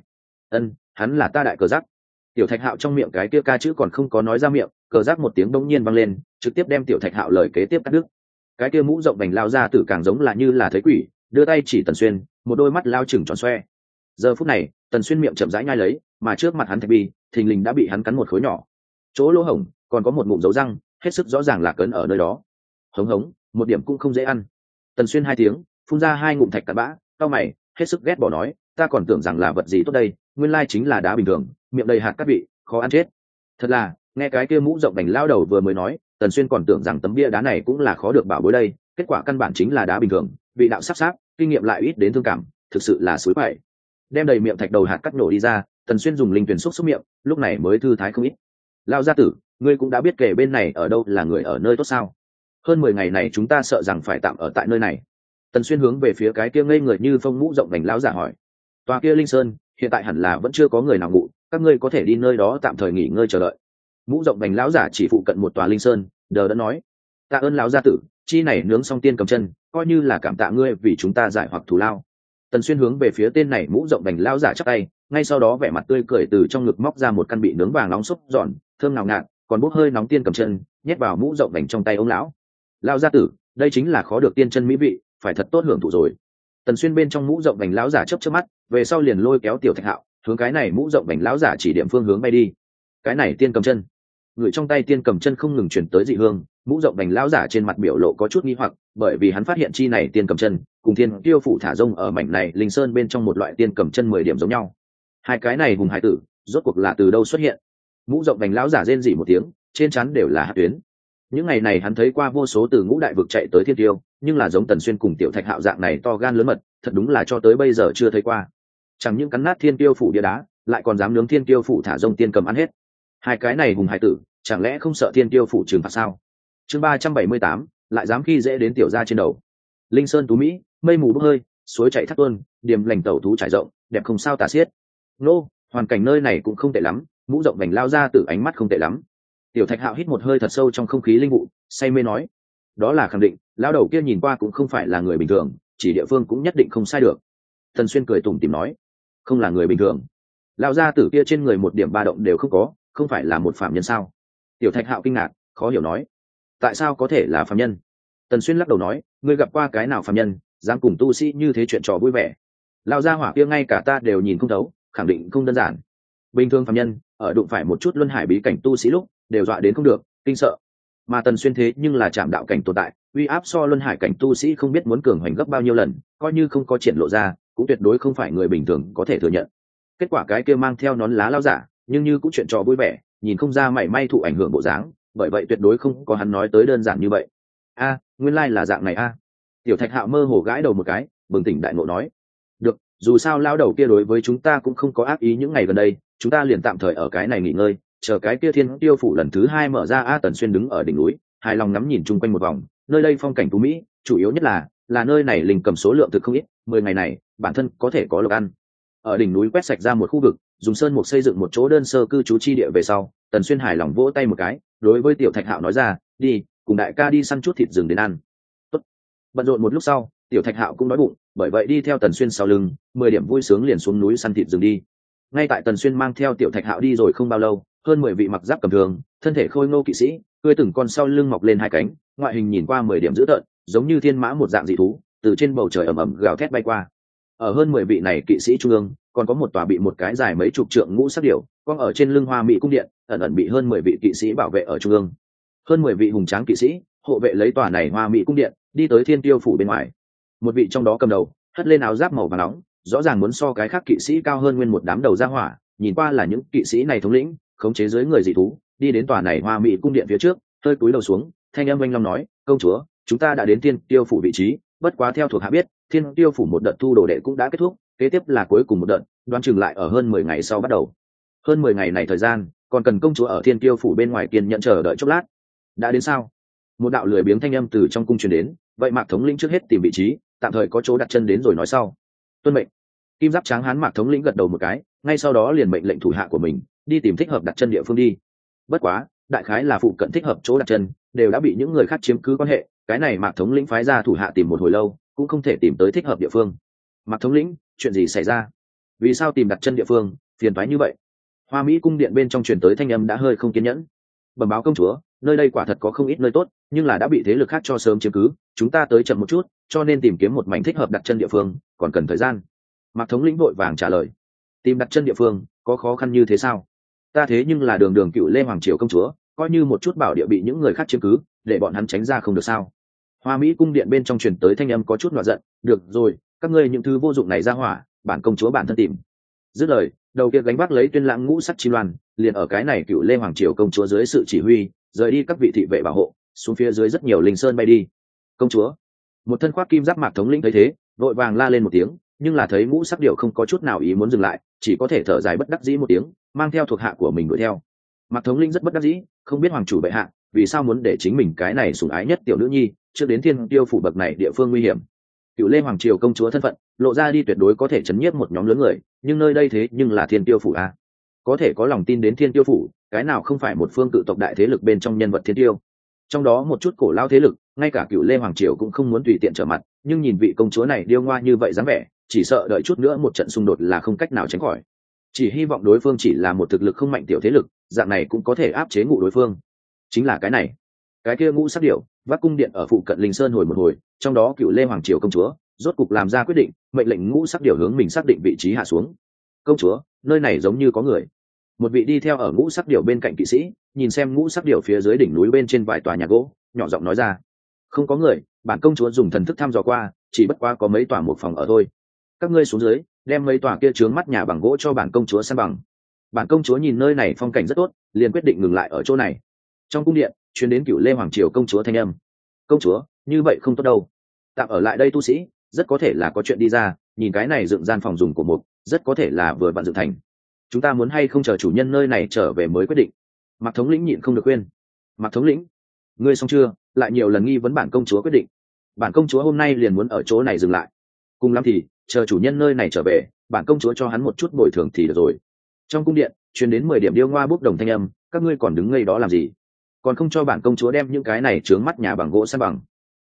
[SPEAKER 1] Hắn là ta đại cờ giác. Tiểu Thạch Hạo trong miệng cái kia ca chữ còn không có nói ra miệng, cờ giác một tiếng đông nhiên vang lên, trực tiếp đem Tiểu Thạch Hạo lời kế tiếp cắt đứt. Cái kia mũ rộng vành lao ra tử càng giống là như là thấy quỷ, đưa tay chỉ Tần Xuyên, một đôi mắt lao chừng tròn xoe. Giờ phút này Tần Xuyên miệng chậm rãi nhai lấy, mà trước mặt hắn thạch bi thình lình đã bị hắn cắn một khối nhỏ, chỗ lỗ hổng còn có một ngụm dấu răng, hết sức rõ ràng là cấn ở nơi đó. Hống hống, một điểm cũng không dễ ăn. Tần Xuyên hai tiếng phun ra hai ngụm thạch cặn bã, cau mày hết sức ghét bỏ nói, ta còn tưởng rằng là vật gì tốt đây, nguyên lai chính là đá bình thường, miệng đầy hạt cát vị, khó ăn chết. Thật là, nghe cái kia mũ rộng vành lao đầu vừa mới nói, Tần Xuyên còn tưởng rằng tấm bia đá này cũng là khó được bảo bối đây, kết quả căn bản chính là đá bình thường, vị đạo sắp sáp, kinh nghiệm lại ít đến thương cảm, thực sự là suối quậy. Đem đầy miệng thạch đầu hạt cắt nổ đi ra, Tần Xuyên dùng linh tuyển xúc xúc miệng, lúc này mới thư thái không ít. Lao gia tử, ngươi cũng đã biết kể bên này ở đâu là người ở nơi tốt sao? Hơn 10 ngày này chúng ta sợ rằng phải tạm ở tại nơi này. Tần Xuyên hướng về phía cái kia ngây người như phong mũ rộng vành lão giả hỏi. Tòa kia linh sơn hiện tại hẳn là vẫn chưa có người nào ngủ, các ngươi có thể đi nơi đó tạm thời nghỉ ngơi chờ đợi. Mũ rộng vành lão giả chỉ phụ cận một tòa linh sơn, đờ đẫn nói. Tạ ơn lão gia tử, chi này nướng xong tiên cầm chân, coi như là cảm tạ ngươi vì chúng ta giải hoặc thù lao. Tần Xuyên hướng về phía tên này mũ rộng vành lão giả chắp tay, ngay sau đó vẻ mặt tươi cười từ trong ngực móc ra một căn bị nướng vàng nóng xúc giòn, thơm ngào ngạt, còn bốc hơi nóng tiên cầm chân, nhét vào mũ rộng vành trong tay ông lão. Lão gia tử, đây chính là khó được tiên chân mỹ vị, phải thật tốt hưởng thụ rồi. Tần Xuyên bên trong mũ rộng vành lão giả chớp chớp mắt, về sau liền lôi kéo Tiểu Thạch Hạo hướng cái này mũ rộng vành lão giả chỉ điểm phương hướng bay đi. Cái này tiên cầm chân, người trong tay tiên cầm chân không ngừng chuyển tới dị hương, mũ rộng vành lão giả trên mặt biểu lộ có chút nghi hoặc, bởi vì hắn phát hiện chi này tiên cầm chân cùng thiên tiêu phủ thả rông ở mảnh này linh sơn bên trong một loại tiên cầm chân 10 điểm giống nhau. Hai cái này hùng hải tử rốt cuộc là từ đâu xuất hiện? Mũ rộng vành lão giả rên rỉ một tiếng, trên trán đều là hạt tuyến. Những ngày này hắn thấy qua vô số từ ngũ đại vực chạy tới thiên tiêu, nhưng là giống Tần Xuyên cùng Tiểu Thạch Hạo dạng này to gan lớn mật, thật đúng là cho tới bây giờ chưa thấy qua. Chẳng những cắn nát thiên tiêu phủ bia đá, lại còn dám nướng thiên tiêu phủ thả rông tiên cầm ăn hết. Hai cái này hùng hải tử chẳng lẽ không sợ thiên tiêu phủ trừng phạt sao? Chương 378, lại dám khi dễ đến tiểu gia trên đầu. Linh sơn tú mỹ, mây mù bốc hơi, suối chảy thác tuôn, điểm lành tẩu thú trải rộng, đẹp không sao tả xiết. Nô, hoàn cảnh nơi này cũng không tệ lắm, mũ rộng vành lao ra từ ánh mắt không tệ lắm. Tiểu Thạch Hạo hít một hơi thật sâu trong không khí linh vụ, say mê nói, đó là khẳng định, Lão đầu kia nhìn qua cũng không phải là người bình thường, chỉ địa phương cũng nhất định không sai được. Tần Xuyên cười tủm tỉm nói, không là người bình thường. Lão gia tử kia trên người một điểm ba động đều không có, không phải là một phạm nhân sao? Tiểu Thạch Hạo kinh ngạc, khó hiểu nói, tại sao có thể là phạm nhân? Tần Xuyên lắc đầu nói, ngươi gặp qua cái nào phạm nhân dám cùng tu sĩ như thế chuyện trò vui vẻ? Lão gia hỏa kia ngay cả ta đều nhìn không thấu, khẳng định không đơn giản. Bình thường phạm nhân ở đụng phải một chút luân hải bí cảnh tu sĩ lúc đều dọa đến không được, kinh sợ. Mà Tần Xuyên thế nhưng là chạm đạo cảnh tồn tại, uy áp so luân hải cảnh tu sĩ không biết muốn cường hoành gấp bao nhiêu lần, coi như không có triển lộ ra cũng tuyệt đối không phải người bình thường có thể thừa nhận. Kết quả cái kia mang theo nón lá lao giả nhưng như cũng chuyện trò vui vẻ, nhìn không ra mảy may thụ ảnh hưởng bộ dáng, bởi vậy tuyệt đối không có hắn nói tới đơn giản như vậy. Nguyên lai là dạng này a. Tiểu Thạch Hạo mơ hồ gãi đầu một cái, bừng tỉnh đại ngộ nói, được, dù sao lao đầu kia đối với chúng ta cũng không có ác ý, những ngày gần đây chúng ta liền tạm thời ở cái này nghỉ ngơi, chờ cái kia Thiên Tiêu phủ lần thứ 2 mở ra. Tần Xuyên đứng ở đỉnh núi, hài lòng ngắm nhìn chung quanh một vòng, nơi đây phong cảnh tú mỹ, chủ yếu nhất là nơi này linh cầm số lượng thực không ít, 10 ngày này bản thân có thể có lộc ăn. Ở đỉnh núi quét sạch ra một khu vực, dùng sơn mục xây dựng một chỗ đơn sơ cư trú chi địa về sau, Tần Xuyên hài lòng vỗ tay một cái, đối với Tiểu Thạch Hạo nói ra, đi, cùng đại ca đi săn chút thịt rừng đến ăn. Tốt. Bận rộn một lúc sau, Tiểu Thạch Hạo cũng đói bụng, bởi vậy đi theo Tần Xuyên sau lưng, 10 điểm vui sướng liền xuống núi săn thịt rừng đi. Ngay tại Tần Xuyên mang theo Tiểu Thạch Hạo đi rồi không bao lâu, hơn 10 vị mặc giáp cầm thường, thân thể khôi ngô kỵ sĩ, cưỡi từng con sau lưng mọc lên hai cánh, ngoại hình nhìn qua 10 điểm dữ tợn, giống như thiên mã một dạng dị thú, từ trên bầu trời ầm ầm gào thét bay qua. Ở hơn 10 vị này kỵ sĩ trung ương, còn có một tòa bị một cái dài mấy chục trượng ngũ sắc điểu cong ở trên lưng Hoa Mỹ cung điện, ẩn ẩn bị hơn 10 vị kỵ sĩ bảo vệ ở trung ương. Hơn 10 vị hùng tráng kỵ sĩ hộ vệ lấy tòa này Hoa Mỹ cung điện, đi tới Thiên Tiêu phủ bên ngoài. Một vị trong đó cầm đầu, hất lên áo giáp màu vàng nóng, rõ ràng muốn so cái khác kỵ sĩ cao hơn nguyên một đám đầu ra hỏa, nhìn qua là những kỵ sĩ này thống lĩnh, khống chế dưới người dị thú, đi đến tòa này Hoa Mỹ cung điện phía trước, hơi cúi đầu xuống, thanh âm oanh long nói, công chúa, chúng ta đã đến Thiên Tiêu phủ vị trí, bất quá theo thuộc hạ biết, Thiên Tiêu phủ một đợt thu đồ đệ cũng đã kết thúc, kế tiếp là cuối cùng một đợt, đoán chừng lại ở hơn 10 ngày sau bắt đầu. Hơn 10 ngày này thời gian, còn cần công chúa ở Thiên Tiêu phủ bên ngoài kiên nhẫn chờ đợi chốc lát. Đã đến sao? Một đạo lười biếng thanh âm từ trong cung truyền đến, vậy Mạc thống lĩnh trước hết tìm vị trí, tạm thời có chỗ đặt chân đến rồi nói sau. Tuân mệnh. Kim giáp tráng hán Mạc thống lĩnh gật đầu một cái, ngay sau đó liền mệnh lệnh thủ hạ của mình đi tìm thích hợp đặt chân địa phương đi. Bất quá, đại khái là phụ cận thích hợp chỗ đặt chân đều đã bị những người khác chiếm cứ quan hệ, cái này Mạc thống lĩnh phái ra thủ hạ tìm một hồi lâu, cũng không thể tìm tới thích hợp địa phương. Mạc thống lĩnh, chuyện gì xảy ra? Vì sao tìm đặt chân địa phương phiền toái như vậy? Hoa Mỹ cung điện bên trong truyền tới thanh âm đã hơi không kiên nhẫn. Bẩm báo công chúa, nơi đây quả thật có không ít nơi tốt, nhưng là đã bị thế lực khác cho sớm chiếm cứ, chúng ta tới chậm một chút, cho nên tìm kiếm một mảnh thích hợp đặt chân địa phương còn cần thời gian. Mạc thống lĩnh vội vàng trả lời. Tìm đặt chân địa phương có khó khăn như thế sao? Ta thế nhưng là đường đường cựu Lê Hoàng triều công chúa, coi như một chút bảo địa bị những người khác chiếm cứ, để bọn hắn tránh ra không được sao? Hoa Mỹ cung điện bên trong truyền tới thanh âm có chút nọa giận. Được rồi, các ngươi những thứ vô dụng này ra hỏa, bản công chúa bản thân tìm. Dứt lời, đầu kia gánh vác lấy tuyên lãng ngũ sắc chi loan, liền ở cái này cựu Lê Hoàng triều công chúa dưới sự chỉ huy, rời đi các vị thị vệ bảo hộ, xuống phía dưới rất nhiều linh sơn bay đi. Công chúa, một thân khoác kim giáp Mạc thống lĩnh thấy thế, vội vàng la lên một tiếng, nhưng là thấy ngũ sắc điệu không có chút nào ý muốn dừng lại, chỉ có thể thở dài bất đắc dĩ một tiếng, mang theo thuộc hạ của mình đuổi theo. Mạc thống lĩnh rất bất đắc dĩ, không biết hoàng chủ bệ hạ vì sao muốn để chính mình cái này sủng ái nhất tiểu nữ nhi trước đến Thiên Tiêu phủ bậc này địa phương nguy hiểm. Cựu Lê Hoàng triều công chúa thân phận lộ ra đi tuyệt đối có thể chấn nhiếp một nhóm lớn người, nhưng nơi đây thế nhưng là Thiên Tiêu phủ a, có thể có lòng tin đến Thiên Tiêu phủ, cái nào không phải một phương cự tộc đại thế lực bên trong nhân vật thiên tiêu. Trong đó một chút cổ lao thế lực, ngay cả Cựu Lê Hoàng triều cũng không muốn tùy tiện trở mặt, nhưng nhìn vị công chúa này điêu ngoa như vậy dáng vẻ, chỉ sợ đợi chút nữa một trận xung đột là không cách nào tránh khỏi. Chỉ hy vọng đối phương chỉ là một thực lực không mạnh tiểu thế lực, dạng này cũng có thể áp chế ngụ đối phương. Chính là cái này, cái kia ngũ sắc điệu vác cung điện ở phụ cận linh sơn hồi một hồi, trong đó Cựu Lê Hoàng triều công chúa rốt cục làm ra quyết định, mệnh lệnh ngũ sắc điệu hướng mình xác định vị trí hạ xuống. Công chúa, nơi này giống như có người. Một vị đi theo ở ngũ sắc điệu bên cạnh kỵ sĩ nhìn xem ngũ sắc điệu phía dưới đỉnh núi bên trên vài tòa nhà gỗ, nhỏ giọng nói ra. Không có người, bản công chúa dùng thần thức thăm dò qua, chỉ bất quá có mấy tòa một phòng ở thôi. Các ngươi xuống dưới, đem mấy tòa kia trướng mắt nhà bằng gỗ cho bản công chúa san bằng. Bản công chúa nhìn nơi này phong cảnh rất tốt, liền quyết định ngừng lại ở chỗ này. Trong cung điện truyền đến Cựu Lê Hoàng triều công chúa thanh âm. Công chúa, như vậy không tốt đâu, tạm ở lại đây tu sĩ rất có thể là có chuyện đi ra, nhìn cái này dựng gian phòng dùng của mục, rất có thể là vừa vặn dựng thành. Chúng ta muốn hay không chờ chủ nhân nơi này trở về mới quyết định. Mạc thống lĩnh nhịn không được khuyên. Mạc thống lĩnh, ngươi xong chưa? Lại nhiều lần nghi vấn bản công chúa quyết định. Bản công chúa hôm nay liền muốn ở chỗ này dừng lại, cùng lắm thì chờ chủ nhân nơi này trở về, bản công chúa cho hắn một chút bồi thường thì được rồi. Trong cung điện truyền đến 10 điểm điêu ngoa bốc đồng thanh âm, các ngươi còn đứng ngây đó làm gì? Còn không cho bản công chúa đem những cái này trướng mắt nhà bằng gỗ san bằng.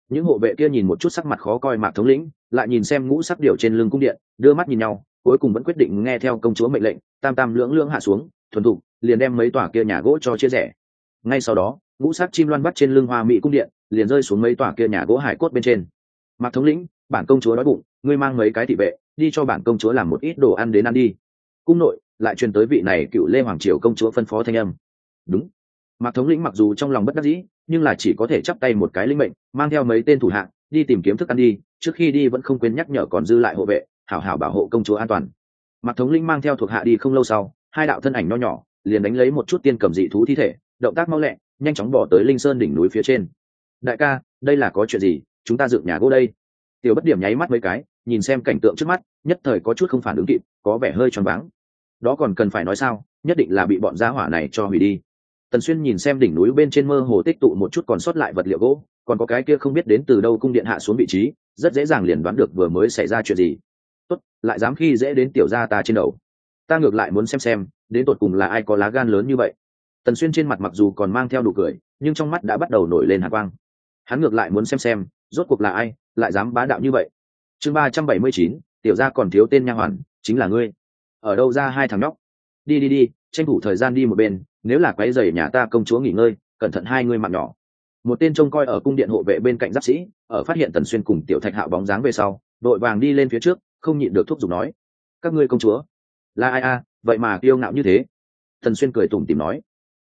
[SPEAKER 1] những hộ vệ kia nhìn một chút sắc mặt khó coi Mạc thống lĩnh, lại nhìn xem ngũ sắc điểu trên lưng cung điện, đưa mắt nhìn nhau, cuối cùng vẫn quyết định nghe theo công chúa mệnh lệnh, tam tam lưỡng lưỡng hạ xuống, thuần thục liền đem mấy tòa kia nhà gỗ cho chia rẽ. Ngay sau đó, ngũ sắc chim loan bắt trên lưng hoa mỹ cung điện liền rơi xuống mấy tòa kia nhà gỗ hải cốt bên trên. Mạc thống lĩnh, bản công chúa đói bụng, ngươi mang mấy cái thị vệ đi cho bản công chúa làm một ít đồ ăn đến ăn đi. Cung nội lại truyền tới vị này cựu lê hoàng triều công chúa phân phó thanh âm. Đúng. Mạc thống lĩnh mặc dù trong lòng bất đắc dĩ, nhưng là chỉ có thể chắp tay một cái linh mệnh, mang theo mấy tên thủ hạ đi tìm kiếm thức ăn đi, trước khi đi vẫn không quên nhắc nhở còn dư lại hộ vệ hảo hảo bảo hộ công chúa an toàn. Mạc thống lĩnh mang theo thuộc hạ đi không lâu sau, hai đạo thân ảnh nho nhỏ liền đánh lấy một chút tiên cầm dị thú thi thể, động tác mau lẹ, nhanh chóng bỏ tới linh sơn đỉnh núi phía trên. Đại ca, đây là có chuyện gì? Chúng ta dựng nhà gỗ đây. Tiểu Bất Điểm nháy mắt mấy cái, nhìn xem cảnh tượng trước mắt, nhất thời có chút không phản ứng kịp, có vẻ hơi choáng váng. Đó còn cần phải nói sao, nhất định là bị bọn gia hỏa này cho hủy đi. Tần Xuyên nhìn xem đỉnh núi bên trên mơ hồ tích tụ một chút còn sót lại vật liệu gỗ, còn có cái kia không biết đến từ đâu cung điện hạ xuống vị trí, rất dễ dàng liền đoán được vừa mới xảy ra chuyện gì. Tốt, lại dám khi dễ đến tiểu gia ta trên đầu. Ta ngược lại muốn xem, đến tột cùng là ai có lá gan lớn như vậy. Tần Xuyên trên mặt mặc dù còn mang theo nụ cười, nhưng trong mắt đã bắt đầu nổi lên hàn quang. Hắn ngược lại muốn xem, rốt cuộc là ai, lại dám bá đạo như vậy. Chương 379, tiểu gia còn thiếu tên nha hoàn, chính là ngươi. Ở đâu ra hai thằng nhóc? Đi, tranh thủ thời gian đi một bên, nếu là quấy rầy nhà ta công chúa nghỉ ngơi, cẩn thận hai ngươi mạng nhỏ. Một tên trông coi ở cung điện hộ vệ bên cạnh giáp sĩ, ở phát hiện Tần Xuyên cùng Tiểu Thạch Hạo bóng dáng về sau, đội vàng đi lên phía trước, không nhịn được thúc giục nói: các ngươi công chúa là ai a? Vậy mà kiêu ngạo như thế. Tần Xuyên cười tủm tỉm nói: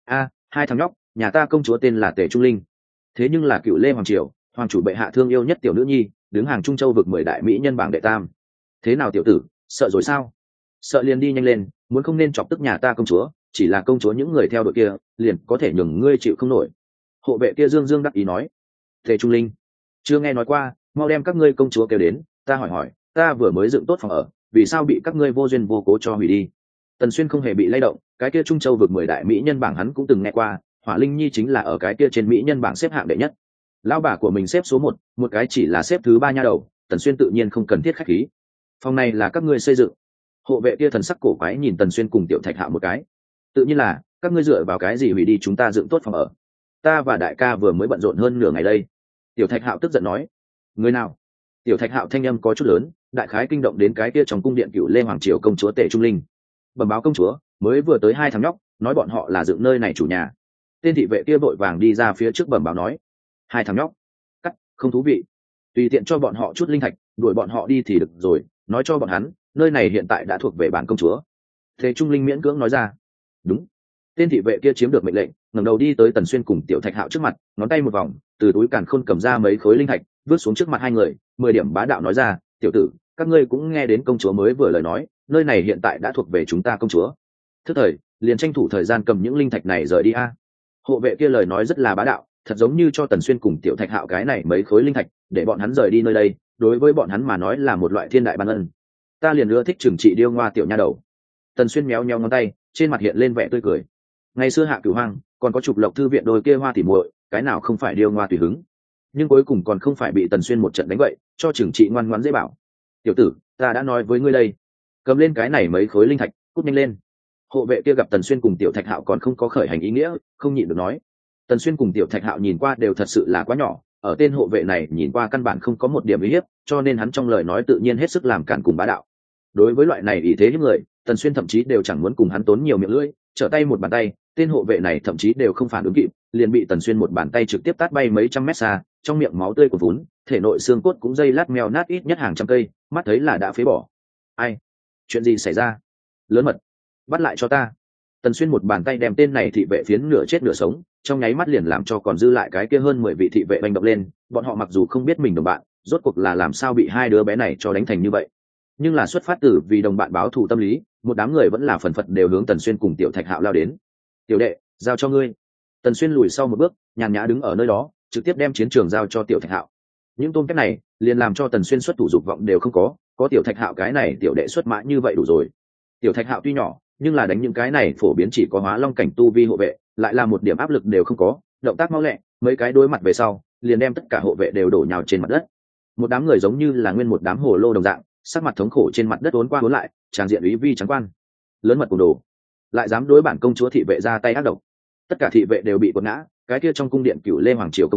[SPEAKER 1] hai thằng nhóc, nhà ta công chúa tên là Tề Trung Linh, thế nhưng là cựu Lê hoàng triều hoàng chủ bệ hạ thương yêu nhất tiểu nữ nhi, đứng hàng Trung Châu vực 10 đại mỹ nhân bảng đệ tam. Thế nào tiểu tử, sợ rồi sao? Sợ liền đi nhanh lên, muốn không nên chọc tức nhà ta công chúa, chỉ là công chúa những người theo đội kia liền có thể nhường ngươi chịu không nổi. Hộ vệ kia dương đắc ý nói. Tề Trung Linh chưa nghe nói qua, mau đem các ngươi công chúa kêu đến, ta hỏi, ta vừa mới dựng tốt phòng ở, vì sao bị các ngươi vô duyên vô cố cho hủy đi? Tần Xuyên không hề bị lay động, cái kia Trung Châu vực 10 đại mỹ nhân bảng hắn cũng từng nghe qua, Hỏa Linh Nhi chính là ở cái kia trên mỹ nhân bảng xếp hạng đệ nhất. Lão bà của mình xếp số 1, một cái chỉ là xếp thứ 3 nha đầu, Tần Xuyên tự nhiên không cần thiết khách khí. Phòng này là các ngươi xây dựng? Hộ vệ kia thần sắc cổ quái nhìn Tần Xuyên cùng Tiểu Thạch Hạo một cái. Tự nhiên là, các ngươi dựa vào cái gì hủy đi chúng ta dựng tốt phòng ở? Ta và đại ca vừa mới bận rộn hơn nửa ngày đây. Tiểu Thạch Hạo tức giận nói. Người nào? Tiểu Thạch Hạo thanh âm có chút lớn, đại khái kinh động đến cái kia trong cung điện cựu Lê hoàng triều công chúa Tề Trung Linh. Bẩm báo công chúa, mới vừa tới hai thằng nhóc, nói bọn họ là dựng nơi này chủ nhà. Tên thị vệ kia vội vàng đi ra phía trước bẩm báo nói. Hai thằng nhóc? Cắt, không thú vị. Tùy tiện cho bọn họ chút linh thạch, đuổi bọn họ đi thì được rồi, nói cho bọn hắn, nơi này hiện tại đã thuộc về bản công chúa. Tề Trung Linh miễn cưỡng nói ra. Đúng. Tên thị vệ kia chiếm được mệnh lệnh, ngẩng đầu đi tới Tần Xuyên cùng Tiểu Thạch Hạo trước mặt, ngón tay một vòng, từ túi càn khôn cầm ra mấy khối linh thạch, vứt xuống trước mặt hai người, 10 điểm bá đạo nói ra, tiểu tử, các ngươi cũng nghe đến công chúa mới vừa lời nói, nơi này hiện tại đã thuộc về chúng ta công chúa. Thức thời, liền tranh thủ thời gian cầm những linh thạch này rời đi a. Hộ vệ kia lời nói rất là bá đạo, thật giống như cho Tần Xuyên cùng Tiểu Thạch Hạo cái này mấy khối linh thạch, để bọn hắn rời đi nơi đây, đối với bọn hắn mà nói là một loại thiên đại ban ân. Ta liền ưa thích trừng trị điêu ngoa tiểu nha đầu. Tần Xuyên méo méo ngón tay, trên mặt hiện lên vẻ tươi cười. Ngày xưa Hạ Cửu Hoang còn có Trục Lộc thư viện đôi kia hoa tỉ muội, cái nào không phải điêu ngoa tùy hứng, nhưng cuối cùng còn không phải bị Tần Xuyên một trận đánh vậy, cho trừng trị ngoan ngoãn dễ bảo. Tiểu tử, ta đã nói với ngươi đây, cầm lên cái này mấy khối linh thạch, cút nhanh lên. Hộ vệ kia gặp Tần Xuyên cùng Tiểu Thạch Hạo còn không có khởi hành ý nghĩa, không nhịn được nói. Tần Xuyên cùng Tiểu Thạch Hạo nhìn qua đều thật sự là quá nhỏ, ở tên hộ vệ này nhìn qua căn bản không có một điểm uy hiếp, cho nên hắn trong lời nói tự nhiên hết sức làm cản cùng bá đạo. Đối với loại này ý thế hiếp người, Tần Xuyên thậm chí đều chẳng muốn cùng hắn tốn nhiều miệng lưỡi, trở tay một bàn tay, tên hộ vệ này thậm chí đều không phản ứng kịp, liền bị Tần Xuyên một bàn tay trực tiếp tát bay mấy trăm mét xa, trong miệng máu tươi của vốn, thể nội xương cốt cũng dây lát mèo nát ít nhất hàng trăm cây, mắt thấy là đã phế bỏ. Ai? Chuyện gì xảy ra? Lớn mật, bắt lại cho ta. Tần Xuyên một bàn tay đem tên này thị vệ phiến nửa chết nửa sống, trong nháy mắt liền làm cho còn dư lại cái kia hơn 10 vị thị vệ bành động lên, bọn họ mặc dù không biết mình đồng bạn, rốt cuộc là làm sao bị hai đứa bé này cho đánh thành như vậy, nhưng là xuất phát từ vì đồng bạn báo thù tâm lý, một đám người vẫn là phần phật đều hướng Tần Xuyên cùng Tiểu Thạch Hạo lao đến. Tiểu đệ, giao cho ngươi. Tần Xuyên lùi sau một bước, nhàn nhã đứng ở nơi đó, trực tiếp đem chiến trường giao cho Tiểu Thạch Hạo. Những tôm kép này liền làm cho Tần Xuyên xuất thủ dục vọng đều không có Tiểu Thạch Hạo cái này tiểu đệ xuất mã như vậy đủ rồi. Tiểu Thạch Hạo tuy nhỏ, nhưng là đánh những cái này phổ biến chỉ có hóa long cảnh tu vi hộ vệ, lại là một điểm áp lực đều không có, động tác mau lẹ, mấy cái đối mặt về sau, liền đem tất cả hộ vệ đều đổ nhào trên mặt đất. Một đám người giống như là nguyên một đám hồ lô đồng dạng, sắc mặt thống khổ trên mặt đất uốn qua uốn lại, tràn diện úy vi trắng quan. Lớn mật cùng đồ, lại dám đối bản công chúa thị vệ ra tay ác độc. Tất cả thị vệ đều bị quật ngã, cái kia trong cung điện cựu Lê hoàng triều công chúa,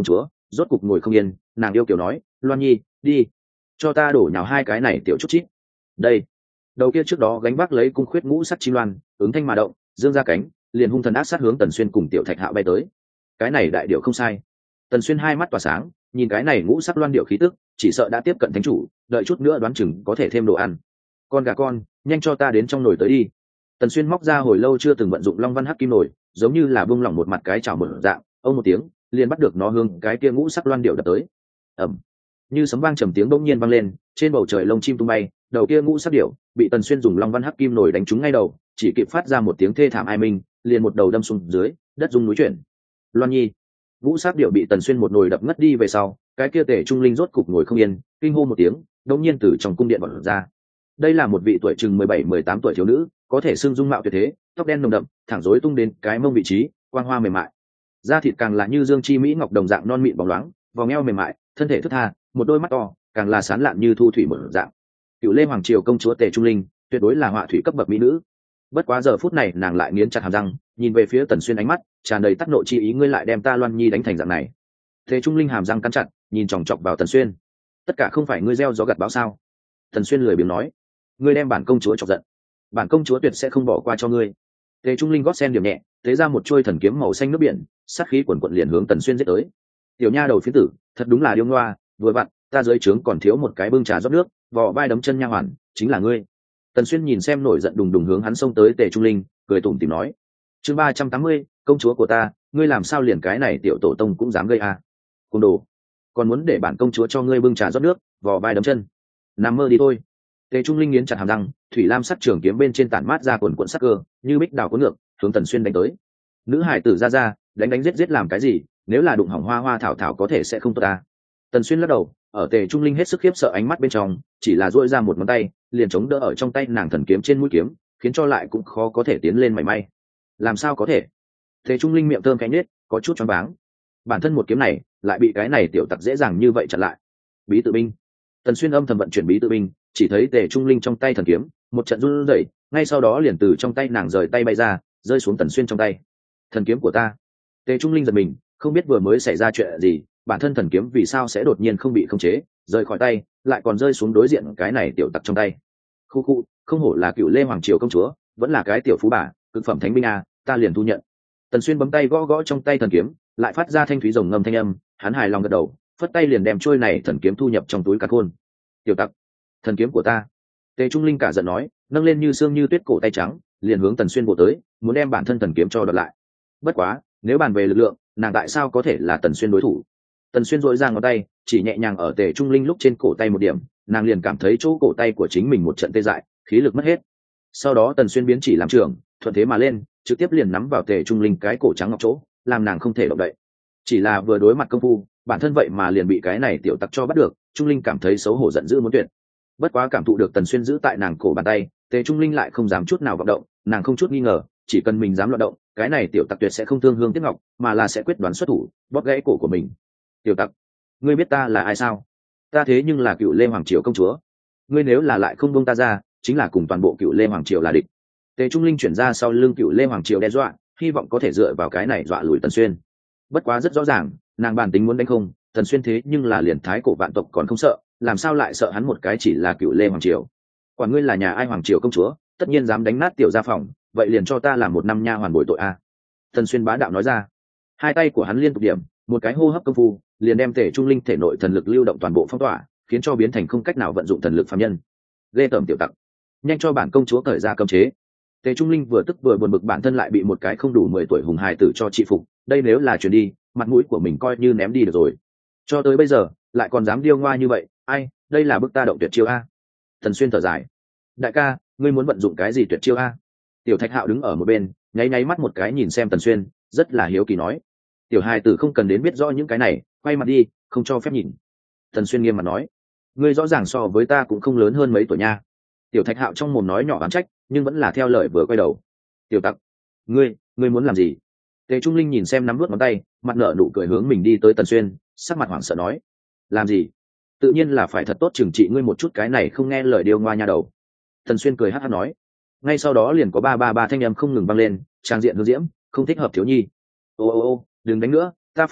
[SPEAKER 1] rốt cục ngồi không yên, nàng yêu kiểu nói, Loan Nhi, đi, cho ta đổ nhào hai cái này tiểu chút chít. Đây, đầu kia trước đó gánh vác lấy cung khuyết ngũ sắc chim loan, ứng thanh mà động, dương ra cánh, liền hung thần ác sát hướng Tần Xuyên cùng Tiểu Thạch Hạo bay tới. Cái này đại điệu không sai. Tần Xuyên hai mắt tỏa sáng, nhìn cái này ngũ sắc loan điệu khí tức, chỉ sợ đã tiếp cận thánh chủ, đợi chút nữa đoán chừng có thể thêm đồ ăn. Con gà con, nhanh cho ta đến trong nồi tới đi. Tần Xuyên móc ra hồi lâu chưa từng vận dụng Long Văn Hắc Kim nồi, giống như là buông lỏng một mặt cái chảo mở dạng, ông một tiếng, liền bắt được nó hương cái kia ngũ sắc loan điệu đập tới. Ầm. Như sấm vang trầm tiếng bỗng nhiên vang lên, trên bầu trời lông chim tung bay, đầu kia ngũ sắc điệu bị Tần Xuyên dùng Long Văn Hắc Kim nồi đánh trúng ngay đầu, chỉ kịp phát ra một tiếng thê thảm ai minh, liền một đầu đâm xuống dưới, đất rung núi chuyển. Loan Nhi, ngũ sắc điệu bị Tần Xuyên một nồi đập ngất đi về sau, cái kia Tề Trung Linh rốt cục ngồi không yên, kinh hô một tiếng, đột nhiên từ trong cung điện bật ra. Đây là một vị tuổi chừng 17-18 tuổi thiếu nữ, có thể xưng dung mạo tuyệt thế, tóc đen nồng đậm, thẳng rối tung đến cái mông vị trí, quang hoa mềm mại. Da thịt càng là như dương chi mỹ ngọc đồng dạng non mịn bóng loáng, vòng eo mềm mại, thân thể thướt tha, một đôi mắt to, càng là sán lạn như thu thủy mở dạng. Cựu Lê Hoàng triều công chúa Tề Trung Linh, tuyệt đối là họa thủy cấp bậc mỹ nữ. Bất quá giờ phút này nàng lại nghiến chặt hàm răng, nhìn về phía Tần Xuyên ánh mắt tràn đầy tắc nộ chi ý, ngươi lại đem ta Loan Nhi đánh thành dạng này. Tề Trung Linh hàm răng cắn chặt, nhìn chòng chọc vào Tần Xuyên. Tất cả không phải ngươi gieo gió gặt bão sao? Tần Xuyên lười biếng nói, ngươi đem bản công chúa chọc giận, bản công chúa tuyệt sẽ không bỏ qua cho ngươi. Tề Trung Linh gót sen điểm nhẹ, tế ra một chuôi thần kiếm màu xanh nước biển, sát khí quần quận liền hướng Tần Xuyên giết tới. Tiểu nha đầu phiến tử, thật đúng là điêu ngoa, vừa vặn, ta dưới trướng còn thiếu một cái bưng trà rót nước, vò vai đấm chân nha hoàn, chính là ngươi. Tần Xuyên nhìn xem nổi giận đùng đùng hướng hắn xông tới Tề Trung Linh, cười tủm tỉm nói, chương 380, công chúa của ta, ngươi làm sao liền cái này tiểu tổ tông cũng dám gây à? Côn đồ, còn muốn để bản công chúa cho ngươi bưng trà rót nước, vò vai đấm chân, nằm mơ đi thôi. Tề Trung Linh nghiến chặt hàm răng, thủy lam sắc trường kiếm bên trên tản mát ra quần quần sắc cơ, như bích đào cuốn ngược, hướng Tần Xuyên đánh tới. Nữ hải tử ra, đánh giết giết làm cái gì, nếu là đụng hỏng hoa hoa thảo thảo có thể sẽ không tốt ta. Tần Xuyên lắc đầu, ở Tề Trung Linh hết sức khiếp sợ ánh mắt bên trong, chỉ là duỗi ra một ngón tay, liền chống đỡ ở trong tay nàng thần kiếm trên mũi kiếm, khiến cho lại cũng khó có thể tiến lên mảy may. Làm sao có thể? Tề Trung Linh miệng thơm cánh nết, có chút choáng váng. Bản thân một kiếm này, lại bị cái này tiểu tặc dễ dàng như vậy chặn lại. Bí tự binh. Tần Xuyên âm thầm vận chuyển bí tự binh, chỉ thấy Tề Trung Linh trong tay thần kiếm, một trận run rẩy, ngay sau đó liền từ trong tay nàng rời tay bay ra, rơi xuống Tần Xuyên trong tay. Thần kiếm của ta. Tề Trung Linh giật mình, không biết vừa mới xảy ra chuyện gì, bản thân thần kiếm vì sao sẽ đột nhiên không bị khống chế, rời khỏi tay, lại còn rơi xuống đối diện cái này tiểu tặc trong tay. Khu khu, không hổ là Cựu Lê Hoàng triều công chúa, vẫn là cái tiểu phú bà, cực phẩm thánh binh à, ta liền thu nhận. Tần Xuyên bấm tay gõ gõ trong tay thần kiếm, lại phát ra thanh thúy rồng ngâm thanh âm, hắn hài lòng gật đầu, phất tay liền đem trôi này thần kiếm thu nhập trong túi càn khôn. Tiểu tặc, thần kiếm của ta. Tề Trung Linh cả giận nói, nâng lên như xương như tuyết cổ tay trắng, liền hướng Tần Xuyên bổ tới, muốn đem bản thân thần kiếm cho đoạt lại. Bất quá, nếu bàn về lực lượng, nàng tại sao có thể là Tần Xuyên đối thủ? Tần Xuyên dội ra ngón tay, chỉ nhẹ nhàng ở Tề Trung Linh lúc trên cổ tay một điểm, nàng liền cảm thấy chỗ cổ tay của chính mình một trận tê dại, khí lực mất hết. Sau đó Tần Xuyên biến chỉ làm trưởng, thuận thế mà lên, trực tiếp liền nắm vào Tề Trung Linh cái cổ trắng ngọc chỗ, làm nàng không thể động đậy. Chỉ là vừa đối mặt công phu, bản thân vậy mà liền bị cái này tiểu tặc cho bắt được, Trung Linh cảm thấy xấu hổ giận dữ muốn tuyệt. Bất quá cảm thụ được Tần Xuyên giữ tại nàng cổ bàn tay, Tề Trung Linh lại không dám chút nào vọng động, nàng không chút nghi ngờ, chỉ cần mình dám loạn động, cái này tiểu tặc tuyệt sẽ không thương hương tiếc ngọc, mà là sẽ quyết đoán xuất thủ, bóp gãy cổ của mình. Tiểu tặc, ngươi biết ta là ai sao? Ta thế nhưng là Cựu Lê Hoàng triều công chúa, ngươi nếu là lại không buông ta ra, chính là cùng toàn bộ Cựu Lê Hoàng triều là địch. Tề Trung Linh chuyển ra sau lưng Cựu Lê Hoàng triều đe dọa, hy vọng có thể dựa vào cái này dọa lùi Tần Xuyên. Bất quá rất rõ ràng, nàng bản tính muốn đánh không, Tần Xuyên thế nhưng là liền thái cổ vạn tộc còn không sợ, làm sao lại sợ hắn một cái chỉ là Cựu Lê Hoàng triều? Quả ngươi là nhà ai hoàng triều công chúa, tất nhiên dám đánh nát tiểu gia phòng, vậy liền cho ta làm một năm nha hoàn bồi tội a. Tần Xuyên bá đạo nói ra. Hai tay của hắn liên tục điểm, một cái hô hấp công phu, liền đem Tề Trung Linh thể nội thần lực lưu động toàn bộ phong tỏa, khiến cho biến thành không cách nào vận dụng thần lực phàm nhân. Ghê tởm tiểu tặc, nhanh cho bản công chúa cởi ra cấm chế. Tề Trung Linh vừa tức vừa buồn bực, bản thân lại bị một cái không đủ 10 tuổi hùng hài tử cho trị phục, đây nếu là truyền đi, mặt mũi của mình coi như ném đi được rồi. Cho tới bây giờ, lại còn dám điêu ngoa như vậy, ai, đây là bức ta động tuyệt chiêu a. Tần Xuyên thở dài, đại ca, ngươi muốn vận dụng cái gì tuyệt chiêu a? Tiểu Thạch Hạo đứng ở một bên, nháy nháy mắt một cái nhìn xem Tần Xuyên, rất là hiếu kỳ nói. Tiểu hài tử không cần đến biết rõ những cái này, quay mặt đi, không cho phép nhìn. Tần Xuyên nghiêm mặt nói, ngươi rõ ràng so với ta cũng không lớn hơn mấy tuổi nha. Tiểu Thạch Hạo trong mồm nói nhỏ oán trách, nhưng vẫn là theo lời vừa quay đầu. Tiểu tặc, ngươi muốn làm gì? Tề Trung Linh nhìn xem nắm vớt ngón tay, mặt nở nụ cười hướng mình đi tới Tần Xuyên, sắc mặt hoảng sợ nói, làm gì? Tự nhiên là phải thật tốt trừng trị ngươi một chút cái này không nghe lời điêu ngoa nha đầu. Tần Xuyên cười hắc hắc nói. Ngay sau đó liền có ba thanh âm không ngừng vang lên, trang diện hương diễm, không thích hợp thiếu nhi. Ô, đừng đánh nữa, ta phục rồi,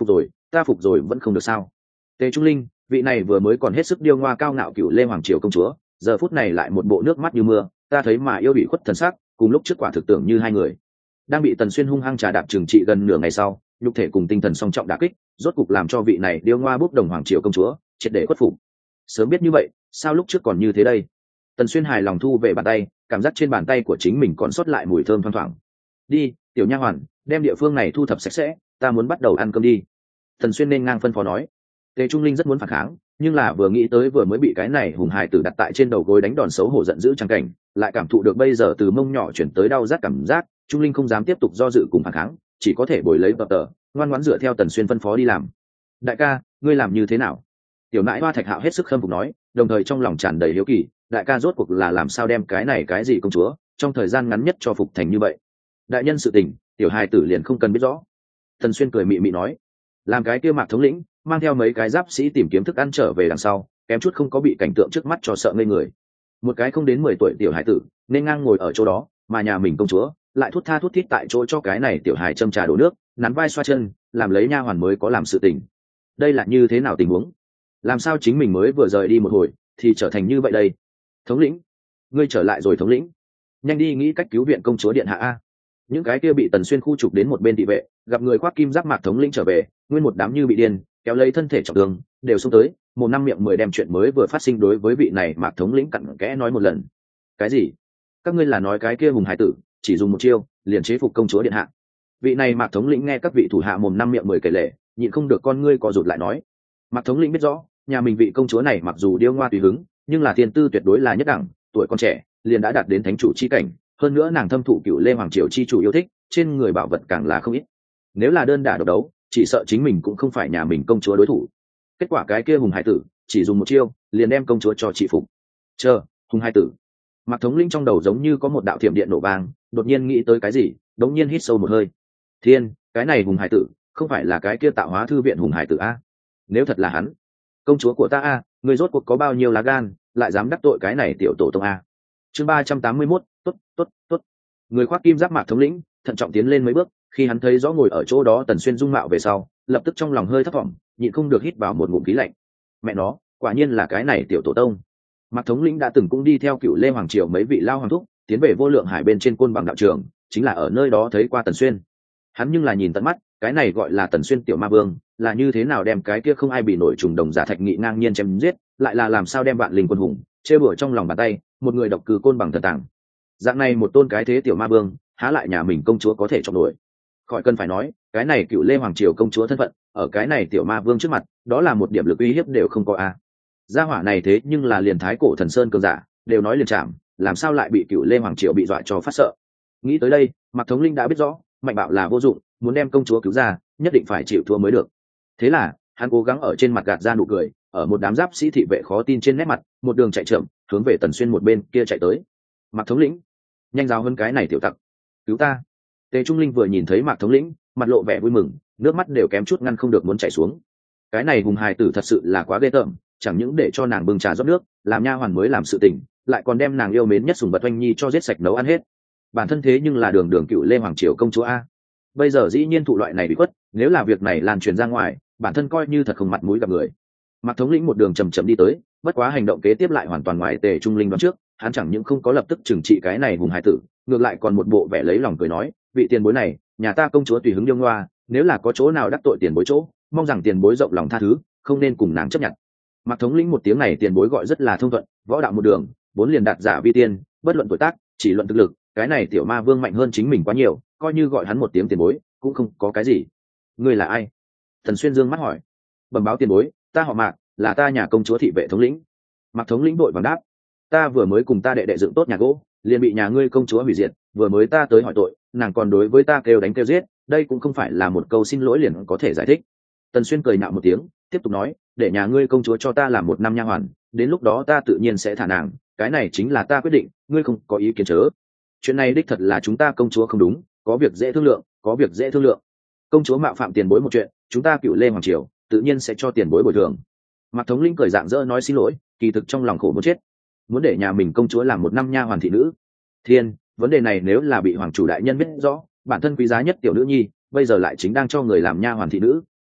[SPEAKER 1] ta phục rồi vẫn không được sao? Tề Trung Linh, vị này vừa mới còn hết sức điêu ngoa cao ngạo cựu lê hoàng triều công chúa, giờ phút này lại một bộ nước mắt như mưa, ta thấy mà yêu bị khuất thần sắc, cùng lúc trước quả thực tưởng như hai người. Đang bị Tần Xuyên hung hăng trà đạp trừng trị gần nửa ngày sau, nhục thể cùng tinh thần song trọng đả kích, rốt cục làm cho vị này điêu ngoa bốc đồng hoàng triều công chúa triệt để khuất phục. Sớm biết như vậy, sao lúc trước còn như thế đây? Tần Xuyên hài lòng thu về bàn tay, cảm giác trên bàn tay của chính mình còn sót lại mùi thơm thoang thoảng. Đi, tiểu nha hoàn, đem địa phương này thu thập sạch sẽ, ta muốn bắt đầu ăn cơm đi. Tần Xuyên nên ngang phân phó nói. Tề Trung Linh rất muốn phản kháng, nhưng là vừa nghĩ tới vừa mới bị cái này hùng hài tử đặt tại trên đầu gối đánh đòn xấu hổ giận dữ trang cảnh, lại cảm thụ được bây giờ từ mông nhỏ chuyển tới đau rát cảm giác, Trung Linh không dám tiếp tục do dự cùng phản kháng, chỉ có thể bồi lấy bờ tờ, ngoan ngoãn dựa theo Tần Xuyên phân phó đi làm. Đại ca, ngươi làm như thế nào? Tiểu nãi hoa Thạch Hạo hết sức khâm phục nói, đồng thời trong lòng tràn đầy hiếu kỳ, đại ca rốt cuộc là làm sao đem cái này cái gì công chúa, trong thời gian ngắn nhất cho phục thành như vậy. Đại nhân sự tình, tiểu hài tử liền không cần biết rõ. Tần Xuyên cười mị mị nói, làm cái kia Mạc thống lĩnh mang theo mấy cái giáp sĩ tìm kiếm thức ăn trở về đằng sau, kém chút không có bị cảnh tượng trước mắt cho sợ ngây người. Một cái không đến 10 tuổi tiểu hài tử nên ngang ngồi ở chỗ đó, mà nhà mình công chúa lại thút tha thút thít tại chỗ cho cái này tiểu hài châm trà đổ nước, nắn vai xoa chân, làm lấy nha hoàn mới có làm sự tình. Đây là như thế nào tình huống? Làm sao chính mình mới vừa rời đi một hồi thì trở thành như vậy đây? Thống lĩnh, ngươi trở lại rồi thống lĩnh, nhanh đi nghĩ cách cứu viện công chúa điện hạ a. Những cái kia bị Tần Xuyên khu trục đến một bên thị vệ gặp người khoác kim giáp Mạc thống lĩnh trở về, nguyên một đám như bị điên, kéo lấy thân thể trọng thương đều xông tới, một năm miệng 10 đem chuyện mới vừa phát sinh đối với vị này Mạc thống lĩnh cặn kẽ nói một lần. Cái gì? Các ngươi là nói cái kia hùng hải tử chỉ dùng một chiêu liền chế phục công chúa điện hạ? Vị này Mạc thống lĩnh nghe các vị thủ hạ mồm năm miệng 10 kể lể, nhịn không được con ngươi co rụt lại nói. Mạc thống lĩnh biết rõ, nhà mình vị công chúa này mặc dù điêu ngoa tùy hứng, nhưng là thiên tư tuyệt đối là nhất đẳng, tuổi còn trẻ liền đã đạt đến thánh chủ chi cảnh, hơn nữa nàng thâm thụ cựu lê hoàng triều chi chủ yêu thích, trên người bảo vật càng là không ít. Nếu là đơn đả độc đấu, chỉ sợ chính mình cũng không phải nhà mình công chúa đối thủ. Kết quả cái kia hùng hải tử chỉ dùng một chiêu liền đem công chúa cho trị phục. Chờ, hùng hải tử. Mạc thống lĩnh trong đầu giống như có một đạo thiểm điện nổ vang, đột nhiên nghĩ tới cái gì, đột nhiên hít sâu một hơi. Thiên, cái này hùng hải tử không phải là cái kia tạo hóa thư viện hùng hải tử a? Nếu thật là hắn, công chúa của ta a, người rốt cuộc có bao nhiêu lá gan, lại dám đắc tội cái này tiểu tổ tông a? Chương 381, tốt. Người khoác kim giáp Mạc thống lĩnh thận trọng tiến lên mấy bước, khi hắn thấy rõ ngồi ở chỗ đó Tần Xuyên dung mạo về sau, lập tức trong lòng hơi thất vọng, nhịn không được hít vào một ngụm khí lạnh. Mẹ nó, quả nhiên là cái này tiểu tổ tông. Mạc thống lĩnh đã từng cũng đi theo cựu lê hoàng triều mấy vị lao hoàng thúc tiến về vô lượng hải bên trên côn bằng đạo trường, chính là ở nơi đó thấy qua Tần Xuyên. Hắn nhưng là nhìn tận mắt, cái này gọi là Tần Xuyên tiểu ma vương là như thế nào đem cái kia không ai bị nổi trùng đồng giả thạch nghị ngang nhiên chém giết, lại là làm sao đem vạn linh quân hùng trêu bừa trong lòng bàn tay, một người độc cư côn bằng thần tàng. Dạng này một tôn cái thế tiểu ma vương, há lại nhà mình công chúa có thể chọn nổi. Khỏi cần phải nói, cái này cựu lê hoàng triều công chúa thân phận ở cái này tiểu ma vương trước mặt, đó là một điểm lực uy hiếp đều không có a. Gia hỏa này thế nhưng là liền thái cổ thần sơn cường giả đều nói liền chạm, làm sao lại bị cựu lê hoàng triều bị dọa cho phát sợ. Nghĩ tới đây, Mạc thống linh đã biết rõ mạnh bạo là vô dụng, muốn đem công chúa cứu ra nhất định phải chịu thua mới được. Thế là hắn cố gắng ở trên mặt gạt ra nụ cười, ở một đám giáp sĩ thị vệ khó tin trên nét mặt, một đường chạy chậm hướng về Tần Xuyên một bên kia chạy tới. Mạc thống lĩnh, nhanh giáo hơn cái này tiểu tặc, cứu ta. Tề Trung Linh vừa nhìn thấy Mạc thống lĩnh, mặt lộ vẻ vui mừng, nước mắt đều kém chút ngăn không được muốn chảy xuống. Cái này hùng hài tử thật sự là quá ghê tởm, chẳng những để cho nàng bưng trà rót nước, làm nha hoàn mới làm sự tình, lại còn đem nàng yêu mến nhất sùng vật oanh nhi cho giết sạch nấu ăn hết. Bản thân thế nhưng là đường đường cựu lê hoàng triều công chúa a, bây giờ dĩ nhiên thụ loại này bị khuất, nếu là việc này lan truyền ra ngoài, bản thân coi như thật không mặt mũi gặp người. Mạc thống lĩnh một đường chầm chậm đi tới, bất quá hành động kế tiếp lại hoàn toàn ngoài Tề Trung Linh đoán trước, hắn chẳng những không có lập tức trừng trị cái này hùng hài tử, ngược lại còn một bộ vẻ lấy lòng cười nói, vị tiền bối này, nhà ta công chúa tùy hứng điêu ngoa, nếu là có chỗ nào đắc tội tiền bối chỗ, mong rằng tiền bối rộng lòng tha thứ, không nên cùng nàng chấp nhận. Mạc thống lĩnh một tiếng này tiền bối gọi rất là thông thuận, võ đạo một đường vốn liền đạt giả vi tiên, bất luận tuổi tác, chỉ luận thực lực, cái này tiểu ma vương mạnh hơn chính mình quá nhiều, coi như gọi hắn một tiếng tiền bối cũng không có cái gì. Ngươi là ai? Thần Xuyên dương mắt hỏi. Bẩm báo tiền bối, ta họ Mạc, là ta nhà công chúa thị vệ thống lĩnh. Mạc thống lĩnh đội vàng đáp, ta vừa mới cùng ta đệ đệ dựng tốt nhà gỗ, liền bị nhà ngươi công chúa hủy diệt, vừa mới ta tới hỏi tội, nàng còn đối với ta kêu đánh kêu giết, đây cũng không phải là một câu xin lỗi liền có thể giải thích. Tần Xuyên cười nạo một tiếng, tiếp tục nói, để nhà ngươi công chúa cho ta làm 1 năm nha hoàn, đến lúc đó ta tự nhiên sẽ thả nàng, cái này chính là ta quyết định, ngươi không có ý kiến chớ. Chuyện này đích thật là chúng ta công chúa không đúng, có việc dễ thương lượng, có việc dễ thương lượng. Công chúa mạo phạm tiền bối một chuyện, chúng ta cựu lê hoàng triều tự nhiên sẽ cho tiền bối bồi thường. Mạc thống lĩnh cười rạng rỡ nói xin lỗi, kỳ thực trong lòng khổ muốn chết, muốn để nhà mình công chúa làm 1 năm nha hoàn thị nữ. Thiên, vấn đề này nếu là bị hoàng chủ đại nhân biết rõ, bản thân quý giá nhất tiểu nữ nhi bây giờ lại chính đang cho người làm nha hoàn thị nữ,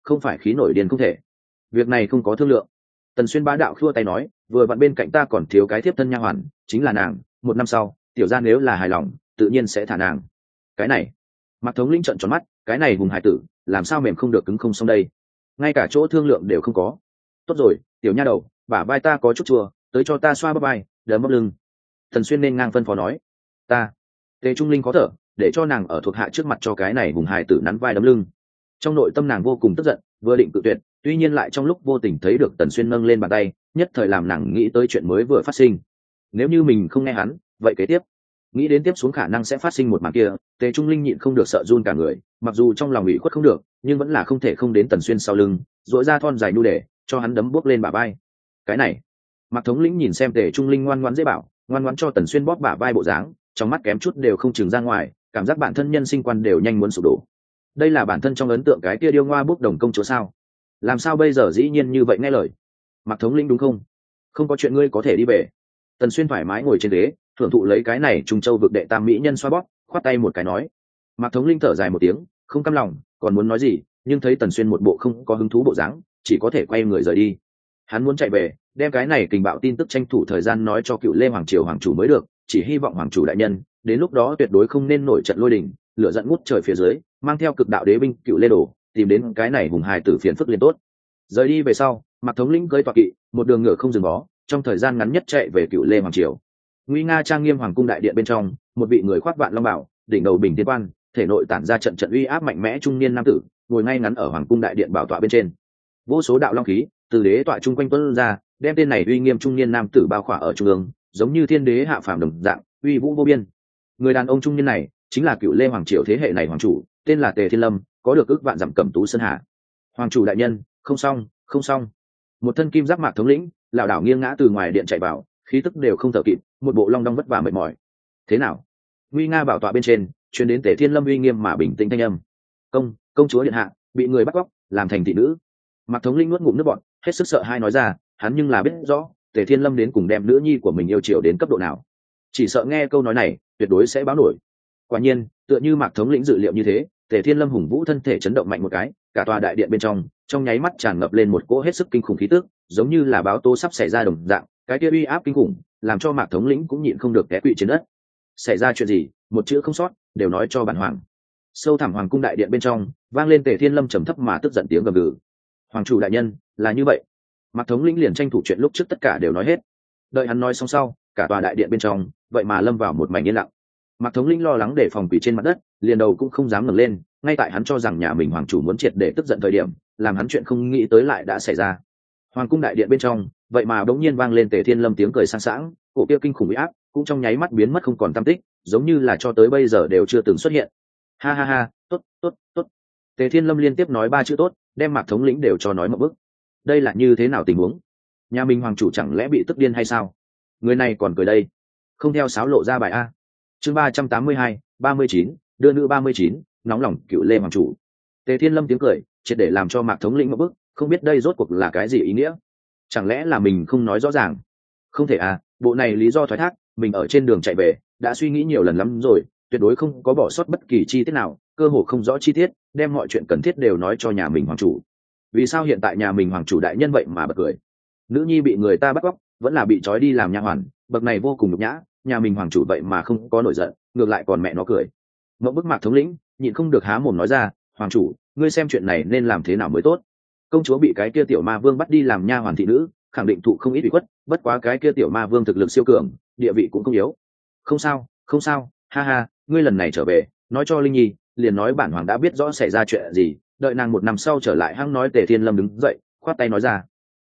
[SPEAKER 1] không phải khí nổi điên không thể. Việc này không có thương lượng. Tần Xuyên bá đạo khua tay nói, vừa vặn bên cạnh ta còn thiếu cái thiếp thân nha hoàn, chính là nàng, 1 năm sau tiểu gia nếu là hài lòng tự nhiên sẽ thả nàng. Cái này, Mạc Thống lĩnh trợn tròn mắt, cái này hùng hải tử làm sao mềm không được cứng không xong đây, ngay cả chỗ thương lượng đều không có. Tốt rồi, tiểu nha đầu, bả vai ta có chút chua, tới cho ta xoa bắp vai, đấm bắp lưng. Tần Xuyên nên ngang phân phó nói. Ta. Tề Trung Linh khó thở, để cho nàng ở thuộc hạ trước mặt cho cái này hùng hải tử nắn vai đấm lưng. Trong nội tâm nàng vô cùng tức giận, vừa định cự tuyệt, tuy nhiên lại trong lúc vô tình thấy được Tần Xuyên nâng lên bàn tay, nhất thời làm nàng nghĩ tới chuyện mới vừa phát sinh. Nếu như mình không nghe hắn, vậy kế tiếp, nghĩ đến tiếp xuống khả năng sẽ phát sinh một màn kia, Tề Trung Linh nhịn không được sợ run cả người, mặc dù trong lòng ủy khuất không được, nhưng vẫn là không thể không đến Tần Xuyên sau lưng, duỗi ra thon dài nhu để cho hắn đấm bước lên bả vai. Cái này, Mạc Thống lĩnh nhìn xem Tề Trung Linh ngoan ngoãn dễ bảo, ngoan ngoãn cho Tần Xuyên bóp bả vai bộ dáng, trong mắt kém chút đều không chừng ra ngoài, cảm giác bản thân nhân sinh quan đều nhanh muốn sụp đổ. Đây là bản thân trong ấn tượng cái kia điêu ngoa bốc đồng công chúa sao? Làm sao bây giờ dĩ nhiên như vậy nghe lời? Mạc Thống lĩnh đúng không? Không có chuyện ngươi có thể đi về. Tần Xuyên thoải mái ngồi trên ghế, thưởng thụ lấy cái này Trung Châu vực đệ tam mỹ nhân xoa bóp, khoát tay một cái nói. Mạc Thống linh thở dài một tiếng, không cam lòng, còn muốn nói gì, nhưng thấy Tần Xuyên một bộ không có hứng thú bộ dáng, chỉ có thể quay người rời đi. Hắn muốn chạy về, đem cái này kình bạo tin tức tranh thủ thời gian nói cho Cựu Lê hoàng triều hoàng chủ mới được, chỉ hy vọng hoàng chủ đại nhân đến lúc đó tuyệt đối không nên nổi trận lôi đình, lửa giận ngút trời phía dưới, mang theo cực đạo đế binh Cựu Lê đồ, tìm đến cái này hùng hài tử phiền phức liền tốt. Rời đi về sau, Mạc Thống lĩnh cưỡi tọa kỵ, một đường ngựa không dừng bó, trong thời gian ngắn nhất chạy về Cựu Lê hoàng triều. Nguy nga trang nghiêm hoàng cung đại điện bên trong, một vị người khoác vạn long bào, đỉnh đầu bình thiên quan, thể nội tản ra trận trận uy áp mạnh mẽ trung niên nam tử, ngồi ngay ngắn ở hoàng cung đại điện bảo tọa bên trên. Vô số đạo long khí từ đế tọa chung quanh tuôn ra, đem tên này uy nghiêm trung niên nam tử bao khỏa ở trung ương, giống như thiên đế hạ phàm đồng dạng, uy vũ vô biên. Người đàn ông trung niên này chính là Cựu Lê hoàng triều thế hệ này hoàng chủ, tên là Tề Thiên Lâm, có được ước vạn dặm cẩm tú sơn hà. Hoàng chủ đại nhân, không xong, không xong. Một thân kim giáp Mạc Thống lĩnh, lảo đảo nghiêng ngã từ ngoài điện chạy vào, khí tức đều không thở kịp, một bộ long đong vất vả mệt mỏi. Thế nào? Nguy nga bảo tọa bên trên truyền đến Tề Thiên Lâm uy nghiêm mà bình tĩnh thanh âm. Công chúa điện hạ bị người bắt cóc, làm thành thị nữ. Mạc Thống linh nuốt ngụm nước bọt, hết sức sợ hai nói ra, hắn nhưng là biết rõ Tề Thiên Lâm đến cùng đem nữ nhi của mình yêu chiều đến cấp độ nào, chỉ sợ nghe câu nói này tuyệt đối sẽ báo nổi. Quả nhiên, tựa như Mạc Thống lĩnh dự liệu như thế, Tề Thiên Lâm hùng vũ thân thể chấn động mạnh một cái, cả tòa đại điện bên trong nháy mắt tràn ngập lên một cỗ hết sức kinh khủng khí tức, giống như là báo tố sắp xảy ra đồng dạng, cái kia uy áp kinh khủng làm cho Mạc Thống lĩnh cũng nhịn không được té quỵ trên đất. Xảy ra chuyện gì, một chữ không sót đều nói cho bản hoàng. Sâu thẳm hoàng cung đại điện bên trong vang lên Tề Thiên Lâm trầm thấp mà tức giận tiếng gầm gừ. Hoàng chủ đại nhân, là như vậy. Mạc Thống lĩnh liền tranh thủ chuyện lúc trước tất cả đều nói hết. Đợi hắn nói xong sau, cả tòa đại điện bên trong vậy mà lâm vào một mảnh yên lặng. Mạc Thống lĩnh lo lắng để phòng quỷ trên mặt đất, liền đầu cũng không dám ngẩng lên, ngay tại hắn cho rằng nhà mình hoàng chủ muốn triệt để tức giận thời điểm, làm hắn chuyện không nghĩ tới lại đã xảy ra. Hoàng cung đại điện bên trong vậy mà đống nhiên vang lên Tề Thiên Lâm tiếng cười sang sảng, cổ kia kinh khủng uy áp cũng trong nháy mắt biến mất không còn tăm tích, giống như là cho tới bây giờ đều chưa từng xuất hiện. Ha ha ha, tốt tốt tốt. Tề Thiên Lâm liên tiếp nói 3 chữ tốt, đem Mạc Thống lĩnh đều cho nói một bức. Đây là như thế nào tình huống? Nhà mình hoàng chủ chẳng lẽ bị tức điên hay sao? Người này còn cười đây, không theo sáo lộ ra bài a. Chương 382, 39, đưa nữ 39, nóng lòng Cựu Lê hoàng chủ. Tề Thiên Lâm tiếng cười triệt để làm cho Mạc Thống lĩnh một bức, không biết đây rốt cuộc là cái gì ý nghĩa. Chẳng lẽ là mình không nói rõ ràng? Không thể à, bộ này lý do thoái thác, mình ở trên đường chạy về đã suy nghĩ nhiều lần lắm rồi, tuyệt đối không có bỏ sót bất kỳ chi tiết nào, cơ hồ không rõ chi tiết, đem mọi chuyện cần thiết đều nói cho nhà mình hoàng chủ. Vì sao hiện tại nhà mình hoàng chủ đại nhân vậy mà bật cười? Nữ nhi bị người ta bắt cóc, vẫn là bị trói đi làm nha hoàn, bậc này vô cùng nhục nhã, nhà mình hoàng chủ vậy mà không có nổi giận, ngược lại còn mẹ nó cười. Mộng bức Mạc Thống lĩnh nhịn không được há mồm nói ra, hoàng chủ, ngươi xem chuyện này nên làm thế nào mới tốt? Công chúa bị cái kia tiểu ma vương bắt đi làm nha hoàn thị nữ, khẳng định thụ không ít ủy khuất, bất quá cái kia tiểu ma vương thực lực siêu cường, địa vị cũng không yếu. Không sao, không sao, ha ha, ngươi lần này trở về, nói cho Linh Nhi, liền nói bản hoàng đã biết rõ xảy ra chuyện gì, đợi nàng 1 năm sau trở lại hăng nói. Tề Thiên Lâm đứng dậy, khoát tay nói ra.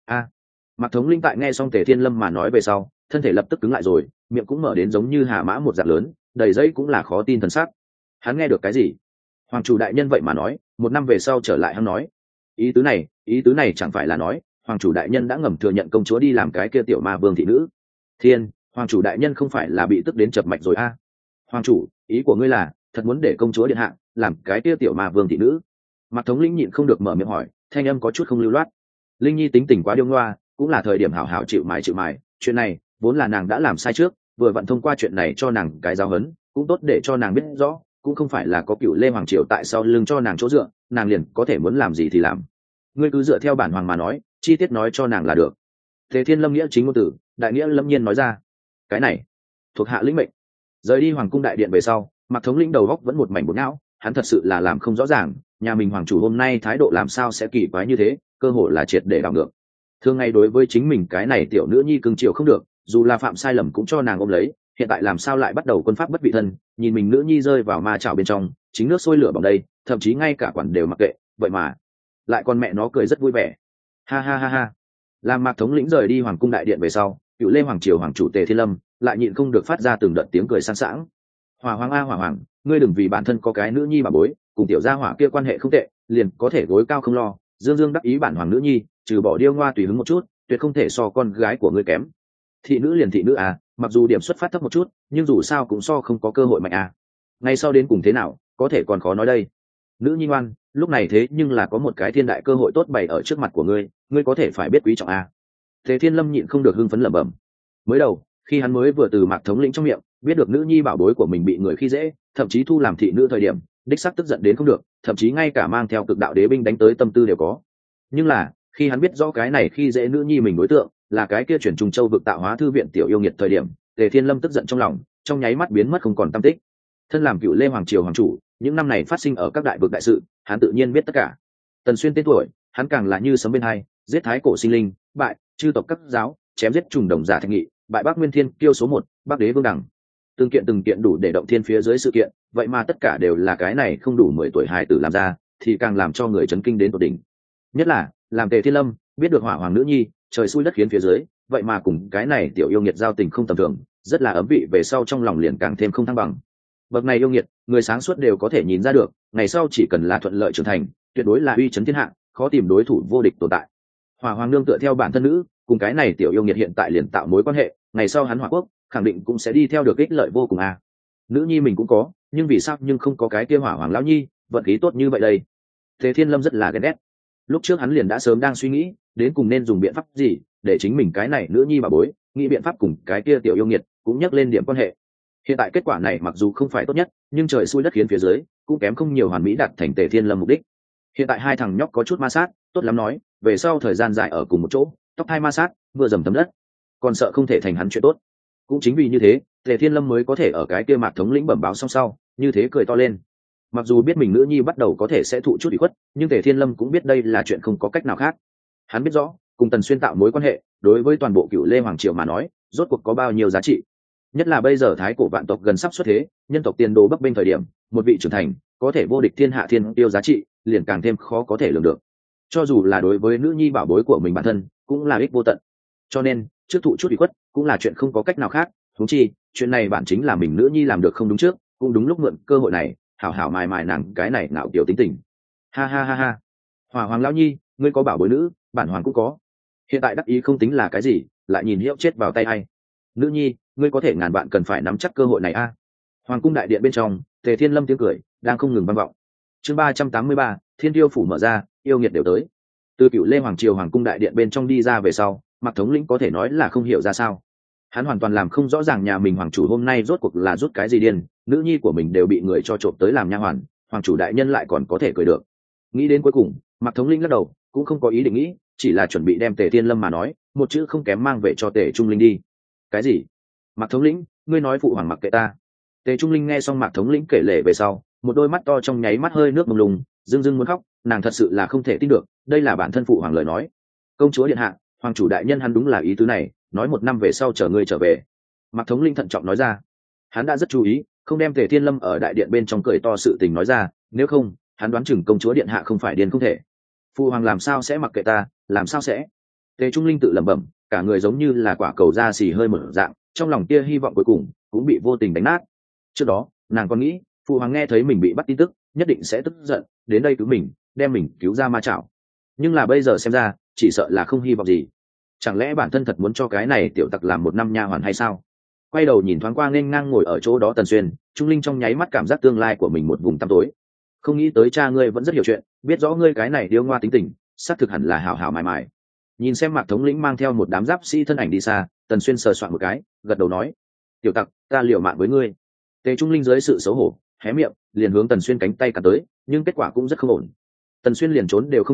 [SPEAKER 1] Mạc Thống linh tại nghe xong Tề Thiên Lâm mà nói về sau, thân thể lập tức cứng lại rồi, miệng cũng mở đến giống như hà mã một dạng lớn, đầy dây cũng là khó tin thần sắc. Hắn nghe được cái gì? Hoàng chủ đại nhân vậy mà nói 1 năm về sau trở lại hăng nói. Ý tứ này chẳng phải là nói hoàng chủ đại nhân đã ngầm thừa nhận công chúa đi làm cái kia tiểu ma vương thị nữ? Thiên, hoàng chủ đại nhân không phải là bị tức đến chập mạch rồi a? Hoàng chủ, ý của ngươi là thật muốn để công chúa điện hạ làm cái kia tiểu ma vương thị nữ? Mạc Thống lĩnh nhịn không được mở miệng hỏi, thanh âm có chút không lưu loát. Linh Nhi tính tình quá điêu ngoa, cũng là thời điểm hảo hảo chịu mài, chuyện này vốn là nàng đã làm sai trước, vừa vặn thông qua chuyện này cho nàng cái giáo huấn, cũng tốt để cho nàng biết rõ, cũng không phải là có Cựu Lê hoàng triều tại sau lưng cho nàng chỗ dựa, nàng liền có thể muốn làm gì thì làm. ngươi cứ dựa theo bản hoàng mà nói, chi tiết nói cho nàng là được. Tề Thiên Lâm nghĩa chính ngôn tử, đại nghĩa lâm nhiên nói ra. Cái này thuộc hạ lĩnh mệnh. Rời đi hoàng cung đại điện về sau, Mạc thống lĩnh đầu góc vẫn một mảnh bột não, hắn thật sự là làm không rõ ràng, nhà mình hoàng chủ hôm nay thái độ làm sao sẽ kỳ quái như thế, cơ hội là triệt để đảo ngược. Thường ngày đối với chính mình cái này tiểu nữ nhi cưng chiều không được, dù là phạm sai lầm cũng cho nàng ôm lấy, hiện tại làm sao lại bắt đầu quân pháp bất vị thân, nhìn mình nữ nhi rơi vào ma chảo bên trong, chính nước sôi lửa bỏng đây, thậm chí ngay cả quản đều mặc kệ, vậy mà lại con mẹ nó cười rất vui vẻ. Ha ha ha ha. Làm Mạc thống lĩnh rời đi hoàng cung đại điện về sau, cựu lê hoàng triều hoàng chủ Tề Thiên Lâm lại nhịn không được phát ra từng đợt tiếng cười sang sảng. Hỏa hoàng a hỏa hoàng, ngươi đừng vì bản thân có cái nữ nhi mà bối, cùng tiểu gia hỏa kia quan hệ không tệ, liền có thể gối cao không lo, dương dương đắc ý bản hoàng nữ nhi, trừ bỏ điêu ngoa tùy hứng một chút, tuyệt không thể so con gái của ngươi kém. Thị nữ liền thị nữ à, mặc dù điểm xuất phát thấp một chút, nhưng dù sao cũng so không có cơ hội mạnh à. Ngay sau đến cùng thế nào, có thể còn khó nói đây. Nữ nhi ngoan, lúc này thế nhưng là có một cái thiên đại cơ hội tốt bày ở trước mặt của ngươi, ngươi có thể phải biết quý trọng à. Thế Thiên Lâm nhịn không được hưng phấn lẩm bẩm. Mới đầu, khi hắn mới vừa từ Mạc thống lĩnh trong miệng biết được nữ nhi bảo bối của mình bị người khi dễ, thậm chí thu làm thị nữ thời điểm, đích xác tức giận đến không được, thậm chí ngay cả mang theo cực đạo đế binh đánh tới tâm tư đều có. Nhưng là, khi hắn biết rõ cái này khi dễ nữ nhi mình đối tượng là cái kia chuyển trùng châu vực tạo hóa thư viện tiểu yêu nghiệt thời điểm, Tề Thiên Lâm tức giận trong lòng, trong nháy mắt biến mất không còn tăm tích. Thân làm cựu lê hoàng triều hoàng chủ, những năm này phát sinh ở các đại vực đại sự, hắn tự nhiên biết tất cả. Tần Xuyên tên tuổi, hắn càng là như sấm bên hai, giết thái cổ sinh linh, bại chư tộc cấp giáo, chém giết trùng đồng giả thạch nghị, bại Bắc Nguyên Thiên kiêu số 1, Bắc Đế Vương Đẳng. Từng kiện đủ để động thiên phía dưới sự kiện, vậy mà tất cả đều là cái này không đủ 10 tuổi hài tử làm ra, thì càng làm cho người chấn kinh đến tột đỉnh. Nhất là, làm Tề Thiên Lâm biết được hỏa hoàng nữ nhi, trời xui đất khiến phía dưới, vậy mà cùng cái này tiểu yêu nghiệt giao tình không tầm thường, rất là ấm vị về sau trong lòng liền càng thêm không thăng bằng. Bậc này yêu nghiệt, người sáng suốt đều có thể nhìn ra được, ngày sau chỉ cần là thuận lợi trưởng thành, tuyệt đối là uy chấn thiên hạ, khó tìm đối thủ vô địch tồn tại. Hỏa hoàng nương tựa theo bản thân nữ, cùng cái này tiểu yêu nghiệt hiện tại liền tạo mối quan hệ, ngày sau hắn Hỏa quốc khẳng định cũng sẽ đi theo được ích lợi vô cùng à. Nữ nhi mình cũng có, nhưng vì sao nhưng không có cái kia hỏa hoàng lão nhi, vận khí tốt như vậy đây. Thế Thiên Lâm rất là ghen ghét. Lúc trước hắn liền đã sớm đang suy nghĩ, đến cùng nên dùng biện pháp gì để chính mình cái này nữ nhi bà bối, nghĩ biện pháp cùng cái kia tiểu yêu nghiệt cũng nhắc lên điểm quan hệ. Hiện tại kết quả này mặc dù không phải tốt nhất, nhưng trời xui đất khiến phía dưới, cũng kém không nhiều hoàn mỹ đạt thành Tề Thiên Lâm mục đích. Hiện tại hai thằng nhóc có chút ma sát, tốt lắm nói, về sau thời gian dài ở cùng một chỗ, tóc hai ma sát, vừa dầm thấm đất, còn sợ không thể thành hắn chuyện tốt. Cũng chính vì như thế, Tề Thiên Lâm mới có thể ở cái kia Mạc thống lĩnh bẩm báo xong sau, như thế cười to lên. Mặc dù biết mình nữ nhi bắt đầu có thể sẽ thụ chút ủy khuất, nhưng Tề Thiên Lâm cũng biết đây là chuyện không có cách nào khác. Hắn biết rõ, cùng Tần Xuyên tạo mối quan hệ, đối với toàn bộ cựu Lê hoàng triều mà nói, rốt cuộc có bao nhiêu giá trị. Nhất là bây giờ thái cổ vạn tộc gần sắp xuất thế, nhân tộc tiền đồ bấp bênh thời điểm, một vị trưởng thành, có thể vô địch thiên hạ thiên tiêu giá trị, liền càng thêm khó có thể lường được. Cho dù là đối với nữ nhi bảo bối của mình bản thân, cũng là ích vô tận. Cho nên, trước thụ chút ủy khuất, cũng là chuyện không có cách nào khác. Huống chi, chuyện này bản chính là mình nữ nhi làm được không đúng trước, cũng đúng lúc mượn cơ hội này, hảo hảo mài mài nàng cái này ngạo kiểu tính tình. Ha ha ha ha. Hỏa hoàng lão nhi, ngươi có bảo bối nữ, bản hoàng cũng có. Hiện tại đắc ý không tính là cái gì, lại nhìn hiệu chết vào tay hay. Nữ nhi, ngươi có thể ngàn vạn cần phải nắm chắc cơ hội này a. Hoàng cung đại điện bên trong, Tề Thiên Lâm tiếng cười đang không ngừng vang vọng. Chương 383, Thiên Tiêu phủ mở ra, yêu nghiệt đều tới. Từ cựu Lê hoàng triều hoàng cung đại điện bên trong đi ra về sau, Mạc thống lĩnh có thể nói là không hiểu ra sao. Hắn hoàn toàn làm không rõ ràng nhà mình hoàng chủ hôm nay rốt cuộc là rút cái gì điên, nữ nhi của mình đều bị người cho trộm tới làm nha hoàn, hoàng chủ đại nhân lại còn có thể cười được. Nghĩ đến cuối cùng, Mạc thống lĩnh lắc đầu, cũng không có ý định nghĩ, chỉ là chuẩn bị đem Tề Thiên Lâm mà nói, một chữ không kém mang về cho Tề Trung Linh đi. Cái gì? Mạc thống lĩnh, ngươi nói phụ hoàng mặc kệ ta? Tề Trung Linh nghe xong Mạc thống lĩnh kể lể về sau, một đôi mắt to trong nháy mắt hơi nước mông lung, dưng dưng muốn khóc, nàng thật sự là không thể tin được, đây là bản thân phụ hoàng lời nói. Công chúa điện hạ, hoàng chủ đại nhân hắn đúng là ý tứ này, nói 1 năm về sau chờ ngươi trở về. Mạc thống linh thận trọng nói ra. Hắn đã rất chú ý, không đem Tề Thiên Lâm ở đại điện bên trong cười to sự tình nói ra, nếu không, hắn đoán chừng công chúa điện hạ không phải điên không thể. Phụ hoàng làm sao sẽ mặc kệ ta, làm sao sẽ? Tề Trung Linh tự lẩm bẩm, cả người giống như là quả cầu da xì hơi mở dạng, trong lòng tia hy vọng cuối cùng cũng bị vô tình đánh nát. Trước đó, nàng còn nghĩ, phụ hoàng nghe thấy mình bị bắt tin tức, nhất định sẽ tức giận, đến đây cứu mình, đem mình cứu ra ma chảo. Nhưng là bây giờ xem ra, chỉ sợ là không hy vọng gì. Chẳng lẽ bản thân thật muốn cho cái này tiểu tặc làm 1 năm nha hoàn hay sao? Quay đầu nhìn thoáng qua nghênh ngang ngồi ở chỗ đó Tần Xuyên, Trung Linh trong nháy mắt cảm giác tương lai của mình một vùng tăm tối. Không nghĩ tới cha ngươi vẫn rất hiểu chuyện, biết rõ ngươi cái này điêu ngoa tính tình, xác thực hẳn là hảo hảo mài mài. Nhìn xem Mạc thống lĩnh mang theo một đám giáp sĩ thân ảnh đi xa, Tần Xuyên sờ soạn một cái, gật đầu nói: "Tiểu tặc, ta liều mạng với ngươi." Tề Trung Linh dưới sự xấu hổ, hé miệng, liền hướng Tần Xuyên cánh tay cả tới, nhưng kết quả cũng rất không ổn. Tần Xuyên liền trốn đều không trốn,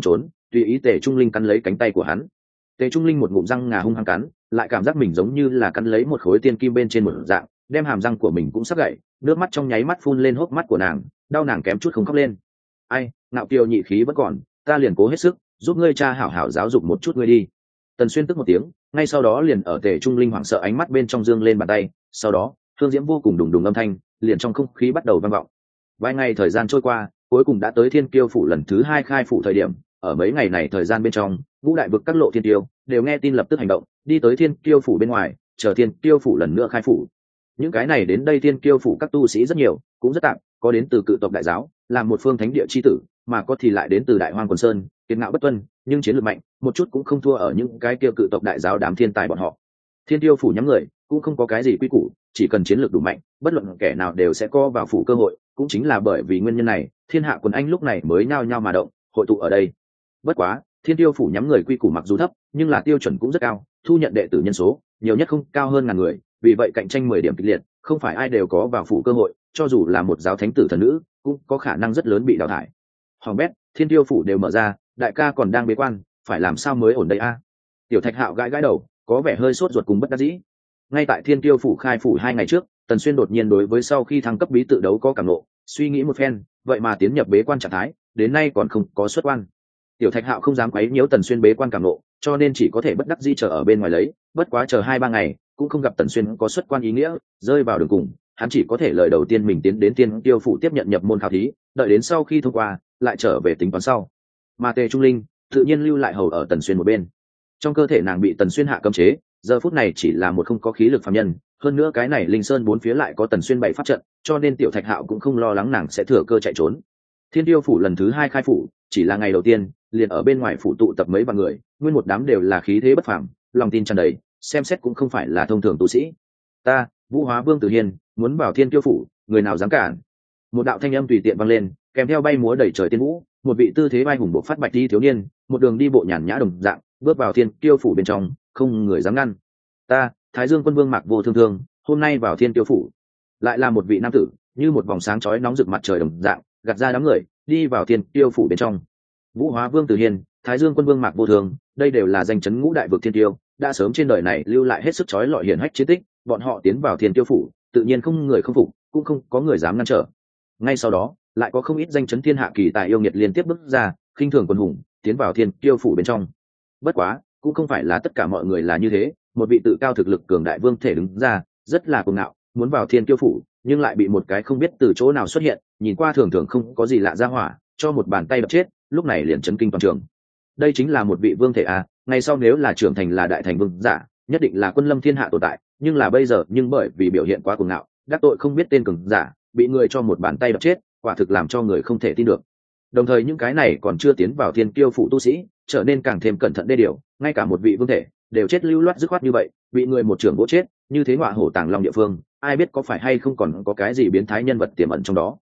[SPEAKER 1] tùy ý Tề Trung Linh cắn lấy cánh tay của hắn. Tề Trung Linh một ngụm răng ngà hung hăng cắn, lại cảm giác mình giống như là cắn lấy một khối tiên kim bên trên một dạng, đem hàm răng của mình cũng sắp gãy, nước mắt trong nháy mắt phun lên hốc mắt của nàng, đau nàng kém chút không khóc lên. Ai, Ngạo Kiều nhị khí vẫn còn, ta liền cố hết sức giúp ngươi cha hảo hảo giáo dục một chút ngươi đi. Tần Xuyên tức một tiếng, ngay sau đó liền ở Tề Trung Linh hoảng sợ ánh mắt bên trong dương lên bàn tay, sau đó thương diễm vô cùng đùng đùng âm thanh liền trong không khí bắt đầu vang vọng. Vài ngày thời gian trôi qua, cuối cùng đã tới Thiên Kiêu phủ lần thứ 2 khai phủ thời điểm. Ở mấy ngày này thời gian bên trong, ngũ đại vực các lộ thiên tiêu đều nghe tin lập tức hành động, đi tới Thiên Kiêu phủ bên ngoài, chờ Thiên Kiêu phủ lần nữa khai phủ. Những cái này đến đây Thiên Kiêu phủ các tu sĩ rất nhiều, cũng rất tạm, có đến từ cự tộc đại giáo, làm một phương thánh địa chi tử, mà có thì lại đến từ Đại Hoang Quần Sơn, kiệt ngạo bất tuân, nhưng chiến lược mạnh, một chút cũng không thua ở những cái kia cự tộc đại giáo đám thiên tài bọn họ. Thiên Kiêu phủ nhắm người, cũng không có cái gì quy củ, chỉ cần chiến lược đủ mạnh, bất luận kẻ nào đều sẽ có vào phủ cơ hội, cũng chính là bởi vì nguyên nhân này, thiên hạ quần anh lúc này mới nhao nhao mà động, hội tụ ở đây. Bất quá, Thiên Tiêu phủ nhắm người quy củ mặc dù thấp, nhưng là tiêu chuẩn cũng rất cao, thu nhận đệ tử nhân số nhiều nhất không cao hơn ngàn người, vì vậy cạnh tranh 10 điểm kịch liệt, không phải ai đều có vào phủ cơ hội, cho dù là một giáo thánh tử thần nữ, cũng có khả năng rất lớn bị đào thải. Hoàng bét, Thiên Tiêu phủ đều mở ra, đại ca còn đang bế quan, phải làm sao mới ổn đây a? Tiểu Thạch Hạo gãi gãi đầu, có vẻ hơi sốt ruột cùng bất đắc dĩ. Ngay tại Thiên Tiêu phủ khai phủ 2 ngày trước, Tần Xuyên đột nhiên đối với sau khi thăng cấp bí tự đấu có cảm ngộ, suy nghĩ một phen, vậy mà tiến nhập bế quan trạng thái, đến nay còn không có xuất quan. Tiểu Thạch Hạo không dám quấy nhiễu Tần Xuyên bế quan cảm ngộ, cho nên chỉ có thể bất đắc dĩ chờ ở bên ngoài lấy, bất quá chờ 2-3 ngày, cũng không gặp Tần Xuyên có xuất quan ý nghĩa, rơi vào đường cùng, hắn chỉ có thể lời đầu tiên mình tiến đến Thiên Tiêu phủ tiếp nhận nhập môn khảo thí, đợi đến sau khi thông qua, lại trở về tính toán sau. Mà Tề Trung Linh tự nhiên lưu lại hầu ở Tần Xuyên một bên. Trong cơ thể nàng bị Tần Xuyên hạ cấm chế, giờ phút này chỉ là một không có khí lực phàm nhân, hơn nữa cái này linh sơn bốn phía lại có Tần Xuyên bày pháp trận, cho nên Tiểu Thạch Hạo cũng không lo lắng nàng sẽ thừa cơ chạy trốn. Thiên Tiêu phủ lần thứ 2 khai phủ, chỉ là ngày đầu tiên, liền ở bên ngoài phủ tụ tập mấy vạn người, nguyên một đám đều là khí thế bất phàm, lòng tin tràn đầy, xem xét cũng không phải là thông thường tu sĩ. Ta, Vũ Hóa Vương Tử Hiên, muốn vào Thiên Tiêu phủ, người nào dám cản? Một đạo thanh âm tùy tiện vang lên, kèm theo bay múa đầy trời tiên vũ, một vị tư thế vai hùng bộ phát bạch đi thiếu niên, một đường đi bộ nhàn nhã đồng dạng, bước vào Thiên Tiêu phủ bên trong, không người dám ngăn. Ta, Thái Dương Quân Vương Mạc Vô Thương Thương, hôm nay vào Thiên Tiêu phủ, lại là một vị nam tử, như một vòng sáng chói nóng rực mặt trời đồng dạng, gạt ra đám người, đi vào Thiên Tiêu phủ bên trong. Vũ Hóa Vương Tử Hiên, Thái Dương Quân Vương Mạc Vô Thương, đây đều là danh chấn ngũ đại vực thiên tiêu, đã sớm trên đời này lưu lại hết sức chói lọi hiển hách chiến tích, bọn họ tiến vào Thiên Tiêu phủ, tự nhiên không người không phục, cũng không có người dám ngăn trở. Ngay sau đó, lại có không ít danh chấn thiên hạ kỳ tài yêu nghiệt liên tiếp bước ra, khinh thường quân hùng, tiến vào Thiên Tiêu phủ bên trong. Bất quá, cũng không phải là tất cả mọi người là như thế, một vị tự cao thực lực cường đại vương thể đứng ra, rất là cuồng ngạo, muốn vào Thiên Tiêu phủ, nhưng lại bị một cái không biết từ chỗ nào xuất hiện, nhìn qua thường thường không có gì lạ ra hỏa, cho một bàn tay đập chết, lúc này liền chấn kinh toàn trường. Đây chính là một vị vương thể a, ngày sau nếu là trưởng thành là đại thành vương giả, nhất định là quân lâm thiên hạ tồn tại, nhưng là bây giờ nhưng bởi vì biểu hiện quá cuồng ngạo, đắc tội không biết tên cường giả, bị người cho một bàn tay đập chết, quả thực làm cho người không thể tin được. Đồng thời những cái này còn chưa tiến vào Thiên Kiêu phủ tu sĩ, trở nên càng thêm cẩn thận đê điều, ngay cả một vị vương thể đều chết lưu loát dứt khoát như vậy, bị người một trưởng vỗ chết, như thế ngọa hổ tàng long địa phương, ai biết có phải hay không còn có cái gì biến thái nhân vật tiềm ẩn trong đó.